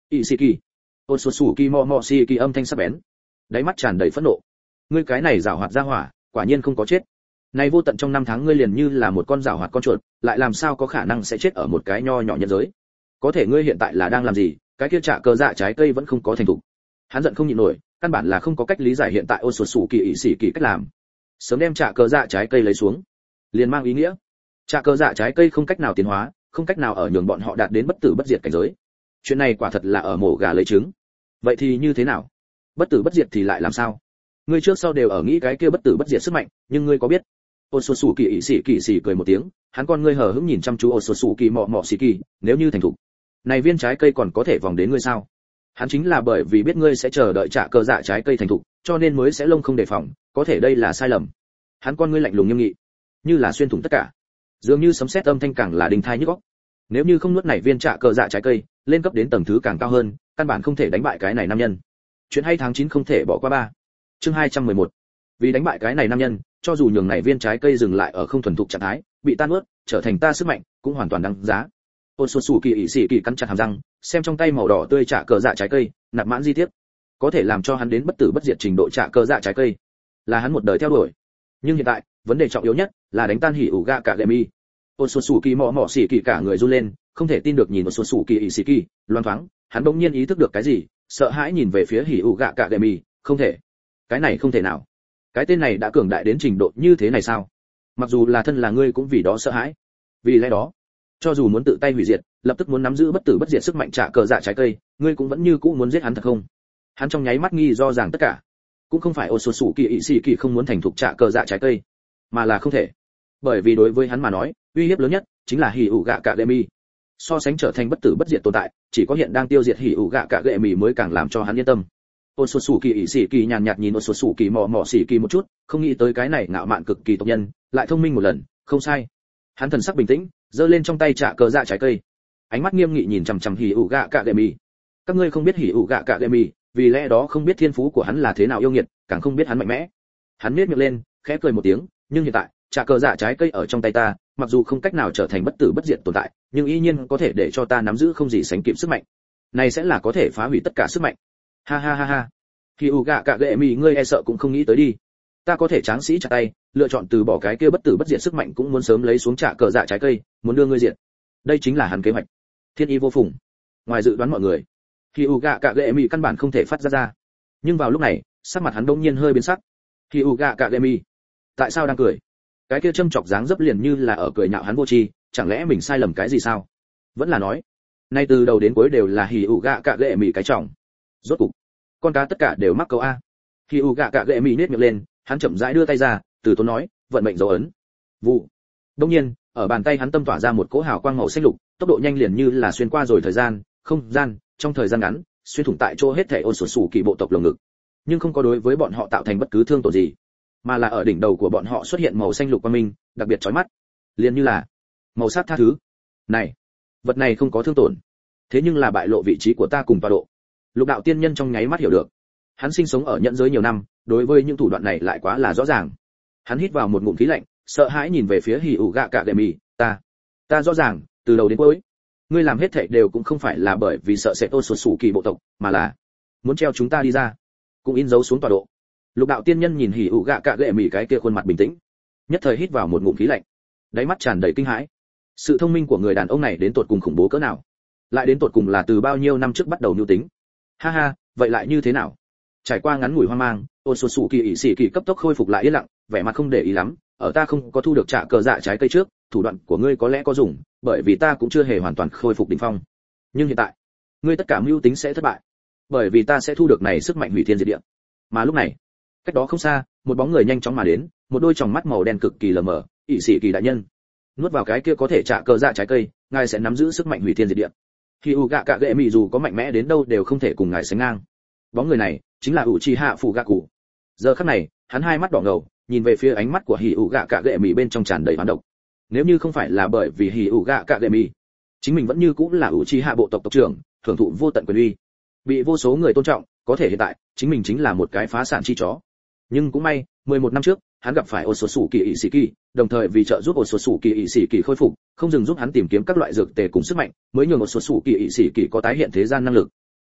ỷ sĩ kỳ. Ôn sụt sủ kỳ mò mò xì kỳ âm thanh sắc bén, đáy mắt tràn đầy phẫn nộ. Ngươi cái này giảo hoạt ra hỏa, quả nhiên không có chết. Này vô tận trong năm tháng ngươi liền như là một con giảo hoạt con chuột, lại làm sao có khả năng sẽ chết ở một cái nho nhỏ nhân giới. Có thể ngươi hiện tại là đang làm gì? Cái kia trả cờ dạ trái cây vẫn không có thành thục. Hắn giận không nhịn nổi, căn bản là không có cách lý giải hiện tại ôn sụt sủ kỳ ỷ sĩ kỳ cách làm. Sớm đem trả cờ dạ trái cây lấy xuống, liền mang ý nghĩa trả cờ dạ trái cây không cách nào tiến hóa, không cách nào ở nhường bọn họ đạt đến bất tử bất diệt cảnh giới. Chuyện này quả thật là ở mổ gà lấy trứng. Vậy thì như thế nào? Bất tử bất diệt thì lại làm sao? Ngươi trước sau đều ở nghĩ cái kia bất tử bất diệt sức mạnh, nhưng ngươi có biết? Ôn sụt sủ kỳ ỷ sĩ kỳ xì cười một tiếng, hắn con ngươi hờ hững nhìn chăm chú ôn sụt sủ kỳ mọ mọ xì kỳ, nếu như thành thục, này viên trái cây còn có thể vòng đến ngươi sao? Hắn chính là bởi vì biết ngươi sẽ chờ đợi trả cờ dạ trái cây thành thục, cho nên mới sẽ lông không đề phòng, có thể đây là sai lầm. Hắn con ngươi lạnh lùng nghiêm nghị, như là xuyên thủng tất cả, dường như sấm sét âm thanh càng là đình thai nhức óc. Nếu như không nuốt này viên trả cờ dạ trái cây, lên cấp đến tầng thứ càng cao hơn, căn bản không thể đánh bại cái này nam nhân. Chuyện hay tháng chín không thể bỏ qua ba. Chương hai trăm mười một. Vì đánh bại cái này nam nhân, cho dù nhường này viên trái cây dừng lại ở không thuần thục trạng thái, bị tan nuốt, trở thành ta sức mạnh, cũng hoàn toàn đáng giá. Ôn sụt sủ kỳ ỷ sĩ kỳ cắn chặt hàm răng, xem trong tay màu đỏ tươi trả cờ dạ trái cây, nạp mãn di tiếp, có thể làm cho hắn đến bất tử bất diệt trình độ trả cờ dạ trái cây, là hắn một đời theo đuổi. Nhưng hiện tại, vấn đề trọng yếu nhất là đánh tan hỉ ủ gạ cả lệ mi. Ôn sụt sủ kỳ mò mò xỉ kỳ cả người run lên, không thể tin được nhìn ôn sụt sủ kỳ ỷ sĩ kỳ, loan thoáng, hắn bỗng nhiên ý thức được cái gì, sợ hãi nhìn về phía hỉ ủ gạ cả lệ mi, không thể, cái này không thể nào, cái tên này đã cường đại đến trình độ như thế này sao? Mặc dù là thân là ngươi cũng vì đó sợ hãi. Vì lẽ đó, cho dù muốn tự tay hủy diệt, lập tức muốn nắm giữ bất tử bất diệt sức mạnh trả cờ dạ trái cây, ngươi cũng vẫn như cũ muốn giết hắn thật không? Hắn trong nháy mắt nghi do rằng tất cả, cũng không phải ôn sụt sủ kỳ ỷ sĩ kỳ không muốn thành thục trả cờ dạ trái cây, mà là không thể. Bởi vì đối với hắn mà nói, uy hiếp lớn nhất chính là hỉ ủ gạ cả lệ mi. So sánh trở thành bất tử bất diệt tồn tại, chỉ có hiện đang tiêu diệt hỉ ủ gạ cả lệ mi mới càng làm cho hắn yên tâm. Ôn sụt sủ kỳ ỷ sĩ kỳ nhàn nhạt nhìn ôn sụt sủ kỳ mò mò xỉ kỳ một chút, không nghĩ tới cái này ngạo mạn cực kỳ tộc nhân, lại thông minh một lần, không sai. Hắn thần sắc bình tĩnh, giơ lên trong tay trả cờ dạ trái cây, ánh mắt nghiêm nghị nhìn chằm chằm hỉ ủ gạ cả lệ mi. Các ngươi không biết hỉ ủ gạ cả lệ mi, vì lẽ đó không biết thiên phú của hắn là thế nào yêu nghiệt, càng không biết hắn mạnh mẽ. Hắn nhếch miệng lên, khẽ cười một tiếng, nhưng hiện tại, trả cờ dạ trái cây ở trong tay ta, mặc dù không cách nào trở thành bất tử bất diệt tồn tại, nhưng y nhiên có thể để cho ta nắm giữ không gì sánh kịp sức mạnh. Này sẽ là có thể phá hủy tất cả sức mạnh. Ha ha ha ha. Hỉ ủ gạ cả lệ mi, ngươi e sợ cũng không nghĩ tới đi. Ta có thể tráng sĩ chặt tay, lựa chọn từ bỏ cái kia bất tử bất diệt sức mạnh, cũng muốn sớm lấy xuống trả cờ dạ trái cây, muốn đưa ngươi diệt. Đây chính là hắn kế hoạch. Thiên ý vô phùng. Ngoài dự đoán mọi người, Hỉ gạ cả lệ mi căn bản không thể phát ra ra. Nhưng vào lúc này, sắc mặt hắn đột nhiên hơi biến sắc. Hỉ gạ cả lệ mi, tại sao đang cười? Cái kia châm chọc dáng dấp liền như là ở cười nhạo hắn vô tri, chẳng lẽ mình sai lầm cái gì sao? Vẫn là nói, nay từ đầu đến cuối đều là Hỉ gạ cả lệ mi cái trọng. Rốt cục, con cá tất cả đều mắc câu a. Hỉ gạ cả lệ mi nhếch miệng lên, hắn chậm rãi đưa tay ra, từ tốn nói, vận mệnh dấu ấn. Vụ. Đương nhiên, ở bàn tay hắn tâm tỏa ra một cỗ hào quang màu xanh lục, tốc độ nhanh liền như là xuyên qua rồi thời gian, không gian, trong thời gian ngắn, xuyên thủng tại chỗ hết thảy ôn sụt sủ kỳ bộ tộc lồng ngực, nhưng không có đối với bọn họ tạo thành bất cứ thương tổn gì, mà là ở đỉnh đầu của bọn họ xuất hiện màu xanh lục quang minh, đặc biệt chói mắt, liền như là màu sắc tha thứ. Này, vật này không có thương tổn, thế nhưng là bại lộ vị trí của ta cùng tọa độ. Lục đạo tiên nhân trong nháy mắt hiểu được, hắn sinh sống ở nhẫn giới nhiều năm, đối với những thủ đoạn này lại quá là rõ ràng. Hắn hít vào một ngụm khí lạnh, sợ hãi nhìn về phía Hỉ gạ cả lệ mi, ta, ta rõ ràng, từ đầu đến cuối, ngươi làm hết thảy đều cũng không phải là bởi vì sợ sẽ ôn sụt sủ kỳ bộ tộc, mà là muốn treo chúng ta đi ra, cũng in dấu xuống tọa độ. Lục đạo tiên nhân nhìn Hỉ gạ cả lệ mi cái kia khuôn mặt bình tĩnh, nhất thời hít vào một ngụm khí lạnh, đáy mắt tràn đầy kinh hãi. Sự thông minh của người đàn ông này đến tột cùng khủng bố cỡ nào, lại đến tột cùng là từ bao nhiêu năm trước bắt đầu mưu tính. Ha ha, vậy lại như thế nào? Trải qua ngắn ngủi hoang mang, ôn sụt sủ kỳ ỷ sĩ kỳ cấp tốc khôi phục lại yên lặng, vẻ mặt không để ý lắm. Ở ta không có thu được trả cờ dạ trái cây trước, thủ đoạn của ngươi có lẽ có dùng, bởi vì ta cũng chưa hề hoàn toàn khôi phục đỉnh phong. Nhưng hiện tại, ngươi tất cả mưu tính sẽ thất bại, bởi vì ta sẽ thu được này sức mạnh hủy thiên diệt địa. Mà lúc này, cách đó không xa, một bóng người nhanh chóng mà đến, một đôi tròng mắt màu đen cực kỳ lờ mờ. Ỷ sĩ kỳ đại nhân, nuốt vào cái kia có thể trả cờ dạ trái cây, ngài sẽ nắm giữ sức mạnh hủy thiên diệt địa. Hỉ gạ cả lệ mi dù có mạnh mẽ đến đâu đều không thể cùng ngài sánh ngang. Bóng người này chính là Uchiha Fugaku. Giờ khắc này, hắn hai mắt đỏ ngầu, nhìn về phía ánh mắt của Hỉ gạ cả lệ mi bên trong tràn đầy hoán độc. Nếu như không phải là bởi vì Hỉ gạ cả lệ mi, chính mình vẫn như cũng là Uchiha bộ tộc tộc trưởng, thưởng thụ vô tận quyền uy, bị vô số người tôn trọng, có thể hiện tại, chính mình chính là một cái phá sản chi chó. Nhưng cũng may, mười một năm trước, hắn gặp phải ôn sụt sủ kỳ ỷ sĩ kỳ, đồng thời vì trợ giúp ôn sụt sủ kỳ ỷ sĩ kỳ khôi phục, không dừng giúp hắn tìm kiếm các loại dược tề cùng sức mạnh, mới nhường ôn sụt sủ kỳ ỷ sĩ kỳ có tái hiện thế gian năng lực.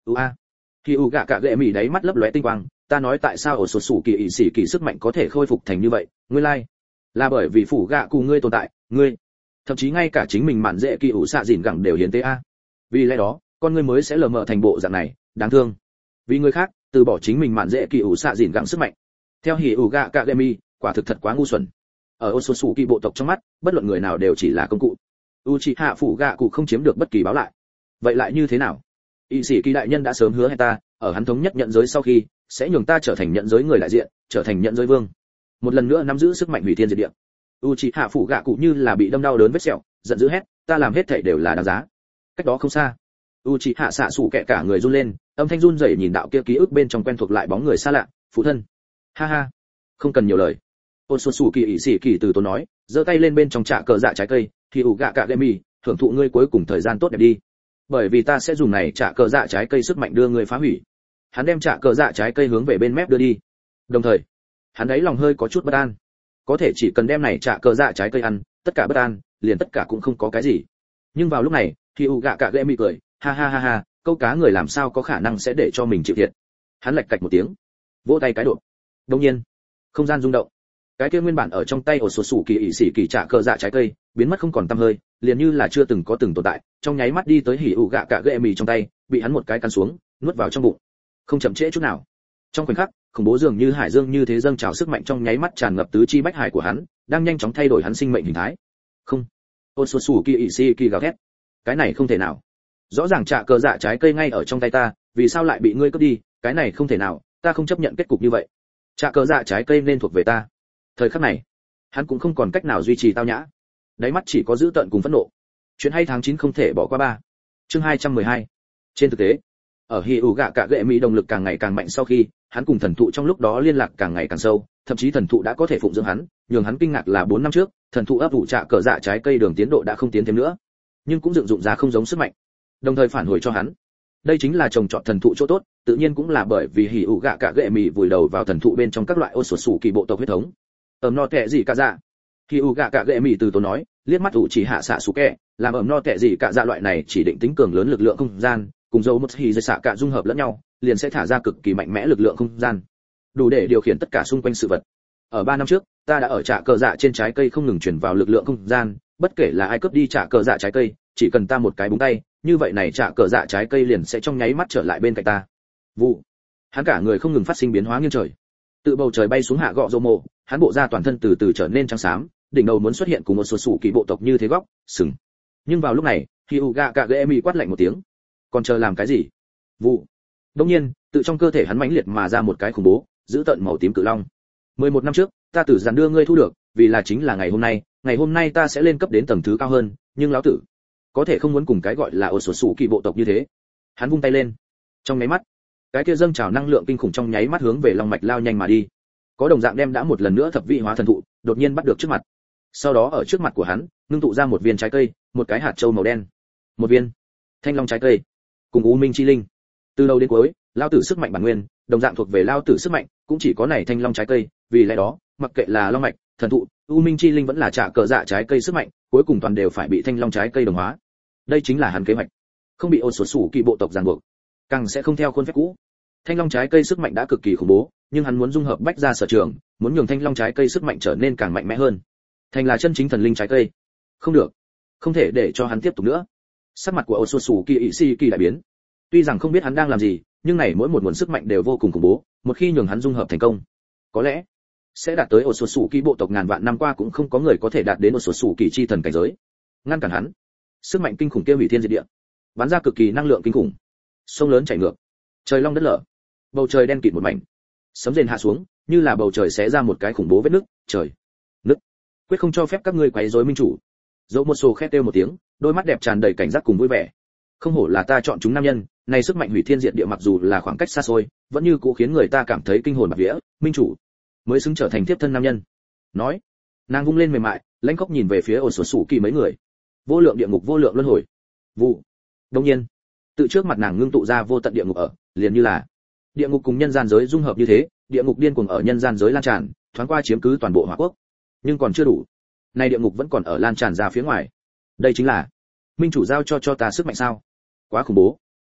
ưu a khi u gạ cạ gệ mì đáy mắt lấp lóe tinh quang, ta nói tại sao ở sột sủ kỳ ỷ sĩ kỳ sức mạnh có thể khôi phục thành như vậy, nguyên lai like. Là bởi vì phủ gạ cụ ngươi tồn tại, ngươi thậm chí ngay cả chính mình mạn dễ kỳ ủ xạ dìn gẳng đều hiến tế a. Vì lẽ đó con ngươi mới sẽ lờ mờ thành bộ dạng này, đáng thương. Vì người khác từ bỏ chính mình mạn dễ kỳ ủ xạ dìn gẳng sức mạnh. Theo hỉ ủ gạ cạ gệ mì, quả thực thật quá ngu xuẩn. Ở ôn sột sủ kỳ bộ tộc trong mắt, bất luận người nào đều chỉ là công cụ. Uchiha phủ gạ cụ không chiếm được bất kỳ báo lại. Vậy lại như thế nào? Y sĩ kỳ đại nhân đã sớm hứa hẹn ta, ở hắn thống nhất nhận giới sau khi, sẽ nhường ta trở thành nhận giới người đại diện, trở thành nhận giới vương. Một lần nữa nắm giữ sức mạnh hủy thiên diệt địa. Uchiha phủ gạ cụ như là bị đâm đau đớn vết sẹo, giận dữ hét, ta làm hết thảy đều là đáng giá. Cách đó không xa, Uchiha xạ sủ kẹ cả người run lên, âm thanh run rẩy nhìn đạo kia ký ức bên trong quen thuộc lại bóng người xa lạ, phụ thân. Ha ha, không cần nhiều lời. Ôn xuân sủ kỳ ỷ sĩ kỳ từ tốn nói, giơ tay lên bên trong trà cờ dạ trái cây, thì ủ gạ cạ gemi, hưởng thụ ngươi cuối cùng thời gian tốt đẹp đi. Bởi vì ta sẽ dùng này trà cờ dạ trái cây sức mạnh đưa ngươi phá hủy. Hắn đem trà cờ dạ trái cây hướng về bên mép đưa đi. Đồng thời, hắn ấy lòng hơi có chút bất an. Có thể chỉ cần đem này trà cờ dạ trái cây ăn, tất cả bất an, liền tất cả cũng không có cái gì. Nhưng vào lúc này, thì ủ gạ cạ gemi cười, ha ha ha ha, câu cá người làm sao có khả năng sẽ để cho mình chịu thiệt. Hắn lạch cạch một tiếng, vỗ tay cái độ. Đột nhiên, không gian rung động. Cái kia nguyên bản ở trong tay ổ sột sủ kỳ ỷ sĩ kỳ trả cờ dạ trái cây biến mất không còn tăm hơi, liền như là chưa từng có từng tồn tại, trong nháy mắt đi tới hỉ ủ gạ cạ gệ mì trong tay, bị hắn một cái cắn xuống, nuốt vào trong bụng. Không chậm trễ chút nào. Trong khoảnh khắc, khủng bố dường như hải dương như thế dâng trào sức mạnh trong nháy mắt tràn ngập tứ chi bách hải của hắn, đang nhanh chóng thay đổi hắn sinh mệnh hình thái. Không, ổ sột sủ kỳ ỷ sĩ kỳ gào thét. Cái này không thể nào. Rõ ràng trả cờ dạ trái cây ngay ở trong tay ta, vì sao lại bị ngươi cướp đi? Cái này không thể nào, ta không chấp nhận kết cục như vậy. Trả cờ dạ trái cây nên thuộc về ta. Thời khắc này, hắn cũng không còn cách nào duy trì tao nhã, đáy mắt chỉ có dữ tợn cùng phẫn nộ. Chuyện hay tháng chín không thể bỏ qua ba. Chương hai trăm mười hai. Trên thực tế, ở hỉ ủ gạ cạ gệ mỹ động lực càng ngày càng mạnh sau khi, hắn cùng thần thụ trong lúc đó liên lạc càng ngày càng sâu, thậm chí thần thụ đã có thể phụng dưỡng hắn, nhường hắn kinh ngạc là bốn năm trước, thần thụ ấp ủ trạ cờ dạ trái cây đường tiến độ đã không tiến thêm nữa, nhưng cũng dựng dụng ra không giống sức mạnh, đồng thời phản hồi cho hắn. Đây chính là trồng trọt thần thụ chỗ tốt, tự nhiên cũng là bởi vì hỉ ủ gạ cạ gệ mỹ vùi đầu vào thần thụ bên trong các loại ô sột sủ kỳ bộ tộc huyết thống. Ẩm no tệ gì cả dạ. Khi u gạ cạ gệ mì từ tốn nói, liếc mắt ủ chỉ hạ xạ sủ kẹ, làm ẩm no tệ gì cả dạ loại này chỉ định tính cường lớn lực lượng không gian, cùng dấu một hì dây xạ cả dung hợp lẫn nhau, liền sẽ thả ra cực kỳ mạnh mẽ lực lượng không gian, đủ để điều khiển tất cả xung quanh sự vật. Ở ba năm trước, ta đã ở trạ cờ dạ trên trái cây không ngừng truyền vào lực lượng không gian, bất kể là ai cướp đi trạ cờ dạ trái cây, chỉ cần ta một cái búng tay, như vậy này trạ cờ dạ trái cây liền sẽ trong nháy mắt trở lại bên cạnh ta. Vụ. Hắn cả người không ngừng phát sinh biến hóa nghiêng trời. Từ bầu trời bay xuống hạ gọ rô mộ, hắn bộ da toàn thân từ từ trở nên trắng xám, đỉnh đầu muốn xuất hiện cùng một số sủ kỳ bộ tộc như thế góc sừng. Nhưng vào lúc này, Hyuga Kagemi quát lạnh một tiếng, còn chờ làm cái gì? Vụ. Đương nhiên, tự trong cơ thể hắn mãnh liệt mà ra một cái khủng bố, giữ tận màu tím cự long. mười một năm trước, ta tử giàn đưa ngươi thu được, vì là chính là ngày hôm nay, ngày hôm nay ta sẽ lên cấp đến tầng thứ cao hơn, nhưng lão tử có thể không muốn cùng cái gọi là ổ sổ sủ kỳ bộ tộc như thế. Hắn vung tay lên, trong nháy mắt, cái kia dâng trào năng lượng kinh khủng trong nháy mắt hướng về long mạch lao nhanh mà đi. Có đồng dạng đem đã một lần nữa thập vị hóa thần thụ, đột nhiên bắt được trước mặt. Sau đó ở trước mặt của hắn, ngưng tụ ra một viên trái cây, một cái hạt châu màu đen. Một viên thanh long trái cây, cùng u minh chi linh. Từ đầu đến cuối, lao tử sức mạnh bản nguyên, đồng dạng thuộc về lao tử sức mạnh, cũng chỉ có này thanh long trái cây, vì lẽ đó, mặc kệ là long mạch, thần thụ, u minh chi linh vẫn là trả cờ dạ trái cây sức mạnh, cuối cùng toàn đều phải bị thanh long trái cây đồng hóa. Đây chính là hắn kế hoạch, không bị ôn sổ sủ kỳ bộ tộc ràng buộc, càng sẽ không theo khuôn phép cũ. Thanh long trái cây sức mạnh đã cực kỳ khủng bố, nhưng hắn muốn dung hợp bách gia sở trường, muốn nhường thanh long trái cây sức mạnh trở nên càng mạnh mẽ hơn, thành là chân chính thần linh trái cây. Không được, không thể để cho hắn tiếp tục nữa. Sắc mặt của Osusu Kỳ Isi Kỳ đại biến. Tuy rằng không biết hắn đang làm gì, nhưng này mỗi một nguồn sức mạnh đều vô cùng khủng bố, một khi nhường hắn dung hợp thành công, có lẽ sẽ đạt tới Osusu Kỳ bộ tộc ngàn vạn năm qua cũng không có người có thể đạt đến Osusu Kỳ chi thần cảnh giới. Ngăn cản hắn, sức mạnh kinh khủng kia hủy thiên diệt địa, bắn ra cực kỳ năng lượng kinh khủng. Sông lớn chảy ngược, trời long đất lở, bầu trời đen kịt một mảnh. Sấm rền hạ xuống, như là bầu trời xé ra một cái khủng bố vết nứt, trời nứt. Quyết không cho phép các ngươi quấy rối minh chủ. Dẫu một sổ khét kêu một tiếng, đôi mắt đẹp tràn đầy cảnh giác cùng vui vẻ. Không hổ là ta chọn chúng nam nhân, này sức mạnh hủy thiên diệt địa mặc dù là khoảng cách xa xôi, vẫn như cũ khiến người ta cảm thấy kinh hồn bạt vía. Minh chủ mới xứng trở thành tiếp thân nam nhân. Nói, nàng vung lên mềm mại, lãnh khốc nhìn về phía ổn sổ sủ kỳ mấy người. Vô lượng địa ngục vô lượng luân hồi. Vụ. Đương nhiên, tự trước mặt nàng ngưng tụ ra vô tận địa ngục ở, liền như là địa ngục cùng nhân gian giới dung hợp như thế, địa ngục điên cuồng ở nhân gian giới lan tràn, thoáng qua chiếm cứ toàn bộ Hỏa Quốc. Nhưng còn chưa đủ, này địa ngục vẫn còn ở lan tràn ra phía ngoài. Đây chính là minh chủ giao cho cho ta sức mạnh sao? Quá khủng bố.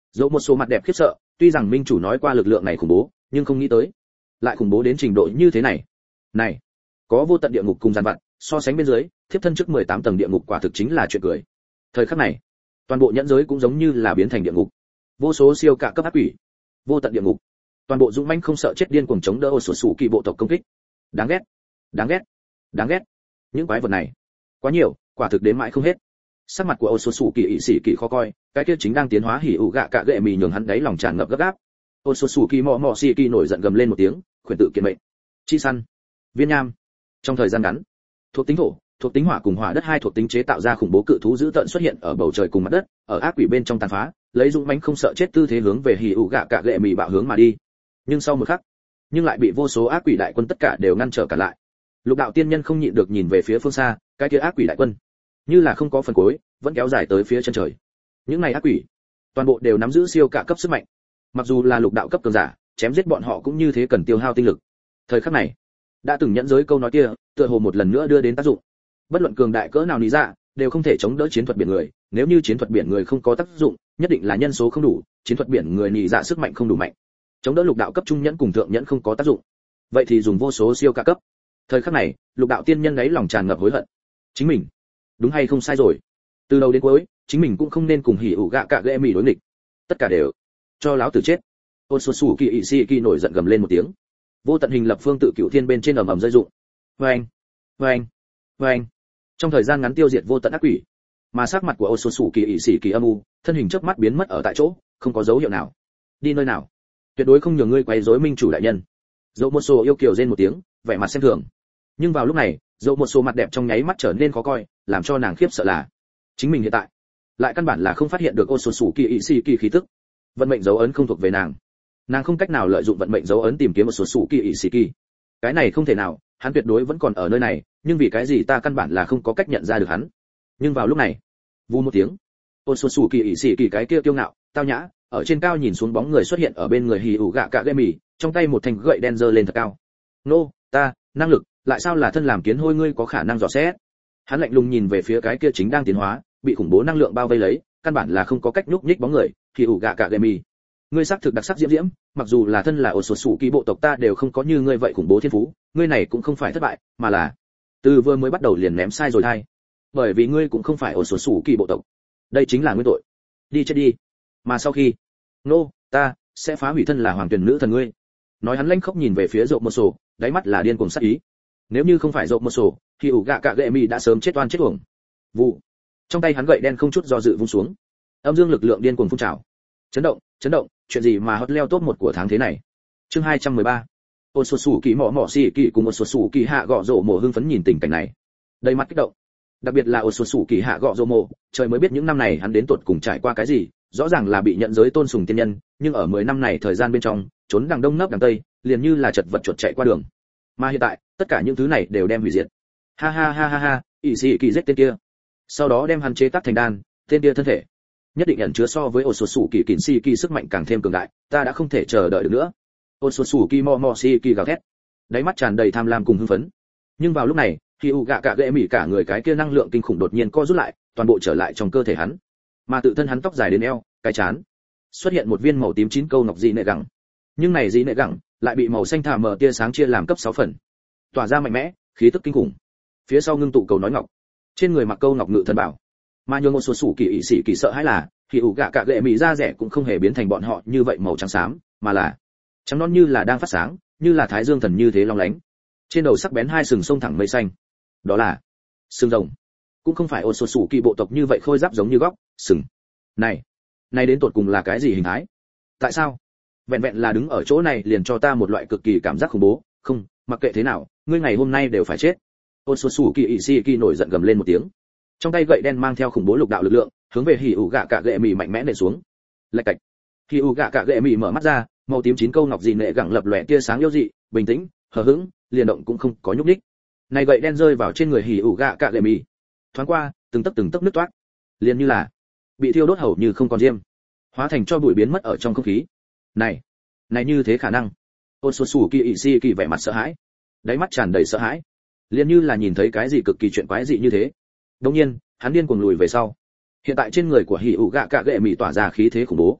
Dẫu một số mặt đẹp khiếp sợ, tuy rằng minh chủ nói qua lực lượng này khủng bố, nhưng không nghĩ tới lại khủng bố đến trình độ như thế này. Này, có vô tận địa ngục cùng giàn vặt, so sánh bên dưới, thiếp thân trước mười tám tầng địa ngục quả thực chính là chuyện cười. Thời khắc này, toàn bộ nhẫn giới cũng giống như là biến thành địa ngục. Vô số siêu cả cấp ác quỷ, vô tận địa ngục, toàn bộ dũng mãnh không sợ chết điên cuồng chống đỡ sổ sủ kỳ bộ tộc công kích. Đáng ghét, đáng ghét, đáng ghét. Những quái vật này, quá nhiều, quả thực đến mãi không hết. Sắc mặt của ô số sủ kỳ ỵ sĩ kỳ khó coi, cái kia chính đang tiến hóa hỉ ủ gạ cạ gệ mì nhường hắn đáy lòng tràn ngập gấp gáp. Ô số sủ kỳ mò mò xì kỳ nổi giận gầm lên một tiếng, khuyển tự kiện mệnh. Chi săn, viên nham. Trong thời gian ngắn, thuộc tính thổ, thuộc tính hỏa cùng hỏa đất hai thuộc tính chế tạo ra khủng bố cự thú dữ tợn xuất hiện ở bầu trời cùng mặt đất, ở ác quỷ bên trong tàn phá, lấy dũng mãnh không sợ chết tư thế hướng về hỉ ủ gạ cạ gệ mì bạo hướng mà đi. Nhưng sau một khắc, nhưng lại bị vô số ác quỷ đại quân tất cả đều ngăn trở cả lại. Lục đạo tiên nhân không nhịn được nhìn về phía phương xa, cái kia ác quỷ đại quân, như là không có phần cuối, vẫn kéo dài tới phía chân trời. Những này ác quỷ, toàn bộ đều nắm giữ siêu cả cấp sức mạnh. Mặc dù là lục đạo cấp cường giả, chém giết bọn họ cũng như thế cần tiêu hao tinh lực. Thời khắc này, đã từng nhẫn giới câu nói kia, tựa hồ một lần nữa đưa đến tác dụng. Bất luận cường đại cỡ nào lý dạ, đều không thể chống đỡ chiến thuật biển người, nếu như chiến thuật biển người không có tác dụng, nhất định là nhân số không đủ, chiến thuật biển người nhị dạ sức mạnh không đủ mạnh. Chống đỡ lục đạo cấp trung nhẫn cùng thượng nhẫn không có tác dụng. Vậy thì dùng vô số siêu cả cấp. Thời khắc này, lục đạo tiên nhân ấy lòng tràn ngập hối hận. Chính mình, đúng hay không sai rồi. Từ đầu đến cuối, chính mình cũng không nên cùng hỉ ủ gạ cạ gệ mì đối nghịch. Tất cả đều cho láo tử chết. Ôn Sô Sủ Kỳ ỵ sĩ kỳ nổi giận gầm lên một tiếng. Vô tận hình lập phương tự cửu thiên bên trên ầm ầm rơi rụng. Oeng, oeng, oeng. Trong thời gian ngắn tiêu diệt vô tận ác quỷ. Mà sắc mặt của Ôn Sô Sủ Kỳ ỵ sĩ kỳ âm u, thân hình chớp mắt biến mất ở tại chỗ, không có dấu hiệu nào. Đi nơi nào? Tuyệt đối không nhường ngươi quấy rối minh chủ đại nhân. Dẫu một số yêu kiều rên một tiếng, vẻ mặt xem thường. Nhưng vào lúc này, dẫu một số mặt đẹp trong nháy mắt trở nên khó coi, làm cho nàng khiếp sợ là chính mình hiện tại lại căn bản là không phát hiện được Ôn Sô Sủ Kỳ ỵ sĩ kỳ khí tức. Vận mệnh dấu ấn không thuộc về nàng, nàng không cách nào lợi dụng vận mệnh dấu ấn tìm kiếm một số sủ kỳ ỵ sĩ kỳ. Cái này không thể nào, hắn tuyệt đối vẫn còn ở nơi này, nhưng vì cái gì ta căn bản là không có cách nhận ra được hắn. Nhưng vào lúc này, vù một tiếng, ôn số sủ kỳ ỵ sĩ kỳ cái kia kiêu ngạo, tao nhã, ở trên cao nhìn xuống bóng người xuất hiện ở bên người hì ủ gạ cạ gệ mì, trong tay một thanh gậy đen giơ lên thật cao. Nô, ta, năng lực, lại sao là thân làm kiến hôi ngươi có khả năng dò xét? Hắn lạnh lùng nhìn về phía cái kia chính đang tiến hóa, bị khủng bố năng lượng bao vây lấy, căn bản là không có cách nhúc nhích bóng người, hì ủ gạ cạ gệ mì. Ngươi xác thực đặc sắc diễm diễm, mặc dù là thân là ổ sổ sủ kỳ bộ tộc ta đều không có như ngươi vậy khủng bố thiên phú, ngươi này cũng không phải thất bại, mà là từ vừa mới bắt đầu liền ném sai rồi thay. Bởi vì ngươi cũng không phải ổ sổ sủ kỳ bộ tộc, đây chính là nguyên tội. Đi chết đi. Mà sau khi, nô, ta sẽ phá hủy thân là hoàng tuyển nữ thần ngươi. Nói hắn lanh khóc nhìn về phía rộng một sổ, đáy mắt là điên cuồng sát ý. Nếu như không phải rộng một sổ, thì ủ gạ cạ gệ mì đã sớm chết oan chết uổng. Vụ. Trong tay hắn gậy đen không chút do dự vung xuống, âm dương lực lượng điên cuồng phun trào. Chấn động, chấn động, chuyện gì mà hot leo top một của tháng thế này. Chương hai trăm mười ba. Ôn Sô Sủ Kỳ mỏ mỏ xì kỳ cùng một Sô Sủ Kỳ hạ gọ rổ mồ hưng phấn nhìn tình cảnh này, đầy mặt kích động. Đặc biệt là Ôn Sô Sủ Kỳ hạ gọ rổ mồ, trời mới biết những năm này hắn đến tuột cùng trải qua cái gì, rõ ràng là bị nhận giới tôn sùng tiên nhân, nhưng ở mười năm này thời gian bên trong, trốn đằng đông nấp đằng tây, liền như là chật vật chuột chạy qua đường. Mà hiện tại, tất cả những thứ này đều đem hủy diệt. Ha ha ha ha ha, ỷ sĩ kỳ giết tên kia. Sau đó đem hắn chế tác thành đan, tên kia thân thể nhất định ẩn chứa so với ổ sổ sủ kỳ kỉnh si kỳ sức mạnh càng thêm cường đại, ta đã không thể chờ đợi được nữa. Ổ sổ sủ kỳ mò mò si kỳ gào thét, đáy mắt tràn đầy tham lam cùng hưng phấn. Nhưng vào lúc này, khi u gạ cạ gệ mỉ cả người cái kia năng lượng kinh khủng đột nhiên co rút lại, toàn bộ trở lại trong cơ thể hắn, mà tự thân hắn tóc dài đến eo, cái chán xuất hiện một viên màu tím chín câu ngọc dị nệ gẳng. Nhưng này dị nệ gẳng lại bị màu xanh thả mờ tia sáng chia làm cấp sáu phần, tỏa ra mạnh mẽ, khí tức kinh khủng. Phía sau ngưng tụ cầu nói ngọc, trên người mặc câu ngọc ngự thần bảo. Mà nhường một số sủ kỳ ỵ sĩ kỳ sợ hãi là thì ủ gạ cạ gệ mì da rẻ cũng không hề biến thành bọn họ như vậy màu trắng xám, mà là trắng non như là đang phát sáng, như là thái dương thần như thế long lánh. Trên đầu sắc bén hai sừng sông thẳng mây xanh, đó là sừng rồng. Cũng không phải ôn sổ sủ kỳ bộ tộc như vậy khôi giáp giống như góc sừng. Này, này đến tột cùng là cái gì hình thái? Tại sao? Vẹn vẹn là đứng ở chỗ này liền cho ta một loại cực kỳ cảm giác khủng bố. Không, mặc kệ thế nào, ngươi ngày hôm nay đều phải chết. Ôn sổ sủ kỳ ỵ sĩ kỳ nổi giận gầm lên một tiếng, trong tay gậy đen mang theo khủng bố lục đạo lực lượng hướng về hỉ ủ gạ cạ gệ mì mạnh mẽ nện xuống. Lạch cạch, hỉ ủ gạ cạ gệ mì mở mắt ra, màu tím chín câu ngọc dị nệ gẳng lập lòe tia sáng yêu dị, bình tĩnh, hờ hững, liền động cũng không có nhúc nhích. Này gậy đen rơi vào trên người hỉ ủ gạ cạ gệ mì, thoáng qua, từng tấc từng tấc nứt toát, liền như là bị thiêu đốt hầu như không còn diêm, hóa thành cho bụi biến mất ở trong không khí. Này, này như thế khả năng? Ôn Sô Sủ Kỳ ỵ sĩ kỳ vẻ mặt sợ hãi, đáy mắt tràn đầy sợ hãi, liền như là nhìn thấy cái gì cực kỳ chuyện quái dị như thế. Đương nhiên, hắn điên cuồng lùi về sau. Hiện tại trên người của hỉ ủ gạ cạ gệ mì tỏa ra khí thế khủng bố,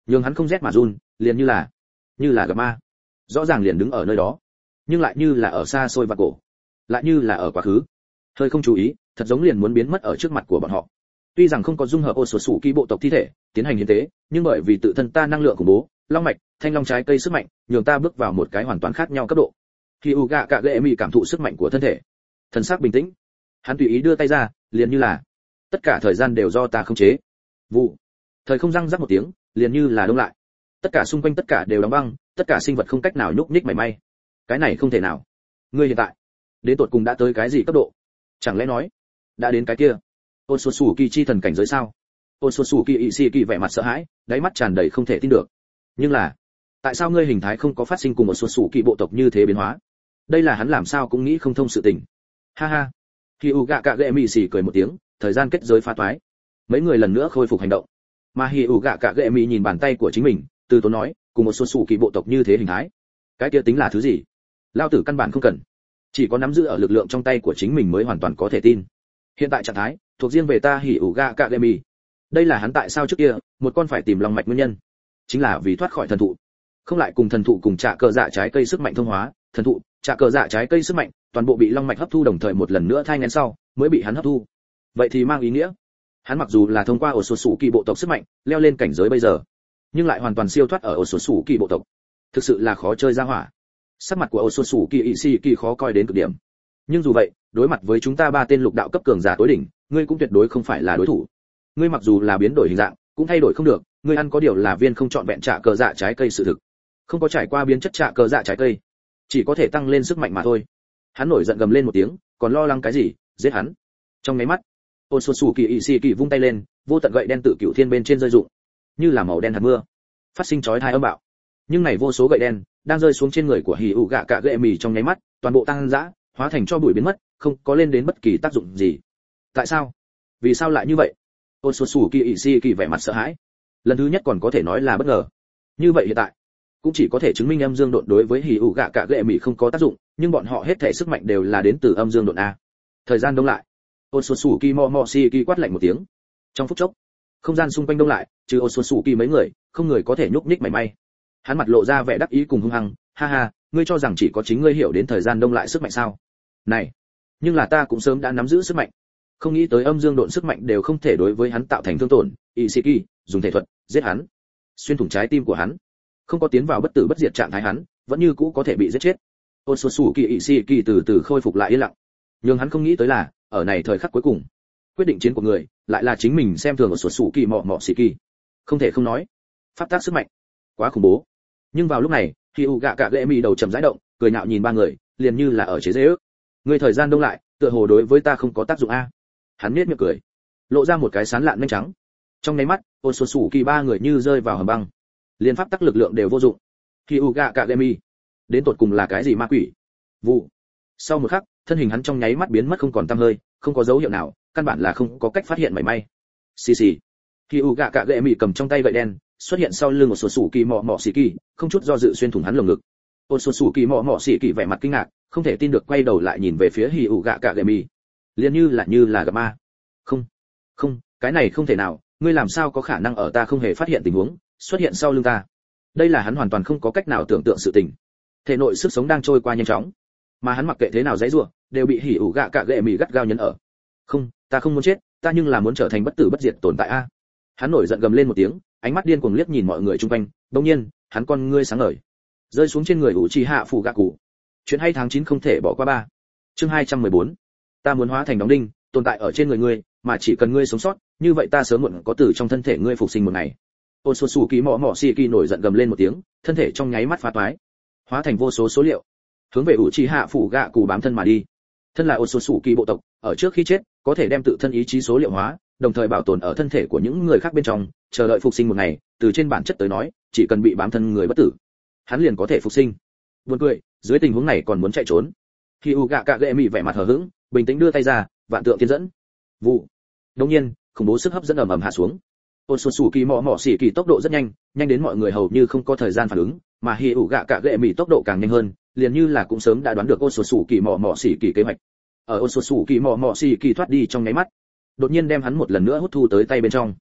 nhưng hắn không rét mà run, liền như là như là gặp ma. Rõ ràng liền đứng ở nơi đó, nhưng lại như là ở xa xôi và cổ, lại như là ở quá khứ. Hơi không chú ý, thật giống liền muốn biến mất ở trước mặt của bọn họ. Tuy rằng không có dung hợp ô sột sủ kỳ bộ tộc thi thể tiến hành hiến tế, nhưng bởi vì tự thân ta năng lượng khủng bố, long mạch, thanh long trái cây sức mạnh, nhường ta bước vào một cái hoàn toàn khác nhau cấp độ. Khi Uga cả gệ mì cảm thụ sức mạnh của thân thể, thần sắc bình tĩnh, hắn tùy ý đưa tay ra, liền như là tất cả thời gian đều do ta khống chế. Vụ, thời không răng rắc một tiếng, liền như là đông lại. Tất cả xung quanh tất cả đều đóng băng, tất cả sinh vật không cách nào nhúc nhích mảy may. Cái này không thể nào. Ngươi hiện tại, đến tột cùng đã tới cái gì cấp độ? Chẳng lẽ nói, đã đến cái kia? Ôn Sột Sủ Kỳ chi thần cảnh giới sao? Ôn Sột Sủ Kỳ ị xì kỳ vẻ mặt sợ hãi, đáy mắt tràn đầy không thể tin được. Nhưng là, tại sao ngươi hình thái không có phát sinh cùng một Sột Sủ Kỳ bộ tộc như thế biến hóa? Đây là hắn làm sao cũng nghĩ không thông sự tình. Ha ha. Khi Uga Cạ Gệ Mị xì cười một tiếng, thời gian kết giới phá toái. Mấy người lần nữa khôi phục hành động. Mà Hi Uga Cạ Gệ Mị nhìn bàn tay của chính mình, từ tốn nói, cùng một Sột Sủ Kỳ bộ tộc như thế hình thái, cái kia tính là thứ gì? Lao tử căn bản không cần, chỉ có nắm giữ ở lực lượng trong tay của chính mình mới hoàn toàn có thể tin. Hiện tại trạng thái thuộc riêng về ta Hi Uga Cạ Gệ Mị. Đây là hắn tại sao trước kia một con phải tìm long mạch nguyên nhân, chính là vì thoát khỏi thần thụ, không lại cùng thần thụ cùng trạ cờ dạ trái cây sức mạnh thông hóa, thần thụ, trạ cờ dạ trái cây sức mạnh, toàn bộ bị long mạch hấp thu đồng thời một lần nữa thai nghén sau, mới bị hắn hấp thu. Vậy thì mang ý nghĩa, hắn mặc dù là thông qua ổ sột sủ kỳ bộ tộc sức mạnh leo lên cảnh giới bây giờ, nhưng lại hoàn toàn siêu thoát ở ổ sột sủ kỳ bộ tộc. Thực sự là khó chơi ra hỏa. Sắc mặt của ổ sột sủ kỳ ỵ xì kỳ khó coi đến cực điểm. Nhưng dù vậy, đối mặt với chúng ta ba tên lục đạo cấp cường giả tối đỉnh, ngươi cũng tuyệt đối không phải là đối thủ. Ngươi mặc dù là biến đổi hình dạng, cũng thay đổi không được, ngươi ăn có điều là viên không chọn vẹn trạ cờ dạ trái cây sự thực, không có trải qua biến chất trạ cờ dạ trái cây, chỉ có thể tăng lên sức mạnh mà thôi. Hắn nổi giận gầm lên một tiếng, còn lo lắng cái gì, giết hắn. Trong mấy mắt, ôn sột sủ kỳ ỵ xì kỳ vung tay lên, vô tận gậy đen tự cửu thiên bên trên rơi rụng, như là màu đen hạt mưa, phát sinh chói tai âm bạo. Nhưng này vô số gậy đen đang rơi xuống trên người của Hỉ Uga Cạ Gệ Mì trong nháy mắt, toàn bộ tăng dã, hóa thành cho bụi biến mất, không có lên đến bất kỳ tác dụng gì. Tại sao? Vì sao lại như vậy? Ôn sột sủ kỳ ỵ xì kỳ vẻ mặt sợ hãi. Lần thứ nhất còn có thể nói là bất ngờ. Như vậy hiện tại, cũng chỉ có thể chứng minh âm dương độn đối với Hỉ Uga Cạ Gệ Mì không có tác dụng, nhưng bọn họ hết thể sức mạnh đều là đến từ âm dương độn a. Thời gian đông lại. Ôn sột sủ kỳ mò mò xì kỳ quát lạnh một tiếng. Trong phút chốc, không gian xung quanh đông lại, trừ ôn sột sủ kỳ mấy người, không người có thể nhúc nhích mảy may. Hắn mặt lộ ra vẻ đắc ý cùng hung hăng, ha ha, ngươi cho rằng chỉ có chính ngươi hiểu đến thời gian đông lại sức mạnh sao? Này, nhưng là ta cũng sớm đã nắm giữ sức mạnh. Không nghĩ tới âm dương độn sức mạnh đều không thể đối với hắn tạo thành thương tổn. Ishiki dùng thể thuật giết hắn, xuyên thủng trái tim của hắn, không có tiến vào bất tử bất diệt trạng thái hắn, vẫn như cũ có thể bị giết chết. Ôn sột sủ kỳ Ishiki từ từ khôi phục lại yên lặng, nhưng hắn không nghĩ tới là ở này thời khắc cuối cùng, quyết định chiến của người lại là chính mình xem thường ở sột sủ kỳ mọ mọ xì kỳ. Không thể không nói, pháp tác sức mạnh quá khủng bố. Nhưng vào lúc này, khi Uga Cạ Gệ Mì đầu trầm rãi động, cười nhạo nhìn ba người, liền như là ở chế giễu. Ngươi thời gian đông lại, tựa hồ đối với ta không có tác dụng a. Hắn nhếch miệng cười, lộ ra một cái sán lạn nhanh trắng. Trong nháy mắt, ôn sột sủ kỳ ba người như rơi vào hầm băng, liên pháp tắc lực lượng đều vô dụng. Khi Uga Cạ Gệ Mì, đến tột cùng là cái gì ma quỷ? Vụ. Sau một khắc, thân hình hắn trong nháy mắt biến mất không còn tăm hơi, không có dấu hiệu nào, căn bản là không có cách phát hiện mảy may. Xì xì. Khi Uga Cạ Gệ Mì cầm trong tay gậy đen, xuất hiện sau lưng một sột sủ kỳ mọ mọ xì kỳ, không chút do dự xuyên thủng hắn lồng ngực. Ôn sột sủ kỳ mọ mọ xì kỳ vẻ mặt kinh ngạc, không thể tin được quay đầu lại nhìn về phía Hỉ Uga Cạ Gệ Mì, liền như là như là gặp ma. Không, không, cái này không thể nào, ngươi làm sao có khả năng ở ta không hề phát hiện tình huống xuất hiện sau lưng ta? Đây là hắn hoàn toàn không có cách nào tưởng tượng sự tình. Thể nội sức sống đang trôi qua nhanh chóng, mà hắn mặc kệ thế nào giãy giụa, đều bị Hỉ Uga Cạ Gệ Mì gắt gao nhấn ở. Không, ta không muốn chết, ta nhưng là muốn trở thành bất tử bất diệt tồn tại a. Hắn nổi giận gầm lên một tiếng, ánh mắt điên cuồng liếc nhìn mọi người chung quanh, đột nhiên, hắn con ngươi sáng ngời, rơi xuống trên người Uchiha Fugaku. Chuyện hay tháng chín không thể bỏ qua ba. Chương hai trăm mười bốn. Ta muốn hóa thành đóng đinh, tồn tại ở trên người ngươi, mà chỉ cần ngươi sống sót, như vậy ta sớm muộn có từ trong thân thể ngươi phục sinh một ngày. Ôn sột sủ kỳ mọ mọ Shiki nổi giận gầm lên một tiếng, thân thể trong nháy mắt phá toái, hóa thành vô số số liệu, hướng về Uchiha Fugaku bám thân mà đi. Thân là ôn sột sủ kỳ bộ tộc, ở trước khi chết, có thể đem tự thân ý chí số liệu hóa, đồng thời bảo tồn ở thân thể của những người khác bên trong, chờ đợi phục sinh một ngày. Từ trên bản chất tới nói, chỉ cần bị bám thân người bất tử, hắn liền có thể phục sinh. Buồn cười, dưới tình huống này còn muốn chạy trốn. Khi Uga Cạ Gệ Mì vẻ mặt hờ hững, bình tĩnh đưa tay ra, vạn tượng tiên dẫn. Vụ. Đương nhiên, khủng bố sức hấp dẫn ầm ầm hạ xuống. Ôn sột sủ kỳ mọ mọ xỉ kỳ tốc độ rất nhanh, nhanh đến mọi người hầu như không có thời gian phản ứng, mà Hi Uga Cạ Gệ Mì tốc độ càng nhanh hơn, liền như là cũng sớm đã đoán được ôn sột sủ kỳ mọ mọ xỉ kỳ kế hoạch. Ở ôn sột sủ kỳ mọ mọ xỉ kỳ thoát đi trong nháy mắt, đột nhiên đem hắn một lần nữa hút thu tới tay bên trong.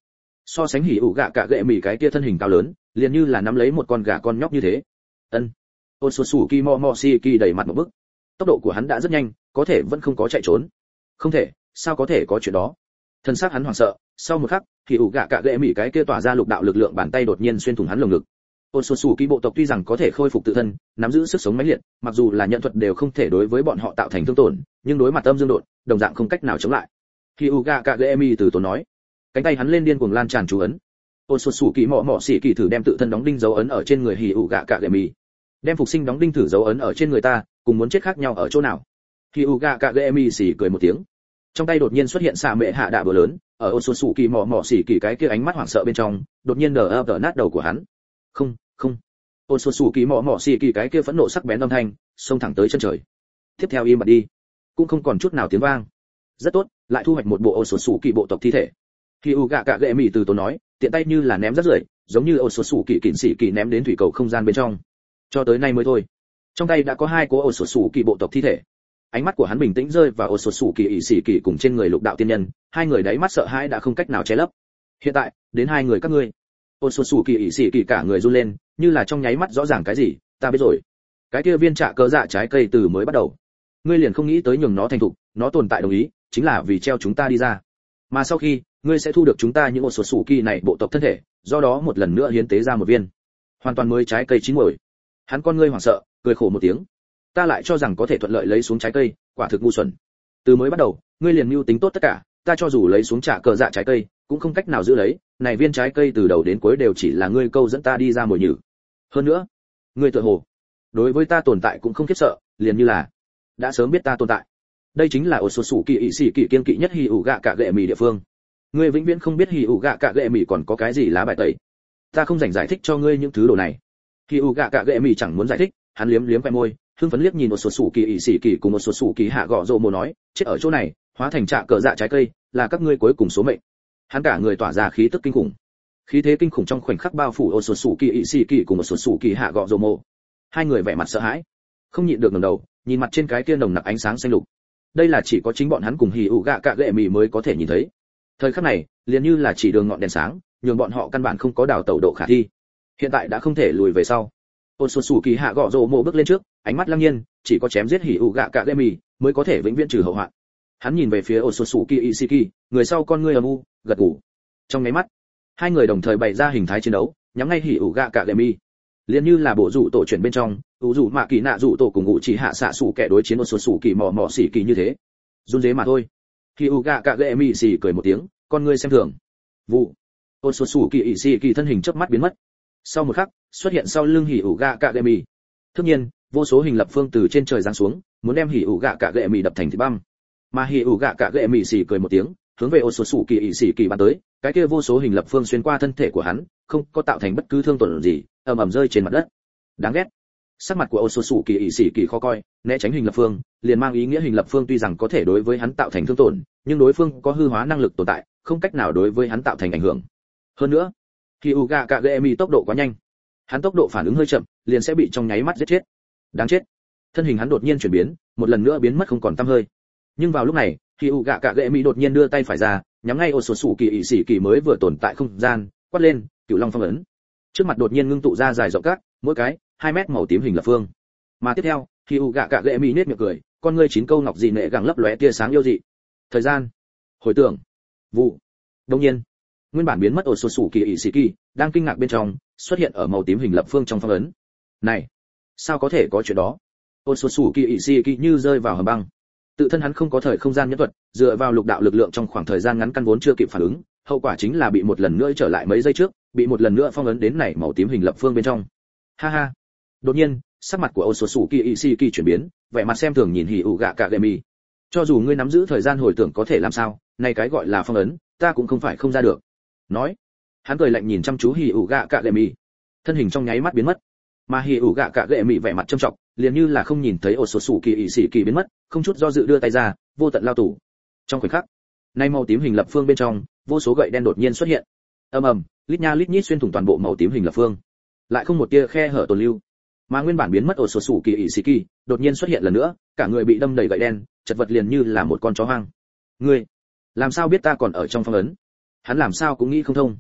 So sánh hỉ ủ gạ cả gệ mì cái kia thân hình cao lớn, liền như là nắm lấy một con gà con nhóc như thế. Ân. Otsutsuki Momoshiki đẩy mặt một bức. Tốc độ của hắn đã rất nhanh, có thể vẫn không có chạy trốn. Không thể, sao có thể có chuyện đó? Thân xác hắn hoảng sợ, sau một khắc, hỉ ủ gạ cả gệ mì cái kia tỏa ra lục đạo lực lượng bàn tay đột nhiên xuyên thủng hắn lồng ngực. Otsutsuki bộ tộc tuy rằng có thể khôi phục tự thân, nắm giữ sức sống mãnh liệt, mặc dù là nhận thuật đều không thể đối với bọn họ tạo thành thương tổn, nhưng đối mặt âm dương độn, đồng dạng không cách nào chống lại. Hyuga Kagemi từ tốn nói, cánh tay hắn lên điên cuồng lan tràn chú ấn. Otsutsuki mọ mọ xỉ kỳ thử đem tự thân đóng đinh dấu ấn ở trên người Hyuga Kagemi, đem phục sinh đóng đinh thử dấu ấn ở trên người ta, cùng muốn chết khác nhau ở chỗ nào? Hyuga Kagemi xỉ cười một tiếng, trong tay đột nhiên xuất hiện xạ mệ hạ đạ bờ lớn, ở Otsutsuki mọ mọ xỉ kỳ cái kia ánh mắt hoảng sợ bên trong, đột nhiên đờ ập nát đầu của hắn. Không, không. Otsutsuki mọ mọ xỉ kỳ cái kia phẫn nộ sắc bén âm thanh, xông thẳng tới chân trời. Tiếp theo im bặt đi, cũng không còn chút nào tiếng vang. Rất tốt, lại thu hoạch một bộ Otsutsuki bộ tộc thi thể. Hyuga Kagemi từ tốn nói, tiện tay như là ném rất rưởi, giống như Otsutsuki kỵ sĩ kỳ ném đến thủy cầu không gian bên trong. Cho tới nay mới thôi. Trong tay đã có hai cố Otsutsuki bộ tộc thi thể. Ánh mắt của hắn bình tĩnh rơi vào Otsutsuki kỵ sĩ kỳ cùng trên người lục đạo tiên nhân, hai người đáy mắt sợ hãi đã không cách nào che lấp. Hiện tại, đến hai người các ngươi. Otsutsuki kỵ sĩ kỳ cả người run lên, như là trong nháy mắt rõ ràng cái gì, ta biết rồi. Cái kia viên trạ cớ dạ trái cây từ mới bắt đầu, ngươi liền không nghĩ tới nhường nó thành thục, nó tồn tại đồng ý, chính là vì treo chúng ta đi ra. Mà sau khi, ngươi sẽ thu được chúng ta những Otsutsuki này bộ tộc thân thể, do đó một lần nữa hiến tế ra một viên hoàn toàn mới trái cây chín muồi. Hắn con ngươi hoảng sợ, cười khổ một tiếng. Ta lại cho rằng có thể thuận lợi lấy xuống trái cây, quả thực ngu xuẩn. Từ mới bắt đầu, ngươi liền mưu tính tốt tất cả, ta cho dù lấy xuống trả cờ dạ trái cây, cũng không cách nào giữ lấy, này viên trái cây từ đầu đến cuối đều chỉ là ngươi câu dẫn ta đi ra mồi nhử. Hơn nữa, ngươi tự hồ đối với ta tồn tại cũng không khiếp sợ, liền như là đã sớm biết ta tồn tại. Đây chính là Otsutsuki ỷ sĩ kỳ kiên kỵ nhất Hyuga Kagemi địa phương. Ngươi vĩnh viễn không biết Hyuga Kagemi còn có cái gì lá bài tẩy. Ta không rảnh giải thích cho ngươi những thứ đồ này. Hyuga Kagemi chẳng muốn giải thích, hắn liếm liếm khóe môi, hưng phấn liếc nhìn Otsutsuki ỷ sĩ kỳ cùng Otsutsuki hạ gọ rồ mồ nói, chết ở chỗ này, hóa thành trạ cờ dạ trái cây, là các ngươi cuối cùng số mệnh. Hắn cả người tỏa ra khí tức kinh khủng. Khí thế kinh khủng trong khoảnh khắc bao phủ Otsutsuki ỷ sĩ kỳ cùng Otsutsuki hạ gọ rồ mồ. Hai người vẻ mặt sợ hãi, không nhịn được ngẩng đầu, nhìn mặt trên cái kia nồng nặc ánh sáng xanh lục. Đây là chỉ có chính bọn hắn cùng Hyuga Kagemi mới có thể nhìn thấy. Thời khắc này, liền như là chỉ đường ngọn đèn sáng, nhường bọn họ căn bản không có đào tẩu độ khả thi. Hiện tại đã không thể lùi về sau. Otsutsuki hạ gọ rồ mồ bước lên trước, ánh mắt lăng nhiên, chỉ có chém giết Hyuga Kagemi mới có thể vĩnh viễn trừ hậu hoạn. Hắn nhìn về phía Otsutsuki Ishiki, người sau con ngươi âm u, gật gù. Trong nháy mắt, hai người đồng thời bày ra hình thái chiến đấu, nhắm ngay Hyuga Kagemi. Liền như là bộ dụ tổ chuyển bên trong, u dụ mạ kỳ nạ dụ tổ cùng ngụ chỉ hạ xạ sủ kẻ đối chiến Otsutsuki mò mò xỉ kỳ như thế. Run rế mà thôi. Hyuga Kagemi xì cười một tiếng, con ngươi xem thường. Vụ. Otsutsuki Ishiki thân hình chớp mắt biến mất. Sau một khắc, xuất hiện sau lưng Hyuga Kagemi. Tất nhiên, vô số hình lập phương từ trên trời giáng xuống, muốn đem Hyuga Kagemi đập thành thịt băm. Mà Hyuga Kagemi xì cười một tiếng, hướng về Otsutsuki Ishiki bắn tới, cái kia vô số hình lập phương xuyên qua thân thể của hắn, không có tạo thành bất cứ thương tổn gì, ầm ầm rơi trên mặt đất. Đáng ghét. Sắc mặt của Otsutsuki Ishiki khó coi, né tránh hình lập phương, liền mang ý nghĩa hình lập phương tuy rằng có thể đối với hắn tạo thành thương tổn, nhưng đối phương có hư hóa năng lực tồn tại, không cách nào đối với hắn tạo thành ảnh hưởng. Hơn nữa, Hyuga Kagemi tốc độ quá nhanh, hắn tốc độ phản ứng hơi chậm, liền sẽ bị trong nháy mắt giết chết. Đáng chết. Thân hình hắn đột nhiên chuyển biến, một lần nữa biến mất không còn tăm hơi. Nhưng vào lúc này, Hyuga Kagemi đột nhiên đưa tay phải ra, nhắm ngay Otsutsuki Ishiki mới vừa tồn tại không gian, quát lên, Cửu Long phong ấn. Trước mặt đột nhiên ngưng tụ ra dài rộng các, mỗi cái hai mét màu tím hình lập phương. Mà tiếp theo, Hyuga Kagemi nhếch miệng cười, con ngươi chín câu ngọc dị nệ gẳng lấp lóe tia sáng yêu dị. Thời gian, hồi tưởng, vụ. Đột nhiên, nguyên bản biến mất Otsutsuki Ishiki đang kinh ngạc bên trong, xuất hiện ở màu tím hình lập phương trong phong ấn. Này, sao có thể có chuyện đó? Otsutsuki Ishiki như rơi vào hầm băng. Tự thân hắn không có thời không gian nhẫn thuật, dựa vào lục đạo lực lượng trong khoảng thời gian ngắn căn vốn chưa kịp phản ứng, hậu quả chính là bị một lần nữa trở lại mấy giây trước, bị một lần nữa phong ấn đến này màu tím hình lập phương bên trong. Ha ha. Đột nhiên, sắc mặt của Otsutsuki Ishiki chuyển biến, vẻ mặt xem thường nhìn Hyuga Kagemi. Cho dù ngươi nắm giữ thời gian hồi tưởng có thể làm sao, này cái gọi là phong ấn, ta cũng không phải không ra được. Nói, hắn cười lạnh nhìn chăm chú Hyuga Kagemi, thân hình trong nháy mắt biến mất. Mà Hyuga Kagemi vẻ mặt trầm trọng, liền như là không nhìn thấy Otsutsuki Ishiki biến mất, không chút do dự đưa tay ra, vô tận lao tù. Trong khoảnh khắc, nay màu tím hình lập phương bên trong, vô số gậy đen đột nhiên xuất hiện. Ầm ầm, lít nha lít nhít xuyên thủng toàn bộ màu tím hình lập phương. Lại không một tia khe hở tồn lưu. Mà nguyên bản biến mất Otsutsuki Ishiki, đột nhiên xuất hiện lần nữa, cả người bị đâm đầy gậy đen, chật vật liền như là một con chó hoang. Ngươi, làm sao biết ta còn ở trong phong ấn? Hắn làm sao cũng nghĩ không thông.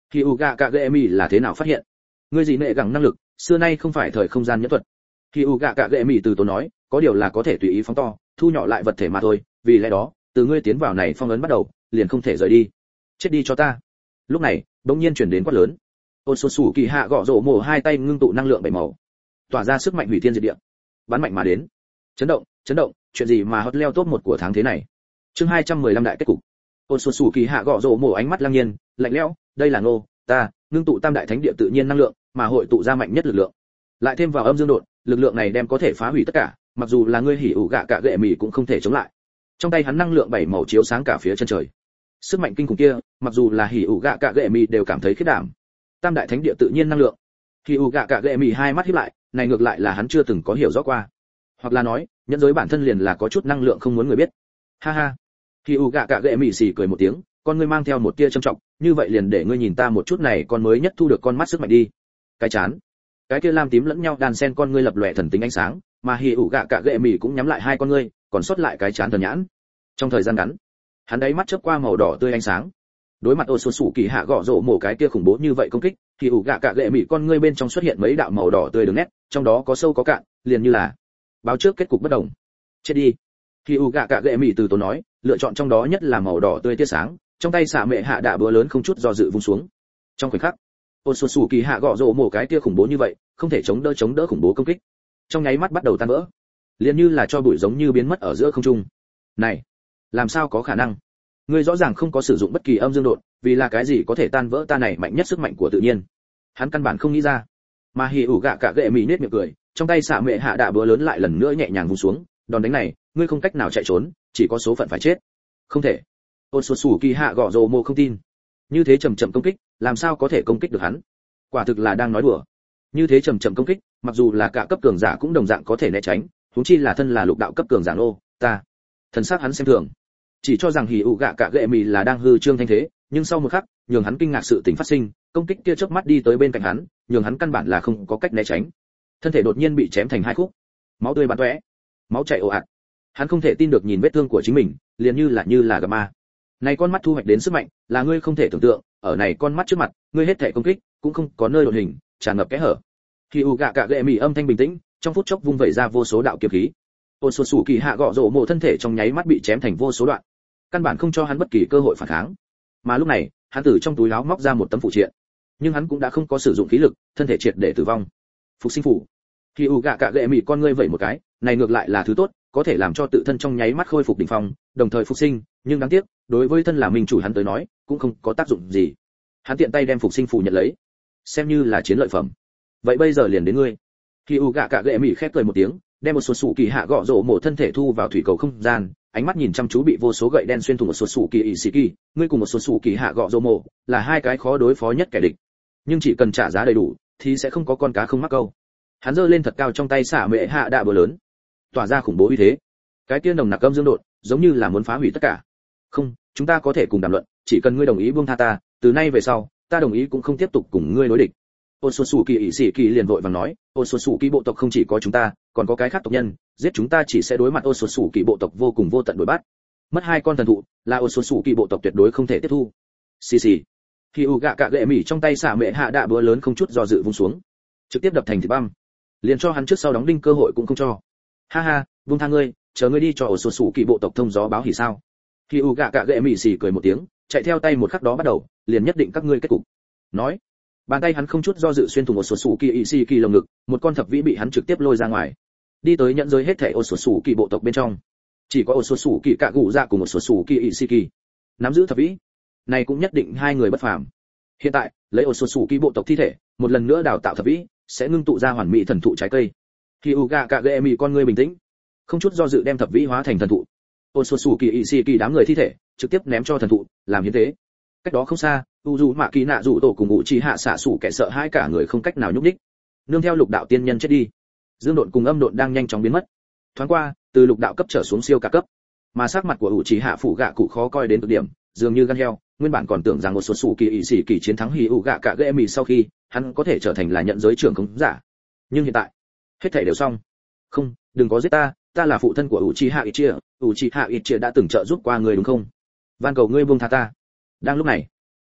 Hyuga Kagemi là thế nào phát hiện? Ngươi gì nệ gẳng năng lực, xưa nay không phải thời không gian nhẫn thuật. Hyuga Kagemi từ tốn nói, có điều là có thể tùy ý phóng to, thu nhỏ lại vật thể mà thôi, vì lẽ đó, từ ngươi tiến vào này phong ấn bắt đầu, liền không thể rời đi. Chết đi cho ta. Lúc này, đột nhiên truyền đến quát lớn. Onsotsu Kỳ Hạ gõ rổ mồ hai tay ngưng tụ năng lượng bảy màu, tỏa ra sức mạnh hủy thiên diệt địa, bắn mạnh mà đến. Chấn động, chấn động, chuyện gì mà hot leo top một của tháng thế này? Chương hai trăm mười lăm đại kết cục. Onsotsu Kỳ Hạ gõ rổ mồ ánh mắt lăng nhiên, lạnh lẽo, đây là ngô, ta, ngưng tụ tam đại thánh địa tự nhiên năng lượng, mà hội tụ ra mạnh nhất lực lượng. Lại thêm vào âm dương độn, lực lượng này đem có thể phá hủy tất cả, mặc dù là ngươi hỉ ủ gạ cả gệ mì cũng không thể chống lại. Trong tay hắn năng lượng bảy màu chiếu sáng cả phía chân trời. Sức mạnh kinh khủng kia, mặc dù là hỉ ủ gạ cả gệ mì đều cảm thấy khiếp đảm. Tam đại thánh địa tự nhiên năng lượng. Hỉ ủ gạ cả gệ mì hai mắt híp lại, này ngược lại là hắn chưa từng có hiểu rõ qua. Hoặc là nói, nhân giới bản thân liền là có chút năng lượng không muốn người biết. Ha ha. Hỉ ủ gạ cả gệ mì xì cười một tiếng, con ngươi mang theo một tia trầm trọng, như vậy liền để ngươi nhìn ta một chút này con mới nhất thu được con mắt sức mạnh đi. Cái chán, cái kia lam tím lẫn nhau đan xen con ngươi lập lòe thần tính ánh sáng, mà hỉ ủ gạ cả gệ mì cũng nhắm lại hai con ngươi, còn sót lại cái chán thần nhãn. Trong thời gian ngắn, hắn đáy mắt chớp qua màu đỏ tươi ánh sáng. Đối mặt Onsotsu Kỳ Hạ gõ rổ mổ cái kia khủng bố như vậy công kích, thì ủ gạ cả gệ mì con ngươi bên trong xuất hiện mấy đạo màu đỏ tươi đường nét, trong đó có sâu có cạn, liền như là báo trước kết cục bất đồng. Chết đi. Thì ủ gạ cả gệ mì từ tốn nói, lựa chọn trong đó nhất là màu đỏ tươi tia sáng, trong tay xạ mẹ hạ đạ búa lớn không chút do dự vung xuống. Trong khoảnh khắc, Onsotsu Kỳ Hạ gõ rổ mổ cái kia khủng bố như vậy, không thể chống đỡ chống đỡ khủng bố công kích. Trong nháy mắt bắt đầu tan vỡ, liền như là cho bụi giống như biến mất ở giữa không trung. Này, làm sao có khả năng? Ngươi rõ ràng không có sử dụng bất kỳ âm dương độn, vì là cái gì có thể tan vỡ ta này mạnh nhất sức mạnh của tự nhiên? Hắn căn bản không nghĩ ra. Mà hỉ ủ gạ cả gệ mì nết miệng cười, trong tay xạ mẹ hạ đạ búa lớn lại lần nữa nhẹ nhàng vung xuống, đòn đánh này, ngươi không cách nào chạy trốn, chỉ có số phận phải chết. Không thể. Onsotsu Kỳ Hạ gõ rổ mồ không tin. Như thế chậm chậm công kích, làm sao có thể công kích được hắn? Quả thực là đang nói đùa. Như thế chậm chậm công kích, mặc dù là cả cấp cường giả cũng đồng dạng có thể né tránh, huống chi là thân là lục đạo cấp cường giả nô, ta. Thần sắc hắn xem thường, chỉ cho rằng hỉ ủ gạ cả gệ mì là đang hư trương thanh thế, nhưng sau một khắc, nhường hắn kinh ngạc sự tình phát sinh, công kích kia chớp mắt đi tới bên cạnh hắn, nhường hắn căn bản là không có cách né tránh. Thân thể đột nhiên bị chém thành hai khúc, máu tươi bắn tóe, máu chảy ồ ạt. Hắn không thể tin được nhìn vết thương của chính mình, liền như là như là gặp ma. Này con mắt thu hoạch đến sức mạnh, là ngươi không thể tưởng tượng, ở này con mắt trước mặt, ngươi hết thể công kích, cũng không có nơi đột hình, tràn ngập kẽ hở. Hỉ ủ gạ cả gệ mì âm thanh bình tĩnh, trong phút chốc vung vẩy ra vô số đạo kiếm khí. Onsotsu Kỳ Hạ gõ rổ mộ thân thể trong nháy mắt bị chém thành vô số đoạn, căn bản không cho hắn bất kỳ cơ hội phản kháng. Mà lúc này, hắn từ trong túi áo móc ra một tấm phụ triện, nhưng hắn cũng đã không có sử dụng khí lực, thân thể triệt để tử vong. Phục sinh phủ. Khi u gạ cạ gệ mị con ngươi vẩy một cái, này ngược lại là thứ tốt, có thể làm cho tự thân trong nháy mắt khôi phục đỉnh phong, đồng thời phục sinh, nhưng đáng tiếc, đối với thân là mình chủ hắn tới nói, cũng không có tác dụng gì. Hắn tiện tay đem phục sinh phủ nhận lấy, xem như là chiến lợi phẩm. Vậy bây giờ liền đến ngươi. Khi u gạ cạ gệ mị khép cười một tiếng, đem một số sủ kỳ hạ gõ rổ mổ thân thể thu vào thủy cầu không gian, ánh mắt nhìn chăm chú bị vô số gậy đen xuyên thủng một số sủ kỳ ỷ xì kỳ, ngươi cùng một số sủ kỳ hạ gõ rổ mổ là hai cái khó đối phó nhất kẻ địch, nhưng chỉ cần trả giá đầy đủ thì sẽ không có con cá không mắc câu. Hắn giơ lên thật cao trong tay xả mệ hạ đạ bờ lớn, tỏa ra khủng bố uy thế. Cái tiên nồng nặc âm dương đột, giống như là muốn phá hủy tất cả. Không, chúng ta có thể cùng đàm luận, chỉ cần ngươi đồng ý buông tha ta, từ nay về sau, ta đồng ý cũng không tiếp tục cùng ngươi đối địch. Onsotsu ỷ xì kỳ liền vội vàng nói, Onsotsu bộ tộc không chỉ có chúng ta, còn có cái khác tộc nhân, giết chúng ta chỉ sẽ đối mặt Onsotsu bộ tộc vô cùng vô tận đuổi bắt. Mất hai con thần thụ, là Onsotsu bộ tộc tuyệt đối không thể tiếp thu. Xì xì. Khi u gạ cạ gệ mỉ trong tay xả mệ hạ đạ búa lớn không chút do dự vung xuống, trực tiếp đập thành thịt băm, liền cho hắn trước sau đóng đinh cơ hội cũng không cho. Ha ha, buông tha ngươi, chờ ngươi đi cho Onsotsu bộ tộc thông gió báo hỉ sao? Khi u gạ cạ gệ mỉ xì cười một tiếng, chạy theo tay một khắc đó bắt đầu, liền nhất định các ngươi kết cục. Nói, bàn tay hắn không chút do dự xuyên thủng một số sủ kỳ ỵ xì kỳ lồng ngực, một con thập vĩ bị hắn trực tiếp lôi ra ngoài, đi tới nhận giới hết thảy ô sủ sủ kỳ bộ tộc bên trong, chỉ có ô sủ sủ kỳ cạ gù dạ cùng một sủ sủ kỳ ỵ xì kỳ nắm giữ thập vĩ, này cũng nhất định hai người bất phàm. Hiện tại lấy ô sủ sủ kỳ bộ tộc thi thể, một lần nữa đào tạo thập vĩ, sẽ ngưng tụ ra hoàn mỹ thần thụ trái cây. Khi uga cạ gệ mì con ngươi bình tĩnh, không chút do dự đem thập vĩ hóa thành thần thụ. Ô sủ sủ kỳ ỵ xì kỳ đám người thi thể trực tiếp ném cho thần thụ làm hiến tế. Cách đó không xa, u dù mạ kỳ nạ dù tổ cùng ngụ chi hạ xạ sủ kẻ sợ hai cả người không cách nào nhúc nhích, nương theo lục đạo tiên nhân chết đi, dương độn cùng âm độn đang nhanh chóng biến mất. Thoáng qua, từ lục đạo cấp trở xuống siêu cả cấp, mà sắc mặt của ủ chỉ hạ phủ gạ cụ khó coi đến cực điểm, dường như gan heo. Nguyên bản còn tưởng rằng một số sủ kỳ ỵ sĩ kỳ chiến thắng hì ủ gạ cả ghê mì sau khi hắn có thể trở thành là nhận giới trưởng khống giả, nhưng hiện tại hết thảy đều xong. Không, đừng có giết ta, ta là phụ thân của ủ chỉ hạ ít chia, ủ chỉ hạ ít chia đã từng trợ giúp qua người đúng không? Van cầu ngươi buông tha ta. Đang lúc này,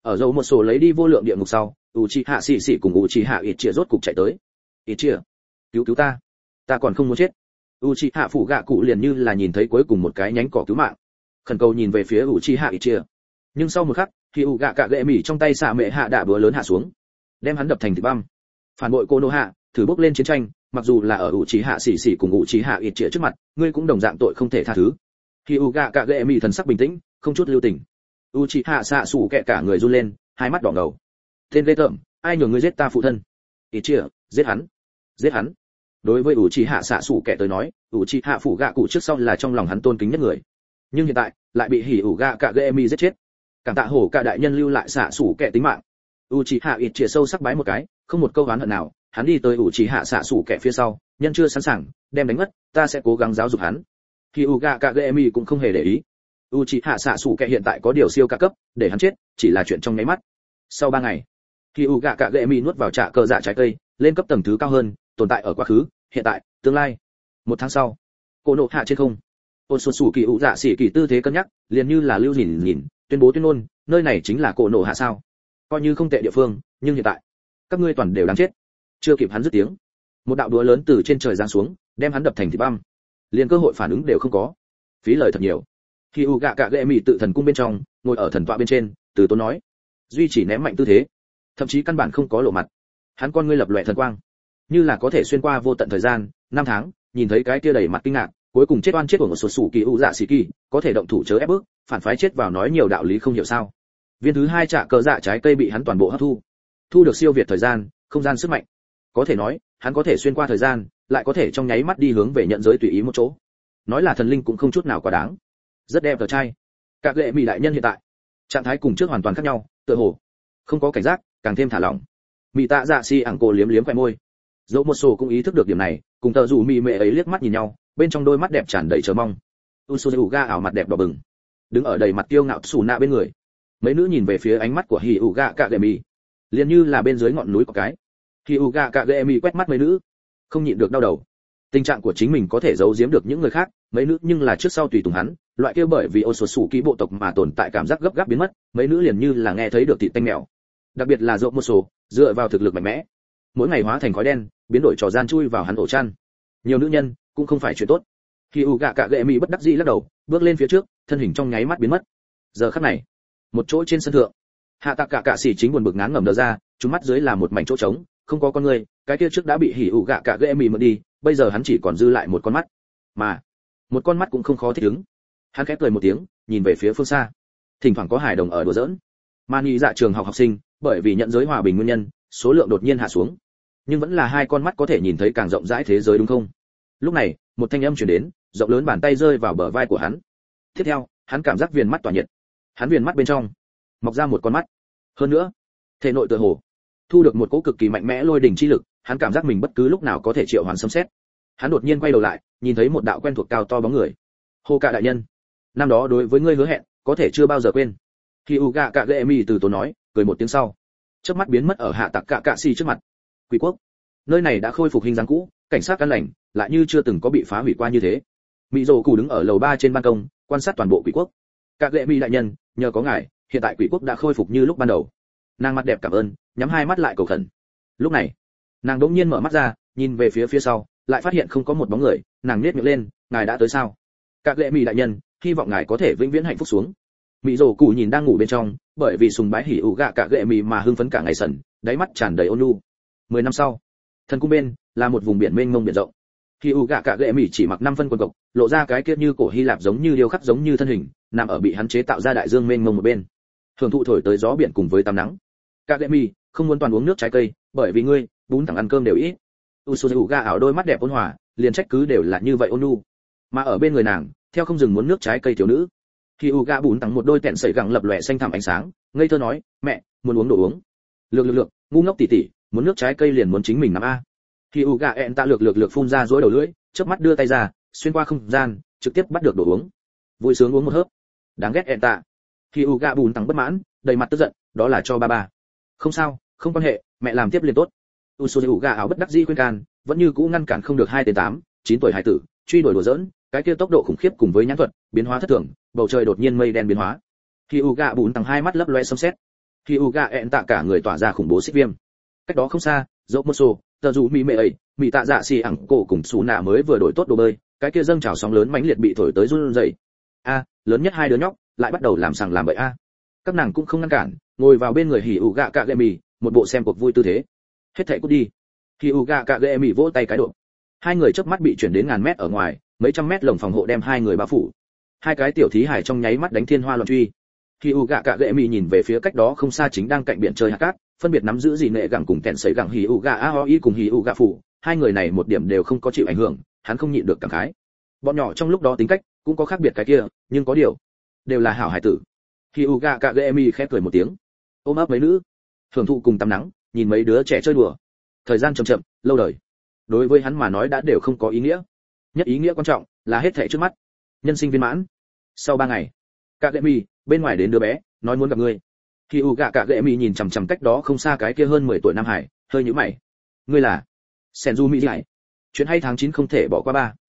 Ở dầu một số lấy đi vô lượng địa ngục sau, Uchiha Sĩ Sĩ cùng Uchiha Itachi rốt cục chạy tới. Itachi, cứu cứu ta, ta còn không muốn chết. Uchiha phụ gạ cụ liền như là nhìn thấy cuối cùng một cái nhánh cỏ cứu mạng, khẩn cầu nhìn về phía Uchiha Itachi. Nhưng sau một khắc, khi u gạ cạ gệ mỉ trong tay xạ mẹ hạ đạ búa lớn hạ xuống, đem hắn đập thành thịt băm. Phản bội Konoha, thử bốc lên chiến tranh, mặc dù là ở Uchiha Sĩ Sĩ cùng Uchiha Itachi trước mặt, ngươi cũng đồng dạng tội không thể tha thứ. Khi u gạ cạ gệ mỉ thần sắc bình tĩnh, không chút lưu tình. Uchiha xạ sủ kẹ cả người run lên, hai mắt đỏ ngầu. Tên ghê tởm, ai nhường ngươi giết ta phụ thân? Itachi, giết hắn, giết hắn. Đối với Uchiha xạ sủ kẹ tới nói, Uchiha phụ gạ cụ trước sau là trong lòng hắn tôn kính nhất người. Nhưng hiện tại, lại bị hỉ ủ gạ cạ gệ mỉ giết chết. Cảm tạ hổ cả đại nhân lưu lại xạ sủ kẹ tính mạng. Uchiha Itachi sâu sắc bái một cái, không một câu oán hận nào, hắn đi tới Uchiha xạ sủ kẹ phía sau, nhân chưa sẵn sàng, đem đánh mất, ta sẽ cố gắng giáo dục hắn. Hyuga Kagemi cũng không hề để ý. Uchiha xạ sủ kẹ hiện tại có điều siêu cao cấp, để hắn chết, chỉ là chuyện trong nháy mắt. Sau ba ngày, Hyuga Kagemi nuốt vào trạ cơ dạ trái cây, lên cấp tầng thứ cao hơn, tồn tại ở quá khứ, hiện tại, tương lai. Một tháng sau, Konoha trên không. Ôn Xuân Sủ Kỳ ủ dạ sĩ kỳ tư thế cân nhắc, liền như là lưu nhìn nhìn, tuyên bố tuyên ngôn, nơi này chính là Konoha sao? Coi như không tệ địa phương, nhưng hiện tại, các ngươi toàn đều đáng chết. Chưa kịp hắn dứt tiếng, một đạo đũa lớn từ trên trời giáng xuống, đem hắn đập thành thịt băm. Liền cơ hội phản ứng đều không có. Phí lời thật nhiều. Hyuga Kagemi tự thần cung bên trong, ngồi ở thần tọa bên trên, từ tốn nói, duy chỉ ném mạnh tư thế, thậm chí căn bản không có lộ mặt. Hắn con ngươi lập lòe thần quang, như là có thể xuyên qua vô tận thời gian, năm tháng, nhìn thấy cái kia đầy mặt kinh ngạc, cuối cùng chết oan chết của một số sủ kỳ u dạ sĩ kỳ, có thể động thủ chớ ép bước, phản phái chết vào nói nhiều đạo lý không hiểu sao. Viên thứ hai trả cờ dạ trái cây bị hắn toàn bộ hấp thu, thu được siêu việt thời gian, không gian sức mạnh. Có thể nói, hắn có thể xuyên qua thời gian, lại có thể trong nháy mắt đi hướng về nhận giới tùy ý một chỗ. Nói là thần linh cũng không chút nào quá đáng. Rất đẹp tờ trai. Các lệ mỹ đại nhân hiện tại, trạng thái cùng trước hoàn toàn khác nhau, tựa hồ không có cảnh giác, càng thêm thả lỏng. Mỹ tạ dạ si ẳng cổ liếm liếm khóe môi. Dẫu một số cũng ý thức được điểm này, cùng tờ rủ mỹ mệ ấy liếc mắt nhìn nhau, bên trong đôi mắt đẹp tràn đầy chờ mong. Usuga ảo mặt đẹp đỏ bừng, đứng ở đầy mặt kiêu ngạo Suna bên người. Mấy nữ nhìn về phía ánh mắt của Hyuga Kagemi, liền như là bên dưới ngọn núi có cái. Hyuga Kagemi quét mắt mấy nữ, không nhịn được đau đầu. Tình trạng của chính mình có thể giấu giếm được những người khác, mấy nữ nhưng là trước sau tùy tùng hắn, loại kia bởi vì Otsutsuki bộ tộc mà tồn tại cảm giác gấp gáp biến mất, mấy nữ liền như là nghe thấy được thịt tanh mèo. Đặc biệt là Dỗ một số, dựa vào thực lực mạnh mẽ, mỗi ngày hóa thành khói đen, biến đổi trò gian chui vào hắn ổ chăn. Nhiều nữ nhân cũng không phải chuyện tốt. Hyuga Kagemi bất đắc dĩ lắc đầu, bước lên phía trước, thân hình trong nháy mắt biến mất. Giờ khắc này, một chỗ trên sân thượng, Hạ Tạc Cả Cạ Sĩ chính buồn bực ngán ngẩm đờ ra, trúng mắt dưới là một mảnh chỗ trống, không có con người, cái kia trước đã bị Hyuga Kagemi mượn đi, bây giờ hắn chỉ còn dư lại một con mắt. Mà, một con mắt cũng không khó thích ứng. Hắn khẽ cười một tiếng, nhìn về phía phương xa. Thỉnh thoảng có hài đồng ở đùa giỡn. Mani dạ trường học học sinh, bởi vì nhận giới hòa bình nguyên nhân, số lượng đột nhiên hạ xuống. Nhưng vẫn là hai con mắt có thể nhìn thấy càng rộng rãi thế giới đúng không? Lúc này, một thanh âm truyền đến, rộng lớn bàn tay rơi vào bờ vai của hắn. Tiếp theo, hắn cảm giác viền mắt tỏa nhiệt. Hắn viền mắt bên trong mọc ra một con mắt. Hơn nữa, thể nội tựa hồ thu được một cỗ cực kỳ mạnh mẽ lôi đỉnh chi lực, hắn cảm giác mình bất cứ lúc nào có thể triệu hoán sấm sét. Hắn đột nhiên quay đầu lại, nhìn thấy một đạo quen thuộc cao to bóng người. Hô Cả đại nhân, năm đó đối với ngươi hứa hẹn, có thể chưa bao giờ quên. Hyuga Kagemi từ tốn nói, cười một tiếng sau, chớp mắt biến mất ở Hạ Tạc Cả Cạ Sĩ trước mặt. Quỷ quốc, nơi này đã khôi phục hình dáng cũ, cảnh sát căn lành, lại như chưa từng có bị phá hủy qua như thế. Mị Dụ Cù đứng ở lầu ba trên ban công, quan sát toàn bộ quỷ quốc. Kagemi đại nhân, nhờ có ngài, hiện tại quỷ quốc đã khôi phục như lúc ban đầu. Nàng mặt đẹp cảm ơn, nhắm hai mắt lại cầu khẩn. Lúc này, nàng đột nhiên mở mắt ra, nhìn về phía phía sau, lại phát hiện không có một bóng người, nàng nhếch miệng lên, ngài đã tới sao? Kagemi đại nhân, hy vọng ngài có thể vĩnh viễn hạnh phúc xuống. Mị Dụ Cù nhìn đang ngủ bên trong, bởi vì sùng bái hỉ ủ gạ Kagemi mà hưng phấn cả ngày sần, đáy mắt tràn đầy ôn nhu. Mười năm sau, thần cung bên là một vùng biển mênh mông biển rộng. Hyuga Kagemi chỉ mặc năm phân quần cộc, lộ ra cái kia như cổ Hy Lạp giống như điêu khắc giống như thân hình, nằm ở bị hắn chế tạo ra đại dương mênh mông một bên. Hưởng thụ thổi tới gió biển cùng với tắm nắng. Kagemi, không muốn toàn uống nước trái cây, bởi vì ngươi, bún thẳng ăn cơm đều ít. Usuga ảo đôi mắt đẹp ôn hòa, liền trách cứ đều là như vậy ôn nhu. Mà ở bên người nàng, theo không dừng muốn nước trái cây thiếu nữ. Hyuga bún thẳng một đôi tẹn sẩy gẳng lập lòe xanh thẳm ánh sáng, ngây thơ nói, mẹ, muốn uống đồ uống. Lược lược lược, ngu ngốc tỉ tỉ, muốn nước trái cây liền muốn chính mình nắm a. Hyuga ẹn tạ lược lược lược phun ra rối đầu lưỡi, chớp mắt đưa tay ra, xuyên qua không gian, trực tiếp bắt được đồ uống. Vui sướng uống một hớp. Đáng ghét ẹn tạ. Hyuga bùn tăng bất mãn, đầy mặt tức giận, đó là cho ba ba. Không sao, không quan hệ, mẹ làm tiếp liền tốt. Usuga áo bất đắc dĩ khuyên can, vẫn như cũ ngăn cản không được hai tên tám, chín tuổi hải tử, truy đuổi đùa giỡn, cái kia tốc độ khủng khiếp cùng với nhãn thuật, biến hóa thất thường, bầu trời đột nhiên mây đen biến hóa. Hyuga bùn tăng hai mắt lấp loe sấm sét. Hyuga ẹn tạ cả người tỏa ra khủng bố xích viêm. Cách đó không xa, dẫu một số, tờ dù mỹ mẹ ấy, mỹ tạ dạ xì ẳng cổ cùng xù nạ mới vừa đổi tốt đồ bơi, cái kia dâng trào sóng lớn mãnh liệt bị thổi tới run rẩy. A, lớn nhất hai đứa nhóc lại bắt đầu làm sằng làm bậy a. Các nàng cũng không ngăn cản, ngồi vào bên người Hyuga Kagemi, một bộ xem cuộc vui tư thế. Hết thảy cút đi. Hyuga Kagemi vỗ tay cái độ. Hai người chớp mắt bị chuyển đến ngàn mét ở ngoài, mấy trăm mét lồng phòng hộ đem hai người bao phủ. Hai cái tiểu thí hải trong nháy mắt đánh thiên hoa loạn truy. Hyuga Kagemi nhìn về phía cách đó không xa chính đang cạnh biển chơi hạt cát, phân biệt nắm giữ gì nệ gẳng cùng kẹn sấy gẳng Hyuga Aoi cùng Hyuga phủ, hai người này một điểm đều không có chịu ảnh hưởng, hắn không nhịn được cảm khái. Bọn nhỏ trong lúc đó tính cách cũng có khác biệt cái kia, nhưng có điều, đều là hảo hải tử. Hyuga Kagemi khẽ cười một tiếng, ôm ấp mấy nữ, thưởng thụ cùng tắm nắng, nhìn mấy đứa trẻ chơi đùa. Thời gian chậm chậm, lâu đời. Đối với hắn mà nói đã đều không có ý nghĩa. Nhất ý nghĩa quan trọng là hết thảy trước mắt. Nhân sinh viên mãn. Sau ba ngày, Kagemi, bên ngoài đến đứa bé, nói muốn gặp ngươi. Hyuga Kagemi nhìn chằm chằm cách đó không xa cái kia hơn mười tuổi nam hải, hơi nhíu mày. Ngươi là Senju Mỹ Giải. Chuyện hay tháng chín không thể bỏ qua ba.